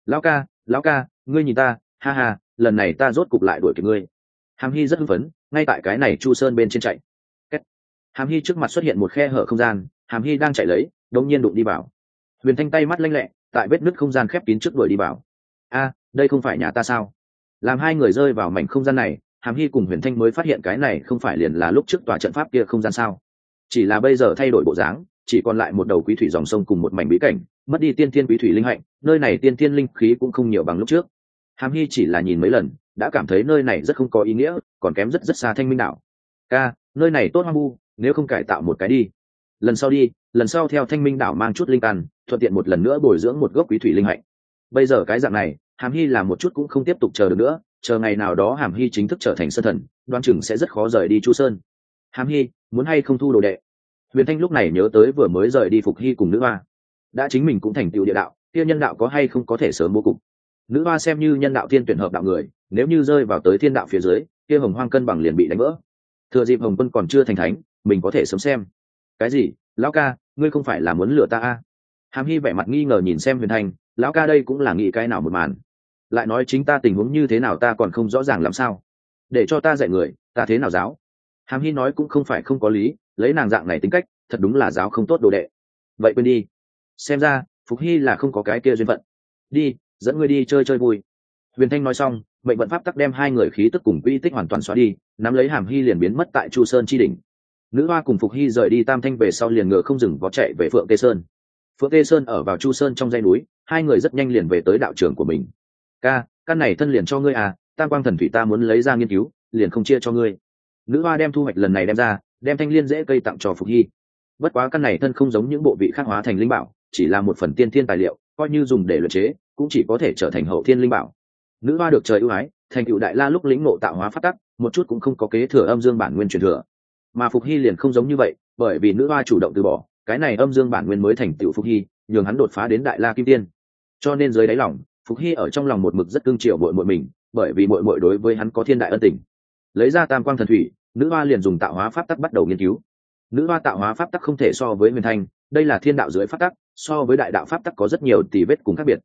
Lão ca, ngươi nhìn ta, ha ha, lần này ta rốt cục lại đuổi kịp ngươi. Hàm Hy rất hưng phấn, ngay tại cái này Chu Sơn bên trên chạy. Hàm Hy trước mặt xuất hiện một khe hở không gian, Hàm Hy đang chạy lấy, đống nhiên đụng đi vào. Huyền Thanh tay mắt lanh lẹ, tại vết nứt không gian khép kín trước đuổi đi vào. Đây không phải nhà ta sao? Làm hai người rơi vào mảnh không gian này, Hàm Hy cùng Huyền Thanh mới phát hiện cái này không phải liền là lúc trước tòa trận pháp kia không gian sao? Chỉ là bây giờ thay đổi bộ dáng, chỉ còn lại một đầu quý thủy dòng sông cùng một mảnh bí cảnh, mất đi tiên thiên quý thủy linh hạnh, nơi này tiên thiên linh khí cũng không nhiều bằng lúc trước. Hàm Hy chỉ là nhìn mấy lần, đã cảm thấy nơi này rất không có ý nghĩa, còn kém rất rất xa Thanh Minh đảo. Nơi này tốt hoang vu, nếu không cải tạo một cái đi. Lần sau theo Thanh Minh đảo mang chút linh căn, thuận tiện một lần nữa bồi dưỡng một gốc quý thủy linh hạnh. Bây giờ cái dạng này, Hàm Hy làm một chút cũng không tiếp tục chờ được nữa, chờ ngày nào đó Hàm Hy chính thức trở thành sơn thần, đoán chừng sẽ rất khó rời đi Chu Sơn. Hàm Hy, muốn hay không thu đồ đệ? Huyền Thanh lúc này nhớ tới vừa mới rời đi Phục Hy cùng nữ hoa, đã chính mình cũng thành tựu địa đạo, kia nhân đạo có hay không có thể sớm bố cục. Nữ hoa xem như nhân đạo thiên tuyển hợp đạo người, nếu như rơi vào tới thiên đạo phía dưới, kia hồng hoang cân bằng liền bị đánh vỡ. Thừa dịp Hồng Quân còn chưa thành thánh, mình có thể sớm xem. Cái gì? Lão ca, ngươi không phải là muốn lừa ta? Hàm Hy vẻ mặt nghi ngờ nhìn xem Huyền Thanh, lão ca đây cũng là nghĩ cái nào một màn. Lại nói chính ta tình huống như thế nào ta còn không rõ ràng làm sao? Để cho ta dạy người, ta thế nào giáo? Hàm Hy nói cũng không phải không có lý, lấy nàng dạng này tính cách, thật đúng là giáo không tốt đồ đệ. Vậy quên đi. Xem ra, Phục Hy là không có cái kia duyên phận. Đi, dẫn ngươi đi chơi chơi vui. Huyền Thanh nói xong, mệnh vận pháp tắc đem hai người khí tức cùng quy tích hoàn toàn xóa đi, nắm lấy Hàm Hy liền biến mất tại Chu Sơn chi đỉnh. Nữ hoa cùng Phục Hy rời đi Tam Thanh về sau liền ngựa không dừng vó chạy về Phượng Tê Sơn. Phượng Tê Sơn ở vào Chu Sơn trong dãy núi, hai người rất nhanh liền về tới đạo trường của mình. Căn này thân liền cho ngươi Tam Quang Thần Thủy ta muốn lấy ra nghiên cứu, liền không chia cho ngươi. Nữ hoa đem thu hoạch lần này đem ra, đem thanh liên dễ cây tặng cho Phục Hy. Bất quá căn này thân không giống những bộ vị khác hóa thành linh bảo, chỉ là một phần tiên thiên tài liệu, coi như dùng để luyện chế, cũng chỉ có thể trở thành hậu thiên linh bảo. Nữ hoa được trời ưu ái, thành tựu đại la lúc lĩnh ngộ tạo hóa pháp tắc, một chút cũng không có kế thừa âm dương bản nguyên truyền thừa. Mà Phục Hy liền không giống như vậy, bởi vì nữ hoa chủ động từ bỏ, cái này âm dương bản nguyên mới thành tựu Phục Hy, nhường hắn đột phá đến đại la kim tiên. Cho nên dưới đáy lòng, Phục Hy ở trong lòng một mực rất cưng chiều muội muội mình, bởi vì muội muội đối với hắn có thiên đại ân tình. Lấy ra Tam Quang Thần Thủy, nữ hoa liền dùng tạo hóa pháp tắc bắt đầu nghiên cứu. Nữ hoa tạo hóa pháp tắc không thể so với Huyền Thanh, đây là thiên đạo dưới pháp tắc, so với đại đạo pháp tắc có rất nhiều tỉ vết cùng khác biệt.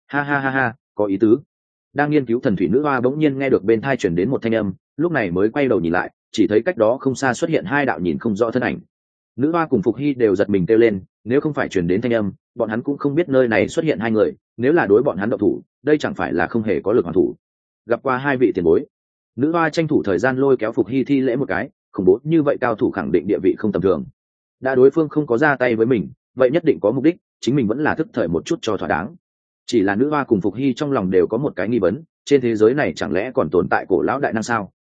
Ha, có ý tứ. Đang nghiên cứu thần thủy, nữ hoa bỗng nhiên nghe được bên tai truyền đến một thanh âm, lúc này mới quay đầu nhìn lại, chỉ thấy cách đó không xa xuất hiện hai đạo nhìn không rõ thân ảnh. Nữ hoa cùng Phục Hy đều giật mình kêu lên, nếu không phải truyền đến thanh âm, bọn hắn cũng không biết nơi này xuất hiện hai người, nếu là đối bọn hắn động thủ, đây chẳng phải là không hề có lực hoàn thủ. Gặp qua hai vị tiền bối. Nữ hoa tranh thủ thời gian lôi kéo Phục Hy thi lễ một cái, khủng bố như vậy cao thủ khẳng định địa vị không tầm thường. Đã đối phương không có ra tay với mình, vậy nhất định có mục đích, chính mình vẫn là thức thời một chút cho thỏa đáng. Chỉ là nữ hoa cùng Phục Hy trong lòng đều có một cái nghi vấn, trên thế giới này chẳng lẽ còn tồn tại cổ lão đại năng sao?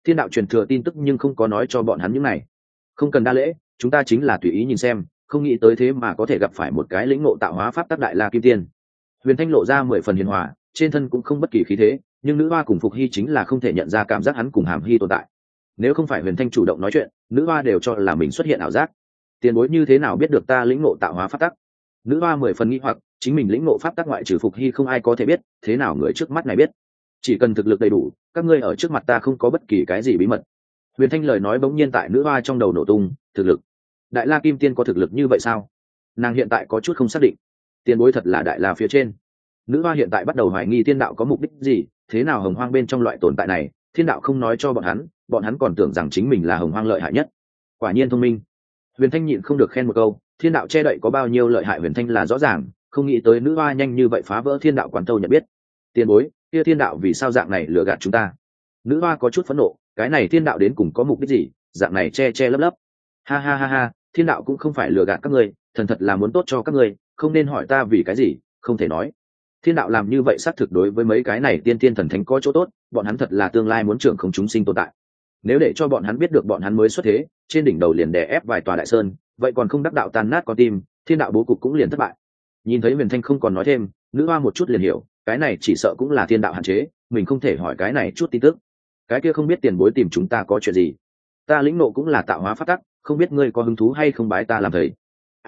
thiên đạo truyền thừa tin tức nhưng không có nói cho bọn hắn những này. Không cần đa lễ, chúng ta chính là tùy ý nhìn xem, không nghĩ tới thế mà có thể gặp phải một cái lĩnh ngộ tạo hóa pháp tắc đại la kim tiên. Huyền Thanh lộ ra 10 phần hiền hòa, trên thân cũng không bất kỳ khí thế, nhưng nữ hoa cùng Phục Hy chính là không thể nhận ra cảm giác hắn cùng Hàm Hy tồn tại. Nếu không phải Huyền Thanh chủ động nói chuyện, nữ hoa đều cho là mình xuất hiện ảo giác. Tiền bối như thế nào biết được ta lĩnh ngộ tạo hóa pháp tắc? Nữ hoa 10 phần nghi hoặc, chính mình lĩnh ngộ pháp tắc ngoại trừ Phục Hy không ai có thể biết, thế nào người trước mắt này biết? Chỉ cần thực lực đầy đủ, các ngươi ở trước mặt ta không có bất kỳ cái gì bí mật. Huyền Thanh lời nói bỗng nhiên tại nữ hoa trong đầu nổ tung. Thực lực? Đại la kim tiên có thực lực như vậy sao? Nàng hiện tại có chút không xác định. Tiền bối thật là đại la phía trên. Nữ hoa hiện tại bắt đầu hoài nghi thiên đạo có mục đích gì, thế nào hồng hoang bên trong loại tồn tại này thiên đạo không nói cho bọn hắn còn tưởng rằng chính mình là hồng hoang lợi hại nhất. Quả nhiên thông minh. Huyền Thanh nhịn không được khen một câu, thiên đạo che đậy có bao nhiêu lợi hại Huyền Thanh là rõ ràng, không nghĩ tới nữ hoa nhanh như vậy phá vỡ thiên đạo quán thâu nhận biết. Tiền bối, kia thiên đạo vì sao dạng này lừa gạt chúng ta? Nữ hoa có chút phẫn nộ, cái này thiên đạo đến cùng có mục đích gì, dạng này che che lấp lấp. Ha ha ha ha, thiên đạo cũng không phải lừa gạt các ngươi, thần thật là muốn tốt cho các ngươi, không nên hỏi ta vì cái gì, không thể nói. Thiên đạo làm như vậy xác thực đối với mấy cái này tiên tiên thần thánh có chỗ tốt, bọn hắn thật là tương lai muốn trưởng không chúng sinh tồn tại. Nếu để cho bọn hắn biết được bọn hắn mới xuất thế, trên đỉnh đầu liền đè ép vài tòa đại sơn, vậy còn không đắc đạo tan nát con tim, thiên đạo bố cục cũng liền thất bại. Nhìn thấy Huyền Thanh không còn nói thêm, nữ hoa một chút liền hiểu, cái này chỉ sợ cũng là thiên đạo hạn chế, mình không thể hỏi cái này chút tin tức. Cái kia không biết tiền bối tìm chúng ta có chuyện gì? Ta lĩnh nộ cũng là tạo hóa pháp tắc, không biết ngươi có hứng thú hay không bái ta làm thầy?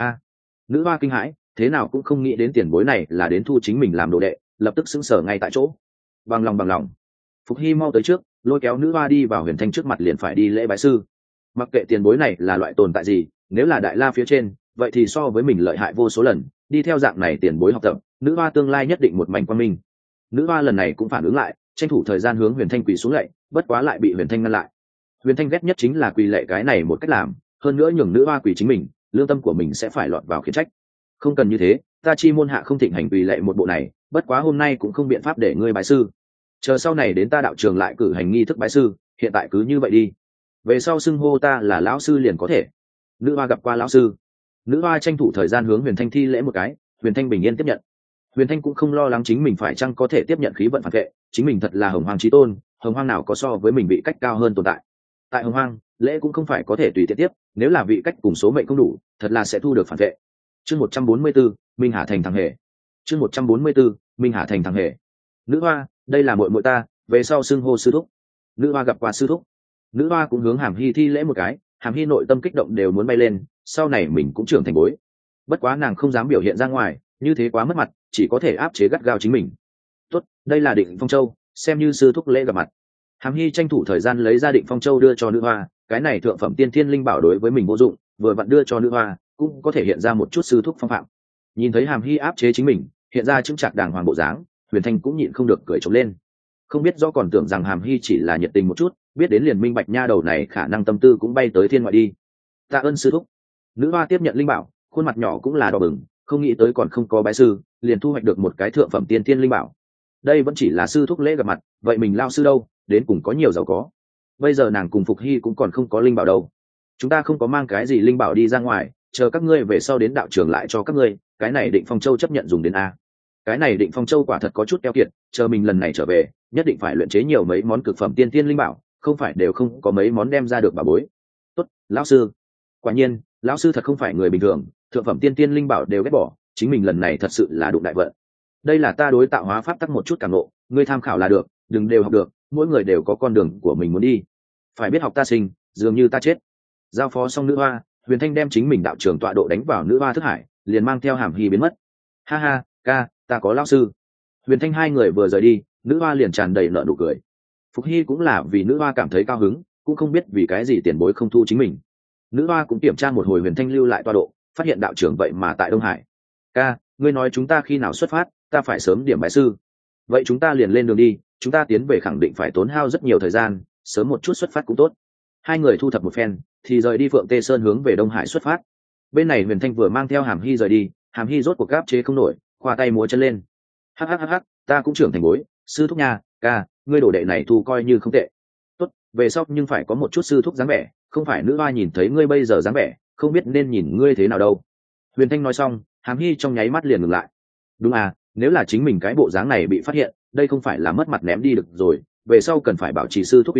Nữ hoa kinh hãi, thế nào cũng không nghĩ đến tiền bối này là đến thu chính mình làm đồ đệ, lập tức sững sờ ngay tại chỗ. Bằng lòng. Phục Hy mau tới trước, lôi kéo nữ hoa đi vào Huyền Thanh trước mặt liền phải đi lễ bái sư. Mặc kệ tiền bối này là loại tồn tại gì, nếu là đại la phía trên, vậy thì so với mình lợi hại vô số lần, đi theo dạng này tiền bối học tập, nữ hoa tương lai nhất định một mảnh quang minh. Nữ hoa lần này cũng phản ứng lại, tranh thủ thời gian hướng Huyền Thanh quỳ xuống lạy, bất quá lại bị Huyền Thanh ngăn lại. Huyền Thanh ghét nhất chính là quỳ lạy cái này một cách làm, hơn nữa nhường nữ hoa quỳ chính mình, lương tâm của mình sẽ phải lọt vào khiển trách. Không cần như thế, ta chi môn hạ không thịnh hành quỳ lạy một bộ này, bất quá hôm nay cũng không biện pháp để ngươi bái sư. Chờ sau này đến ta đạo trường lại cử hành nghi thức bái sư, hiện tại cứ như vậy đi. Về sau xưng hô ta là lão sư liền có thể. Nữ hoa gặp qua lão sư. Nữ hoa tranh thủ thời gian hướng Huyền Thanh thi lễ một cái, Huyền Thanh bình yên tiếp nhận. Huyền Thanh cũng không lo lắng chính mình phải chăng có thể tiếp nhận khí vận phản vệ, chính mình thật là hồng hoang chí tôn, hồng hoang nào có so với mình vị cách cao hơn tồn tại. Tại hồng hoang, lễ cũng không phải có thể tùy tiện tiếp, nếu là vị cách cùng số mệnh không đủ, thật là sẽ thu được phản vệ. Chương 144, Minh Hà thành thằng hề. Chương 144, Minh Hà thành thằng hề. Nữ hoa, đây là muội muội ta, về sau xưng hô sư thúc. Nữ hoa gặp qua sư thúc. Nữ hoa cũng hướng Hàm Hy thi lễ một cái, Hàm Hy nội tâm kích động đều muốn bay lên, sau này mình cũng trưởng thành bối. Bất quá nàng không dám biểu hiện ra ngoài, như thế quá mất mặt, chỉ có thể áp chế gắt gao chính mình. Tốt, đây là Định Phong Châu, xem như sư thúc lễ gặp mặt. Hàm Hy tranh thủ thời gian lấy ra Định Phong Châu đưa cho nữ hoa, cái này thượng phẩm tiên thiên linh bảo đối với mình vô dụng, vừa vặn đưa cho nữ hoa, cũng có thể hiện ra một chút sư thúc phong phạm. Nhìn thấy Hàm Hy áp chế chính mình, hiện ra chứng trạc đàng hoàng bộ dáng, Huyền Thanh cũng nhịn không được cười trống lên. Không biết do còn tưởng rằng Hàm Hy chỉ là nhiệt tình một chút, biết đến liền minh bạch nha đầu này khả năng tâm tư cũng bay tới thiên ngoại đi. Tạ ơn sư thúc. Nữ hoa tiếp nhận linh bảo, khuôn mặt nhỏ cũng là đỏ bừng, không nghĩ tới còn không có bái sư, liền thu hoạch được một cái thượng phẩm tiên thiên linh bảo. Đây vẫn chỉ là sư thúc lễ gặp mặt, vậy mình lao sư đâu, đến cùng có nhiều giàu có. Bây giờ nàng cùng Phục Hy cũng còn không có linh bảo đâu. Chúng ta không có mang cái gì linh bảo đi ra ngoài, chờ các ngươi về sau đến đạo trường lại cho các ngươi, cái này Định Phong Châu chấp nhận dùng đến a. Cái này Định Phong Châu quả thật có chút keo kiệt, chờ mình lần này trở về, nhất định phải luyện chế nhiều mấy món cực phẩm tiên tiên linh bảo, không phải đều không có mấy món đem ra được bà bối. Tốt, lão sư. Quả nhiên, lão sư thật không phải người bình thường, thượng phẩm tiên tiên linh bảo đều ghét bỏ, chính mình lần này thật sự là đụng đại vận. Đây là ta đối tạo hóa pháp tắc một chút cảm ngộ, ngươi tham khảo là được, đừng đều học được, mỗi người đều có con đường của mình muốn đi. Phải biết học ta sinh, dường như ta chết. Giao phó xong nữ hoa, Huyền Thanh đem chính mình đạo trường tọa độ đánh vào nữ hoa thức hải, liền mang theo Hàm Hy biến mất. Ha ha, ca, ta có lão sư. Huyền Thanh hai người vừa rời đi, nữ hoa liền tràn đầy nợ nụ cười. Phục Hy cũng là vì nữ hoa cảm thấy cao hứng, cũng không biết vì cái gì tiền bối không thu chính mình. Nữ hoa cũng kiểm tra một hồi Huyền Thanh lưu lại tọa độ, phát hiện đạo trưởng vậy mà tại Đông Hải. Ca, ngươi nói chúng ta khi nào xuất phát, ta phải sớm điểm bái sư. Vậy chúng ta liền lên đường đi, chúng ta tiến về khẳng định phải tốn hao rất nhiều thời gian, sớm một chút xuất phát cũng tốt. Hai người thu thập một phen, thì rời đi Phượng Tê Sơn hướng về Đông Hải xuất phát. Bên này Huyền Thanh vừa mang theo Hàm Hy rời đi, Hàm Hy rốt cuộc gáp chế không nổi, khoa tay múa chân lên. Hắc, ta cũng trưởng thành bối, sư thúc nha, ca, ngươi đồ đệ này thu coi như không tệ. Tốt, về sau nhưng phải có một chút sư thúc dáng vẻ, không phải nữ hoa nhìn thấy ngươi bây giờ dáng vẻ, không biết nên nhìn ngươi thế nào đâu. Huyền Thanh nói xong, Hàm Hy trong nháy mắt liền ngừng lại. Đúng à, nếu là chính mình cái bộ dáng này bị phát hiện, đây không phải là mất mặt ném đi được rồi, về sau cần phải bảo trì sư thúc uy nghiêm,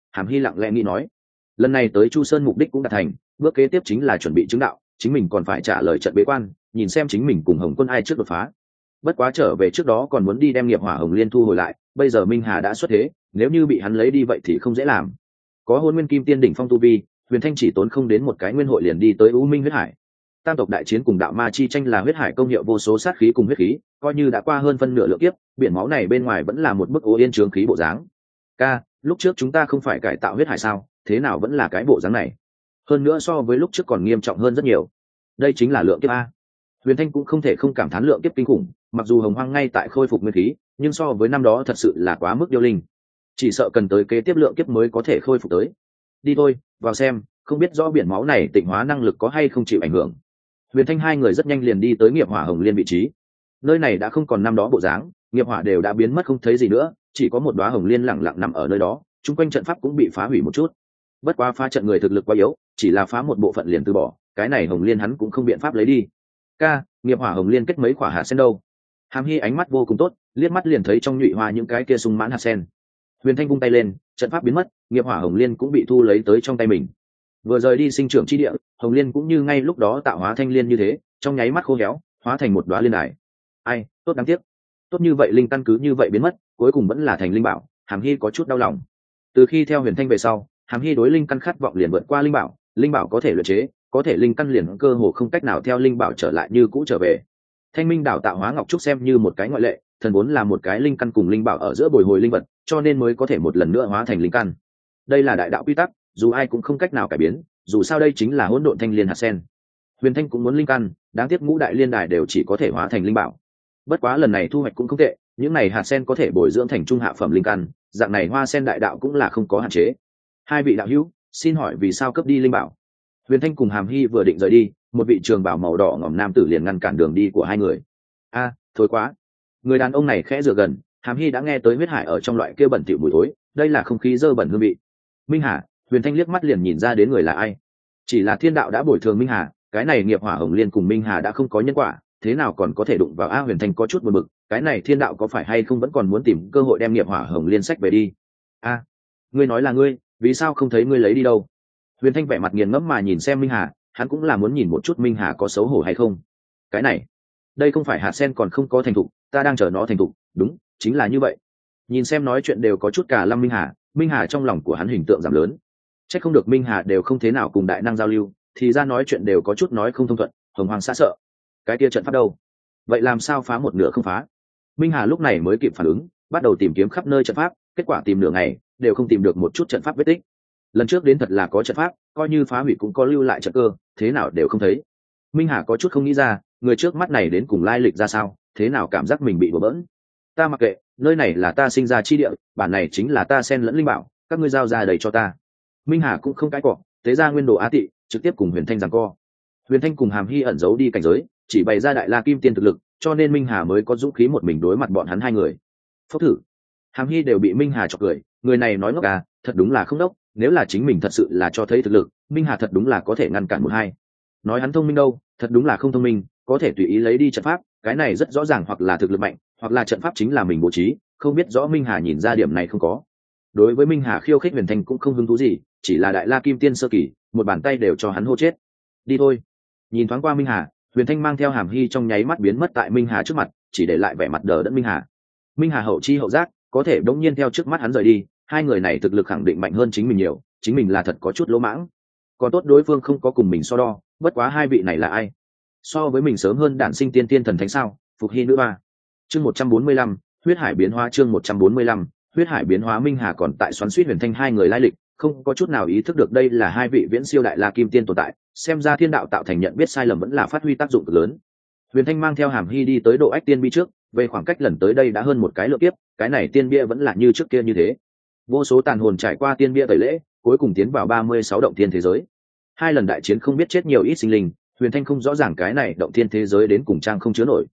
Hàm Hy lặng lẽ nghĩ nói, lần này tới Chu Sơn mục đích cũng đạt thành, bước kế tiếp chính là chuẩn bị chứng đạo, chính mình còn phải trả lời trận bế quan, nhìn xem chính mình cùng Hồng Quân ai trước đột phá. Bất quá trở về trước đó còn muốn đi đem nghiệp hỏa hồng liên thu hồi lại, bây giờ Minh Hà đã xuất thế, nếu như bị hắn lấy đi vậy thì không dễ làm. Có Hôn Nguyên Kim Tiên đỉnh phong tu vi, Huyền Thanh chỉ tốn không đến một cái nguyên hội liền đi tới U Minh huyết hải. Tam tộc đại chiến cùng đạo ma chi tranh là huyết hải công hiệu vô số sát khí cùng huyết khí, coi như đã qua hơn phân nửa lượng kiếp, biển máu này bên ngoài vẫn là một bức ô yên chướng khí bộ dáng. Ca, lúc trước chúng ta không phải cải tạo huyết hải sao, thế nào vẫn là cái bộ dáng này? Hơn nữa so với lúc trước còn nghiêm trọng hơn rất nhiều. Đây chính là lượng kiếp a. Huyền Thanh cũng không thể không cảm thán lượng kiếp kinh khủng, mặc dù Hồng Hoang ngay tại khôi phục nguyên khí, nhưng so với năm đó thật sự là quá mức điêu linh. Chỉ sợ cần tới kế tiếp lượng kiếp mới có thể khôi phục tới. Đi thôi, vào xem, không biết rõ biển máu này tịnh hóa năng lực có hay không chịu ảnh hưởng. Huyền Thanh hai người rất nhanh liền đi tới nghiệp hỏa hồng liên vị trí. Nơi này đã không còn năm đó bộ dáng, nghiệp hỏa đều đã biến mất không thấy gì nữa, chỉ có một đóa hồng liên lặng lặng nằm ở nơi đó, chung quanh trận pháp cũng bị phá hủy một chút. Bất quá phá trận người thực lực quá yếu, chỉ là phá một bộ phận liền từ bỏ, cái này hồng liên hắn cũng không biện pháp lấy đi. Ca, nghiệp hỏa hồng liên kết mấy quả hạt sen đâu? Hàm Hy ánh mắt vô cùng tốt, liếc mắt liền thấy trong nhụy hoa những cái kia sung mãn hạt sen. Huyền Thanh vung tay lên, trận pháp biến mất, nghiệp hỏa hồng liên cũng bị thu lấy tới trong tay mình. Vừa rời đi sinh trưởng chi địa, hồng liên cũng như ngay lúc đó tạo hóa thanh liên như thế, trong nháy mắt khô héo, hóa thành một đóa liên đài. Ai, tốt đáng tiếc. Tốt như vậy linh căn cứ như vậy biến mất, cuối cùng vẫn là thành linh bảo, Hàm Hy có chút đau lòng. Từ khi theo Huyền Thanh về sau, Hàm Hy đối linh căn khát vọng liền vượt qua linh bảo có thể luyện chế, có thể linh căn liền cơ hồ không cách nào theo linh bảo trở lại như cũ trở về. Thanh Minh đảo tạo hóa ngọc trúc xem như một cái ngoại lệ, thần vốn là một cái linh căn cùng linh bảo ở giữa bồi hồi linh vật, cho nên mới có thể một lần nữa hóa thành linh căn. Đây là đại đạo quy tắc, dù ai cũng không cách nào cải biến, dù sao đây chính là hỗn độn thanh liên hạt sen. Huyền Thanh cũng muốn linh căn, đáng tiếc ngũ đại liên đài đều chỉ có thể hóa thành linh bảo. Bất quá lần này thu hoạch cũng không tệ, những này hạt sen có thể bồi dưỡng thành trung hạ phẩm linh căn, dạng này hoa sen đại đạo cũng là không có hạn chế. Hai vị đạo hữu, xin hỏi vì sao cấp đi linh bảo? Huyền Thanh cùng Hàm Hy vừa định rời đi, một vị trường bảo màu đỏ ngòm nam tử liền ngăn cản đường đi của hai người. A, thối quá. Người đàn ông này khẽ dựa gần, Hàm Hy đã nghe tới huyết hải ở trong loại kia bẩn thỉu mùi thối, đây là không khí dơ bẩn hương vị. Minh Hà, Huyền Thanh liếc mắt liền nhìn ra đến người là ai. Chỉ là thiên đạo đã bồi thường Minh Hà, cái này nghiệp hỏa hồng liên cùng Minh Hà đã không có nhân quả, thế nào còn có thể đụng vào a? Huyền Thanh có chút buồn bực, cái này thiên đạo có phải hay không vẫn còn muốn tìm cơ hội đem nghiệp hỏa hồng liên sách về đi? A, ngươi nói là ngươi, vì sao không thấy ngươi lấy đi đâu? Huyền Thanh vẻ mặt nghiền ngẫm mà nhìn xem Minh Hà, hắn cũng là muốn nhìn một chút Minh Hà có xấu hổ hay không. Cái này, đây không phải hạt sen còn không có thành thục, ta đang chờ nó thành thục, đúng, chính là như vậy. Nhìn xem nói chuyện đều có chút cả lâm Minh Hà trong lòng của hắn hình tượng giảm lớn. Chắc không được Minh Hà đều không thế nào cùng đại năng giao lưu, thì ra nói chuyện đều có chút nói không thông thuận, hồng hoàng xã sợ. Cái kia trận pháp đâu? Vậy làm sao phá một nửa không phá? Minh Hà lúc này mới kịp phản ứng, bắt đầu tìm kiếm khắp nơi trận pháp, kết quả tìm nửa ngày đều không tìm được một chút trận pháp vết tích. Lần trước đến thật là có trận pháp, coi như phá hủy cũng có lưu lại trận cơ, thế nào đều không thấy. Minh Hà có chút không nghĩ ra, người trước mắt này đến cùng lai lịch ra sao, thế nào cảm giác mình bị bừa bỡn. Ta mặc kệ, nơi này là ta sinh ra chi địa, bản này chính là ta xen lẫn linh bảo, các ngươi giao ra đầy cho ta. Minh Hà cũng không cãi cọ, tế ra nguyên đồ á tị, trực tiếp cùng Huyền Thanh giằng co. Huyền Thanh cùng Hàm Hy ẩn giấu đi cảnh giới, chỉ bày ra đại la kim tiên thực lực, cho nên Minh Hà mới có dũng khí một mình đối mặt bọn hắn hai người. Phốc thử. Hàm Hy đều bị Minh Hà chọc cười, người này nói ngốc à, thật đúng là không ngốc, nếu là chính mình thật sự là cho thấy thực lực, Minh Hà thật đúng là có thể ngăn cản một hai. Nói hắn thông minh đâu, thật đúng là không thông minh, có thể tùy ý lấy đi trận pháp, cái này rất rõ ràng hoặc là thực lực mạnh, hoặc là trận pháp chính là mình bố trí, không biết rõ Minh Hà nhìn ra điểm này không có. Đối với Minh Hà khiêu khích Huyền Thanh cũng không hứng thú gì, chỉ là đại la kim tiên sơ kỳ, một bàn tay đều cho hắn hô chết. Đi thôi. Nhìn thoáng qua Minh Hà, Huyền Thanh mang theo Hàm Hy trong nháy mắt biến mất tại Minh Hà trước mặt, chỉ để lại vẻ mặt đờ đẫn Minh Hà. Minh Hà hậu chi hậu giác, có thể đống nhiên theo trước mắt hắn rời đi, hai người này thực lực khẳng định mạnh hơn chính mình nhiều, chính mình là thật có chút lỗ mãng. Còn tốt đối phương không có cùng mình so đo, bất quá hai vị này là ai? So với mình sớm hơn đản sinh tiên tiên thần thánh sao? Phục Hy nữ ba. Chương 145, huyết hải biến hóa. Chương 145, huyết hải biến hóa. Minh Hà còn tại xoắn xuýt Huyền Thanh hai người lai lịch, không có chút nào ý thức được đây là hai vị viễn siêu đại la kim tiên tồn tại, xem ra thiên đạo tạo thành nhận biết sai lầm vẫn là phát huy tác dụng cực lớn. Huyền Thanh mang theo Hàm Hy đi tới độ ách tiên bi trước, về khoảng cách lần tới đây đã hơn một cái lượng kiếp, cái này tiên bia vẫn là như trước kia như thế. Vô số tàn hồn trải qua tiên bia tẩy lễ, cuối cùng tiến vào 36 động thiên thế giới. Hai lần đại chiến không biết chết nhiều ít sinh linh, Huyền Thanh không rõ ràng cái này động thiên thế giới đến cùng trang không chứa nổi.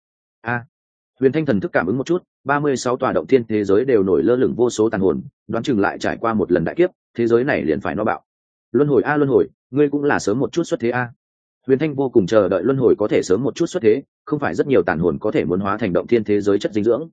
Huyền Thanh thần thức cảm ứng một chút, 36 tòa động thiên thế giới đều nổi lơ lửng vô số tàn hồn, đoán chừng lại trải qua một lần đại kiếp, thế giới này liền phải nó bạo. Luân hồi luân hồi, ngươi cũng là sớm một chút xuất thế a. Huyền Thanh vô cùng chờ đợi luân hồi có thể sớm một chút xuất thế, không phải rất nhiều tàn hồn có thể muốn hóa thành động thiên thế giới chất dinh dưỡng.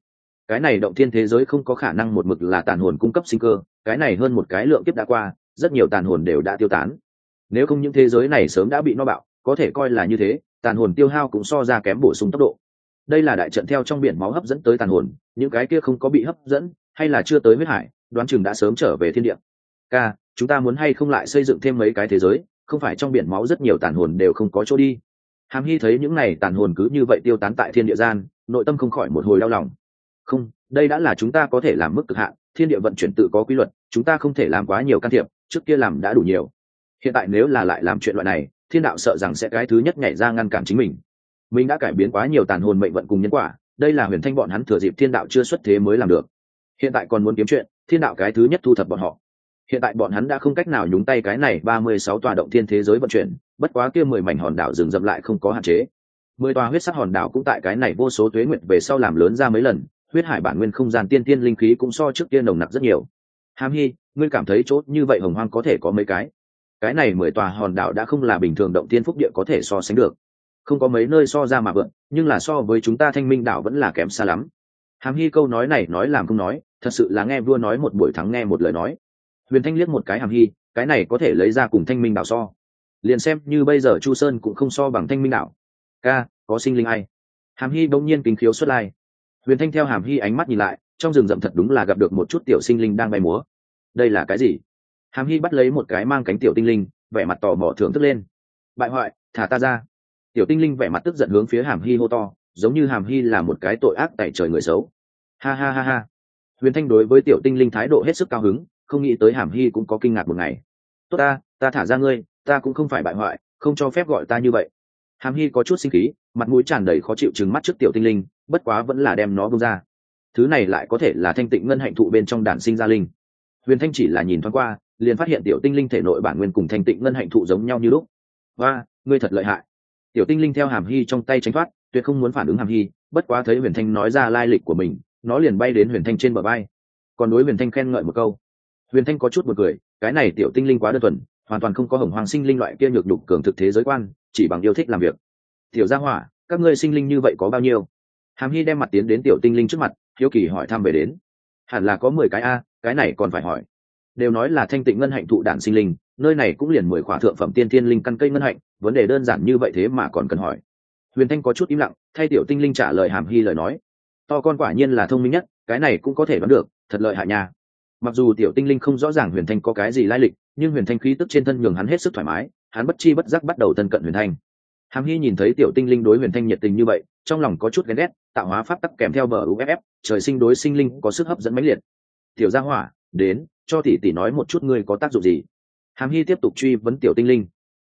cái này động thiên thế giới không có khả năng một mực là tàn hồn cung cấp sinh cơ, cái này hơn một cái lượng kiếp đã qua, rất nhiều tàn hồn đều đã tiêu tán. Nếu không những thế giới này sớm đã bị no bạo, có thể coi là như thế, tàn hồn tiêu hao cũng so ra kém bổ sung tốc độ. Đây là đại trận theo trong biển máu hấp dẫn tới tàn hồn, những cái kia không có bị hấp dẫn hay là chưa tới huyết hải, đoán chừng đã sớm trở về thiên địa. Ca, chúng ta muốn hay không lại xây dựng thêm mấy cái thế giới, không phải trong biển máu rất nhiều tàn hồn đều không có chỗ đi. Hàm Hy thấy những này tàn hồn cứ như vậy tiêu tán tại thiên địa gian, nội tâm không khỏi một hồi đau lòng. Không, đây đã là chúng ta có thể làm mức cực hạn, thiên địa vận chuyển tự có quy luật, chúng ta không thể làm quá nhiều can thiệp, trước kia làm đã đủ nhiều. Hiện tại nếu là lại làm chuyện loại này, thiên đạo sợ rằng sẽ cái thứ nhất nhảy ra ngăn cản chính mình. Mình đã cải biến quá nhiều tàn hồn mệnh vận cùng nhân quả, đây là Huyền Thanh bọn hắn thừa dịp thiên đạo chưa xuất thế mới làm được. Hiện tại còn muốn kiếm chuyện, thiên đạo cái thứ nhất thu thập bọn họ. Hiện tại bọn hắn đã không cách nào nhúng tay cái này 36 tòa động thiên thế giới vận chuyển, bất quá kia 10 mảnh hòn đảo rừng rậm lại không có hạn chế. 10 tòa huyết sắc hòn đảo cũng tại cái này vô số tuế nguyệt về sau làm lớn ra mấy lần, huyết hải bản nguyên không gian tiên tiên linh khí cũng so trước kia nồng nặc rất nhiều. Hàm Hy, ngươi cảm thấy chỗ như vậy hồng hoang có thể có mấy cái này 10 tòa hòn đảo đã không là bình thường động tiên phúc địa có thể so sánh được. Không có mấy nơi so ra mà vượn, nhưng là so với chúng ta Thanh Minh đảo vẫn là kém xa lắm. Hàm Hy câu nói này nói làm không nói, thật sự là nghe vua nói một buổi thắng nghe một lời nói. Huyền Thanh liếc một cái Hàm Hy, cái này có thể lấy ra cùng Thanh Minh đảo so. Liền xem như bây giờ Chu Sơn cũng không so bằng Thanh Minh đảo. Ca, có sinh linh ai? Hàm Hy bỗng nhiên kính khiếu xuất lai. Huyền Thanh theo Hàm Hy ánh mắt nhìn lại, trong rừng rậm thật đúng là gặp được một chút tiểu sinh linh đang bay múa. Đây là cái gì? Hàm Hy bắt lấy một cái mang cánh tiểu tinh linh, vẻ mặt tò mò thưởng thức lên. Bại hoại, thả ta ra! Tiểu tinh linh vẻ mặt tức giận hướng phía Hàm Hy hô to, giống như Hàm Hy là một cái tội ác tày trời người xấu. Ha ha ha ha! Huyền Thanh đối với tiểu tinh linh thái độ hết sức cao hứng, không nghĩ tới Hàm Hy cũng có kinh ngạc một ngày. Tốt ta thả ra ngươi, ta cũng không phải bại hoại, không cho phép gọi ta như vậy. Hàm Hy có chút sinh khí, mặt mũi tràn đầy khó chịu trừng mắt trước tiểu tinh linh, bất quá vẫn là đem nó buông ra. Thứ này lại có thể là thanh tịnh ngân hạnh thụ bên trong đản sinh ra linh. Huyền Thanh chỉ là nhìn thoáng qua, liền phát hiện tiểu tinh linh thể nội bản nguyên cùng thanh tịnh ngân hạnh thụ giống nhau như lúc. Hoa, ngươi thật lợi hại! Tiểu tinh linh theo Hàm Hy trong tay tránh thoát, tuyệt không muốn phản ứng Hàm Hy, bất quá thấy Huyền Thanh nói ra lai lịch của mình, nó liền bay đến Huyền Thanh trên bờ vai, còn đối Huyền Thanh khen ngợi một câu. Huyền Thanh có chút buồn cười, cái này tiểu tinh linh quá đơn thuần, hoàn toàn không có hồng hoàng sinh linh loại kia nhược nhục cường thực thế giới quan, chỉ bằng yêu thích làm việc. Tiểu gia hỏa, các ngươi sinh linh như vậy có bao nhiêu? Hàm Hy đem mặt tiến đến tiểu tinh linh trước mặt, hiếu kỳ hỏi thăm về đến. Hẳn là có 10 cái a, cái này còn phải hỏi. Đều nói là thanh tịnh ngân hạnh thụ đản sinh linh, nơi này cũng liền 10 khỏa thượng phẩm tiên thiên linh căn cây ngân hạnh, vấn đề đơn giản như vậy thế mà còn cần hỏi. Huyền Thanh có chút im lặng, thay tiểu tinh linh trả lời Hàm Hy lời nói. To con quả nhiên là thông minh nhất, cái này cũng có thể đoán được, thật lợi hại nha. Mặc dù tiểu tinh linh không rõ ràng Huyền Thanh có cái gì lai lịch, nhưng Huyền Thanh khí tức trên thân nhường hắn hết sức thoải mái, hắn bất chi bất giác bắt đầu thân cận Huyền Thanh. Hàm Hy nhìn thấy tiểu tinh linh đối Huyền Thanh nhiệt tình như vậy, trong lòng có chút ghen ghét, tạo hóa pháp tắc kèm theo bờ UFF, trời sinh đối sinh linh có sức hấp dẫn mãnh liệt. Tiểu gia hỏa, đến, cho tỷ nói một chút ngươi có tác dụng gì. Hàm Hy tiếp tục truy vấn tiểu tinh linh.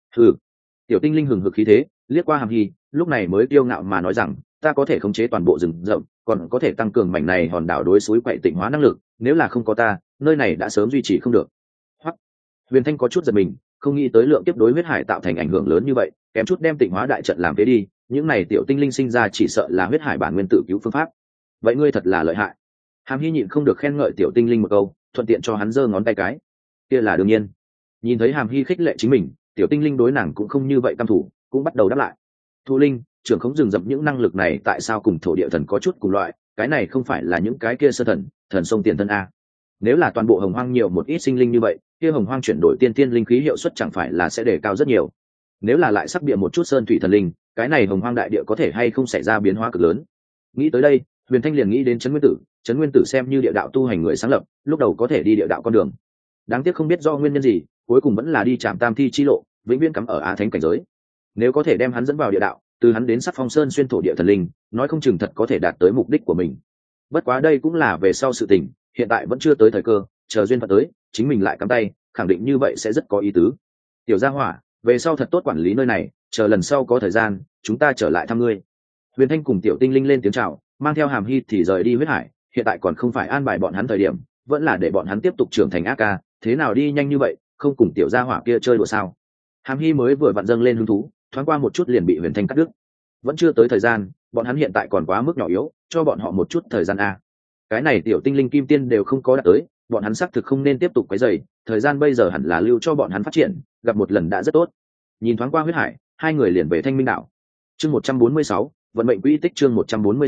Tiểu tinh linh hừng hực khí thế, liếc qua Hàm Hy, lúc này mới kiêu ngạo mà nói rằng, ta có thể khống chế toàn bộ rừng rậm, còn có thể tăng cường mảnh này hòn đảo đối suối quậy tịnh hóa năng lực, nếu là không có ta, nơi này đã sớm duy trì không được. Hoặc, Huyền Thanh có chút giật mình, không nghĩ tới lượng kiếp đối huyết hải tạo thành ảnh hưởng lớn như vậy, kém chút đem tịnh hóa đại trận làm phế đi, những này tiểu tinh linh sinh ra chỉ sợ là huyết hải bản nguyên tự cứu phương pháp. Vậy ngươi thật là lợi hại. Hàm Hy nhịn không được khen ngợi tiểu tinh linh một câu, thuận tiện cho hắn giơ ngón tay cái. Kia là đương nhiên. Nhìn thấy Hàm Hy khích lệ chính mình, tiểu tinh linh đối nàng cũng không như vậy căm thủ, cũng bắt đầu đáp lại. Thu linh, trưởng khống rừng rậm những năng lực này tại sao cùng thổ địa thần có chút cùng loại, cái này không phải là những cái kia sơ thần, thần sông tiền thân a. Nếu là toàn bộ hồng hoang nhiều một ít sinh linh như vậy, kia hồng hoang chuyển đổi tiên tiên linh khí hiệu suất chẳng phải là sẽ đề cao rất nhiều. Nếu là lại sắc bịa một chút sơn thủy thần linh, cái này hồng hoang đại địa có thể hay không xảy ra biến hóa cực lớn. Nghĩ tới đây, Huyền Thanh liền nghĩ đến Trấn Nguyên Tử, Trấn Nguyên Tử xem như địa đạo tu hành người sáng lập, lúc đầu có thể đi địa đạo con đường. Đáng tiếc không biết do nguyên nhân gì, cuối cùng vẫn là đi trạm tam thi chi lộ, vĩnh viễn cắm ở á thánh cảnh giới. Nếu có thể đem hắn dẫn vào địa đạo, từ hắn đến Sắc Phong Sơn xuyên thổ địa thần linh, nói không chừng thật có thể đạt tới mục đích của mình. Bất quá đây cũng là về sau sự tình, hiện tại vẫn chưa tới thời cơ, chờ duyên phận tới, chính mình lại cắm tay, khẳng định như vậy sẽ rất có ý tứ. Tiểu gia hỏa, về sau thật tốt quản lý nơi này, chờ lần sau có thời gian, chúng ta trở lại thăm ngươi. Huyền Thanh cùng tiểu tinh linh lên tiếng chào, mang theo Hàm Hy thì rời đi huyết hải, hiện tại còn không phải an bài bọn hắn thời điểm, vẫn là để bọn hắn tiếp tục trưởng thành ác ca, thế nào đi nhanh như vậy, không cùng tiểu gia hỏa kia chơi đùa sao? Hàm Hy mới vừa vặn dâng lên hứng thú, thoáng qua một chút liền bị Huyền Thanh cắt đứt. Vẫn chưa tới thời gian, bọn hắn hiện tại còn quá mức nhỏ yếu, cho bọn họ một chút thời gian a. Cái này tiểu tinh linh kim tiên đều không có đạt tới, bọn hắn xác thực không nên tiếp tục quấy rầy, thời gian bây giờ hẳn là lưu cho bọn hắn phát triển, gặp một lần đã rất tốt. Nhìn thoáng qua huyết hải, hai người liền về Thanh Minh đảo. Chương 146, vận mệnh quỹ tích chương 146,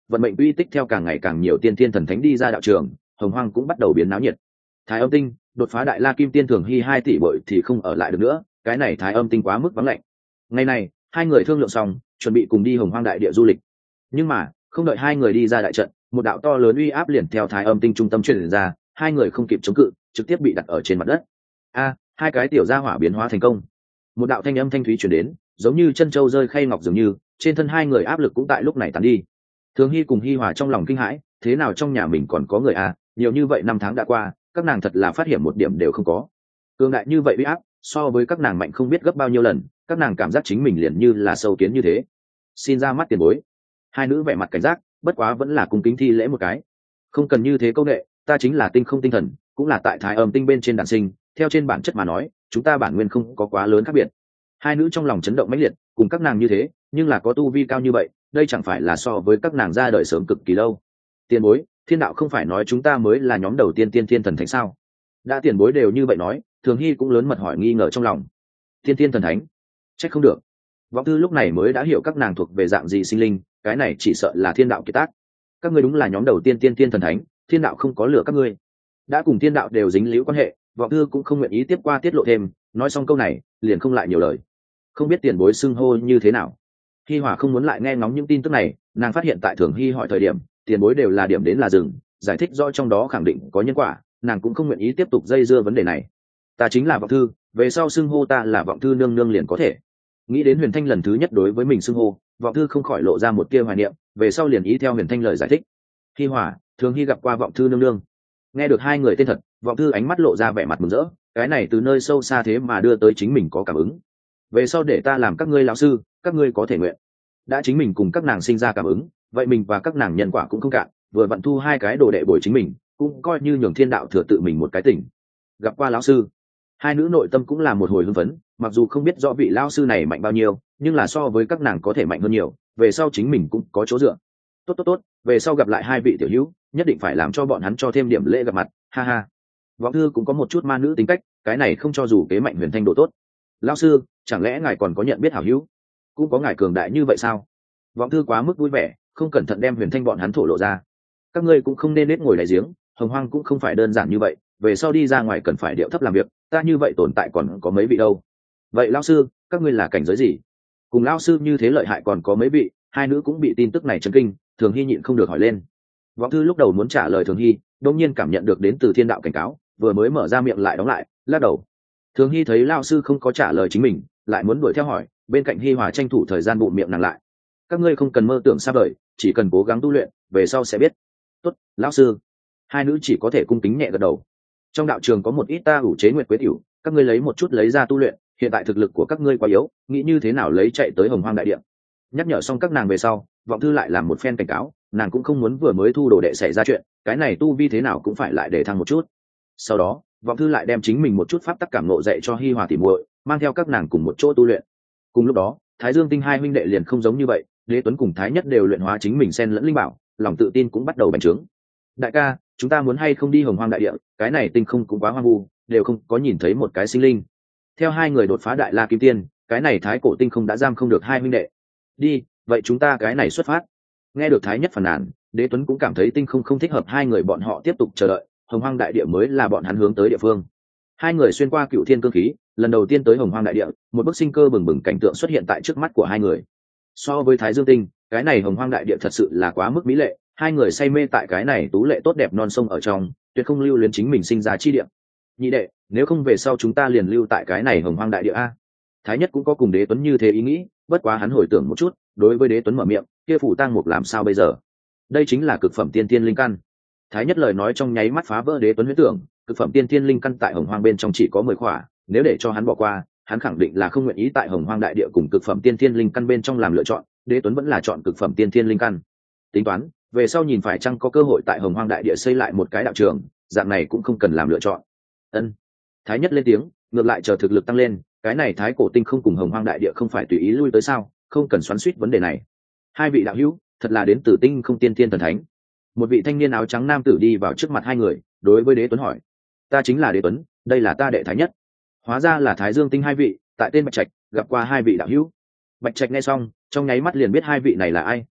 vận mệnh uy tích theo càng ngày càng nhiều tiên thiên thần thánh đi ra đạo trường, hồng hoang cũng bắt đầu biến náo nhiệt. Thái âm tinh đột phá đại la kim tiên thường hy 2 tỷ bội thì không ở lại được nữa, cái này thái âm tinh quá mức vắng lạnh. Ngày này hai người thương lượng xong, chuẩn bị cùng đi hồng hoang đại địa du lịch. Nhưng mà không đợi hai người đi ra đại trận, một đạo to lớn uy áp liền theo thái âm tinh trung tâm truyền ra, hai người không kịp chống cự, trực tiếp bị đặt ở trên mặt đất. Hai cái tiểu gia hỏa biến hóa thành công. Một đạo thanh âm thanh thúy truyền đến, giống như chân châu rơi khay ngọc dường như, trên thân hai người áp lực cũng tại lúc này tàn đi. Thường hy cùng hi hòa trong lòng kinh hãi, thế nào trong nhà mình còn có người nhiều như vậy năm tháng đã qua, các nàng thật là phát hiện một điểm đều không có. Cường đại như vậy uy áp, so với các nàng mạnh không biết gấp bao nhiêu lần, các nàng cảm giác chính mình liền như là sâu kiến như thế. Xin ra mắt tiền bối. Hai nữ vẻ mặt cảnh giác, bất quá vẫn là cung kính thi lễ một cái. Không cần như thế công nghệ, ta chính là tinh không tinh thần, cũng là tại thái âm tinh bên trên đản sinh, theo trên bản chất mà nói, chúng ta bản nguyên không có quá lớn khác biệt. Hai nữ trong lòng chấn động mãnh liệt, cùng các nàng như thế, nhưng là có tu vi cao như vậy, đây chẳng phải là so với các nàng ra đời sớm cực kỳ lâu. Tiền bối, thiên đạo không phải nói chúng ta mới là nhóm đầu tiên tiên thiên thần thánh sao? Đã tiền bối đều như vậy nói, thường hy cũng lớn mật hỏi nghi ngờ trong lòng. Tiên thiên thần thánh? Trách không được. Vọng thư lúc này mới đã hiểu các nàng thuộc về dạng gì sinh linh, cái này chỉ sợ là thiên đạo kiệt tác. Các ngươi đúng là nhóm đầu tiên tiên thiên thần thánh, thiên đạo không có lừa các ngươi. Đã cùng thiên đạo đều dính líu quan hệ, vọng thư cũng không nguyện ý tiếp qua tiết lộ thêm, nói xong câu này liền không lại nhiều lời. Không biết tiền bối xưng hô như thế nào? Hi hòa không muốn lại nghe ngóng những tin tức này, nàng phát hiện tại thường hy hỏi thời điểm, tiền bối đều là điểm đến là dừng, giải thích rõ trong đó khẳng định có nhân quả, nàng cũng không nguyện ý tiếp tục dây dưa vấn đề này. Ta chính là vọng thư, về sau xưng hô ta là vọng thư nương nương liền có thể. Nghĩ đến huyền thanh lần thứ nhất đối với mình xưng hô, vọng thư không khỏi lộ ra một tia hoài niệm, về sau liền ý theo huyền thanh lời giải thích. Hi hòa, thường hy gặp qua vọng thư nương nương. Nghe được hai người tên thật, vọng thư ánh mắt lộ ra vẻ mặt mừng rỡ, cái này từ nơi sâu xa thế mà đưa tới chính mình có cảm ứng. Về sau để ta làm các ngươi lão sư, các ngươi có thể nguyện. Đã chính mình cùng các nàng sinh ra cảm ứng, vậy mình và các nàng nhân quả cũng không cạn, vừa vận thu hai cái đồ đệ bồi chính mình, cũng coi như nhường thiên đạo thừa tự mình một cái tỉnh. Gặp qua lão sư, hai nữ nội tâm cũng là một hồi hưng phấn, mặc dù không biết rõ vị lão sư này mạnh bao nhiêu, nhưng là so với các nàng có thể mạnh hơn nhiều, về sau chính mình cũng có chỗ dựa. Tốt, về sau gặp lại hai vị tiểu hữu, nhất định phải làm cho bọn hắn cho thêm điểm lễ gặp mặt, ha ha. Vọng thư cũng có một chút ma nữ tính cách, cái này không cho dù kế mạnh huyền thanh độ tốt. Lão sư, chẳng lẽ ngài còn có nhận biết hảo hữu? Cũng có ngài cường đại như vậy sao? Vọng thư quá mức vui vẻ, không cẩn thận đem huyền thanh bọn hắn thổ lộ ra. Các ngươi cũng không nên nết ngồi đáy giếng, hồng hoang cũng không phải đơn giản như vậy, về sau đi ra ngoài cần phải điệu thấp làm việc, ta như vậy tồn tại còn có mấy vị đâu. Vậy lão sư, các ngươi là cảnh giới gì? Cùng lão sư như thế lợi hại còn có mấy vị? Hai nữ cũng bị tin tức này chấn kinh, thường hy nhịn không được hỏi lên. Vọng thư lúc đầu muốn trả lời thường hy, đột nhiên cảm nhận được đến từ thiên đạo cảnh cáo, vừa mới mở ra miệng lại đóng lại, lắc đầu. Thường hy thấy lão sư không có trả lời chính mình, lại muốn đuổi theo hỏi, bên cạnh hi hòa tranh thủ thời gian bụng miệng nàng lại. Các ngươi không cần mơ tưởng xa vời, chỉ cần cố gắng tu luyện, về sau sẽ biết. Tốt, lão sư. Hai nữ chỉ có thể cung kính nhẹ gật đầu. Trong đạo trường có một ít ta ủ chế nguyệt quế tiểu, các ngươi lấy một chút lấy ra tu luyện, hiện tại thực lực của các ngươi quá yếu, nghĩ như thế nào lấy chạy tới hồng hoang đại địa. Nhắc nhở xong các nàng về sau, vọng thư lại làm một phen cảnh cáo, nàng cũng không muốn vừa mới thu đồ đệ xảy ra chuyện, cái này tu vi thế nào cũng phải lại để thăng một chút. Sau đó vọng thư lại đem chính mình một chút pháp tắc cảm nộ dạy cho hi hòa tỉ muội, mang theo các nàng cùng một chỗ tu luyện. Cùng lúc đó thái dương tinh hai huynh đệ liền không giống như vậy, đế tuấn cùng thái nhất đều luyện hóa chính mình xen lẫn linh bảo, lòng tự tin cũng bắt đầu bành trướng. Đại ca, chúng ta muốn hay không đi hồng hoang đại địa, cái này tinh không cũng quá hoang vu, đều không có nhìn thấy một cái sinh linh. Theo hai người đột phá đại la kim tiên, cái này thái cổ tinh không đã giam không được hai huynh đệ. Đi, vậy chúng ta cái này xuất phát. Nghe được thái nhất phàn nàn, đế tuấn cũng cảm thấy tinh không không thích hợp hai người bọn họ tiếp tục chờ đợi, hồng hoang đại địa mới là bọn hắn hướng tới địa phương. Hai người xuyên qua cựu thiên cương khí, lần đầu tiên tới hồng hoang đại địa, một bức sinh cơ bừng bừng cảnh tượng xuất hiện tại trước mắt của hai người. So với thái dương tinh, cái này hồng hoang đại địa thật sự là quá mức mỹ lệ, hai người say mê tại cái này tú lệ tốt đẹp non sông ở trong, tuyệt không lưu luyến chính mình sinh ra chi địa. Nhị đệ, nếu không về sau chúng ta liền lưu tại cái này hồng hoang đại địa a. Thái nhất cũng có cùng đế tuấn như thế ý nghĩ, bất quá hắn hồi tưởng một chút, đối với đế tuấn mở miệng, kia phủ tang mục làm sao bây giờ? Đây chính là cực phẩm tiên thiên linh căn. Thái nhất lời nói trong nháy mắt phá vỡ đế tuấn huyễn tưởng, cực phẩm tiên thiên linh căn tại hồng hoang bên trong chỉ có 10 khỏa, nếu để cho hắn bỏ qua, hắn khẳng định là không nguyện ý tại hồng hoang đại địa cùng cực phẩm tiên thiên linh căn bên trong làm lựa chọn, đế tuấn vẫn là chọn cực phẩm tiên thiên linh căn. Tính toán về sau nhìn phải chăng có cơ hội tại hồng hoang đại địa xây lại một cái đạo trường, dạng này cũng không cần làm lựa chọn. Ân. Thái nhất lên tiếng, ngược lại chờ thực lực tăng lên, cái này thái cổ tinh không cùng hồng hoang đại địa không phải tùy ý lui tới sao, không cần xoắn xuýt vấn đề này. Hai vị đạo hữu, thật là đến từ tinh không tiên thiên thần thánh. Một vị thanh niên áo trắng nam tử đi vào trước mặt hai người, đối với đế tuấn hỏi. Ta chính là đế tuấn, đây là ta đệ thái nhất. Hóa ra là thái dương tinh hai vị, tại tên bạch trạch, gặp qua hai vị đạo hữu. Bạch trạch nghe xong, trong nháy mắt liền biết hai vị này là ai,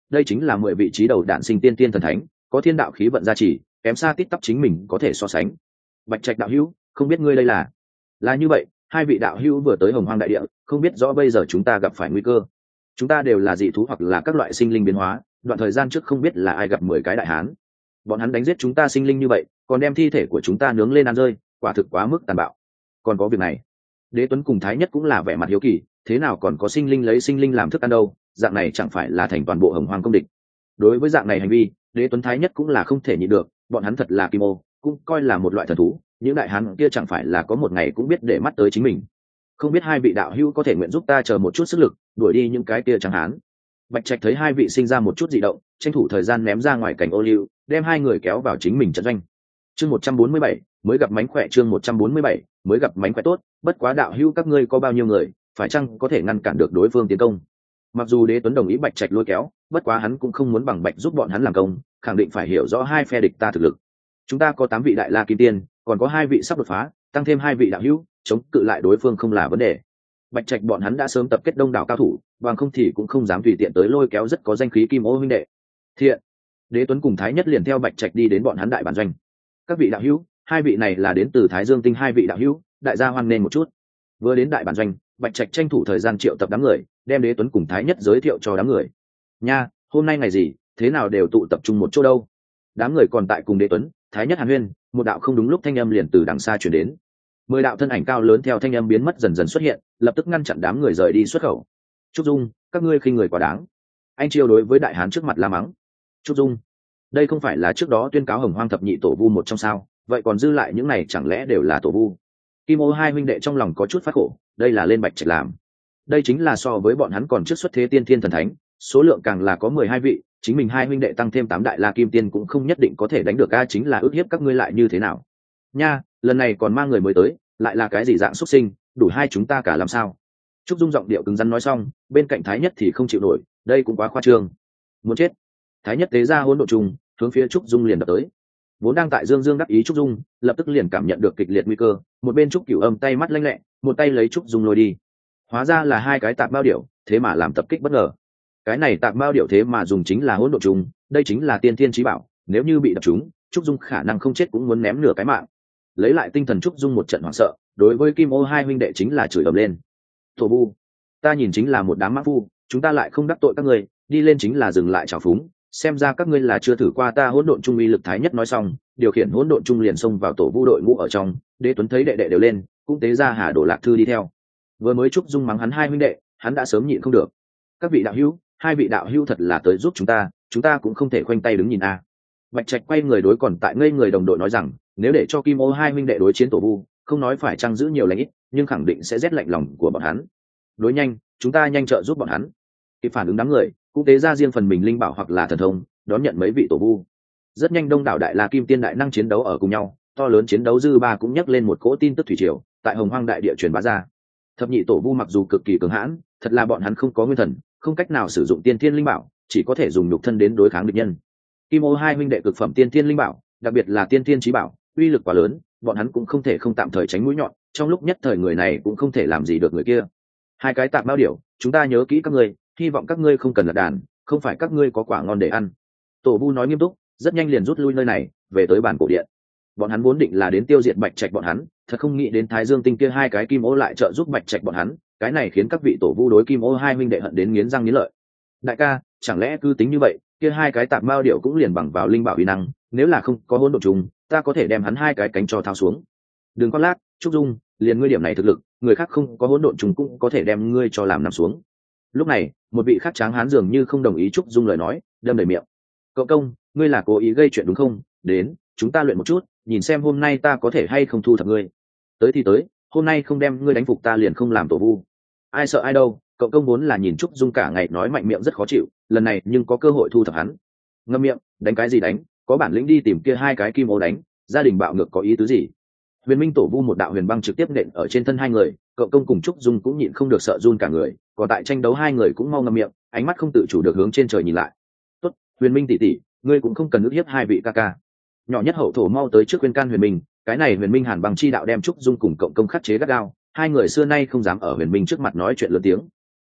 đây chính là 10 vị trí đầu đạn sinh tiên tiên thần thánh, có thiên đạo khí vận gia trì, kém xa tít tắp chính mình có thể so sánh. Bạch Trạch đạo hữu, không biết ngươi đây là như vậy, hai vị đạo hữu vừa tới Hồng Hoang đại địa, không biết rõ bây giờ chúng ta gặp phải nguy cơ. Chúng ta đều là dị thú hoặc là các loại sinh linh biến hóa, đoạn thời gian trước không biết là ai gặp 10 cái đại hán. Bọn hắn đánh giết chúng ta sinh linh như vậy, còn đem thi thể của chúng ta nướng lên ăn rơi, quả thực quá mức tàn bạo. Còn có việc này, Đế Tuấn cùng Thái Nhất cũng là vẻ mặt hiếu kỳ, thế nào còn có sinh linh lấy sinh linh làm thức ăn đâu, dạng này chẳng phải là thành toàn bộ Hồng Hoang công địch. Đối với dạng này hành vi, Đế Tuấn Thái Nhất cũng là không thể nhịn được, bọn hắn thật là kim ô, cũng coi là một loại thần thú, những đại hán kia chẳng phải là có một ngày cũng biết để mắt tới chính mình. Không biết hai vị đạo hữu có thể nguyện giúp ta chờ một chút sức lực, đuổi đi những cái kia trắng hán. Bạch Trạch thấy hai vị sinh ra một chút dị động, tranh thủ thời gian ném ra ngoài cảnh ô liu, đem hai người kéo vào chính mình trận doanh. Chương 147, mới gặp mánh khỏe. Chương 147, mới gặp mánh khỏe tốt, bất quá đạo hữu các ngươi có bao nhiêu người, phải chăng có thể ngăn cản được đối phương tiến công? Mặc dù Đế Tuấn đồng ý Bạch Trạch lôi kéo, bất quá hắn cũng không muốn bằng Bạch giúp bọn hắn làm công, khẳng định phải hiểu rõ hai phe địch ta thực lực. Chúng ta có 8 vị đại la kim tiên, còn có 2 vị sắp đột phá, tăng thêm 2 vị đạo hữu, chống cự lại đối phương không là vấn đề. Bạch Trạch bọn hắn đã sớm tập kết đông đảo cao thủ, bằng không thì cũng không dám tùy tiện tới lôi kéo rất có danh khí Kim Ô huynh đệ. Thiện. Đế Tuấn cùng Thái Nhất liền theo Bạch Trạch đi đến bọn hắn đại bản doanh. Các vị đạo hữu, 2 vị này là đến từ Thái Dương Tinh 2 vị đạo hữu, đại gia hoan nghênh một chút. Vừa đến đại bản doanh, Bạch Trạch tranh thủ thời gian triệu tập đám người, đem Đế Tuấn cùng Thái Nhất giới thiệu cho đám người. Nha, hôm nay ngày gì, thế nào đều tụ tập trung một chỗ đâu? Đám người còn tại cùng Đế Tuấn, Thái Nhất hàn huyên, một đạo không đúng lúc thanh âm liền từ đằng xa truyền đến. 10 đạo thân ảnh cao lớn theo thanh âm biến mất dần dần xuất hiện, lập tức ngăn chặn đám người rời đi xuất khẩu. Trúc Dung, các ngươi khinh người quá đáng. Anh Chiêu đối với đại hán trước mặt la mắng. Trúc Dung, đây không phải là trước đó tuyên cáo Hồng Hoang thập nhị tổ vu một trong sao? Vậy còn dư lại những này chẳng lẽ đều là tổ vu? Kim Ô hai huynh đệ trong lòng có chút phát khổ, đây là lên Bạch Trạch làm. Đây chính là so với bọn hắn còn trước xuất thế tiên thiên thần thánh, số lượng càng là có 12 vị, chính mình hai huynh đệ tăng thêm 8 đại la kim tiên cũng không nhất định có thể đánh được, a chính là ước hiếp các ngươi lại như thế nào? Nha, lần này còn mang người mới tới, lại là cái gì dạng xuất sinh, đủ hai chúng ta cả làm sao? Trúc Dung giọng điệu cứng rắn nói xong, bên cạnh Thái Nhất thì không chịu nổi, đây cũng quá khoa trương. Muốn chết. Thái Nhất tế ra hỗn độn trùng, hướng phía Trúc Dung liền đập tới. Vốn đang tại dương dương đắc ý Trúc Dung, lập tức liền cảm nhận được kịch liệt nguy cơ, một bên Trúc Cửu Âm tay mắt lanh lẹ, một tay lấy Trúc Dung lôi đi. Hóa ra là hai cái tạp bao điểu, thế mà làm tập kích bất ngờ. Cái này tạp bao điểu thế mà dùng chính là hỗn độn trùng, đây chính là tiên thiên chí bảo, nếu như bị đập trúng, Trúc Dung khả năng không chết cũng muốn ném nửa cái mạng. Lấy lại tinh thần Trúc Dung một trận hoảng sợ, đối với Kim Ô hai huynh đệ chính là chửi ầm lên. Tổ vu, ta nhìn chính là một đám mã phu, chúng ta lại không đắc tội các ngươi, đi lên chính là dừng lại trào phúng, xem ra các ngươi là chưa thử qua ta hỗn độn trung uy lực. Thái Nhất nói xong, điều khiển hỗn độn trung liền xông vào tổ vu đội ngũ ở trong. Đế Tuấn thấy đệ đệ đều lên, cũng tế ra Hà Đồ Lạc Thư đi theo. Vừa mới Trúc Dung mắng hắn hai huynh đệ, hắn đã sớm nhịn không được. Các vị đạo hữu, hai vị đạo hữu thật là tới giúp chúng ta cũng không thể khoanh tay đứng nhìn a. Bạch Trạch quay người đối còn tại ngây người đồng đội nói rằng, nếu để cho Kim Ô hai huynh đệ đối chiến tổ vu, không nói phải chăng giữ nhiều lãnh ít, nhưng khẳng định sẽ rét lạnh lòng của bọn hắn. Đối nhanh, chúng ta nhanh trợ giúp bọn hắn. Kịp phản ứng đám người, cũng tế ra riêng phần mình linh bảo hoặc là thần thông, đón nhận mấy vị tổ vu. Rất nhanh đông đảo đại la kim tiên đại năng chiến đấu ở cùng nhau, to lớn chiến đấu dư ba cũng nhắc lên một cỗ tin tức thủy triều, tại Hồng Hoang đại địa truyền bá ra. Thập nhị tổ vu mặc dù cực kỳ cường hãn, thật là bọn hắn không có nguyên thần, không cách nào sử dụng tiên thiên linh bảo, chỉ có thể dùng nhục thân đến đối kháng địch nhân. Kim Ô hai huynh đệ cực phẩm tiên thiên linh bảo, đặc biệt là tiên thiên chí bảo, uy lực quá lớn, bọn hắn cũng không thể không tạm thời tránh mũi nhọn, trong lúc nhất thời người này cũng không thể làm gì được người kia. Hai cái tạp bao điểu, chúng ta nhớ kỹ các ngươi, hy vọng các ngươi không cần lật đàn, không phải các ngươi có quả ngon để ăn. Tổ vu nói nghiêm túc, rất nhanh liền rút lui nơi này, về tới bản cổ điện. Bọn hắn vốn định là đến tiêu diệt Bạch Trạch bọn hắn, thật không nghĩ đến Thái Dương Tinh kia hai cái Kim Ô lại trợ giúp Bạch Trạch bọn hắn, cái này khiến các vị tổ vu đối Kim Ô hai huynh đệ hận đến nghiến răng nghiến lợi. Đại ca, chẳng lẽ cứ tính như vậy, kia hai cái tạp mao điệu cũng liền bằng vào linh bảo uy năng, nếu là không có hỗn độn trùng, ta có thể đem hắn hai cái cánh cho thao xuống. Đừng có lát, Trúc Dung, liền ngươi điểm này thực lực, người khác không có hỗn độn trùng cũng có thể đem ngươi cho làm nằm xuống. Lúc này, một vị khác tráng hán dường như không đồng ý Trúc Dung lời nói, đâm đầy miệng. Cậu công, ngươi là cố ý gây chuyện đúng không? Đến, chúng ta luyện một chút, nhìn xem hôm nay ta có thể hay không thu thập ngươi. Tới thì tới, hôm nay không đem ngươi đánh phục ta liền không làm tổ vu. Ai sợ ai đâu, cậu công vốn là nhìn Trúc Dung cả ngày nói mạnh miệng rất khó chịu, lần này nhưng có cơ hội thu thập hắn. Ngậm miệng, đánh cái gì đánh, có bản lĩnh đi tìm kia hai cái Kim Ô đánh, gia đình bạo ngược có ý tứ gì? Huyền Minh tổ vu một đạo huyền băng trực tiếp nện ở trên thân hai người, cậu công cùng Trúc Dung cũng nhịn không được sợ run cả người, còn tại tranh đấu hai người cũng mau ngậm miệng, ánh mắt không tự chủ được hướng trên trời nhìn lại. Tốt, Huyền Minh tỷ tỷ, ngươi cũng không cần ức hiếp hai vị ca ca. Nhỏ nhất hậu thổ mau tới trước khuyên can Huyền Minh, cái này Huyền Minh hàn băng chi đạo đem Trúc Dung cùng cậu công khắc chế gắt gao, hai người xưa nay không dám ở Huyền Minh trước mặt nói chuyện lớn tiếng.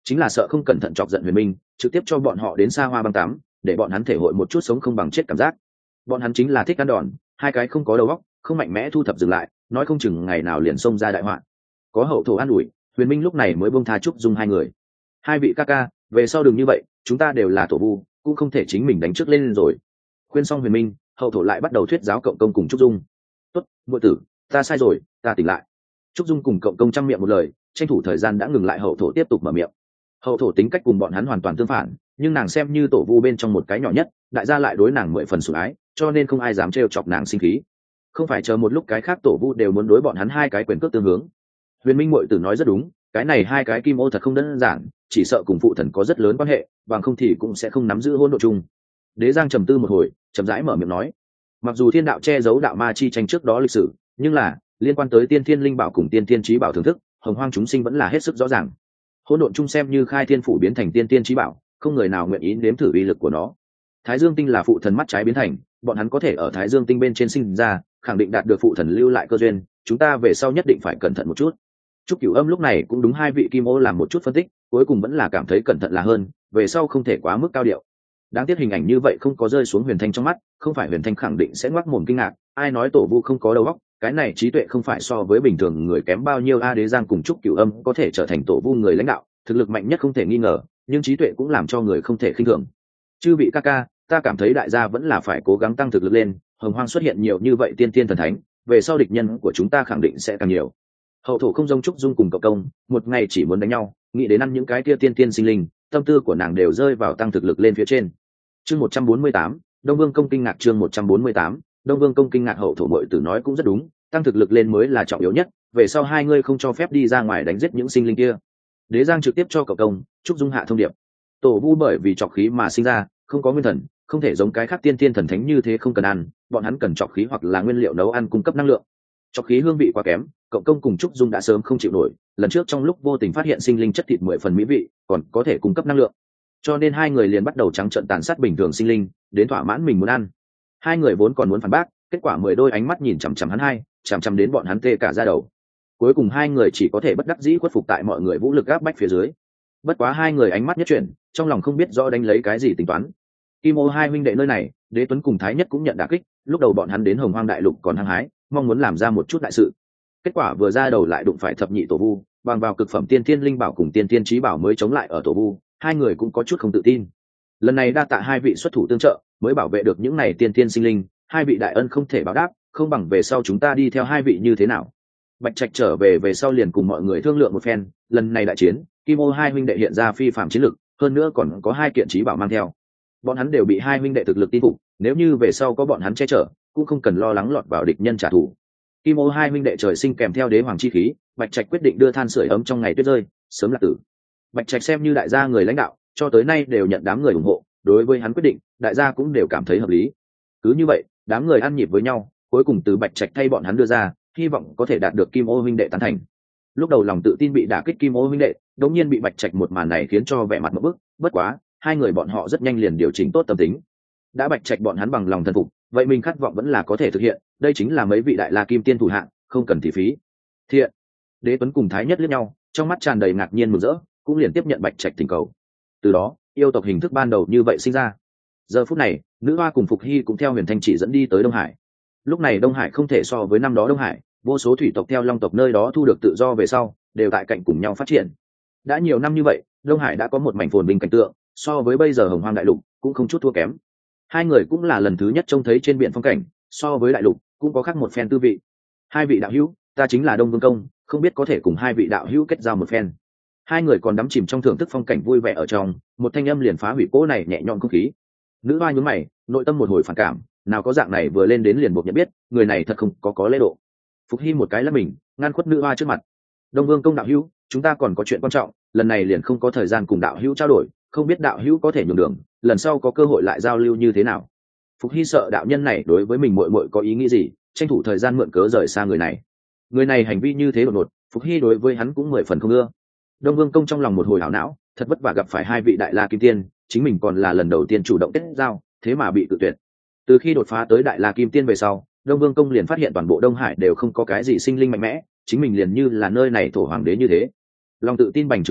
chính là sợ không cẩn thận chọc giận Huyền Minh, trực tiếp cho bọn họ đến xa hoa băng tắm, để bọn hắn thể hội một chút sống không bằng chết cảm giác. Bọn hắn chính là thích ăn đòn, hai cái không có đầu óc, không mạnh mẽ thu thập dừng lại, nói không chừng ngày nào liền xông ra đại họa. Có hậu thổ an ủi, Huyền Minh lúc này mới buông tha Trúc Dung hai người. Hai vị ca ca, về sau đừng như vậy, chúng ta đều là tổ vu, cũng không thể chính mình đánh trước lên rồi. Khuyên xong Huyền Minh, hậu thổ lại bắt đầu thuyết giáo cộng công cùng Trúc Dung. Tốt, muội tử, ta sai rồi, ta tỉnh lại. Trúc Dung cùng cộng công trăm miệng một lời, tranh thủ thời gian đã ngừng lại, hậu thổ tiếp tục mở miệng. Hậu thổ tính cách cùng bọn hắn hoàn toàn tương phản, nhưng nàng xem như tổ vu bên trong một cái nhỏ nhất, đại gia lại đối nàng 10 phần sủng ái, cho nên không ai dám trêu chọc nàng sinh khí. Không phải chờ một lúc cái khác tổ vu đều muốn đối bọn hắn hai cái quyền cước tương hướng. Huyền Minh muội tử nói rất đúng, cái này hai cái kim ô thật không đơn giản, chỉ sợ cùng phụ thần có rất lớn quan hệ, bằng không thì cũng sẽ không nắm giữ hỗn độ chung. Đế Giang trầm tư một hồi, chậm rãi mở miệng nói, mặc dù thiên đạo che giấu đạo ma chi tranh trước đó lịch sử, nhưng là liên quan tới tiên thiên linh bảo cùng tiên thiên trí bảo thưởng thức, hồng hoang chúng sinh vẫn là hết sức rõ ràng. Hỗn độn chung xem như khai thiên phủ biến thành tiên thiên trí bảo, không người nào nguyện ý nếm thử uy lực của nó. Thái Dương tinh là phụ thần mắt trái biến thành, bọn hắn có thể ở Thái Dương tinh bên trên sinh ra, khẳng định đạt được phụ thần lưu lại cơ duyên, chúng ta về sau nhất định phải cẩn thận một chút. Trúc Cửu Âm lúc này cũng đúng hai vị kim ô làm một chút phân tích, cuối cùng vẫn là cảm thấy cẩn thận là hơn, về sau không thể quá mức cao điệu. Đáng tiếc hình ảnh như vậy không có rơi xuống Huyền Thanh trong mắt, không phải Huyền Thanh khẳng định sẽ ngoác mồm kinh ngạc, ai nói tổ vu không có đầu óc, cái này trí tuệ không phải so với bình thường người kém bao nhiêu. Đế Giang cùng Trúc Cửu Âm có thể trở thành tổ vu người lãnh đạo, thực lực mạnh nhất không thể nghi ngờ, nhưng trí tuệ cũng làm cho người không thể khinh thường. Chư vị ca ca, ta cảm thấy đại gia vẫn là phải cố gắng tăng thực lực lên, hồng hoang xuất hiện nhiều như vậy tiên tiên thần thánh, về sau địch nhân của chúng ta khẳng định sẽ càng nhiều. Hậu thổ không giống Trúc Dung cùng cộng công, một ngày chỉ muốn đánh nhau, nghĩ đến ăn những cái kia tiên tiên sinh linh, tâm tư của nàng đều rơi vào tăng thực lực lên phía trên. Chương 148, Đông Vương công kinh ngạc. Chương 148, Đông Vương công kinh ngạc. Hậu thổ muội tử nói cũng rất đúng, tăng thực lực lên mới là trọng yếu nhất, về sau hai ngươi không cho phép đi ra ngoài đánh giết những sinh linh kia. Đế Giang trực tiếp cho cộng công, Trúc Dung hạ thông điệp. Tổ vu bởi vì trọc khí mà sinh ra, không có nguyên thần, không thể giống cái khác tiên tiên thần thánh như thế không cần ăn, bọn hắn cần trọc khí hoặc là nguyên liệu nấu ăn cung cấp năng lượng. Trọc khí hương vị quá kém, cộng công cùng Trúc Dung đã sớm không chịu nổi, lần trước trong lúc vô tình phát hiện sinh linh chất thịt 10 phần mỹ vị, còn có thể cung cấp năng lượng, cho nên hai người liền bắt đầu trắng trợn tàn sát bình thường sinh linh, đến thỏa mãn mình muốn ăn. Hai người vốn còn muốn phản bác, kết quả 10 đôi ánh mắt nhìn chằm chằm hắn hai, chằm chằm đến bọn hắn tê cả da đầu. Cuối cùng hai người chỉ có thể bất đắc dĩ khuất phục tại mọi người vũ lực áp bách phía dưới. Bất quá hai người ánh mắt nhất chuyển, trong lòng không biết rõ đánh lấy cái gì tính toán. Kim ô hai huynh đệ nơi này, Đế Tuấn cùng Thái Nhất cũng nhận đả kích, lúc đầu bọn hắn đến Hồng Hoang đại lục còn hăng hái, mong muốn làm ra một chút đại sự. Kết quả vừa ra đầu lại đụng phải thập nhị tổ vu, bằng vào cực phẩm tiên thiên linh bảo cùng tiên thiên trí bảo mới chống lại ở tổ vu, hai người cũng có chút không tự tin. Lần này đa tạ hai vị xuất thủ tương trợ, mới bảo vệ được những này tiên thiên sinh linh, hai vị đại ân không thể báo đáp, không bằng về sau chúng ta đi theo hai vị như thế nào. Bạch Trạch trở về sau liền cùng mọi người thương lượng một phen, lần này đại chiến, Kim Ô hai huynh đệ hiện ra phi phạm chiến lực, hơn nữa còn có hai kiện trí bảo mang theo. Bọn hắn đều bị hai huynh đệ thực lực tin phục, nếu như về sau có bọn hắn che chở, cũng không cần lo lắng lọt vào địch nhân trả thù. Kim Ô hai huynh đệ trời sinh kèm theo đế hoàng chi khí, Bạch Trạch quyết định đưa than sưởi ấm trong ngày tuyết rơi, sớm lạc tử. Bạch Trạch xem như đại gia người lãnh đạo, cho tới nay đều nhận đám người ủng hộ, đối với hắn quyết định, đại gia cũng đều cảm thấy hợp lý. Cứ như vậy, đám người ăn nhịp với nhau, cuối cùng từ Bạch Trạch thay bọn hắn đưa ra, hy vọng có thể đạt được Kim Ô huynh đệ tán thành. Lúc đầu lòng tự tin bị đả kích Kim Ô huynh đệ, đột nhiên bị Bạch Trạch một màn này khiến cho vẻ mặt ngộp bức, bất quá, hai người bọn họ rất nhanh liền điều chỉnh tốt tâm tính. Đã Bạch Trạch bọn hắn bằng lòng thần phục, vậy mình khát vọng vẫn là có thể thực hiện, đây chính là mấy vị đại la kim tiên thủ hạng, không cần thị phí. Thiện. Đế Tuấn cùng Thái Nhất liếc nhau, trong mắt tràn đầy ngạc nhiên mừng rỡ, cũng liền tiếp nhận Bạch Trạch thỉnh cầu. Từ đó, yêu tộc hình thức ban đầu như vậy sinh ra. Giờ phút này, nữ hoa cùng Phục Hy cũng theo Huyền Thanh chỉ dẫn đi tới Đông Hải. Lúc này Đông Hải không thể so với năm đó Đông Hải, vô số thủy tộc theo Long tộc nơi đó thu được tự do về sau, đều tại cạnh cùng nhau phát triển. Đã nhiều năm như vậy, Đông Hải đã có một mảnh phồn vinh cảnh tượng, so với bây giờ Hồng Hoang đại lục cũng không chút thua kém. Hai người cũng là lần thứ nhất trông thấy trên biển phong cảnh, so với đại lục cũng có khác một phen tư vị. Hai vị đạo hữu, ta chính là Đông Vương Công, không biết có thể cùng hai vị đạo hữu kết giao một phen. Hai người còn đắm chìm trong thưởng thức phong cảnh vui vẻ ở trong, một thanh âm liền phá hủy cỗ này nhẹ nhõm không khí. Nữ hoa nhướng mày, nội tâm một hồi phản cảm, nào có dạng này vừa lên đến liền buộc nhận biết, người này thật không có lễ độ. Phục Hy một cái lắc mình, ngăn khuất nữ hoa trước mặt. Đông Vương Công đạo hữu, chúng ta còn có chuyện quan trọng, lần này liền không có thời gian cùng đạo hữu trao đổi, không biết đạo hữu có thể nhường đường, lần sau có cơ hội lại giao lưu như thế nào. Phục Hy sợ đạo nhân này đối với mình muội muội có ý nghĩ gì, tranh thủ thời gian mượn cớ rời xa người này. Người này hành vi như thế đột ngột, Phục Hy đối với hắn cũng 10 phần không ưa. Đông Vương Công trong lòng một hồi hảo não, thật vất vả gặp phải hai vị đại la kim tiên, chính mình còn là lần đầu tiên chủ động kết giao, thế mà bị cự tuyệt. Từ khi đột phá tới đại la kim tiên về sau, Đông Vương Công liền phát hiện toàn bộ Đông Hải đều không có cái gì sinh linh mạnh mẽ, chính mình liền như là nơi này thổ hoàng đế như thế. Lòng tự tin bành trướng hắn,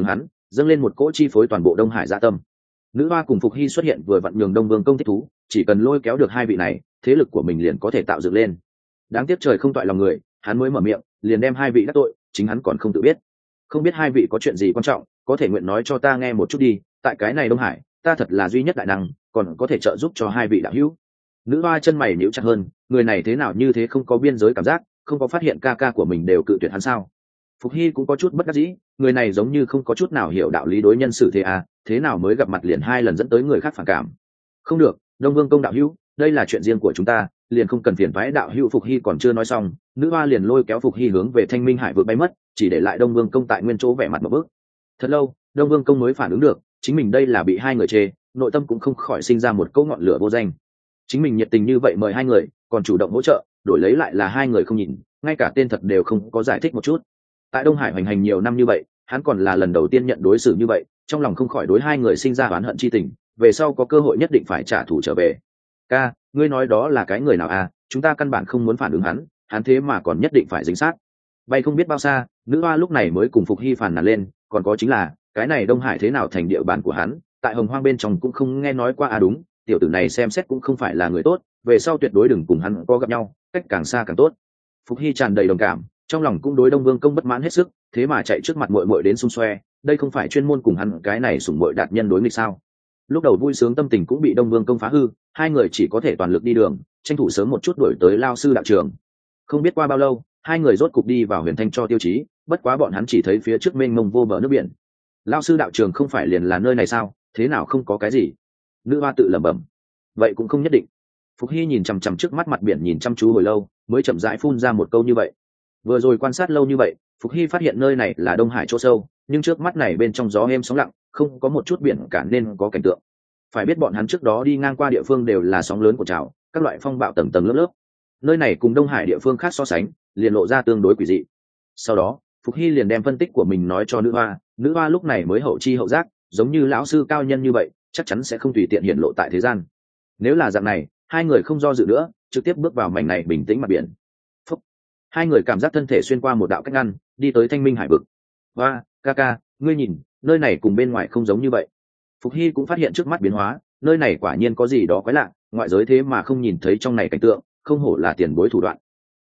dâng lên một cỗ chi phối toàn bộ Đông Hải dạ tâm. Nữ hoa cùng Phục Hy xuất hiện vừa vặn nhường Đông Vương công thích thú, chỉ cần lôi kéo được hai vị này, thế lực của mình liền có thể tạo dựng lên. Đáng tiếc trời không toại lòng người, hắn mới mở miệng liền đem hai vị đắc tội, chính hắn còn không tự biết. Không biết hai vị có chuyện gì quan trọng, có thể nguyện nói cho ta nghe một chút đi, tại cái này Đông Hải ta thật là duy nhất đại năng, còn có thể trợ giúp cho hai vị đạo hữu. Nữ hoa chân mày nhíu chặt hơn, người này thế nào như thế không có biên giới cảm giác, không có phát hiện ca ca của mình đều cự tuyệt hắn sao? Phục Hy cũng có chút bất đắc dĩ, người này giống như không có chút nào hiểu đạo lý đối nhân xử thế à, thế nào mới gặp mặt liền hai lần dẫn tới người khác phản cảm. Không được, Đông Vương công đạo hữu, đây là chuyện riêng của chúng ta, liền không cần phiền phái đạo hữu. Phục Hy còn chưa nói xong, nữ hoa liền lôi kéo Phục Hy hướng về Thanh Minh Hải vượt bay mất, chỉ để lại Đông Vương công tại nguyên chỗ vẻ mặt một bước. Thật lâu, Đông Vương công mới phản ứng được, chính mình đây là bị hai người chê, nội tâm cũng không khỏi sinh ra một câu ngọn lửa vô danh. Chính mình nhiệt tình như vậy mời hai người, còn chủ động hỗ trợ, đổi lấy lại là hai người không nhìn, ngay cả tên thật đều không có giải thích một chút. Tại Đông Hải hoành hành nhiều năm như vậy, hắn còn là lần đầu tiên nhận đối xử như vậy, trong lòng không khỏi đối hai người sinh ra oán hận chi tình, về sau có cơ hội nhất định phải trả thù trở về. Ca, ngươi nói đó là cái người nào à? Chúng ta căn bản không muốn phản ứng hắn thế mà còn nhất định phải dính sát. Bay không biết bao xa, nữ hoa lúc này mới cùng Phục Hy phàn nàn lên, còn có chính là cái này Đông Hải thế nào thành địa bàn của hắn, tại Hồng Hoang bên trong cũng không nghe nói qua à. Đúng, tiểu tử này xem xét cũng không phải là người tốt, về sau tuyệt đối đừng cùng hắn có gặp nhau, cách càng xa càng tốt. Phục Hy tràn đầy đồng cảm, trong lòng cũng đối Đông Vương công bất mãn hết sức, thế mà chạy trước mặt muội muội đến xung xoe, đây không phải chuyên môn cùng hắn cái này sủng muội đạt nhân đối nghịch sao? Lúc đầu vui sướng tâm tình cũng bị Đông Vương công phá hư, hai người chỉ có thể toàn lực đi đường, tranh thủ sớm một chút đuổi tới Lao sư đạo trường. Không biết qua bao lâu, hai người rốt cục đi vào Huyền Thanh cho tiêu chí, bất quá bọn hắn chỉ thấy phía trước mênh mông vô bờ nước biển. Lao sư đạo trường không phải liền là nơi này sao, thế nào không có cái gì? Nữ hoa tự lẩm bẩm. Vậy cũng không nhất định. Phục Hy nhìn chằm chằm trước mắt mặt biển nhìn chăm chú hồi lâu, mới chậm rãi phun ra một câu như vậy. Vừa rồi quan sát lâu như vậy, Phục Hy phát hiện nơi này là Đông Hải chỗ sâu, nhưng trước mắt này bên trong gió êm sóng lặng, không có một chút biển cả nên có cảnh tượng. Phải biết bọn hắn trước đó đi ngang qua địa phương đều là sóng lớn của trào, các loại phong bạo tầng tầng lớp lớp. Nơi này cùng Đông Hải địa phương khác so sánh, liền lộ ra tương đối quỷ dị. Sau đó, Phục Hy liền đem phân tích của mình nói cho nữ hoa lúc này mới hậu chi hậu giác, giống như lão sư cao nhân như vậy, chắc chắn sẽ không tùy tiện hiển lộ tại thế gian. Nếu là dạng này, hai người không do dự nữa, trực tiếp bước vào mảnh này bình tĩnh mặt biển. Phúc. Hai người cảm giác thân thể xuyên qua một đạo cách ngăn, đi tới Thanh Minh Hải vực. Hoa, ca, ngươi nhìn, nơi này cùng bên ngoài không giống như vậy. Phục Hy cũng phát hiện trước mắt biến hóa, nơi này quả nhiên có gì đó quái lạ, ngoại giới thế mà không nhìn thấy trong này cảnh tượng, không hổ là tiền bối thủ đoạn,